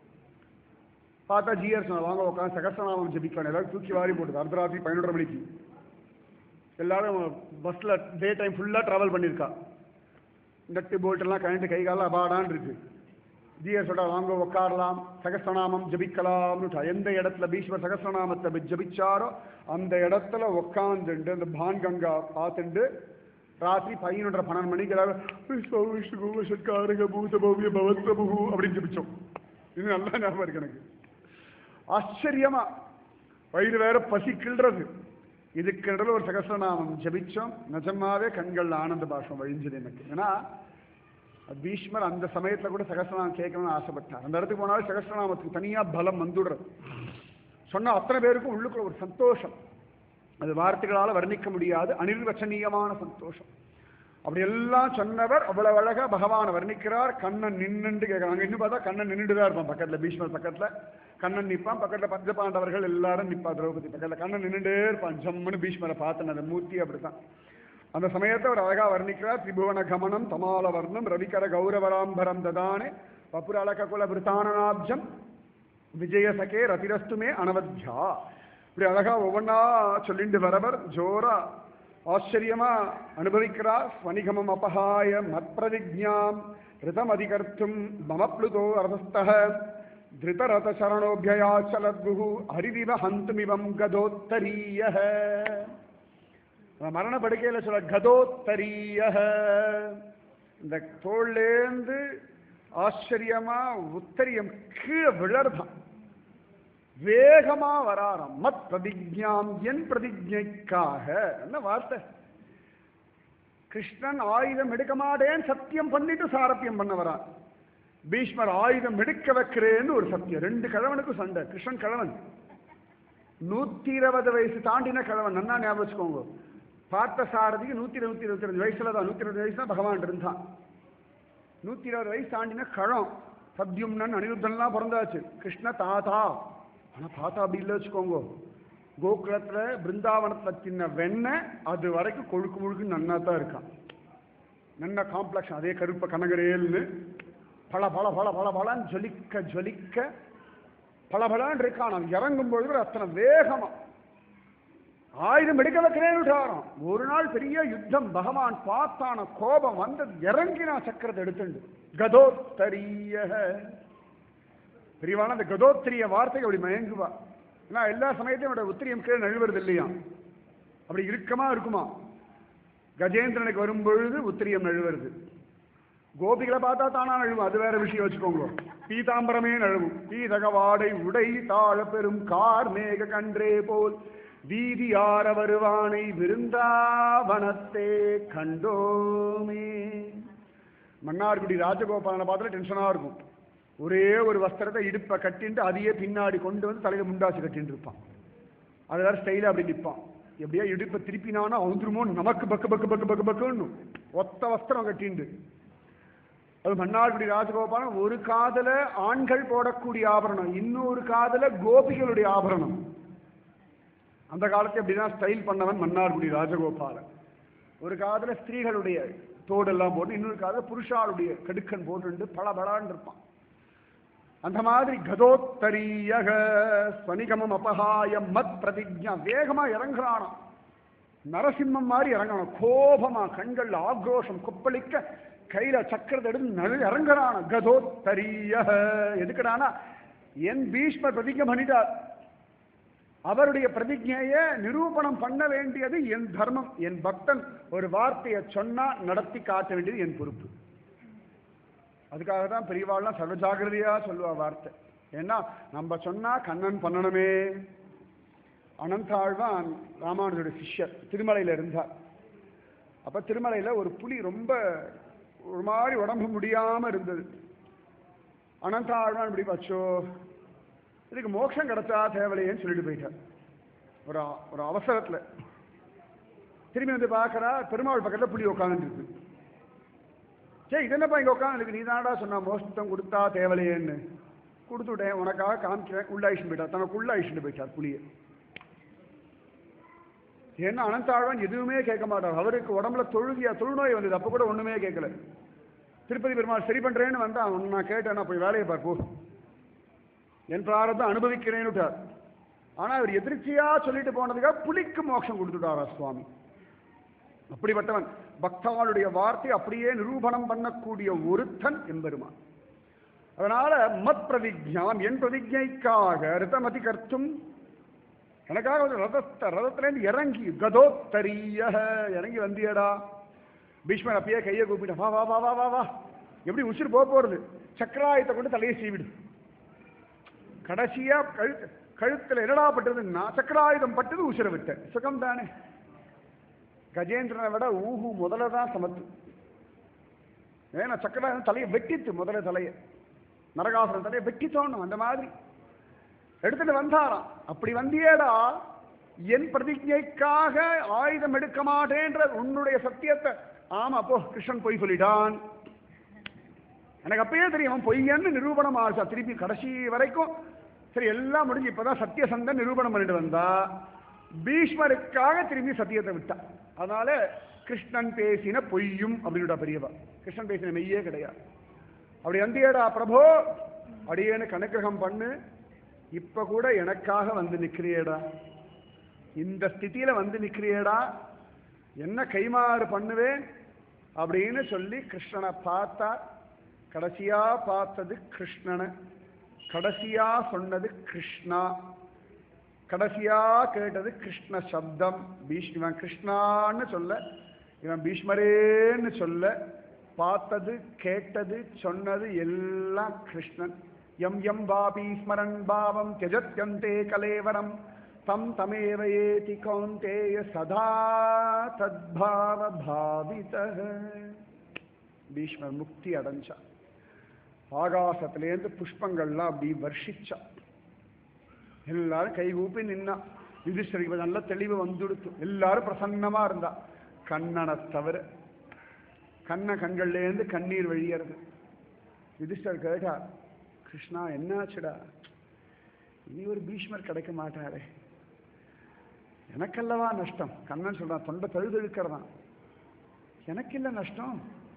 பார்த்தா ஜிஎஸ் நான் வாங்க உட்காந்து சகசநாமம் ஜபிக்கணும். எல்லாரும் தூக்கி வாரி போட்டுது அர்த்தராத்திரி பதினொன்றரை மணிக்கு. எல்லாரும் பஸ்ல டே டைம் ஃபுல்லாக ட்ராவல் பண்ணியிருக்கா. நட்டு போல்ட்டெல்லாம் கழண்டு கை காலம் அபாடான் இருக்கு. ஜிஎஸோட வாங்க உட்காரலாம் சகசநாமம் ஜபிக்கலாம்னு எந்த இடத்துல பீஷ்மர் சகசநாமத்தை ஜபிச்சாரோ அந்த இடத்துல உட்காந்துட்டு அந்த பான் கங்கா பார்த்துட்டு ராத்திரி பதினொன்றரை பன்னெண்டு மணிக்கு எல்லாரும் பூத பவ்ய பவத்ரபு அப்படின்னு ஜபிச்சோம். இது நல்லா ஞாபகம் இருக்கு எனக்கு. ஆச்சரியமா வயிறு வேற பசி கிள்றது. இதுக்கு நடுவில் ஒரு சகசநாமம் ஜபிச்சோம். நிஜமாவே கண்கள் ஆனந்த பாஷம் வழிஞ்சது எனக்கு. ஏன்னா பீஷ்மர் அந்த சமயத்தில் கூட சகசநாமம் கேட்கணும்னு ஆசைப்பட்டார். அந்த இடத்துக்கு போனாலும் சகசநாமத்துக்கு தனியாக பலம் வந்துடுறது. சொன்ன அத்தனை பேருக்கும் உள்ளுக்குள்ள ஒரு சந்தோஷம், அது வார்த்தைகளால் வர்ணிக்க முடியாது, அனிர்வச்சனீயமான சந்தோஷம். அப்படி எல்லாம் சொன்னவர் அவ்வளவு அழகா பகவானை வர்ணிக்கிறார். கண்ணன் நின்னுண்டு கேட்கறாங்க. இன்னும் பார்த்தா கண்ணன் நின்றுதான் இருப்பான் பக்கத்துல. பீஷ்மர் பக்கத்துல கண்ணன் நிற்பான், பக்கத்துல பஞ்சபாண்டவர்கள் எல்லாரும் நிற்பா. திரௌபதி பக்கத்துல கண்ணன் நின்றுட்டே இருப்பான். ஜம்முன்னு பீஷ்மரை பார்த்தன அந்த மூர்த்தி அப்படித்தான். அந்த சமயத்தை அவர் அழகா வர்ணிக்கிறார். திரிபுவன கமனம் தமால வர்ணம் ரவிகர கௌரவராம்பரம் ததானே வபுர அலக குல விருத்தானநாப்ஜம் விஜயசகே ரதிரஸ்துமே அனவத்யா. இப்படி அழகா ஒவ்வொன்னா சொல்லிட்டு வரவர் ஜோரா ஆச்சரியமா அனுபவிக்கிறார். ஸ்வனிகமம் அபஹாய மத்பிரதிஜாம் ரிதம் அதிகர்த்தும் மமப்ளுதோ அரதஸ்தஹ திருதரத சரணோபியாச்சலத்குஹு ஹரிதிவ ஹந்துமிவம் கதோத்தரீயஹ. மரண படுக்கையில் சொல்ல கதோத்தரீயஹ. இந்த தோல்லேந்து ஆச்சரியமா உத்தரியம் கீழே விழர்தான். வேகமா வராராம். மத் பிரதிஜாம் என் பிரதிஜைக்காக. என்ன வார்த்தை! கிருஷ்ணன் ஆயுதம் எடுக்க மாட்டேன் சத்தியம் பண்ணிட்டு சாரத்தியம் பண்ண வரான். பீஷ்மர் ஆயுதம் எடுக்க வைக்கிறேன்னு ஒரு சத்தியம். ரெண்டு கிழவனுக்கும் சண்டை. கிருஷ்ணன் கிழவன், நூத்தி இருபது வயசு தாண்டின கிழவன். நன்னா ஞாபகம் வச்சுக்கோங்க. பார்த்த சாரதிக்கு நூத்தி நூத்தி இருபத்தி ரெண்டு வயசுல தான், நூத்தி இருபது வயசு தான் பகவான் இருந்தான். நூத்தி இருபது வயசு தாண்டின கழம். சத்யும்னன் அனிருத்தன்லாம் பிறந்தாச்சு. கிருஷ்ண தாத்தா. ஆனா தாத்தா அப்படி இல்லை வச்சுக்கோங்க. கோகுலத்துல பிருந்தாவனத்துல சின்ன வெண்ணெய் அது வரைக்கும் கொழுக்கு முழுக்கு நன்னா தான் இருக்கான். நல்ல காம்ப்ளெக்ஸ். அதே கருப்ப கனகரேல்னு பல பல பல பல பலன்னு ஜொலிக்க ஜொலிக்க பல பலான் இருக்கான். அவன் இறங்கும் பொழுது அத்தனை வேகமா ஆயுதம் எடுக்க வைக்கிறேன். ஒரு நாள் பெரிய யுத்தம். பகவான் பார்த்தான கோபம் வந்து இறங்கினா சக்கரத்தை எடுத்துண்டு கதோத்தரிய. பெரியவான அந்த கதோத்திரிய வார்த்தைக்கு அப்படி மயங்குவா. ஏன்னா எல்லா சமயத்தையும் அவட உத்திரியம் கீழே நழுவுறது இல்லையா? அப்படி இறுக்கமா இருக்குமா? கஜேந்திரனுக்கு வரும்பொழுது உத்திரியம் நழுவுறது. கோபிகளை பார்த்தா தானா நழுவும், அது வேற விஷயம் வச்சுக்கோங்க. பீதாம்பரமே நழுவும். பீதக வாடை உடை தாழ பெரும் கார் மேக கன்றே போல் வீதியார வருவானை விருந்தாவனத்தே கண்டோமே. மன்னார்குடி ராஜகோபாலனை பார்த்தாலே டென்ஷனா இருக்கும். ஒரே ஒரு வஸ்திரத்தை இடுப்பை கட்டிட்டு அதையே பின்னாடி கொண்டு வந்து தலையில முண்டாசி கட்டிட்டு இருப்பான். அது வேற ஸ்டைலா அப்படி நிற்பான். எப்படியா இடுப்பை திருப்பினானா அவந்துருமோ நமக்கு பக்கு பக்கு பக்கு பக்கு பக்குன்னு ஒத்த வஸ்திரம் கட்டிண்டு. அது மன்னார்குடி ராஜகோபாலன். ஒரு காதல ஆண்கள் போடக்கூடிய ஆபரணம், இன்னொரு காதல கோபிகளுடைய ஆபரணம். அந்த காலத்தை அப்படிதான் ஸ்டைல் பண்ணவன் மன்னார்குடி ராஜகோபாலன். ஒரு காதல ஸ்திரீகளுடைய தோடெல்லாம் போட்டு, இன்னொரு காதல புருஷாளுடைய கடுக்கன் போட்டு பல பலான்னு இருப்பான். அந்த மாதிரி கதோத்தரீயக ஸ்வனிகமம் அபஹாய மத் பிரதிஜா. வேகமா இறங்குறானா, நரசிம்மம் மாதிரி இறங்கணும். கோபமா, கண்கள் ஆக்ரோஷம் கொப்பளிக்க, கையில சக்கரத்தை எடுத்து நழு இறங்குறான. கதோத்தரீயக. எதுக்குறானா, என் பீஷ்மர் பிரதிஜை பண்ணிட்டார். அவருடைய பிரதிஜையை நிரூபணம் பண்ண வேண்டியது என் தர்மம். என் பக்தன் ஒரு வார்த்தையை சொன்னா நடத்தி காட்ட வேண்டியது என் பொறுப்பு. அதுக்காக தான் பெரியவாள்லாம் சர்வ ஜாகிரதையா சொல்லுவா வார்த்தை. ஏன்னா நம்ம சொன்னா கண்ணன் பண்ணணுமே. அனந்தாழ்வான் ராமானுஜருடைய சிஷ்யர், திருமலையில இருந்தார். அப்ப திருமலையில ஒரு புலி ரொம்ப ஒரு மாதிரி உடம்பு முடியாம இருந்தது. அனந்தாழ்வான் இப்படி பச்சோ இதுக்கு மோட்சம் கிடைச்சா தேவலையேன்னு சொல்லிட்டு போயிட்டார். ஒரு ஒரு அவசரத்துல திரும்பி வந்து பார்க்கறா, பெருமாள் பக்கத்துல புலி உட்காந்துருக்கு. சே இது என்னப்பா இங்க உட்காந்து, நீ தானடா சொன்னா மோட்சம் கொடுத்தா தேவலையேன்னு. கொடுத்துட்டேன், உனக்காக காமிக்கிறேன். உள்ள அழிச்சுட்டு போயிட்டார், தனக்கு உள்ள அழிச்சுட்டு போயிட்டார் புலியை. ஏன்னா அனந்தாழ்வான் எதுவுமே கேட்க மாட்டார். அவருக்கு உடம்புல தொழுகியா தொழுநோய் வந்தது, அப்ப கூட ஒண்ணுமே கேட்கல. திருப்பதி பெருமாள் சரி பண்றேன்னு வந்தா நான் கேட்டேன்னா போய் வேலையை பார்ப்போ, என் பிராரதம் அனுபவிக்கிறேன்னு விட்டார். ஆனா அவர் எதிர்ச்சியா சொல்லிட்டு போனதுக்காக புலிக்கு மோட்சம் கொடுத்துட்டாரா சுவாமி. அப்படிப்பட்டவன் பக்தவாளுடைய வார்த்தை அப்படியே நிரூபணம் பண்ணக்கூடிய ஒருத்தன் எம்பெருமான். அதனால மத் பிரதிஜாம், என் பிரதிஜைக்காக ரிதமதி கர்த்தும், எனக்காக ஒரு ரதத்தை ரதத்திலேருந்து இறங்கி கதோத்தரிய இறங்கி வந்தியடா. பீஷ்மர் அப்பயே கையை கூப்பிட்ட, வா வா வா வா வா வா, எப்படி உசுறு போக போறது, சக்கராயத்தை கொண்டு தலையை சீவிடு. கடைசியா கழுத்து கழுத்துல என்னடா பட்டதுன்னா சக்கராயுதம் பட்டது, உசுரை விட்ட சுகம் தானே. கஜேந்திரனை விட ஊஹு முதல்ல தான் சமத்து. ஏன்னா சக்கராயுதம் தலையை வெட்டித்து, முதல்ல தலையை நரகாசுரன் தலையை வெட்டித்தோணும். அந்த மாதிரி எடுத்துட்டு வந்தாராம். அப்படி வந்தியேடா, என் பிரதிஜைக்காக ஆயுதம் எடுக்க மாட்டேன்ற உன்னுடைய சத்தியத்தை. ஆமா, அப்போ கிருஷ்ணன் பொய் சொல்லிட்டான், எனக்கு அப்பயே தெரியும் பொய்யன்னு நிரூபணம் ஆச்சா. திருப்பி கடைசி வரைக்கும் சரி எல்லாம் முடிஞ்சு இப்பதான் சத்தியசந்தன் நிரூபணம் பண்ணிட்டு வந்தா, பீஷ்மருக்காக திரும்பி சத்தியத்தை விட்டா. அதனால கிருஷ்ணன் பேசின பொய்யும் அப்படின்னுடா பெரியவா. கிருஷ்ணன் பேசின மெய்யே கிடையாது. அப்படி வந்தியேடா பிரபோ, அடியேன்னு கனுக்கிரகம் பண்ணு, இப்ப கூட எனக்காக வந்து நிக்கிறியேடா, இந்த ஸ்திதியில வந்து நிக்கிறியேடா, என்ன கைமாறு பண்ணுவேன் அப்படின்னு சொல்லி கிருஷ்ணனை பார்த்தா. கடைசியா பார்த்தது கிருஷ்ணனை, கடைசியா சொன்னது கிருஷ்ணா, கடைசியா கேட்டது கிருஷ்ண சப்தம். பீஷ் இவன் கிருஷ்ணான்னு சொல்ல, இவன் பீஷ்மரேன்னு சொல்ல, பார்த்தது கேட்டது சொன்னது எல்லாம் கிருஷ்ணன். எம் எம் வாபி ஸ்மரன் பாவம் தியஜத்யந்தே கலேவரம் தம் தமேவ ஏதி கௌந்தேய சதா தத்பாவ பாவிதஹ. பீஷ்மர் முக்தி அடைஞ்சா. ஆகாசத்திலேருந்து புஷ்பங்கள்லாம் அப்படி வர்ஷிச்சா. எல்லாரும் கைகூப்பி நின்னா. யுதிஷ்டருக்கு நல்ல தெளிவு வந்துடுத்து. எல்லாரும் பிரசன்னமா இருந்தா, கண்ணனை தவிர. கண்ண கண்கள்லேருந்து கண்ணீர் வழியறது. யுதிஷ்டர் கேட்டா, கிருஷ்ணா என்னாச்சுடா, இனி ஒரு பீஷ்மர் கிடைக்க மாட்டாரே, எனக்கல்லவா நஷ்டம். கண்ணன் சொல்றான், தொண்டை தழுதழுக்கிறதான், எனக்கு இல்லை நஷ்டம்,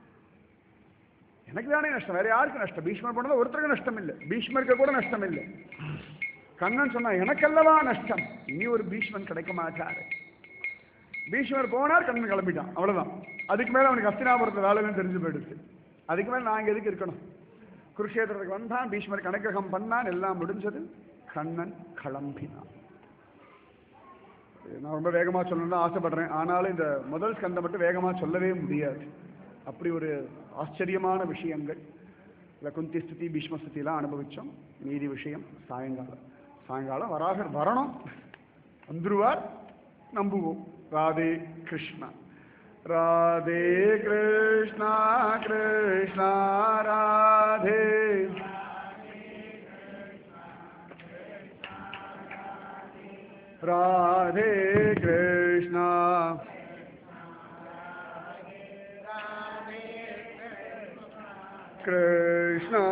எனக்கு தானே நஷ்டம், வேற யாருக்கு நஷ்டம்? பீஷ்மர் போனது ஒருத்தருக்கு நஷ்டம் இல்லை, பீஷ்மருக்கு கூட நஷ்டம் இல்லை. கண்ணன் சொன்னா, எனக்கல்லவா நஷ்டம், இனி ஒரு பீஷ்மன் கிடைக்க மாட்டாரு. பீஷ்மர் போனார், கண்ணன் கிளம்பிட்டான், அவ்வளவுதான். அதுக்கு மேல அவனுக்கு அஸ்தினாபுரத்து வேலைன்னு தெரிஞ்சு போயிடுச்சு. அதுக்கு மேல நான் எதுக்கு இருக்கணும்? குருஷேத்திரத்துக்கு வந்தான், பீஷ்மருக்கு அனுக்கிரகம் பண்ணான், எல்லாம் முடிஞ்சது. கண்ணன் கிளம்பினான். நான் ரொம்ப வேகமா சொல்லணும்னு ஆசைப்படுறேன், ஆனாலும் இந்த முதல் ஸ்கந்தம் மட்டும் வேகமா சொல்லவே முடியாது. அப்படி ஒரு ஆச்சரியமான விஷயங்கள். இந்த குந்தி ஸ்துதி பீஷ்ம ஸ்துதியெல்லாம் அனுபவிச்சோம். மீதி விஷயம் சாயங்காலம். சாயங்காலம் வராகர் வரணும், வந்துருவார், நம்புவோம். ராதே கிருஷ்ணா. ராதே கிருஷ்ணா கிருஷ்ணா ராதே. ராதே கிருஷ்ணா கிருஷ்ணா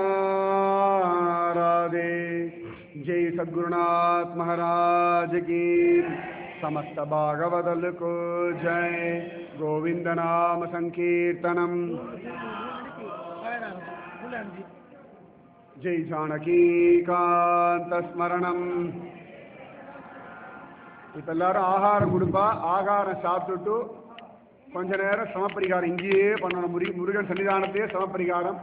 ராதே. जय सद्गुरुनाथ महाराज की, समस्त भागवदल को जय. गोविंद नाम संकीर्तनम, जय जानकी कांत स्मरणम. இப்ப எல்லாரும் ஆகாரம் கொடுப்பா. ஆகாரம் சாப்பிட்டுட்டு கொஞ்ச நேரம் சமப்பரிகாரம் இங்கேயே பண்ணணும். முருகன் முருகன் சன்னிதானத்தையே சமப்பரிகாரம்.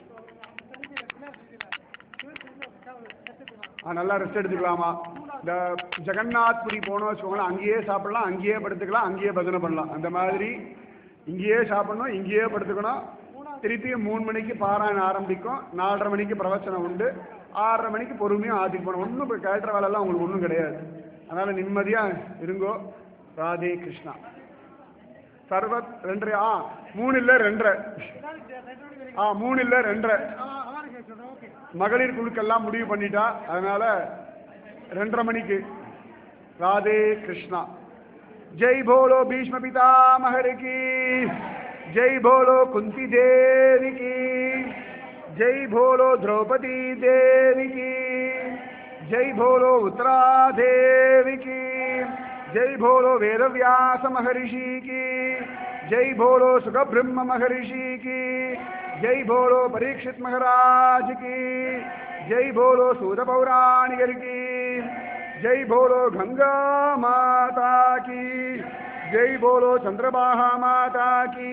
நல்லா ரெஸ்ட் எடுத்துக்கலாமா? இந்த ஜெகநாத்புரி போனோம் வச்சுக்கோங்களேன், அங்கேயே சாப்பிடலாம், அங்கேயே படுத்துக்கலாம், அங்கேயே பஜனை பண்ணலாம். அந்த மாதிரி இங்கேயே சாப்பிடணும், இங்கேயே படுத்துக்கணும். திருப்பியும் மூணு மணிக்கு பாராயணம் ஆரம்பிக்கும், நாலரை மணிக்கு பிரவச்சனம் உண்டு, ஆறரை மணிக்கு பொறுமையாக ஆதிக்கு போகணும். ஒன்றும் இப்போ கேட்டுற வேலைலாம் உங்களுக்கு ஒன்றும் கிடையாது. அதனால் நிம்மதியாக இருங்கோ. ராதே கிருஷ்ணா. சர்வத் ரெண்டரை ஆ மூணு இல்லை ரெண்டரை ஆ மூணு இல்லை ரெண்டரை மகளிர் குழுக்கெல்லாம் முடிவு பண்ணிட்டா, அதனால ரெண்டரை மணிக்கு. ராதே கிருஷ்ணா. ஜெய் போலோ பீஷ்ம பிதாமகர் கி, ஜெய் போலோ குந்தி தேவி கி, ஜெய் போலோ திரௌபதி தேவி கி, ஜெய் போலோ உத்தரா தேவி கி, ஜெய் போலோ வேதவியாச மகரிஷி கி, ஜெய் போலோ சுகபிரம்ம மகரிஷி கி, ஜெய் போலோ பரீட்சித் மகாராஜ் கி, ஜெய் போலோ சூத பௌராணிகர் கி, ஜெய் போலோ கங்கா மாதா की, जय बोलो चंद्रभागा माता की,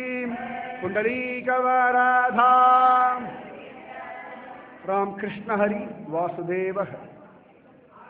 पुंडरीकवराधा। राम कृष्ण हरि वासुदेव।